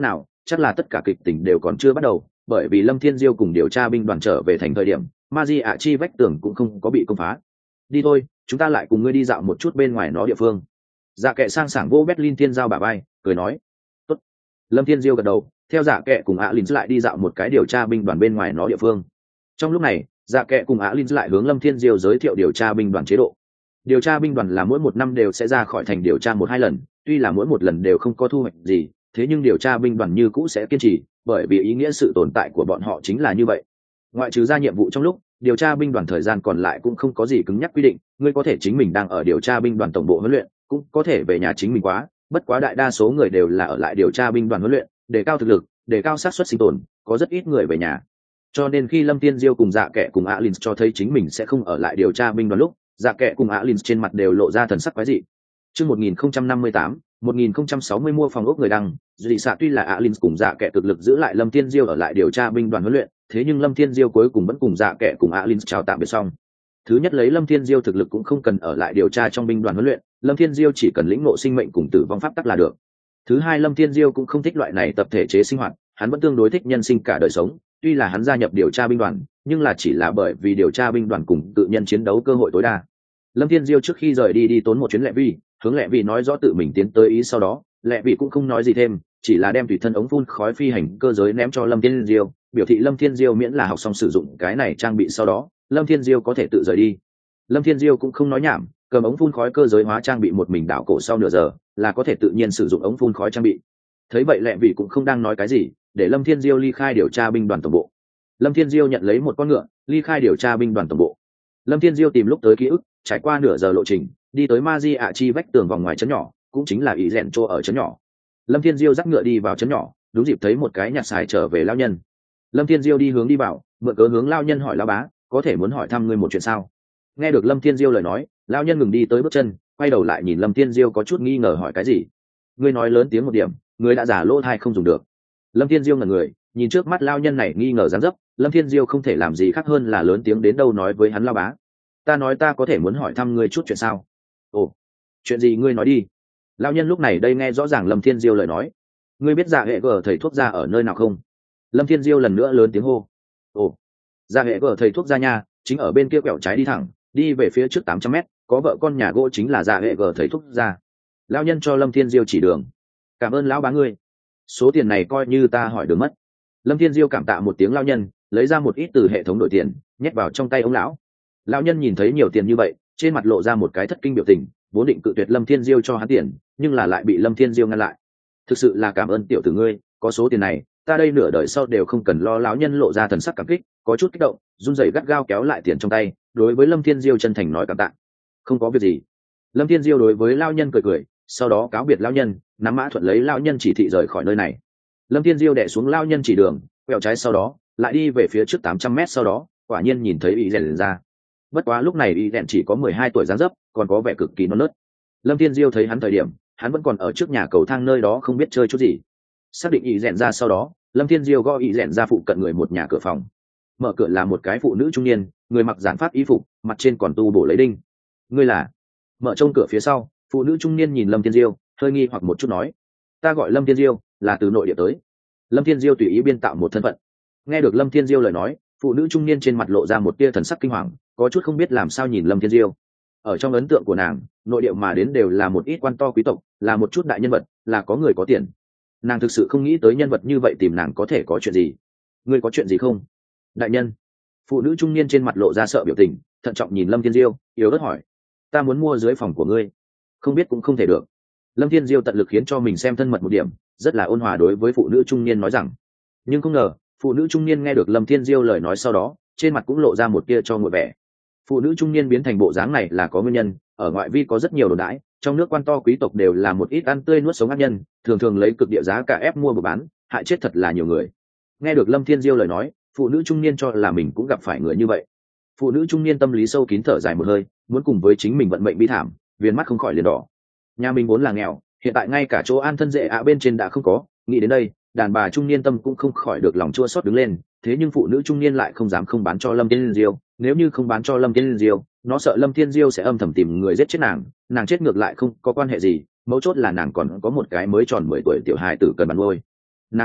chắc là tất cả kịch tình đều còn chưa bắt đầu, bởi vì Lâm Thiên Diêu cùng điều tra binh đoàn trở về thành thời điểm ma di ạ chi vách tường cũng không có bị công phá. Đi thôi, chúng ta lại cùng ngươi đi dạo một chút bên ngoài nó địa phương. Dạ kệ sang sảng vô Berlin Thiên giao bà vai cười nói. Tốt. Lâm Thiên Diêu gật đầu, theo dạ kệ cùng Alin lại đi dạo một cái điều tra binh đoàn bên ngoài nó địa phương. Trong lúc này dạ kệ cùng Alin lại hướng Lâm Thiên Diêu giới thiệu điều tra binh đoàn chế độ. Điều tra binh đoàn là mỗi một năm đều sẽ ra khỏi thành điều tra 1-2 lần, tuy là mỗi một lần đều không có thu hoạch gì, thế nhưng điều tra binh đoàn như cũ sẽ kiên trì, bởi vì ý nghĩa sự tồn tại của bọn họ chính là như vậy. Ngoại trừ ra nhiệm vụ trong lúc, điều tra binh đoàn thời gian còn lại cũng không có gì cứng nhắc quy định, ngươi có thể chính mình đang ở điều tra binh đoàn tổng bộ huấn luyện, cũng có thể về nhà chính mình quá, bất quá đại đa số người đều là ở lại điều tra binh đoàn huấn luyện, đề cao thực lực, đề cao xác suất sinh tồn, có rất ít người về nhà. Cho nên khi Lâm Tiên Diêu cùng Dạ Kệ cùng Alin cho thấy chính mình sẽ không ở lại điều tra binh đoàn lúc, Dạ Kệ cùng Alin trên mặt đều lộ ra thần sắc quái dị. Chương 1058, 1060 mua phòng ốc người đăng, dị xạ tuy là Alin cùng Dạ Kệ cực lực giữ lại Lâm Tiên Diêu ở lại điều tra binh đoàn huấn luyện, thế nhưng Lâm Thiên Diêu cuối cùng vẫn cùng Dạ Kệ cùng Alin chào tạm biệt xong. Thứ nhất lấy Lâm Thiên Diêu thực lực cũng không cần ở lại điều tra trong binh đoàn huấn luyện, Lâm Thiên Diêu chỉ cần lĩnh ngộ sinh mệnh cùng tử vong pháp tắc là được. Thứ hai, Lâm Thiên Diêu cũng không thích loại này tập thể chế sinh hoạt, hắn vẫn tương đối thích nhân sinh cả đời sống, tuy là hắn gia nhập điều tra binh đoàn, nhưng là chỉ là bởi vì điều tra binh đoàn cùng tự nhân chiến đấu cơ hội tối đa. Lâm Thiên Diêu trước khi rời đi tốn một chuyến Lệ Vi, hướng Lệ Vi nói rõ tự mình tiến tới ý, sau đó Lệ Vi cũng không nói gì thêm, chỉ là đem tùy thân ống phun khói phi hành cơ giới ném cho Lâm Thiên Diêu, biểu thị Lâm Thiên Diêu miễn là học xong sử dụng cái này trang bị sau đó, Lâm Thiên Diêu có thể tự rời đi. Lâm Thiên Diêu cũng không nói nhảm, cầm ống phun khói cơ giới hóa trang bị một mình đảo cổ sau nửa giờ, là có thể tự nhiên sử dụng ống phun khói trang bị. Thấy vậy Lệ Vi cũng không đang nói cái gì, để Lâm Thiên Diêu ly khai điều tra binh đoàn tổng bộ. Lâm Thiên Diêu nhận lấy một con ngựa, ly khai điều tra binh đoàn tổng bộ. Lâm Thiên Diêu tìm lúc tới ký ức, trải qua nửa giờ lộ trình, đi tới Ma Di ạ chi vách tường vòng ngoài trấn nhỏ, cũng chính là ý rèn trô ở trấn nhỏ. Lâm Thiên Diêu dắt ngựa đi vào trấn nhỏ, đúng dịp thấy một cái nhặt xài trở về lao nhân. Lâm Thiên Diêu đi hướng đi vào, mượn cớ hướng lao nhân hỏi lao bá, có thể muốn hỏi thăm ngươi một chuyện sao? Nghe được Lâm Thiên Diêu lời nói, lao nhân ngừng đi tới bước chân, quay đầu lại nhìn Lâm Thiên Diêu có chút nghi ngờ hỏi cái gì. Ngươi nói lớn tiếng một điểm, ngươi đã giả lỗ thai không dùng được. Lâm Thiên Diêu ngẩn người, nhìn trước mắt lao nhân này nghi ngờ dáng dấp, Lâm Thiên Diêu không thể làm gì khác hơn là lớn tiếng đến đâu nói với hắn lao bá. Ta nói ta có thể muốn hỏi thăm ngươi chút chuyện sao? Ồ, chuyện gì ngươi nói đi. Lao nhân lúc này đây nghe rõ ràng Lâm Thiên Diêu lời nói. Ngươi biết Dạ hệ gở thầy thuốc gia ở nơi nào không? Lâm Thiên Diêu lần nữa lớn tiếng hô. Ồ, Dạ hệ gở thầy thuốc gia nha, chính ở bên kia quẹo trái đi thẳng, đi về phía trước 800 mét, có vợ con nhà gỗ chính là Dạ hệ gở thầy thuốc gia. Lao nhân cho Lâm Thiên Diêu chỉ đường. Cảm ơn lão bá ngươi. Số tiền này coi như ta hỏi đường mất. Lâm Thiên Diêu cảm tạ một tiếng lao nhân, lấy ra một ít từ hệ thống đổi tiền, nhét vào trong tay ông lão. Lão nhân nhìn thấy nhiều tiền như vậy, trên mặt lộ ra một cái thất kinh biểu tình, vốn định cự tuyệt Lâm Thiên Diêu cho hắn tiền, nhưng là lại bị Lâm Thiên Diêu ngăn lại. Thực sự là cảm ơn tiểu tử ngươi, có số tiền này, ta đây nửa đời sau đều không cần lo. Lão nhân lộ ra thần sắc cảm kích, có chút kích động, run rẩy gắt gao kéo lại tiền trong tay, đối với Lâm Thiên Diêu chân thành nói cảm tạ. Không có việc gì. Lâm Thiên Diêu đối với lão nhân cười cười, sau đó cáo biệt lão nhân, nắm mã thuận lấy lão nhân chỉ thị rời khỏi nơi này. Lâm Thiên Diêu đè xuống lão nhân chỉ đường, quẹo trái sau đó, lại đi về phía trước 800 mét sau đó, quả nhiên nhìn thấy ý rèn ra. Bất quá lúc này ý rèn chỉ có 12 tuổi dáng dấp, còn có vẻ cực kỳ non nớt. Lâm Thiên Diêu thấy hắn thời điểm, hắn vẫn còn ở trước nhà cầu thang nơi đó không biết chơi chút gì. Xác định ý rèn ra sau đó, Lâm Thiên Diêu gõ ý rèn ra phụ cận người một nhà cửa phòng. Mở cửa là một cái phụ nữ trung niên, người mặc giản pháp y phục, mặt trên còn tu bổ lấy đinh. Ngươi là? Mở trông cửa phía sau, phụ nữ trung niên nhìn Lâm Thiên Diêu, hơi nghi hoặc một chút nói: Ta gọi Lâm Thiên Diêu, là từ nội địa tới. Lâm Thiên Diêu tùy ý biên tạo một thân phận. Nghe được Lâm Thiên Diêu lời nói, phụ nữ trung niên trên mặt lộ ra một tia thần sắc kinh hoàng, có chút không biết làm sao nhìn Lâm Thiên Diêu. Ở trong ấn tượng của nàng, nội địa mà đến đều là một ít quan to quý tộc, là một chút đại nhân vật, là có người có tiền. Nàng thực sự không nghĩ tới nhân vật như vậy tìm nàng có thể có chuyện gì. Ngươi có chuyện gì không? Đại nhân. Phụ nữ trung niên trên mặt lộ ra sợ biểu tình, thận trọng nhìn Lâm Thiên Diêu, yếu ớt hỏi: Ta muốn mua dưới phòng của ngươi. Không biết cũng không thể được. Lâm Thiên Diêu tận lực khiến cho mình xem thân mật một điểm, rất là ôn hòa đối với phụ nữ trung niên nói rằng. Nhưng không ngờ, phụ nữ trung niên nghe được Lâm Thiên Diêu lời nói sau đó, trên mặt cũng lộ ra một tia cho nguội vẻ. Phụ nữ trung niên biến thành bộ dáng này là có nguyên nhân, ở ngoại vi có rất nhiều đồn đãi, trong nước quan to quý tộc đều là một ít ăn tươi nuốt sống ác nhân, thường thường lấy cực địa giá cả ép mua và bán, hại chết thật là nhiều người. Nghe được Lâm Thiên Diêu lời nói, phụ nữ trung niên cho là mình cũng gặp phải người như vậy. Phụ nữ trung niên tâm lý sâu kín thở dài một hơi, muốn cùng với chính mình vận mệnh bi thảm, viền mắt không khỏi liền đỏ. Nhà mình vốn là nghèo, hiện tại ngay cả chỗ an thân dễ bên trên đã không có, nghĩ đến đây, đàn bà trung niên tâm cũng không khỏi được lòng chua xót đứng lên. Thế nhưng phụ nữ trung niên lại không dám không bán cho Lâm Thiên Diêu, nếu như không bán cho Lâm Thiên Diêu, nó sợ Lâm Thiên Diêu sẽ âm thầm tìm người giết chết nàng chết ngược lại không có quan hệ gì, mấu chốt là nàng còn có một cái mới tròn 10 tuổi tiểu hài tử cần bán nuôi. Nàng chết,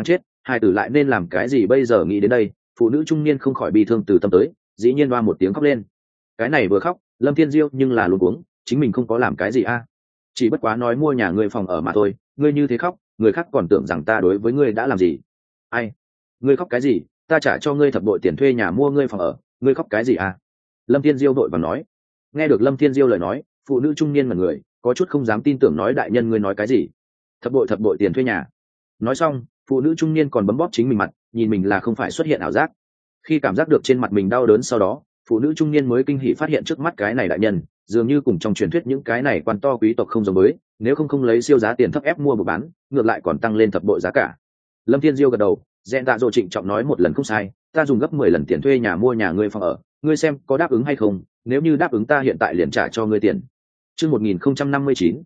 hai tử lại nên làm cái gì bây giờ? Nghĩ đến đây, phụ nữ trung niên không khỏi bi thương từ tâm tới, dĩ nhiên oa một tiếng khóc lên. Cái này vừa khóc, Lâm Thiên Diêu nhưng là luống cuống, chính mình không có làm cái gì a, chỉ bất quá nói mua nhà ngươi phòng ở mà thôi, ngươi như thế khóc, người khác còn tưởng rằng ta đối với ngươi đã làm gì. Ai? Ngươi khóc cái gì? Ta trả cho ngươi thập bội tiền thuê nhà mua ngươi phòng ở, ngươi khóc cái gì a? Lâm Thiên Diêu vội vàng nói. Nghe được Lâm Thiên Diêu lời nói, phụ nữ trung niên mà người có chút không dám tin tưởng, nói đại nhân ngươi nói cái gì? Thập bội tiền thuê nhà? Nói xong, phụ nữ trung niên còn bấm bóp chính mình mặt, nhìn mình là không phải xuất hiện ảo giác. Khi cảm giác được trên mặt mình đau đớn sau đó, phụ nữ trung niên mới kinh hỉ phát hiện trước mắt cái này đại nhân dường như cùng trong truyền thuyết những cái này quan to quý tộc không giống mới, nếu không lấy siêu giá tiền thấp ép mua buộc bán, ngược lại còn tăng lên thập bội giá cả. Lâm Thiên Diêu gật đầu, Rèn Tạ Dỗ trịnh trọng nói một lần không sai, ta dùng gấp 10 lần tiền thuê nhà mua nhà ngươi phòng ở, ngươi xem có đáp ứng hay không, nếu như đáp ứng ta hiện tại liền trả cho ngươi tiền. Chương 1059,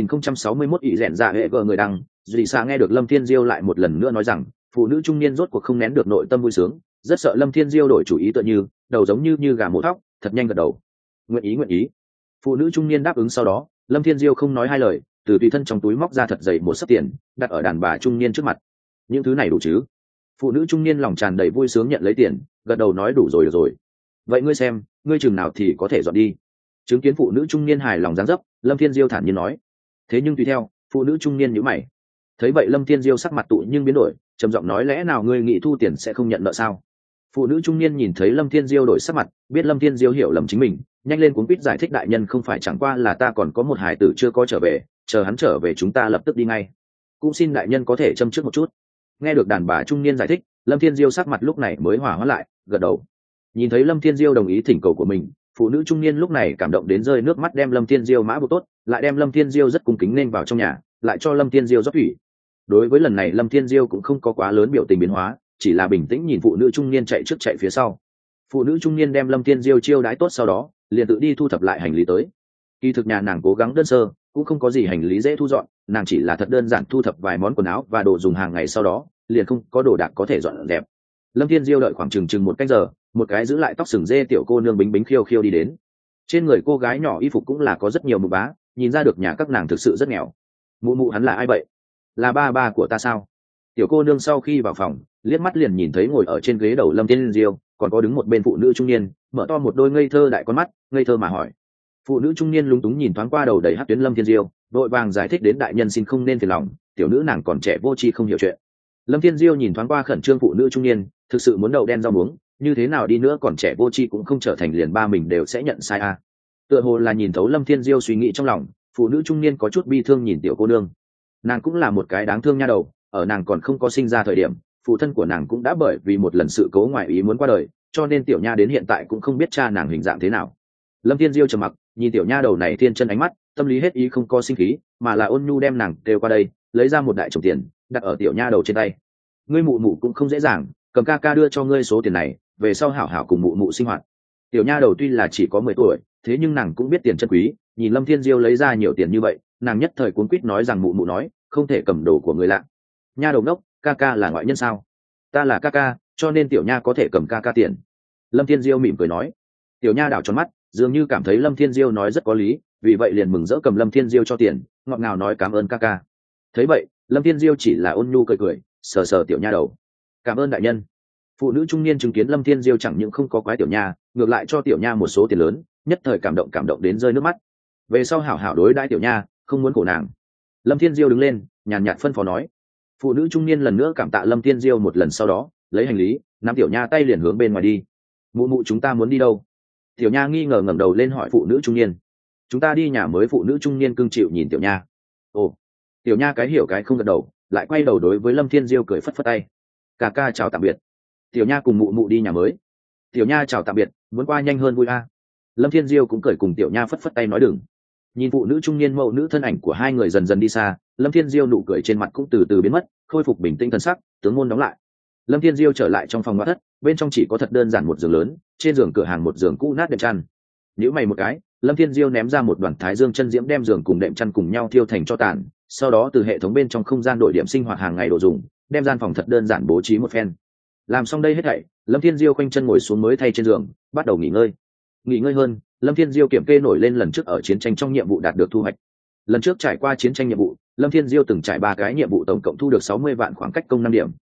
1061 ỷ rèn dạ hệ vợ người đăng, Duy Sa nghe được Lâm Thiên Diêu lại một lần nữa nói rằng, phụ nữ trung niên rốt cuộc không nén được nội tâm vui sướng, rất sợ Lâm Thiên Diêu đổi chủ ý, tựa như đầu giống như gà mổ thóc, thật nhanh gật đầu. Nguyện ý. Phụ nữ trung niên đáp ứng sau đó, Lâm Thiên Diêu không nói hai lời, từ tùy thân trong túi móc ra thật dày một sấp tiền, đặt ở đàn bà trung niên trước mặt. Những thứ này đủ chứ? Phụ nữ trung niên lòng tràn đầy vui sướng nhận lấy tiền, gật đầu nói đủ rồi, được rồi. Vậy ngươi xem, ngươi chừng nào thì có thể dọn đi. Chứng kiến phụ nữ trung niên hài lòng dáng dấp, Lâm Thiên Diêu thản nhiên nói. Thế nhưng tùy theo, phụ nữ trung niên nhíu mày. Thấy vậy Lâm Thiên Diêu sắc mặt tụ nhưng biến đổi, trầm giọng nói, lẽ nào ngươi nghĩ thu tiền sẽ không nhận nợ sao? Phụ nữ trung niên nhìn thấy Lâm Thiên Diêu đổi sắc mặt, biết Lâm Thiên Diêu hiểu lầm chính mình, nhanh lên cuống quýt giải thích, đại nhân không phải chẳng qua là ta còn có một hài tử chưa có trở về, chờ hắn trở về chúng ta lập tức đi ngay. Cũng xin đại nhân có thể châm trước một chút. Nghe được đàn bà trung niên giải thích, Lâm Thiên Diêu sắc mặt lúc này mới hòa hoãn lại, gật đầu. Nhìn thấy Lâm Thiên Diêu đồng ý thỉnh cầu của mình, phụ nữ trung niên lúc này cảm động đến rơi nước mắt, đem Lâm Thiên Diêu mã buộc tốt, lại đem Lâm Thiên Diêu rất cung kính nên vào trong nhà, lại cho Lâm Thiên Diêu rót thủy. Đối với lần này Lâm Thiên Diêu cũng không có quá lớn biểu tình biến hóa, chỉ là bình tĩnh nhìn phụ nữ trung niên chạy trước chạy phía sau. Phụ nữ trung niên đem Lâm Thiên Diêu chiêu đãi tốt sau đó, liền tự đi thu thập lại hành lý tới. Kỳ thực nhà nàng cố gắng đơn sơ, cũng không có gì hành lý dễ thu dọn, nàng chỉ là thật đơn giản thu thập vài món quần áo và đồ dùng hàng ngày, sau đó liền không có đồ đạc có thể dọn dẹp. Lâm Thiên Diêu đợi khoảng chừng một canh giờ, một cái giữ lại tóc sừng dê tiểu cô nương bính bính khiêu khiêu đi đến. Trên người cô gái nhỏ y phục cũng là có rất nhiều mù bá, nhìn ra được nhà các nàng thực sự rất nghèo. Mụ hắn là ai vậy? Là ba của ta sao? Tiểu cô nương sau khi vào phòng, liếc mắt liền nhìn thấy ngồi ở trên ghế đầu Lâm Thiên Diêu, còn có đứng một bên phụ nữ trung niên, mở to một đôi ngây thơ đại con mắt, ngây thơ mà hỏi. Phụ nữ trung niên lúng túng nhìn thoáng qua đầu đầy hắc tuyến Lâm Thiên Diêu, đội vàng giải thích đến, đại nhân xin không nên phiền lòng, tiểu nữ nàng còn trẻ vô tri không hiểu chuyện. Lâm Thiên Diêu nhìn thoáng qua khẩn trương phụ nữ trung niên, thực sự muốn đậu đen rau muống, như thế nào đi nữa còn trẻ vô tri cũng không trở thành liền ba mình đều sẽ nhận sai a. Tựa hồ là nhìn thấu Lâm Thiên Diêu suy nghĩ trong lòng, phụ nữ trung niên có chút bi thương nhìn tiểu cô nương. Nàng cũng là một cái đáng thương nha đầu, ở nàng còn không có sinh ra thời điểm, phụ thân của nàng cũng đã bởi vì một lần sự cố ngoại ý muốn qua đời, cho nên tiểu nha đến hiện tại cũng không biết cha nàng hình dạng thế nào. Lâm Thiên Diêu trầm mặc, nhìn tiểu nha đầu này thiên chân ánh mắt, tâm lý hết ý không có sinh khí, mà là ôn nhu đem nàng kêu qua đây, lấy ra một đại chồng tiền, đặt ở tiểu nha đầu trên tay. Ngươi mụ cũng không dễ dàng, cầm ca đưa cho ngươi số tiền này, về sau hảo hảo cùng mụ sinh hoạt. Tiểu nha đầu tuy là chỉ có 10 tuổi, thế nhưng nàng cũng biết tiền chân quý, nhìn Lâm Thiên Diêu lấy ra nhiều tiền như vậy, nàng nhất thời cuống quýt nói rằng, mụ nói, không thể cầm đồ của người lạ. Nha đầu ngốc, ca là ngoại nhân sao? Ta là ca, cho nên tiểu nha có thể cầm ca tiền. Lâm Thiên Diêu mỉm cười nói. Tiểu nha đảo tròn mắt, dường như cảm thấy Lâm Thiên Diêu nói rất có lý, vì vậy liền mừng rỡ cầm Lâm Thiên Diêu cho tiền, ngọt ngào nói cảm ơn ca. Thấy vậy, Lâm Thiên Diêu chỉ là ôn nhu cười, sờ tiểu nha đầu. Cảm ơn đại nhân. Phụ nữ trung niên chứng kiến Lâm Thiên Diêu chẳng những không có quái tiểu nha, ngược lại cho tiểu nha một số tiền lớn, nhất thời cảm động đến rơi nước mắt. Về sau hảo hảo đối đãi tiểu nha, không muốn khổ nàng. Lâm Thiên Diêu đứng lên, nhàn nhạt phân phó nói. Phụ nữ trung niên lần nữa cảm tạ Lâm Thiên Diêu một lần, sau đó lấy hành lý, nắm tiểu nha tay liền hướng bên ngoài đi. Mụ chúng ta muốn đi đâu? Tiểu nha nghi ngờ ngẩng đầu lên hỏi phụ nữ trung niên. Chúng ta đi nhà mới. Phụ nữ trung niên cưng chịu nhìn tiểu nha. Ồ. Tiểu nha cái hiểu cái không gật đầu, lại quay đầu đối với Lâm Thiên Diêu cười phất phất tay. Ca chào tạm biệt. Tiểu nha cùng mụ đi nhà mới. Tiểu nha chào tạm biệt, muốn qua nhanh hơn vui a. Lâm Thiên Diêu cũng cười cùng tiểu nha phất phất tay nói đừng. Nhìn phụ nữ trung niên mẫu nữ thân ảnh của hai người dần dần đi xa, Lâm Thiên Diêu nụ cười trên mặt cũng từ từ biến mất, khôi phục bình tĩnh thần sắc, tướng môn đóng lại. Lâm Thiên Diêu trở lại trong phòng ngoại thất, bên trong chỉ có thật đơn giản một giường lớn, trên giường cửa hàng một giường cũ nát đệm chăn. Nhíu mày một cái, Lâm Thiên Diêu ném ra một đoàn thái dương chân diễm, đem giường cùng đệm chăn cùng nhau thiêu thành tro tàn, sau đó từ hệ thống bên trong không gian đổi điểm sinh hoạt hàng ngày đồ dùng, đem gian phòng thật đơn giản bố trí một phen. Làm xong đây hết thảy, Lâm Thiên Diêu khoanh chân ngồi xuống mới thay trên giường, bắt đầu nghỉ ngơi hơn. Lâm Thiên Diêu kiểm kê nổi lên lần trước ở chiến tranh trong nhiệm vụ đạt được thu hoạch. Lần trước trải qua chiến tranh nhiệm vụ, Lâm Thiên Diêu từng trải 3 cái nhiệm vụ, tổng cộng thu được 60 vạn khoảng cách công 5 điểm.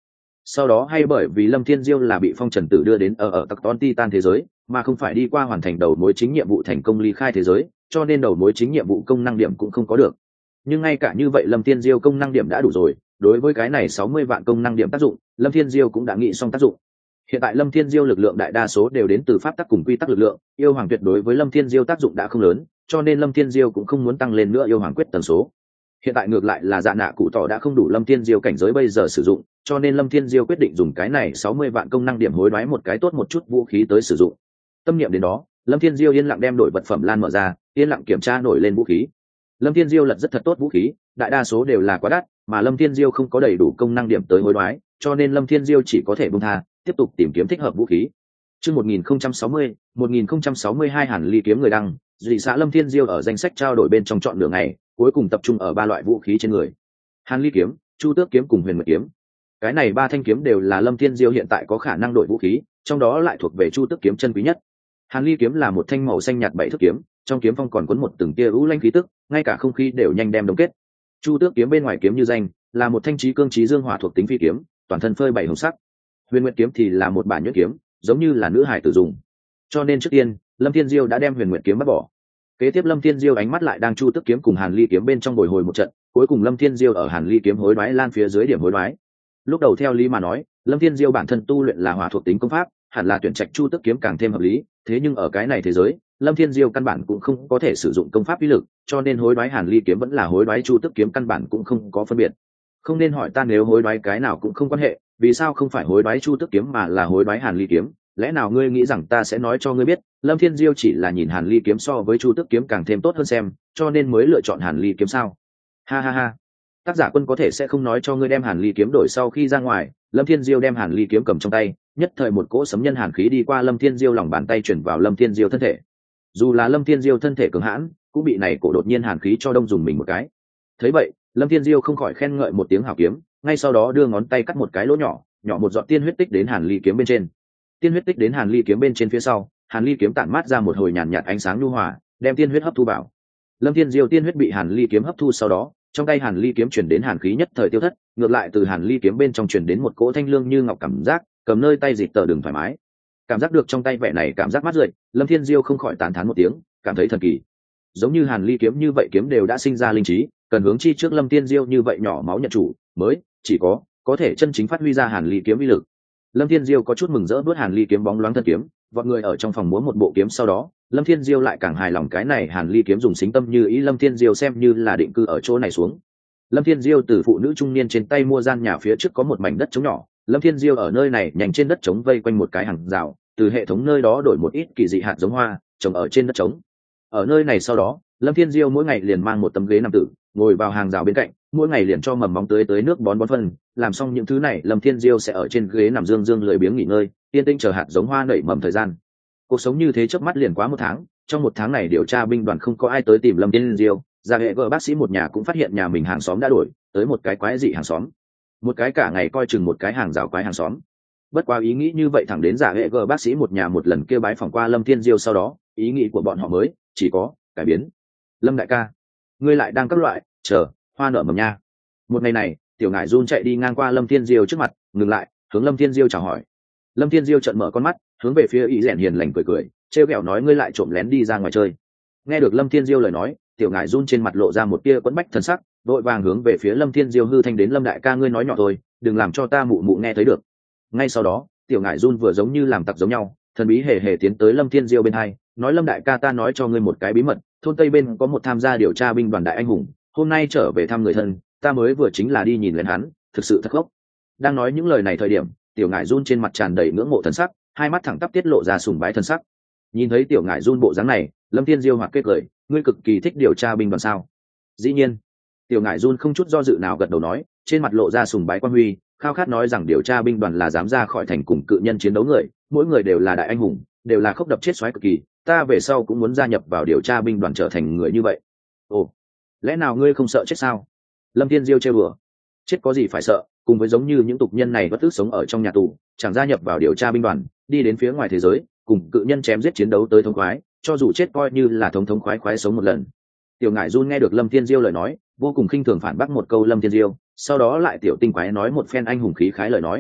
sau đó hay bởi vì Lâm Thiên Diêu là bị Phong Trần Tử đưa đến ở Tặc Ton Titan thế giới, mà không phải đi qua hoàn thành đầu mối chính nhiệm vụ thành công ly khai thế giới, cho nên đầu mối chính nhiệm vụ công năng điểm cũng không có được. Nhưng ngay cả như vậy Lâm Thiên Diêu công năng điểm đã đủ rồi, đối với cái này 60 vạn công năng điểm tác dụng, Lâm Thiên Diêu cũng đã nghĩ xong tác dụng. Hiện tại Lâm Thiên Diêu lực lượng đại đa số đều đến từ pháp tắc cùng quy tắc lực lượng, yêu hoàng tuyệt đối với Lâm Thiên Diêu tác dụng đã không lớn, cho nên Lâm Thiên Diêu cũng không muốn tăng lên nữa yêu hoàng quyết tần số. Hiện tại ngược lại là dạ nạ cụ tỏ đã không đủ Lâm Thiên Diêu cảnh giới bây giờ sử dụng, cho nên Lâm Thiên Diêu quyết định dùng cái này 60 vạn công năng điểm hối đoái một cái tốt một chút vũ khí tới sử dụng. Tâm niệm đến đó, Lâm Thiên Diêu yên lặng đem đổi vật phẩm lan mở ra, yên lặng kiểm tra nổi lên vũ khí. Lâm Thiên Diêu lật rất thật tốt vũ khí, đại đa số đều là quá đắt, mà Lâm Thiên Diêu không có đầy đủ công năng điểm tới hối đoái, cho nên Lâm Thiên Diêu chỉ có thể buông tha, tiếp tục tìm kiếm thích hợp vũ khí. Chương 1060, Hàn Ly kiếm người đăng, dị xã Lâm Thiên Diêu ở danh sách trao đổi bên trong chọn nửa ngày, cuối cùng tập trung ở ba loại vũ khí trên người: Hàn Ly kiếm, Chu Tước kiếm cùng Huyền Nguyệt kiếm. Cái này ba thanh kiếm đều là Lâm Thiên Diêu hiện tại có khả năng đổi vũ khí, trong đó lại thuộc về Chu Tước kiếm chân quý nhất. Hàn Ly kiếm là một thanh màu xanh nhạt bảy thước kiếm, trong kiếm phong còn cuốn một từng tia u lãnh khí tức, ngay cả không khí đều nhanh đem đóng kết. Chu Tước kiếm bên ngoài kiếm như danh, là một thanh chí cương chí dương hỏa thuộc tính phi kiếm, toàn thân phơi bảy hồng sắc. Huyền Nguyệt kiếm thì là một bản nhuyễn kiếm, giống như là nữ hải tử dùng. Cho nên trước tiên, Lâm Thiên Diêu đã đem Huyền Nguyệt kiếm bắt bỏ. Kế tiếp Lâm Thiên Diêu ánh mắt lại đang Chu Tước kiếm cùng Hàn Ly kiếm bên trong bồi hồi một trận, cuối cùng Lâm Thiên Diêu ở Hàn Ly kiếm hối đoái lan phía dưới điểm hối đoái. Lúc đầu theo lý mà nói, Lâm Thiên Diêu bản thân tu luyện là hỏa thuộc tính công pháp, hẳn là tuyển trạch Chu Tước kiếm càng thêm hợp lý, thế nhưng ở cái này thế giới, Lâm Thiên Diêu căn bản cũng không có thể sử dụng công pháp uy lực, cho nên hối đoái Hàn Ly kiếm vẫn là hối đoái Chu Tước kiếm, căn bản cũng không có phân biệt. Không nên hỏi ta nếu hối đoái cái nào cũng không quan hệ, vì sao không phải hối đoái Chu Tước kiếm mà là hối đoái Hàn Ly kiếm? Lẽ nào ngươi nghĩ rằng ta sẽ nói cho ngươi biết, Lâm Thiên Diêu chỉ là nhìn Hàn Ly kiếm so với Chu Tước kiếm càng thêm tốt hơn xem, cho nên mới lựa chọn Hàn Ly kiếm sao? Ha ha ha. Tác giả Quân có thể sẽ không nói cho ngươi đem Hàn Ly kiếm đổi sau khi ra ngoài. Lâm Thiên Diêu đem Hàn Ly kiếm cầm trong tay, nhất thời một cỗ sấm nhân hàn khí đi qua Lâm Thiên Diêu lòng bàn tay chuyển vào Lâm Thiên Diêu thân thể. Dù là Lâm Thiên Diêu thân thể cường hãn, cũng bị này cổ đột nhiên hàn khí cho đông dùng mình một cái. Thấy vậy, Lâm Thiên Diêu không khỏi khen ngợi một tiếng hảo kiếm, ngay sau đó đưa ngón tay cắt một cái lỗ nhỏ, nhỏ một giọt tiên huyết tích đến Hàn Ly kiếm bên trên. Tiên huyết tích đến Hàn Ly kiếm bên trên phía sau, Hàn Ly kiếm tản mát ra một hồi nhàn nhạt ánh sáng nhu hòa, đem tiên huyết hấp thu vào. Lâm Thiên Diêu tiên huyết bị Hàn Ly kiếm hấp thu sau đó, trong tay Hàn Ly kiếm chuyển đến hàn khí nhất thời tiêu thất, ngược lại từ Hàn Ly kiếm bên trong chuyển đến một cỗ thanh lương như ngọc cảm giác, cầm nơi tay dịt tờ đường thoải mái. Cảm giác được trong tay vẻ này cảm giác mát rượi, Lâm Thiên Diêu không khỏi tán thán một tiếng, cảm thấy thần kỳ. Giống như Hàn Ly kiếm như vậy kiếm đều đã sinh ra linh trí, cần hướng chi trước Lâm Thiên Diêu như vậy nhỏ máu nhận chủ, mới chỉ có thể chân chính phát huy ra Hàn Ly kiếm uy lực. Lâm Thiên Diêu có chút mừng rỡ bước Hàn Ly kiếm bóng loáng thân kiếm, vọt người ở trong phòng múa một bộ kiếm, sau đó Lâm Thiên Diêu lại càng hài lòng cái này Hàn Ly kiếm dùng xính tâm như ý. Lâm Thiên Diêu xem như là định cư ở chỗ này xuống. Lâm Thiên Diêu từ phụ nữ trung niên trên tay mua gian nhà phía trước có một mảnh đất trống nhỏ, Lâm Thiên Diêu ở nơi này nhành trên đất trống vây quanh một cái hàng rào, từ hệ thống nơi đó đổi một ít kỳ dị hạt giống hoa trồng ở trên đất trống. Ở nơi này sau đó, Lâm Thiên Diêu mỗi ngày liền mang một tấm ghế nằm tử, ngồi vào hàng rào bên cạnh, mỗi ngày liền cho mầm móng tưới nước bón phân. Làm xong những thứ này, Lâm Thiên Diêu sẽ ở trên ghế nằm dương dương lười biếng nghỉ ngơi, yên tĩnh chờ hạt giống hoa nảy mầm thời gian. Cuộc sống như thế chớp mắt liền quá một tháng. Trong một tháng này điều tra binh đoàn không có ai tới tìm Lâm Thiên Diêu, gia hệ vợ bác sĩ một nhà cũng phát hiện nhà mình hàng xóm đã đổi tới một cái quái dị hàng xóm, một cái cả ngày coi chừng một cái hàng rào quái hàng xóm. Bất quá ý nghĩ như vậy thẳng đến giả hệ vợ bác sĩ một nhà một lần kêu bái phỏng qua Lâm Thiên Diêu sau đó, ý nghĩ của bọn họ mới chỉ có cải biến. Lâm đại ca, ngươi lại đang các loại chờ hoa nở mầm nha. Một ngày này, tiểu ngải run chạy đi ngang qua Lâm Thiên Diêu trước mặt, ngừng lại, hướng Lâm Thiên Diêu chào hỏi. Lâm Thiên Diêu trợn mở con mắt, hướng về phía ý rèn hiền lành cười cười, trêu ghẹo nói ngươi lại trộm lén đi ra ngoài chơi. Nghe được Lâm Thiên Diêu lời nói, tiểu ngải run trên mặt lộ ra một tia quẫn bách thần sắc, vội vàng hướng về phía Lâm Thiên Diêu hư thanh đến, Lâm đại ca ngươi nói nhỏ thôi, đừng làm cho ta mụ mụ nghe thấy được. Ngay sau đó, tiểu ngải run vừa giống như làm tặc giống nhau, thần bí hề hề tiến tới Lâm Thiên Diêu bên hai, nói Lâm đại ca ta nói cho ngươi một cái bí mật, thôn Tây bên có một tham gia điều tra binh đoàn đại anh hùng, hôm nay trở về thăm người thân, ta mới vừa chính là đi nhìn lên hắn, thực sự thật gốc. Đang nói những lời này thời điểm, tiểu ngải run trên mặt tràn đầy ngưỡng mộ thần sắc, hai mắt thẳng tắp tiết lộ ra sùng bái thần sắc. Nhìn thấy tiểu ngải run bộ dáng này, Lâm Thiên Diêu hoặc kết lời, ngươi cực kỳ thích điều tra binh đoàn sao? Dĩ nhiên. Tiểu ngải run không chút do dự nào gật đầu nói, trên mặt lộ ra sùng bái quan huy, khao khát nói rằng điều tra binh đoàn là dám ra khỏi thành cùng cự nhân chiến đấu người, mỗi người đều là đại anh hùng, đều là khốc đập chết xoáy cực kỳ, ta về sau cũng muốn gia nhập vào điều tra binh đoàn trở thành người như vậy. Ồ, lẽ nào ngươi không sợ chết sao? Lâm Thiên Diêu trêu đùa, chết có gì phải sợ, cùng với giống như những tục nhân này bất ức sống ở trong nhà tù, chẳng gia nhập vào điều tra binh đoàn, đi đến phía ngoài thế giới, cùng cự nhân chém giết chiến đấu tới thống khoái, cho dù chết coi như là thống khoái khoái sống một lần. Tiểu ngải run nghe được Lâm Thiên Diêu lời nói, vô cùng khinh thường phản bác một câu Lâm Thiên Diêu, sau đó lại tiểu tinh quái nói một phen anh hùng khí khái lời nói.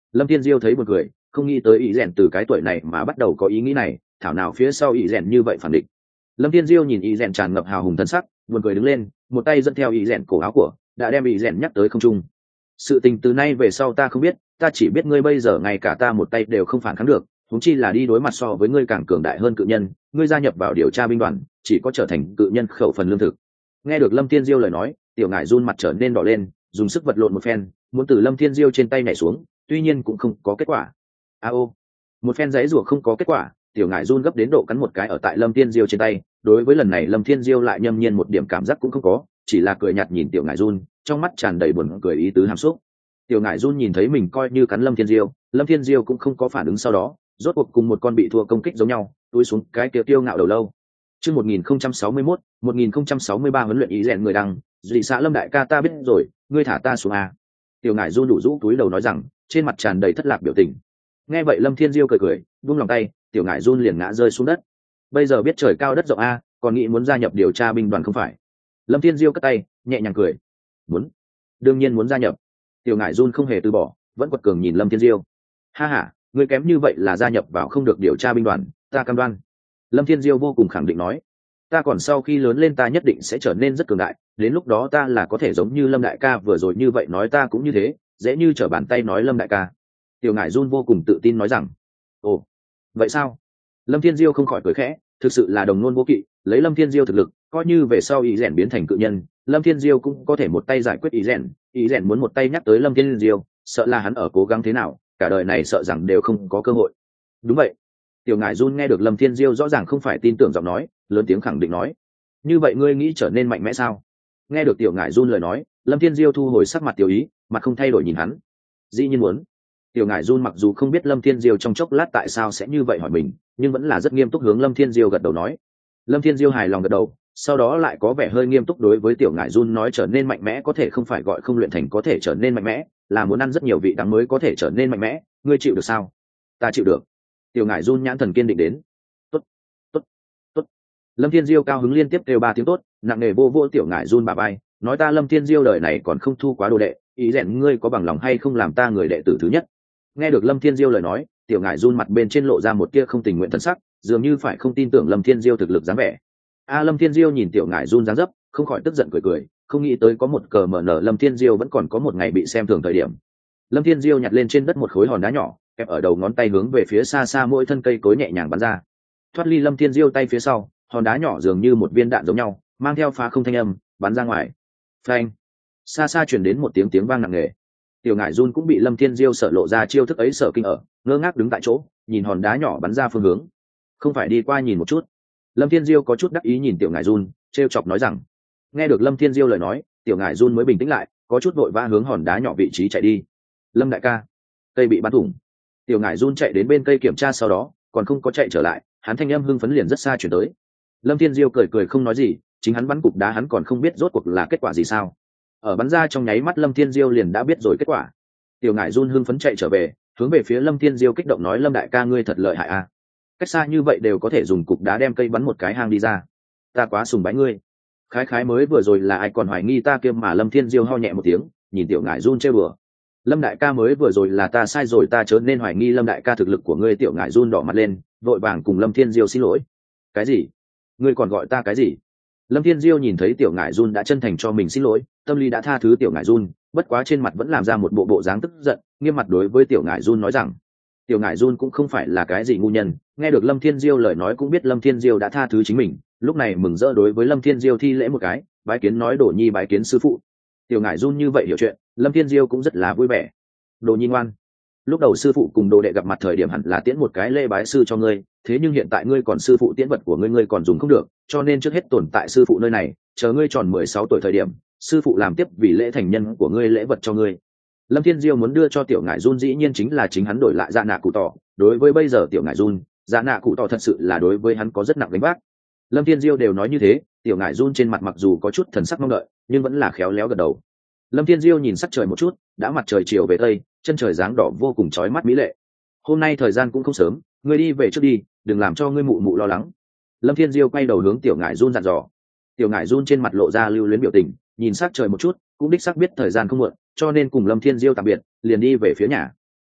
Lâm Thiên Diêu thấy buồn cười, không nghĩ tới ý rèn từ cái tuổi này mà bắt đầu có ý nghĩ này, thảo nào phía sau ý rèn như vậy phản định. Lâm Thiên Diêu nhìn ý rèn tràn ngập hào hùng thân sắc, buồn cười đứng lên, một tay dẫn theo ý rèn cổ áo của, đã đem ý rèn nhắc tới không trung. Sự tình từ nay về sau ta không biết, ta chỉ biết ngươi bây giờ ngay cả ta một tay đều không phản kháng được, huống chi là đi đối mặt so với ngươi càng cường đại hơn cự nhân, ngươi gia nhập vào điều tra binh đoàn, chỉ có trở thành cự nhân khẩu phần lương thực. Nghe được Lâm Thiên Diêu lời nói, tiểu ngải run mặt trở nên đỏ lên, dùng sức vật lộn một phen, muốn từ Lâm Thiên Diêu trên tay nhảy xuống, tuy nhiên cũng không có kết quả. Một phen giấy rủa không có kết quả, tiểu ngải run gấp đến độ cắn một cái ở tại Lâm Thiên Diêu trên tay. Đối với lần này Lâm Thiên Diêu lại nhâm nhiên một điểm cảm giác cũng không có, chỉ là cười nhạt nhìn tiểu ngải run, trong mắt tràn đầy buồn cười ý tứ hàm xúc. Tiểu ngải run nhìn thấy mình coi như cắn Lâm Thiên Diêu cũng không có phản ứng sau đó, rốt cuộc cùng một con bị thua công kích giống nhau, túi xuống cái kia tiêu ngạo đầu lâu. Chương 1061, 1063 huấn luyện ý rèn người đăng, dị xã Lâm đại ca ta biết rồi, ngươi thả ta xuống a. Tiểu ngải run đủ rũ túi đầu nói rằng, trên mặt tràn đầy thất lạc biểu tình. Nghe vậy Lâm Thiên Diêu cười cười, buông lòng tay, tiểu ngải run liền ngã rơi xuống đất. Bây giờ biết trời cao đất rộng a, còn nghĩ muốn gia nhập điều tra binh đoàn không phải? Lâm Thiên Diêu cất tay, nhẹ nhàng cười. Muốn, đương nhiên muốn gia nhập. Tiểu ngải run không hề từ bỏ, vẫn quật cường nhìn Lâm Thiên Diêu. Ha ha, ngươi kém như vậy là gia nhập vào không được điều tra binh đoàn, ta cam đoan. Lâm Thiên Diêu vô cùng khẳng định nói, ta còn sau khi lớn lên ta nhất định sẽ trở nên rất cường đại, đến lúc đó ta là có thể giống như Lâm đại ca vừa rồi như vậy nói ta cũng như thế, dễ như trở bàn tay nói Lâm đại ca. Tiểu ngải run vô cùng tự tin nói rằng, ồ, vậy sao? Lâm Thiên Diêu không khỏi cười khẽ, thực sự là đồng ngôn vô kỵ, lấy Lâm Thiên Diêu thực lực, coi như về sau ý rèn biến thành cự nhân, Lâm Thiên Diêu cũng có thể một tay giải quyết ý rèn muốn một tay nhắc tới Lâm Thiên Diêu, sợ là hắn ở cố gắng thế nào, cả đời này sợ rằng đều không có cơ hội. Đúng vậy. Tiểu ngải run nghe được Lâm Thiên Diêu rõ ràng không phải tin tưởng giọng nói, lớn tiếng khẳng định nói, như vậy ngươi nghĩ trở nên mạnh mẽ sao? Nghe được tiểu ngải run lời nói, Lâm Thiên Diêu thu hồi sắc mặt tiểu ý, mặt không thay đổi nhìn hắn. Dĩ nhiên muốn. Tiểu ngải run mặc dù không biết Lâm Thiên Diêu trong chốc lát tại sao sẽ như vậy hỏi mình, nhưng vẫn là rất nghiêm túc hướng Lâm Thiên Diêu gật đầu nói. Lâm Thiên Diêu hài lòng gật đầu, sau đó lại có vẻ hơi nghiêm túc đối với tiểu ngải run nói, trở nên mạnh mẽ có thể không phải gọi không luyện thành có thể trở nên mạnh mẽ, là muốn ăn rất nhiều vị đắng mới có thể trở nên mạnh mẽ, ngươi chịu được sao? Ta chịu được. Tiểu ngải run nhãn thần kiên định đến. Tốt, tốt, tốt. Lâm Thiên Diêu cao hứng liên tiếp kêu 3 tiếng tốt, nặng nề vô vô tiểu ngải run bà bay, nói ta Lâm Thiên Diêu đời này còn không thu quá đồ đệ, ý rèn ngươi có bằng lòng hay không làm ta người đệ tử thứ nhất? Nghe được Lâm Thiên Diêu lời nói, tiểu ngải run mặt bên trên lộ ra một tia không tình nguyện thân sắc, dường như phải không tin tưởng Lâm Thiên Diêu thực lực dáng vẻ. Lâm Thiên Diêu nhìn tiểu ngải run dáng dấp, không khỏi tức giận cười cười, không nghĩ tới có một cờ mở nở Lâm Thiên Diêu vẫn còn có một ngày bị xem thường thời điểm. Lâm Thiên Diêu nhặt lên trên đất một khối hòn đá nhỏ, kẹp ở đầu ngón tay hướng về phía xa xa mỗi thân cây cối nhẹ nhàng bắn ra. Thoát ly Lâm Thiên Diêu tay phía sau, hòn đá nhỏ dường như một viên đạn giống nhau, mang theo phá không thanh âm, bắn ra ngoài. Phanh! Xa xa truyền đến một tiếng vang nặng nề. Tiểu ngải run cũng bị Lâm Thiên Diêu sợ lộ ra chiêu thức ấy sợ kinh ở, ngơ ngác đứng tại chỗ, nhìn hòn đá nhỏ bắn ra phương hướng. Không phải đi qua nhìn một chút? Lâm Thiên Diêu có chút đắc ý nhìn tiểu ngải run, trêu chọc nói rằng. Nghe được Lâm Thiên Diêu lời nói, tiểu ngải run mới bình tĩnh lại, có chút vội vã hướng hòn đá nhỏ vị trí chạy đi. Lâm đại ca, cây bị bắn thủng. Tiểu ngải run chạy đến bên cây kiểm tra, sau đó còn không có chạy trở lại, hắn thanh âm hưng phấn liền rất xa chuyển tới. Lâm Thiên Diêu cười cười không nói gì, chính hắn bắn cục đá hắn còn không biết rốt cuộc là kết quả gì sao. Ở bắn ra trong nháy mắt Lâm Thiên Diêu liền đã biết rồi kết quả. Tiểu ngải run hưng phấn chạy trở về, hướng về phía Lâm Thiên Diêu kích động nói, Lâm đại ca ngươi thật lợi hại a, cách xa như vậy đều có thể dùng cục đá đem cây bắn một cái hang đi ra, ta quá sùng bái ngươi. Khái khái mới vừa rồi là ai còn hoài nghi ta kia mà. Lâm Thiên Diêu ho nhẹ một tiếng, nhìn tiểu ngải run chơi bừa. Lâm đại ca mới vừa rồi là ta sai rồi, ta chớ nên hoài nghi Lâm đại ca thực lực của ngươi. Tiểu ngải run đỏ mặt lên, vội vàng cùng Lâm Thiên Diêu xin lỗi. Cái gì? Ngươi còn gọi ta cái gì? Lâm Thiên Diêu nhìn thấy tiểu ngải run đã chân thành cho mình xin lỗi, tâm lý đã tha thứ tiểu ngải run, bất quá trên mặt vẫn làm ra một bộ dáng tức giận, nghiêm mặt đối với tiểu ngải run nói rằng. Tiểu ngải run cũng không phải là cái gì ngu nhân, nghe được Lâm Thiên Diêu lời nói cũng biết Lâm Thiên Diêu đã tha thứ chính mình, lúc này mừng rỡ đối với Lâm Thiên Diêu thi lễ một cái, bái kiến nói Đồ Nhi bái kiến sư phụ. Tiểu ngải run như vậy hiểu chuyện, Lâm Thiên Diêu cũng rất là vui vẻ. Đồ Nhi ngoan, lúc đầu sư phụ cùng đồ đệ gặp mặt thời điểm hẳn là tiễn một cái lễ bái sư cho ngươi, thế nhưng hiện tại ngươi còn sư phụ tiễn vật của ngươi còn dùng không được, cho nên trước hết tồn tại sư phụ nơi này, chờ ngươi tròn 16 tuổi thời điểm, sư phụ làm tiếp vì lễ thành nhân của ngươi lễ vật cho ngươi. Lâm Thiên Diêu muốn đưa cho tiểu ngải run dĩ nhiên chính là chính hắn đổi lại dạ nạ cụ tỏ, đối với bây giờ tiểu ngải run, dạ nạ cụ tỏ thật sự là đối với hắn có rất nặng gánh vác. Lâm Thiên Diêu đều nói như thế, tiểu ngải run trên mặt mặc dù có chút thần sắc mong đợi, nhưng vẫn là khéo léo gật đầu. Lâm Thiên Diêu nhìn sắc trời một chút, đã mặt trời chiều về tây, chân trời dáng đỏ vô cùng chói mắt mỹ lệ. Hôm nay thời gian cũng không sớm, ngươi đi về trước đi, đừng làm cho ngươi mụ mụ lo lắng. Lâm Thiên Diêu quay đầu hướng tiểu ngải run dặn dò. Tiểu ngải run trên mặt lộ ra lưu luyến biểu tình, nhìn sắc trời một chút, cũng đích xác biết thời gian không muộn, cho nên cùng Lâm Thiên Diêu tạm biệt, liền đi về phía nhà.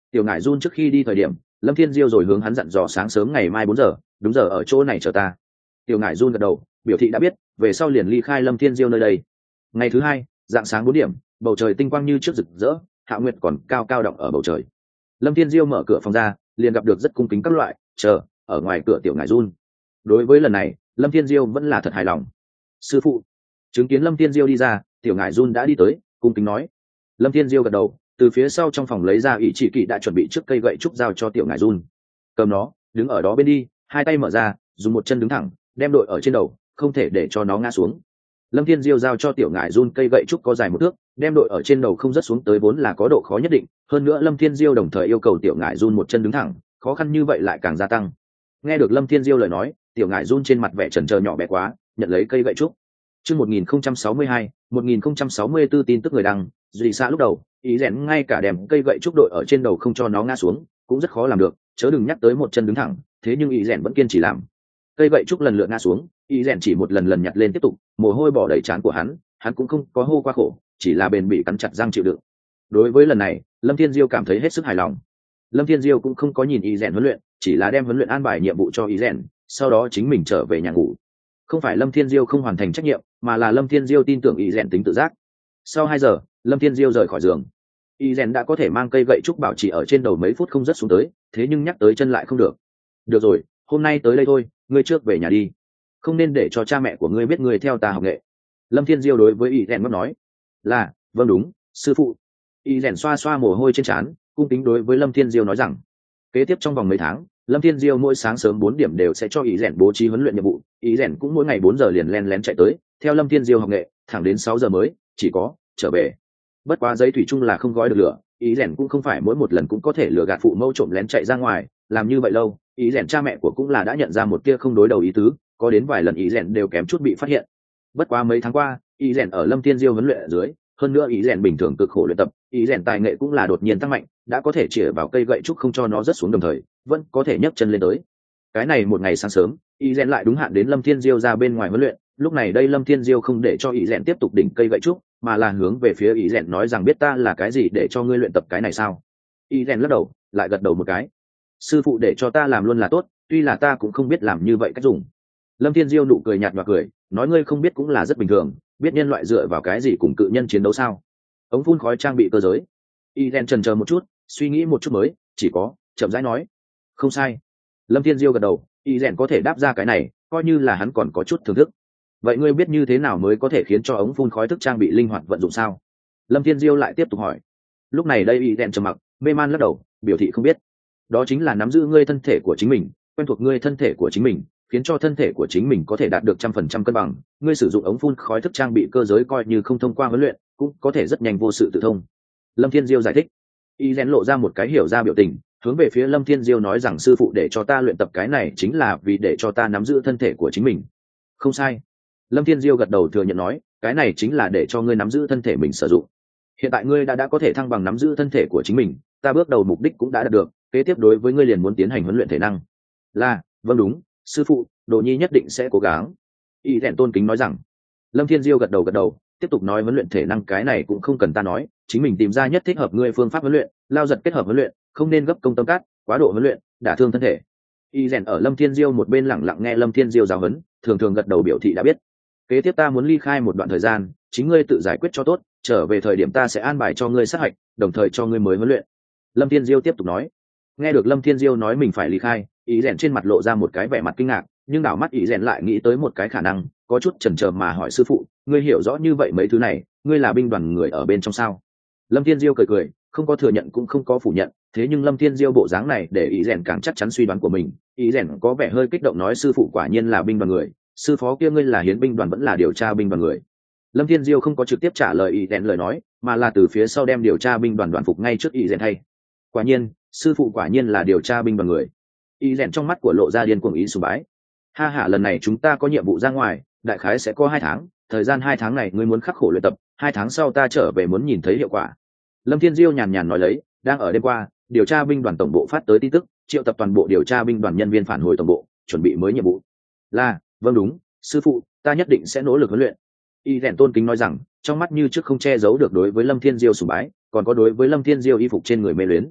Tiểu Ngải Jun trước khi đi thời điểm, Lâm Thiên Diêu rồi hướng hắn dặn dò sáng sớm ngày mai 4 giờ, đúng giờ ở chỗ này chờ ta. Tiểu Ngải Jun gật đầu, biểu thị đã biết, về sau liền ly khai Lâm Thiên Diêu nơi đây. Ngày thứ hai, dạng sáng 4 điểm, bầu trời tinh quang như trước rực rỡ, Hạ Nguyệt còn cao cao động ở bầu trời. Lâm Thiên Diêu mở cửa phòng ra, liền gặp được rất cung kính các loại, chờ ở ngoài cửa Tiểu Ngải Jun. Đối với lần này, Lâm Thiên Diêu vẫn là thật hài lòng. Sư phụ. Chứng kiến Lâm Thiên Diêu đi ra, Tiểu Ngải Jun đã đi tới, cung kính nói. Lâm Thiên Diêu gật đầu, từ phía sau trong phòng lấy ra ỷ chỉ kỳ đã chuẩn bị trước cây gậy trúc giao cho Tiểu Ngải Jun. Cầm nó, đứng ở đó bên đi, hai tay mở ra, dùng một chân đứng thẳng, đem đội ở trên đầu, không thể để cho nó ngã xuống. Lâm Thiên Diêu giao cho Tiểu Ngải Jun cây gậy trúc có dài 1 thước, đem đội ở trên đầu không rớt xuống tới vốn là có độ khó nhất định, hơn nữa Lâm Thiên Diêu đồng thời yêu cầu Tiểu Ngải Jun một chân đứng thẳng, khó khăn như vậy lại càng gia tăng. Nghe được Lâm Thiên Diêu lời nói, Tiểu Ngải Jun trên mặt vẻ chần chờ nhỏ bé quá, nhận lấy cây gậy trúc. Chương 1062, 1064 tin tức người đăng, Duy Sa lúc đầu, ý rèn ngay cả đem cây gậy trúc đội ở trên đầu không cho nó ngã xuống, cũng rất khó làm được, chớ đừng nhắc tới một chân đứng thẳng, thế nhưng ý rèn vẫn kiên trì làm. Cây gậy trúc lần lượt ngã xuống, ý rèn chỉ một lần lần nhặt lên tiếp tục, mồ hôi bỏ đầy trán của hắn cũng không có hô qua khổ, chỉ là bền bỉ cắn chặt răng chịu đựng. Đối với lần này, Lâm Thiên Diêu cảm thấy hết sức hài lòng. Lâm Thiên Diêu cũng không có nhìn ý rèn huấn luyện, chỉ là đem huấn luyện an bài nhiệm vụ cho ý rèn, sau đó chính mình trở về nhà ngủ. Không phải Lâm Thiên Diêu không hoàn thành trách nhiệm, mà là Lâm Thiên Diêu tin tưởng ý rèn tính tự giác. Sau 2 giờ, Lâm Thiên Diêu rời khỏi giường. Ý rèn đã có thể mang cây gậy trúc bảo trì ở trên đầu mấy phút không rớt xuống tới, thế nhưng nhắc tới chân lại không được. Được rồi, hôm nay tới đây thôi, ngươi trước về nhà đi, không nên để cho cha mẹ của ngươi biết ngươi theo ta học nghệ. Lâm Thiên Diêu đối với ý rèn nói. Là, vâng đúng, sư phụ. Ý rèn xoa xoa mồ hôi trên trán, cung kính đối với Lâm Thiên Diêu nói rằng. Kế tiếp trong vòng mấy tháng, Lâm Thiên Diêu mỗi sáng sớm 4 điểm đều sẽ cho ý rèn bố trí huấn luyện nhiệm vụ, ý rèn cũng mỗi ngày 4 giờ liền len lén chạy tới, theo Lâm Thiên Diêu học nghệ, thẳng đến 6 giờ mới chỉ có trở về. Bất quá giấy thủy chung là không gói được lửa, ý rèn cũng không phải mỗi một lần cũng có thể lừa gạt phụ mẫu trộm lén chạy ra ngoài, làm như vậy lâu, ý rèn cha mẹ của cũng là đã nhận ra một tia không đối đầu ý tứ, có đến vài lần ý rèn đều kém chút bị phát hiện. Bất quá mấy tháng qua, ý rèn ở Lâm Thiên Diêu huấn luyện ở dưới, hơn nữa ý rèn bình thường cực khổ luyện tập, ý rèn tài nghệ cũng là đột nhiên tăng mạnh, đã có thể chĩa vào cây gậy trúc không cho nó rớt xuống, đồng thời vẫn có thể nhấc chân lên tới. Cái này một ngày sáng sớm, ý rèn lại đúng hạn đến Lâm Thiên Diêu ra bên ngoài huấn luyện, lúc này đây Lâm Thiên Diêu không để cho ý rèn tiếp tục đỉnh cây gậy trúc, mà là hướng về phía ý rèn nói rằng biết ta là cái gì để cho ngươi luyện tập cái này sao? Ý rèn lắc đầu, lại gật đầu một cái. Sư phụ để cho ta làm luôn là tốt, tuy là ta cũng không biết làm như vậy cách dùng. Lâm Thiên Diêu nụ cười nhạt nhòa cười, nói ngươi không biết cũng là rất bình thường, biết nhân loại dựa vào cái gì cùng cự nhân chiến đấu sao? Ống phun khói trang bị cơ giới. Y Ren chần chờ một chút, suy nghĩ một chút mới chỉ có chậm rãi nói. Không sai. Lâm Thiên Diêu gật đầu, Y Ren có thể đáp ra cái này, coi như là hắn còn có chút thưởng thức. Vậy ngươi biết như thế nào mới có thể khiến cho ống phun khói thức trang bị linh hoạt vận dụng sao? Lâm Thiên Diêu lại tiếp tục hỏi. Lúc này đây Y Ren trầm mặc, mê man lắc đầu, biểu thị không biết. Đó chính là nắm giữ ngươi thân thể của chính mình, quen thuộc ngươi thân thể của chính mình, khiến cho thân thể của chính mình có thể đạt được 100% cân bằng. Ngươi sử dụng ống phun khói thức trang bị cơ giới coi như không thông qua huấn luyện, cũng có thể rất nhanh vô sự tự thông. Lâm Thiên Diêu giải thích. Y Ren lộ ra một cái hiểu ra biểu tình, hướng về phía Lâm Thiên Diêu nói rằng sư phụ để cho ta luyện tập cái này chính là vì để cho ta nắm giữ thân thể của chính mình. Không sai. Lâm Thiên Diêu gật đầu thừa nhận nói, cái này chính là để cho ngươi nắm giữ thân thể mình sử dụng. Hiện tại ngươi đã có thể thăng bằng nắm giữ thân thể của chính mình, ta bước đầu mục đích cũng đã đạt được, kế tiếp đối với ngươi liền muốn tiến hành huấn luyện thể năng. Là, vâng đúng, sư phụ, Đồ Nhi nhất định sẽ cố gắng. Y Ren tôn kính nói rằng. Lâm Thiên Diêu gật đầu, tiếp tục nói huấn luyện thể năng cái này cũng không cần ta nói, chính mình tìm ra nhất thích hợp ngươi phương pháp huấn luyện, lao giật kết hợp huấn luyện, không nên gấp công tâm cát, quá độ huấn luyện, đả thương thân thể. Y Ren ở Lâm Thiên Diêu một bên lặng lặng nghe Lâm Thiên Diêu giáo huấn, thường thường gật đầu biểu thị đã biết. Kế tiếp ta muốn ly khai một đoạn thời gian, chính ngươi tự giải quyết cho tốt, trở về thời điểm ta sẽ an bài cho ngươi sát hạch, đồng thời cho ngươi mới huấn luyện. Lâm Thiên Diêu tiếp tục nói. Nghe được Lâm Thiên Diêu nói mình phải ly khai, Y Ren trên mặt lộ ra một cái vẻ mặt kinh ngạc, nhưng đảo mắt Y Ren lại nghĩ tới một cái khả năng, có chút chần chờ mà hỏi sư phụ, ngươi hiểu rõ như vậy mấy thứ này, ngươi là binh đoàn người ở bên trong sao? Lâm Thiên Diêu cười, không có thừa nhận cũng không có phủ nhận, thế nhưng Lâm Thiên Diêu bộ dáng này để Y Ren càng chắc chắn suy đoán của mình. Y Ren có vẻ hơi kích động nói sư phụ quả nhiên là binh đoàn người, sư phó kia ngươi là hiến binh đoàn vẫn là điều tra binh đoàn người? Lâm Thiên Diêu không có trực tiếp trả lời Y Ren lời nói, mà là từ phía sau đem điều tra binh đoàn đoàn phục ngay trước Y Ren thay. Quả nhiên, sư phụ quả nhiên là điều tra binh đoàn người. Y Ren trong mắt của lộ ra điên cuồng ý sùng bái. Ha ha, lần này chúng ta có nhiệm vụ ra ngoài, đại khái sẽ có 2 tháng, thời gian 2 tháng này ngươi muốn khắc khổ luyện tập, 2 tháng sau ta trở về muốn nhìn thấy hiệu quả. Lâm Thiên Diêu nhàn nhàn nói lấy, đang ở đêm qua, điều tra binh đoàn tổng bộ phát tới tin tức, triệu tập toàn bộ điều tra binh đoàn nhân viên phản hồi tổng bộ, chuẩn bị mới nhiệm vụ. Là, vâng đúng, sư phụ, ta nhất định sẽ nỗ lực huấn luyện. Y Ren tôn kính nói rằng, trong mắt như trước không che giấu được đối với Lâm Thiên Diêu sùng bái, còn có đối với Lâm Thiên Diêu y phục trên người mê luyến.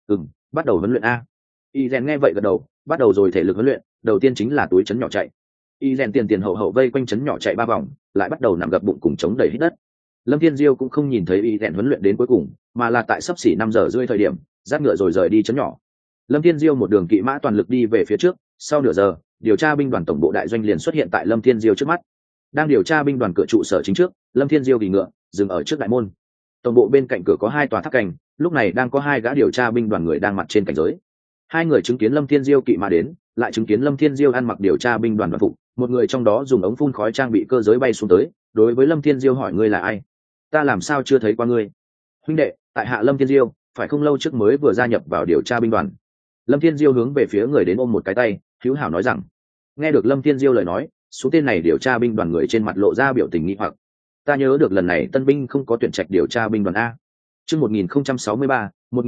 Bắt đầu huấn luyện a. Y rèn nghe vậy gật đầu, bắt đầu rồi thể lực huấn luyện. Đầu tiên chính là túi chấn nhỏ chạy. Y rèn tiền tiền hậu hậu vây quanh chấn nhỏ chạy 3 vòng, lại bắt đầu nằm gập bụng cùng chống đẩy hít đất. Lâm Thiên Diêu cũng không nhìn thấy Y rèn huấn luyện đến cuối cùng, mà là tại sắp xỉ 5 giờ rưỡi thời điểm dắt ngựa rồi rời đi chấn nhỏ. Lâm Thiên Diêu một đường kỵ mã toàn lực đi về phía trước. Sau nửa giờ, điều tra binh đoàn tổng bộ đại doanh liền xuất hiện tại Lâm Thiên Diêu trước mắt. Đang điều tra binh đoàn cửa trụ sở chính trước, Lâm Thiên Diêu gỉ ngựa dừng ở trước đại môn. Tổng bộ bên cạnh cửa có 2 tòa tháp canh, lúc này đang có 2 gã điều tra binh đoàn người đang mặt trên cảnh giới. 2 người chứng kiến Lâm Thiên Diêu kỵ mã đến, lại chứng kiến Lâm Thiên Diêu ăn mặc điều tra binh đoàn đoàn phục, một người trong đó dùng ống phun khói trang bị cơ giới bay xuống tới, đối với Lâm Thiên Diêu hỏi ngươi là ai? Ta làm sao chưa thấy qua ngươi? Huynh đệ, tại hạ Lâm Thiên Diêu, phải không lâu trước mới vừa gia nhập vào điều tra binh đoàn. Lâm Thiên Diêu hướng về phía người đến ôm một cái tay, hữu hảo nói rằng. Nghe được Lâm Thiên Diêu lời nói, số tên này điều tra binh đoàn người trên mặt lộ ra biểu tình nghi hoặc. Ta nhớ được lần này tân binh không có tuyển trạch điều tra binh đoàn a. Chương 1063,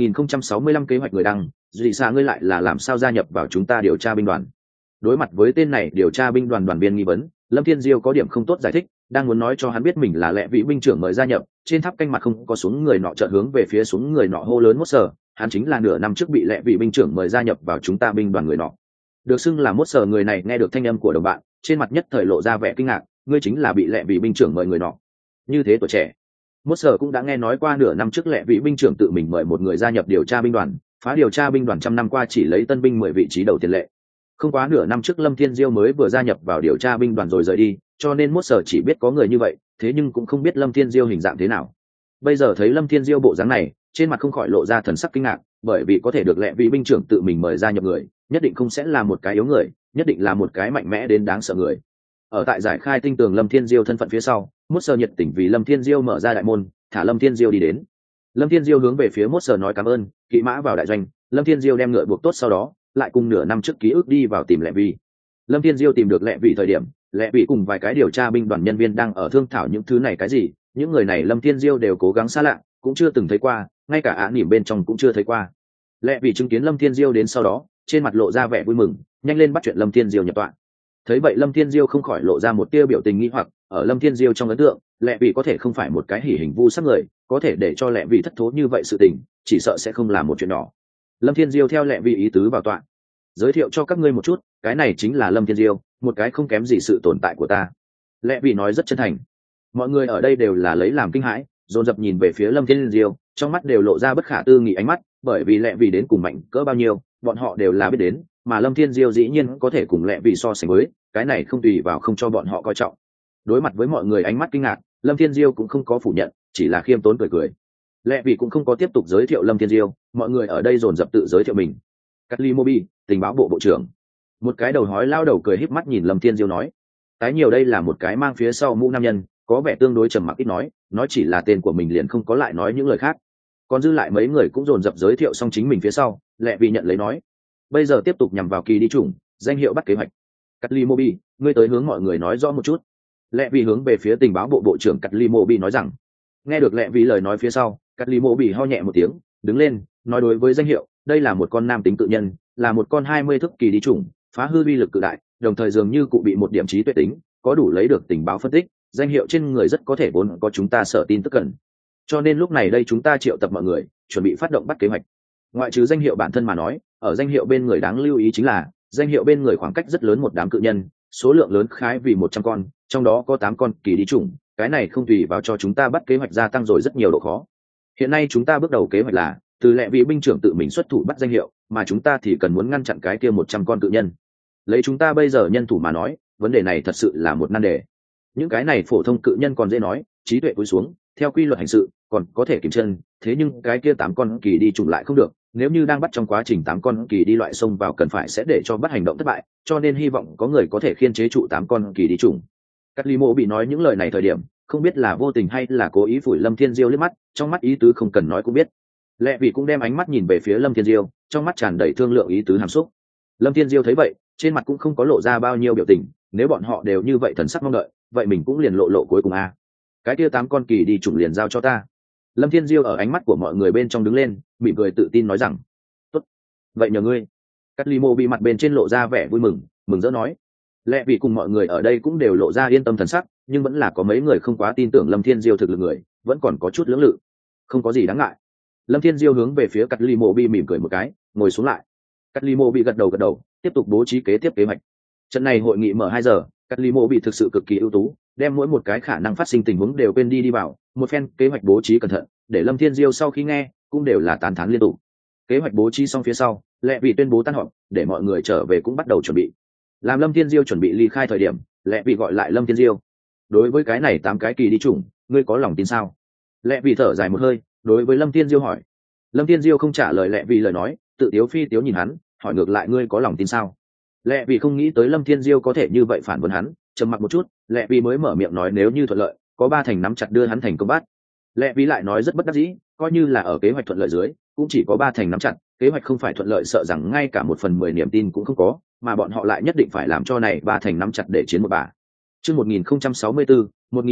1065 kế hoạch người đăng, dị xa ngươi lại là làm sao gia nhập vào chúng ta điều tra binh đoàn? Đối mặt với tên này điều tra binh đoàn đoàn viên nghi vấn, Lâm Thiên Diêu có điểm không tốt giải thích, đang muốn nói cho hắn biết mình là lệ vị binh trưởng mời gia nhập. Trên tháp canh mặt không có xuống người nọ chợt hướng về phía xuống người nọ hô lớn Mốt Sở, hắn chính là nửa năm trước bị lệ vị binh trưởng mời gia nhập vào chúng ta binh đoàn người nọ. Được xưng là Mốt Sở người này nghe được thanh âm của đồng bạn, trên mặt nhất thời lộ ra vẻ kinh ngạc, ngươi chính là bị lệ vị binh trưởng mời người nọ? Như thế tuổi trẻ. Mốt Sở cũng đã nghe nói qua nửa năm trước lệ vị binh trưởng tự mình mời một người gia nhập điều tra binh đoàn, phá điều tra binh đoàn 100 năm qua chỉ lấy tân binh 10 vị trí đầu tiền lệ. Không quá nửa năm trước Lâm Thiên Diêu mới vừa gia nhập vào điều tra binh đoàn rồi rời đi, cho nên Mốt Sở chỉ biết có người như vậy, thế nhưng cũng không biết Lâm Thiên Diêu hình dạng thế nào. Bây giờ thấy Lâm Thiên Diêu bộ dáng này, trên mặt không khỏi lộ ra thần sắc kinh ngạc, bởi vì có thể được lệ vị binh trưởng tự mình mời gia nhập người, nhất định không sẽ là một cái yếu người, nhất định là một cái mạnh mẽ đến đáng sợ người. Ở tại giải khai tinh tường Lâm Thiên Diêu thân phận phía sau, Mốt Sở nhiệt tình vì Lâm Thiên Diêu mở ra đại môn, thả Lâm Thiên Diêu đi đến. Lâm Thiên Diêu hướng về phía Mốt Sở nói cảm ơn, kỵ mã vào đại doanh. Lâm Thiên Diêu đem ngựa buộc tốt, sau đó lại cùng nửa năm trước ký ức đi vào tìm lệ vị. Lâm Thiên Diêu tìm được lệ vị thời điểm, lệ vị cùng vài cái điều tra binh đoàn nhân viên đang ở thương thảo những thứ này cái gì. Những người này Lâm Thiên Diêu đều cố gắng xa lạ, cũng chưa từng thấy qua, ngay cả án nỉm bên trong cũng chưa thấy qua. Lệ vị chứng kiến Lâm Thiên Diêu đến sau đó, trên mặt lộ ra vẻ vui mừng, nhanh lên bắt chuyện Lâm Thiên Diêu nhập tọa. Thấy vậy Lâm Thiên Diêu không khỏi lộ ra một tia biểu tình nghi hoặc, ở Lâm Thiên Diêu trong ấn tượng, lệ vị có thể không phải một cái hỉ hình vu sắc người, có thể để cho lệ vị thất thố như vậy sự tình, chỉ sợ sẽ không là một chuyện nhỏ. Lâm Thiên Diêu theo lệ vị ý tứ vào tọa. Giới thiệu cho các ngươi một chút, cái này chính là Lâm Thiên Diêu, một cái không kém gì sự tồn tại của ta. Lệ vị nói rất chân thành. Mọi người ở đây đều là lấy làm kinh hãi, dồn dập nhìn về phía Lâm Thiên Diêu, trong mắt đều lộ ra bất khả tư nghị ánh mắt, bởi vì lệ vị đến cùng mạnh cỡ bao nhiêu, bọn họ đều là biết đến, mà Lâm Thiên Diêu dĩ nhiên có thể cùng lệ vị so sánh với, cái này không tùy vào không cho bọn họ coi trọng. Đối mặt với mọi người ánh mắt kinh ngạc, Lâm Thiên Diêu cũng không có phủ nhận, chỉ là khiêm tốn cười cười. Lệ vị cũng không có tiếp tục giới thiệu Lâm Thiên Diêu, mọi người ở đây dồn dập tự giới thiệu mình. Cát Ly Mobi, tình báo bộ bộ trưởng. Một cái đầu hói lao đầu cười híp mắt nhìn Lâm Thiên Diêu nói. Tái nhiều đây là một cái mang phía sau mũ nam nhân, có vẻ tương đối trầm mặc ít nói chỉ là tên của mình liền không có lại nói những lời khác. Còn dư lại mấy người cũng dồn dập giới thiệu xong chính mình phía sau, lệ vị nhận lấy nói. Bây giờ tiếp tục nhằm vào kỳ đi chủng, danh hiệu bắt kế hoạch. Cát Ly Mobi, ngươi tới hướng mọi người nói rõ một chút. Lệ vị hướng về phía tình báo bộ bộ trưởng Cát Ly Mobi nói rằng. Nghe được lệ vị lời nói phía sau, Cát Ly Mobi ho nhẹ một tiếng, đứng lên, nói đối với danh hiệu, đây là một con nam tính tự nhân, là một con 20 thức kỳ đi chủng, phá hư uy lực cự đại, đồng thời dường như cụ bị một điểm trí tuệ tính, có đủ lấy được tình báo phân tích, danh hiệu trên người rất có thể vốn có chúng ta sở tin tức cần. Cho nên lúc này đây chúng ta triệu tập mọi người, chuẩn bị phát động bắt kế hoạch. Ngoại trừ danh hiệu bản thân mà nói, ở danh hiệu bên người đáng lưu ý chính là, danh hiệu bên người khoảng cách rất lớn một đám cự nhân, số lượng lớn khái vì 100 con, trong đó có 8 con kỳ đi chủng, cái này không tùy vào cho chúng ta bắt kế hoạch gia tăng rồi rất nhiều độ khó. Hiện nay chúng ta bước đầu kế hoạch là từ lệ vị binh trưởng tự mình xuất thủ bắt danh hiệu, mà chúng ta thì cần muốn ngăn chặn cái kia 100 con cự nhân. Lấy chúng ta bây giờ nhân thủ mà nói, vấn đề này thật sự là một nan đề. Những cái này phổ thông cự nhân còn dễ nói, trí tuệ cúi xuống, theo quy luật hành sự, còn có thể kiểm chân, thế nhưng cái kia 8 con kỳ đi trùng lại không được, nếu như đang bắt trong quá trình 8 con kỳ đi loại xông vào cần phải sẽ để cho bắt hành động thất bại, cho nên hy vọng có người có thể khiên chế trụ 8 con kỳ đi trùng. Cát Ly Mộ bị nói những lời này thời điểm, không biết là vô tình hay là cố ý phủi Lâm Thiên Diêu liếc mắt, trong mắt ý tứ không cần nói cũng biết. Lệ vị cũng đem ánh mắt nhìn về phía Lâm Thiên Diêu, trong mắt tràn đầy thương lượng ý tứ hàm xúc. Lâm Thiên Diêu thấy vậy, trên mặt cũng không có lộ ra bao nhiêu biểu tình, nếu bọn họ đều như vậy thần sắc mong đợi, vậy mình cũng liền lộ cuối cùng a. Cái kia 8 con kỳ đi trùng liền giao cho ta. Lâm Thiên Diêu ở ánh mắt của mọi người bên trong đứng lên, mỉm cười tự tin nói rằng, tốt, vậy nhờ ngươi. Cát Ly Mộ bị mặt bên trên lộ ra vẻ vui mừng, mừng rỡ nói. Lệ vị cùng mọi người ở đây cũng đều lộ ra yên tâm thần sắc, nhưng vẫn là có mấy người không quá tin tưởng Lâm Thiên Diêu thực lực người, vẫn còn có chút lưỡng lự. Không có gì đáng ngại. Lâm Thiên Diêu hướng về phía Cắt Ly Mộ Bị mỉm cười một cái, ngồi xuống lại. Cắt Ly Mộ Bị gật đầu, tiếp tục bố trí kế tiếp kế hoạch. Trận này hội nghị mở 2 giờ, Cắt Ly Mộ Bị thực sự cực kỳ ưu tú, đem mỗi một cái khả năng phát sinh tình huống đều quên đi vào, một phen kế hoạch bố trí cẩn thận, để Lâm Thiên Diêu sau khi nghe cũng đều là tán thán liên tục. Kế hoạch bố trí xong phía sau, Lệ Vị tuyên bố tan họp, để mọi người trở về cũng bắt đầu chuẩn bị. Làm Lâm Thiên Diêu chuẩn bị ly khai thời điểm, Lệ Vị gọi lại Lâm Thiên Diêu. Đối với cái này 8 cái kỳ đi chủng, ngươi có lòng tin sao? Lệ Vị thở dài một hơi, đối với Lâm Thiên Diêu hỏi. Lâm Thiên Diêu không trả lời Lệ Vị lời nói, tự tiếu phi tiếu nhìn hắn, hỏi ngược lại ngươi có lòng tin sao? Lệ Vị không nghĩ tới Lâm Thiên Diêu có thể như vậy phản vấn hắn, trầm mặc một chút, Lệ Vị mới mở miệng nói nếu như thuận lợi, có 3 thành nắm chặt đưa hắn thành công bắt. Lệ Vị lại nói rất bất đắc dĩ, coi như là ở kế hoạch thuận lợi dưới, cũng chỉ có 3 thành nắm chặt, kế hoạch không phải thuận lợi sợ rằng ngay cả 1/10 niềm tin cũng không có, mà bọn họ lại nhất định phải làm cho này 3 thành nắm chặt để chiến một bà. Chương 1064,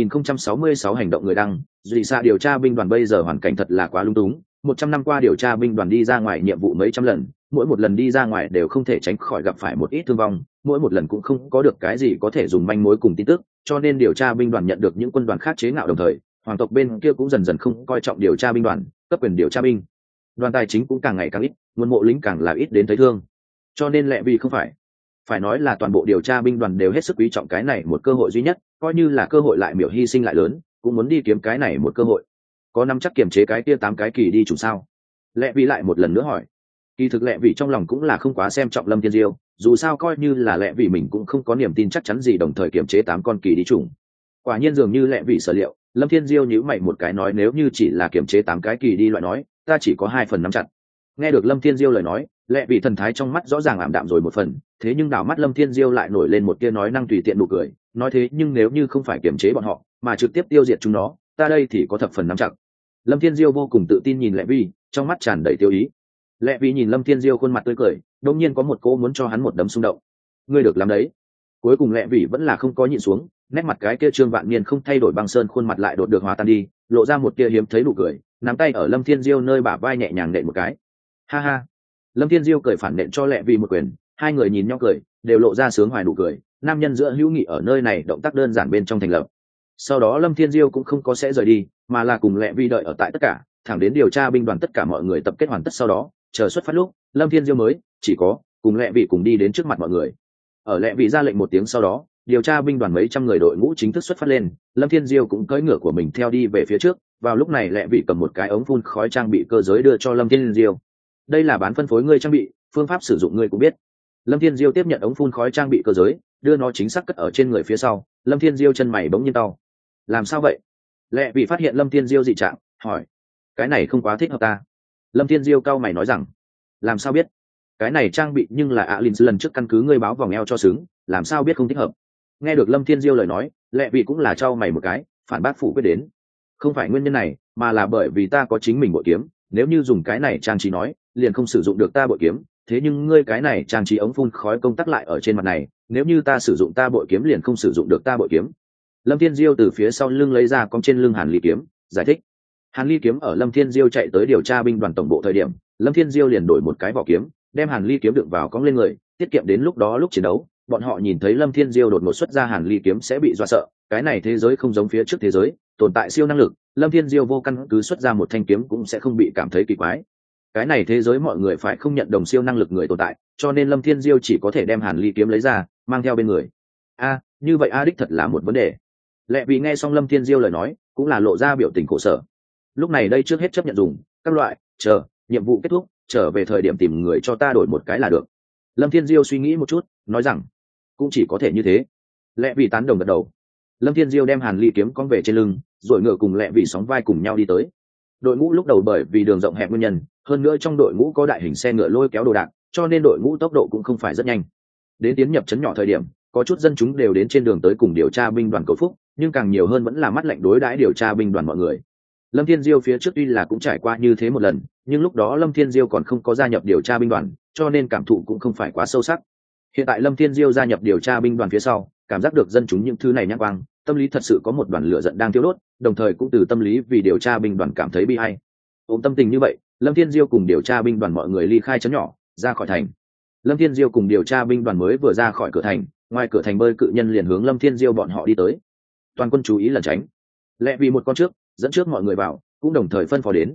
1066 hành động người đăng, dị xạ điều tra binh đoàn bây giờ hoàn cảnh thật là quá lung túng, 100 năm qua điều tra binh đoàn đi ra ngoài nhiệm vụ mấy trăm lần, mỗi một lần đi ra ngoài đều không thể tránh khỏi gặp phải một ít thương vong, mỗi một lần cũng không có được cái gì có thể dùng manh mối cùng tin tức, cho nên điều tra binh đoàn nhận được những quân đoàn khác chế ngạo đồng thời, hoàng tộc bên kia cũng dần dần không coi trọng điều tra binh đoàn, cấp quyền điều tra binh đoàn tài chính cũng càng ngày càng ít, nguồn mộ lính càng là ít đến thấy thương. Cho nên Lệ Vị không phải nói là toàn bộ điều tra binh đoàn đều hết sức quý trọng cái này một cơ hội duy nhất, coi như là cơ hội lại miểu hy sinh lại lớn, cũng muốn đi kiếm cái này một cơ hội. Có nắm chắc kiểm chế cái kia 8 cái kỳ đi chủ sao? Lệ Vị lại một lần nữa hỏi. Kỳ thực Lệ Vị trong lòng cũng là không quá xem trọng Lâm Thiên Diêu, dù sao coi như là Lệ Vị mình cũng không có niềm tin chắc chắn gì đồng thời kiểm chế 8 con kỳ đi trùng. Quả nhiên dường như Lệ Vị sở liệu, Lâm Thiên Diêu nhíu mày một cái nói nếu như chỉ là kiểm chế 8 cái kỳ đi loại nói, ta chỉ có 2 phần nắm chặt. Nghe được Lâm Thiên Diêu lời nói, Lệ Vị thần thái trong mắt rõ ràng ảm đạm rồi một phần, thế nhưng đảo mắt Lâm Thiên Diêu lại nổi lên một tia nói năng tùy tiện nụ cười, nói thế nhưng nếu như không phải kiểm chế bọn họ, mà trực tiếp tiêu diệt chúng nó, ta đây thì có thập phần nắm chặt. Lâm Thiên Diêu vô cùng tự tin nhìn Lệ Vị, trong mắt tràn đầy tiêu ý. Lệ Vị nhìn Lâm Thiên Diêu khuôn mặt tươi cười, đột nhiên có một cô muốn cho hắn một đấm xung động. Ngươi được làm đấy. Cuối cùng Lệ Vị vẫn là không có nhịn xuống, nét mặt cái kia Trương Vạn Niên không thay đổi băng sơn khuôn mặt lại đột được hòa tan đi, lộ ra một tia hiếm thấy nụ cười, nắm tay ở Lâm Thiên Diêu nơi bả vai nhẹ nhàng nện một cái. Ha ha. Lâm Thiên Diêu cười phản nện cho Lệ Vị một quyền, hai người nhìn nhau cười, đều lộ ra sướng hoài nụ cười, nam nhân giữa hữu nghị ở nơi này động tác đơn giản bên trong thành lập. Sau đó Lâm Thiên Diêu cũng không có sẽ rời đi, mà là cùng Lệ Vị đợi ở tại tất cả, thẳng đến điều tra binh đoàn tất cả mọi người tập kết hoàn tất sau đó, chờ xuất phát lúc, Lâm Thiên Diêu mới chỉ có cùng Lệ Vị cùng đi đến trước mặt mọi người. Ở Lệ Vị ra lệnh một tiếng sau đó, điều tra binh đoàn mấy trăm người đội ngũ chính thức xuất phát lên, Lâm Thiên Diêu cũng cưỡi ngựa của mình theo đi về phía trước, vào lúc này Lệ Vị cầm một cái ống phun khói trang bị cơ giới đưa cho Lâm Thiên Diêu. Đây là bán phân phối ngươi trang bị, phương pháp sử dụng ngươi cũng biết. Lâm Thiên Diêu tiếp nhận ống phun khói trang bị cơ giới, đưa nó chính xác cất ở trên người phía sau. Lâm Thiên Diêu chân mày bỗng nhiên cau. Làm sao vậy? Lệ Vị phát hiện Lâm Thiên Diêu dị trạng, hỏi. Cái này không quá thích hợp ta. Lâm Thiên Diêu cau mày nói rằng. Làm sao biết? Cái này trang bị nhưng là Alin lần trước căn cứ ngươi báo vòng eo cho xứng, làm sao biết không thích hợp? Nghe được Lâm Thiên Diêu lời nói, Lệ Vị cũng là cau mày một cái, phản bác phủ quyết đến. Không phải nguyên nhân này, mà là bởi vì ta có chính mình bội kiếm, nếu như dùng cái này trang trí nói, liền không sử dụng được ta bội kiếm, thế nhưng ngươi cái này trang trí ống phun khói công tắc lại ở trên mặt này, nếu như ta sử dụng ta bội kiếm liền không sử dụng được ta bội kiếm. Lâm Thiên Diêu từ phía sau lưng lấy ra cong trên lưng Hàn Ly kiếm, giải thích. Hàn Ly kiếm ở Lâm Thiên Diêu chạy tới điều tra binh đoàn tổng bộ thời điểm, Lâm Thiên Diêu liền đổi một cái vỏ kiếm, đem Hàn Ly kiếm đựng vào cong lên người, tiết kiệm đến lúc đó lúc chiến đấu, bọn họ nhìn thấy Lâm Thiên Diêu đột ngột xuất ra Hàn Ly kiếm sẽ bị dọa sợ, cái này thế giới không giống phía trước thế giới, tồn tại siêu năng lực, Lâm Thiên Diêu vô căn cứ xuất ra một thanh kiếm cũng sẽ không bị cảm thấy kỳ quái. Cái này thế giới mọi người phải không nhận đồng siêu năng lực người tồn tại, cho nên Lâm Thiên Diêu chỉ có thể đem Hàn Ly kiếm lấy ra, mang theo bên người. Như vậy đích thật là một vấn đề. Lệ Vị nghe xong Lâm Thiên Diêu lời nói, cũng là lộ ra biểu tình khổ sở. Lúc này đây trước hết chấp nhận dùng, các loại, chờ, nhiệm vụ kết thúc, trở về thời điểm tìm người cho ta đổi một cái là được. Lâm Thiên Diêu suy nghĩ một chút, nói rằng, cũng chỉ có thể như thế. Lệ Vị tán đồng gật đầu. Lâm Thiên Diêu đem Hàn Ly kiếm cong về trên lưng, rồi ngựa cùng Lệ Vị sóng vai cùng nhau đi tới. Đội ngũ lúc đầu bởi vì đường rộng hẹp nguyên nhân, hơn nữa trong đội ngũ có đại hình xe ngựa lôi kéo đồ đạc, cho nên đội ngũ tốc độ cũng không phải rất nhanh. Đến tiến nhập trấn nhỏ thời điểm, có chút dân chúng đều đến trên đường tới cùng điều tra binh đoàn cầu phúc, nhưng càng nhiều hơn vẫn là mắt lạnh đối đãi điều tra binh đoàn mọi người. Lâm Thiên Diêu phía trước tuy là cũng trải qua như thế một lần, nhưng lúc đó Lâm Thiên Diêu còn không có gia nhập điều tra binh đoàn, cho nên cảm thụ cũng không phải quá sâu sắc. Hiện tại Lâm Thiên Diêu gia nhập điều tra binh đoàn phía sau, cảm giác được dân chúng những thứ này nhãn quang, tâm lý thật sự có một đoàn lửa giận đang thiêu đốt, đồng thời cũng từ tâm lý vì điều tra binh đoàn cảm thấy bi ai. Ôm tâm tình như vậy, Lâm Thiên Diêu cùng điều tra binh đoàn mọi người ly khai trấn nhỏ, ra khỏi thành. Lâm Thiên Diêu cùng điều tra binh đoàn mới vừa ra khỏi cửa thành, ngoài cửa thành bơi cự nhân liền hướng Lâm Thiên Diêu bọn họ đi tới. Toàn quân chú ý lẩn tránh. Lệ Vị một con trước, dẫn trước mọi người vào, cũng đồng thời phân phó đến.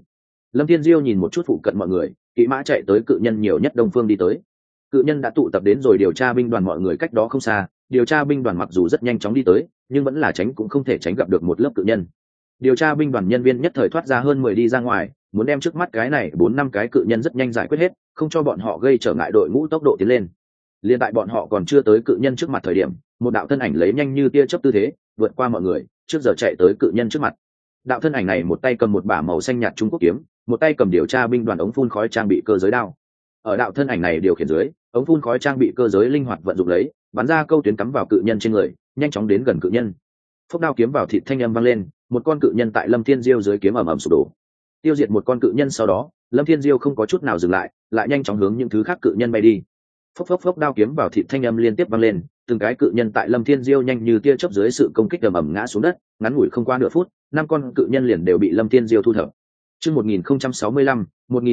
Lâm Thiên Diêu nhìn một chút phụ cận mọi người, kỵ mã chạy tới cự nhân nhiều nhất đông phương đi tới. Cự nhân đã tụ tập đến rồi, điều tra binh đoàn mọi người cách đó không xa. Điều tra binh đoàn mặc dù rất nhanh chóng đi tới, nhưng vẫn là tránh cũng không thể tránh gặp được một lớp cự nhân. Điều tra binh đoàn nhân viên nhất thời thoát ra hơn 10 đi ra ngoài, muốn đem trước mắt cái này 4-5 cái cự nhân rất nhanh giải quyết hết, không cho bọn họ gây trở ngại đội ngũ tốc độ tiến lên. Liên tại bọn họ còn chưa tới cự nhân trước mặt thời điểm, một đạo thân ảnh lấy nhanh như tia chớp tư thế vượt qua mọi người, trước giờ chạy tới cự nhân trước mặt. Đạo thân ảnh này một tay cầm một bả màu xanh nhạt Trung Quốc kiếm, một tay cầm điều tra binh đoàn ống phun khói trang bị cơ giới đao. Ở đạo thân ảnh này điều khiển dưới, ống phun khói trang bị cơ giới linh hoạt vận dụng lấy, bắn ra câu tuyến cắm vào cự nhân trên người, nhanh chóng đến gần cự nhân. Phốc đao kiếm vào thịt thanh âm vang lên, một con cự nhân tại Lâm Thiên Diêu dưới kiếm ầm ầm sụp đổ. Tiêu diệt một con cự nhân sau đó, Lâm Thiên Diêu không có chút nào dừng lại, lại nhanh chóng hướng những thứ khác cự nhân bay đi. Phốc đao kiếm vào thịt thanh âm liên tiếp vang lên, từng cái cự nhân tại Lâm Thiên Diêu nhanh như tia chớp dưới sự công kích ầm ầm ngã xuống đất, ngắn ngủi không qua nửa phút, 5 con cự nhân liền đều bị Lâm Thiên Diêu thu thập. Chương 1065,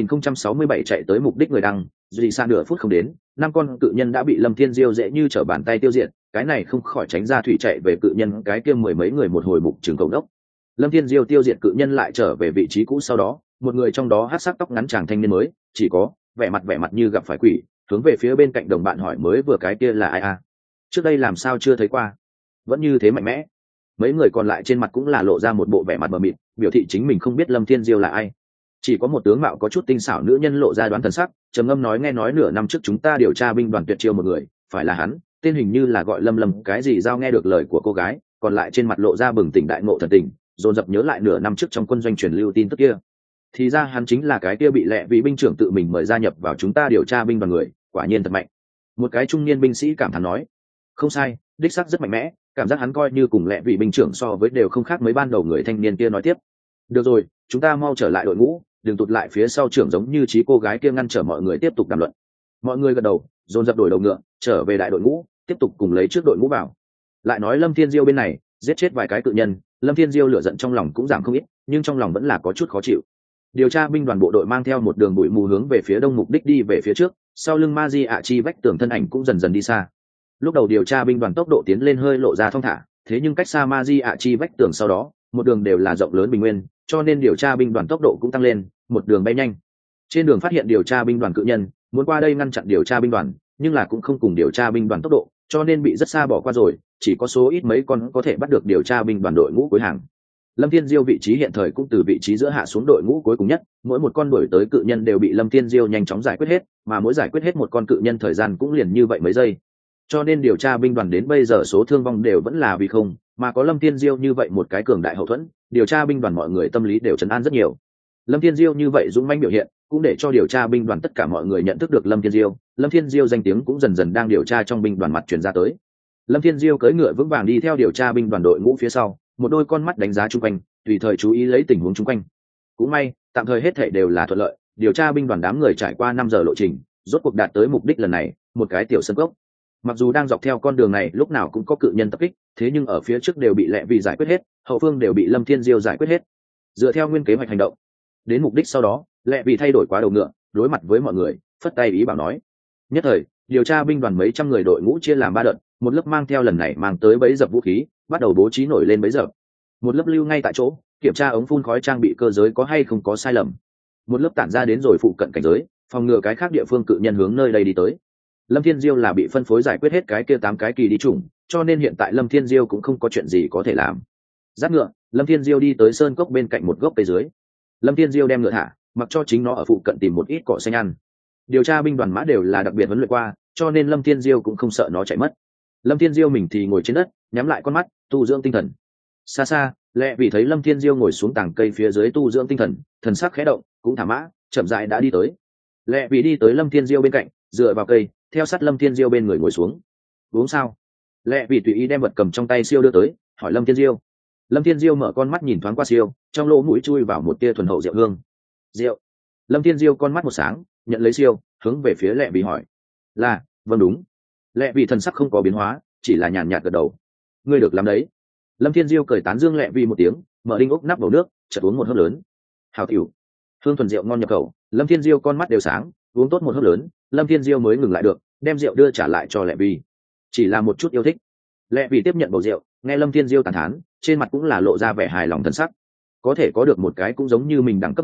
1067 chạy tới mục đích người đăng, duy xa nửa phút không đến, 5 con cự nhân đã bị Lâm Thiên Diêu dễ như trở bàn tay tiêu diệt, cái này không khỏi tránh ra thủy chạy về cự nhân cái kia mười mấy người một hồi mục trường cầu đốc. Lâm Thiên Diêu tiêu diệt cự nhân lại trở về vị trí cũ, sau đó, một người trong đó hắc sắc tóc ngắn chàng thanh niên mới, chỉ có vẻ mặt như gặp phải quỷ, hướng về phía bên cạnh đồng bạn hỏi mới vừa cái kia là ai a? Trước đây làm sao chưa thấy qua? Vẫn như thế mạnh mẽ. Mấy người còn lại trên mặt cũng là lộ ra một bộ vẻ mặt mờ mịt, biểu thị chính mình không biết Lâm Thiên Diêu là ai. Chỉ có một tướng mạo có chút tinh xảo nữ nhân lộ ra đoán thần sắc, trầm ngâm nói nghe nói nửa năm trước chúng ta điều tra binh đoàn tuyệt chiêu một người, phải là hắn, tên hình như là gọi Lâm cái gì giao. Nghe được lời của cô gái, còn lại trên mặt lộ ra bừng tỉnh đại ngộ thần tình, dồn dập nhớ lại nửa năm trước trong quân doanh truyền lưu tin tức kia. Thì ra hắn chính là cái kia bị Lệ Vị binh trưởng tự mình mời gia nhập vào chúng ta điều tra binh đoàn người, quả nhiên thật mạnh. Một cái trung niên binh sĩ cảm thán nói. Không sai, đích xác rất mạnh mẽ, cảm giác hắn coi như cùng Lệ Vị binh trưởng so với đều không khác mấy ban đầu. Người thanh niên kia nói tiếp. Được rồi, chúng ta mau trở lại đội ngũ, đừng tụt lại phía sau trưởng giống như trí cô gái kia ngăn trở mọi người tiếp tục đàm luận. Mọi người gật đầu, dồn dập đổi đầu ngựa, trở về đại đội ngũ, tiếp tục cùng lấy trước đội ngũ vào. Lại nói Lâm Thiên Diêu bên này, giết chết vài cái cự nhân, Lâm Thiên Diêu lửa giận trong lòng cũng giảm không ít, nhưng trong lòng vẫn là có chút khó chịu. Điều tra binh đoàn bộ đội mang theo một đường bụi mù hướng về phía đông, mục đích đi về phía trước, sau lưng Ma Di ạ chi vách tường thân ảnh cũng dần dần đi xa. Lúc đầu điều tra binh đoàn tốc độ tiến lên hơi lộ ra thong thả, thế nhưng cách xa Ma Di ạ chi vách tường sau đó, một đường đều là rộng lớn bình nguyên, cho nên điều tra binh đoàn tốc độ cũng tăng lên, một đường bay nhanh. Trên đường phát hiện điều tra binh đoàn cự nhân, muốn qua đây ngăn chặn điều tra binh đoàn, nhưng là cũng không cùng điều tra binh đoàn tốc độ, cho nên bị rất xa bỏ qua rồi, chỉ có số ít mấy con có thể bắt được điều tra binh đoàn đội ngũ cuối hàng. Lâm Thiên Diêu vị trí hiện thời cũng từ vị trí giữa hạ xuống đội ngũ cuối cùng nhất, mỗi một con đuổi tới cự nhân đều bị Lâm Thiên Diêu nhanh chóng giải quyết hết, mà mỗi giải quyết hết một con cự nhân thời gian cũng liền như vậy mấy giây. Cho nên điều tra binh đoàn đến bây giờ số thương vong đều vẫn là vì không, mà có Lâm Thiên Diêu như vậy một cái cường đại hậu thuẫn, điều tra binh đoàn mọi người tâm lý đều trấn an rất nhiều. Lâm Thiên Diêu như vậy dũng mãnh biểu hiện, cũng để cho điều tra binh đoàn tất cả mọi người nhận thức được Lâm Thiên Diêu danh tiếng cũng dần dần đang điều tra trong binh đoàn mặt truyền ra tới. Lâm Thiên Diêu cưỡi ngựa vững vàng đi theo điều tra binh đoàn đội ngũ phía sau, một đôi con mắt đánh giá chung quanh, tùy thời chú ý lấy tình huống chung quanh. Cũng may, tạm thời hết thảy đều là thuận lợi, điều tra binh đoàn đám người trải qua 5 giờ lộ trình, rốt cuộc đạt tới mục đích lần này, một cái tiểu sân cốc. Mặc dù đang dọc theo con đường này lúc nào cũng có cự nhân tập kích, thế nhưng ở phía trước đều bị Lệ Vị giải quyết hết, hậu phương đều bị Lâm Thiên Diêu giải quyết hết. Dựa theo nguyên kế hoạch hành động, đến mục đích sau đó, Lệ Vị thay đổi quá đầu ngựa, đối mặt với mọi người, phất tay ý bảo nói. Nhất thời, điều tra binh đoàn mấy trăm người đội ngũ chia làm 3 đợt, một lớp mang theo lần này mang tới bẫy dập vũ khí, bắt đầu bố trí nổi lên bẫy dập. Một lớp lưu ngay tại chỗ, kiểm tra ống phun khói trang bị cơ giới có hay không có sai lầm. Một lớp tản ra đến rồi phụ cận cảnh giới, phòng ngừa cái khác địa phương cự nhân hướng nơi đây đi tới. Lâm Thiên Diêu là bị phân phối giải quyết hết cái kia 8 cái kỳ đi chủng, cho nên hiện tại Lâm Thiên Diêu cũng không có chuyện gì có thể làm. Dắt ngựa, Lâm Thiên Diêu đi tới sơn cốc bên cạnh một gốc cây dưới. Lâm Thiên Diêu đem ngựa thả, mặc cho chính nó ở phụ cận tìm một ít cỏ xanh ăn. Điều tra binh đoàn mã đều là đặc biệt huấn luyện qua, cho nên Lâm Thiên Diêu cũng không sợ nó chạy mất. Lâm Thiên Diêu mình thì ngồi trên đất, nhắm lại con mắt, tu dưỡng tinh thần. Xa xa, Lệ Vị thấy Lâm Thiên Diêu ngồi xuống tảng cây phía dưới tu dưỡng tinh thần, thần sắc khẽ động, cũng thả mã, chậm rãi đã đi tới. Lệ Vị đi tới Lâm Thiên Diêu bên cạnh, dựa vào cây, theo sát Lâm Thiên Diêu bên người ngồi xuống. Uống sao? Lệ Vị tùy ý đem vật cầm trong tay siêu đưa tới, hỏi Lâm Thiên Diêu. Lâm Thiên Diêu mở con mắt nhìn thoáng qua siêu, trong lỗ mũi chui vào một tia thuần hậu rượu hương. Rượu. Lâm Thiên Diêu con mắt một sáng, nhận lấy siêu, hướng về phía Lệ Vị hỏi. Là, vâng đúng. Lệ Vị thần sắc không có biến hóa, chỉ là nhàn nhạt gật đầu. Ngươi được làm đấy. Lâm Thiên Diêu cười tán dương Lệ Vị một tiếng, mở đinh ốc nắp bầu nước, chợt uống một hớp lớn. Hào tiểu. Hương thuần rượu ngon nhập khẩu, Lâm Thiên Diêu con mắt đều sáng, uống tốt một hớp lớn, Lâm Thiên Diêu mới ngừng lại được, đem rượu đưa trả lại cho Lệ Vị. Chỉ là một chút yêu thích. Lệ Vị tiếp nhận bầu rượu, nghe Lâm Thiên Diêu tán thán, trên mặt cũng là lộ ra vẻ hài lòng thần sắc. Có thể có được một cái cũng giống như mình đẳng cấp người,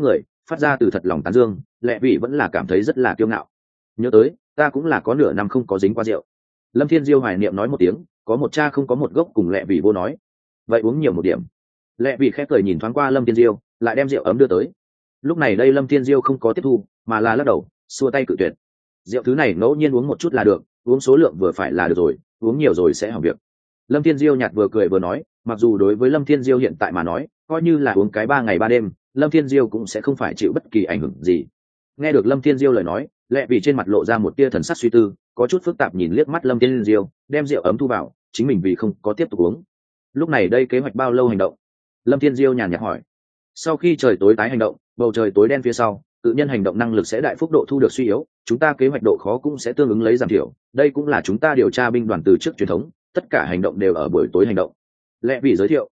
phát ra từ thật lòng tán dương, lẹ vị vẫn là cảm thấy rất là kiêu ngạo. Nhớ tới ta cũng là có nửa năm không có dính qua rượu. Lâm Thiên Diêu hoài niệm nói một tiếng, có một cha không có một gốc, cùng lẹ vị vô nói, vậy uống nhiều một điểm. Lẹ vị khẽ cười nhìn thoáng qua Lâm Thiên Diêu, lại đem rượu ấm đưa tới. Lúc này đây Lâm Thiên Diêu không có tiếp thu, mà là lắc đầu xua tay cự tuyệt. Rượu thứ này ngẫu nhiên uống một chút là được, uống số lượng vừa phải là được rồi, uống nhiều rồi sẽ hỏng việc. Lâm Thiên Diêu nhạt vừa cười vừa nói, mặc dù đối với Lâm Thiên Diêu hiện tại mà nói, coi như là uống cái 3 ngày 3 đêm, Lâm Thiên Diêu cũng sẽ không phải chịu bất kỳ ảnh hưởng gì. Nghe được Lâm Thiên Diêu lời nói, lẹ vì trên mặt lộ ra một tia thần sắc suy tư, có chút phức tạp nhìn liếc mắt Lâm Thiên Diêu, đem rượu ấm thu vào, chính mình vì không có tiếp tục uống. Lúc này đây kế hoạch bao lâu hành động? Lâm Thiên Diêu nhàn nhạt hỏi. Sau khi trời tối tái hành động, bầu trời tối đen phía sau, tự nhân hành động năng lực sẽ đại phúc độ thu được suy yếu, chúng ta kế hoạch độ khó cũng sẽ tương ứng lấy giảm thiểu. Đây cũng là chúng ta điều tra binh đoàn từ trước truyền thống, tất cả hành động đều ở buổi tối hành động. Lẽ vì giới thiệu,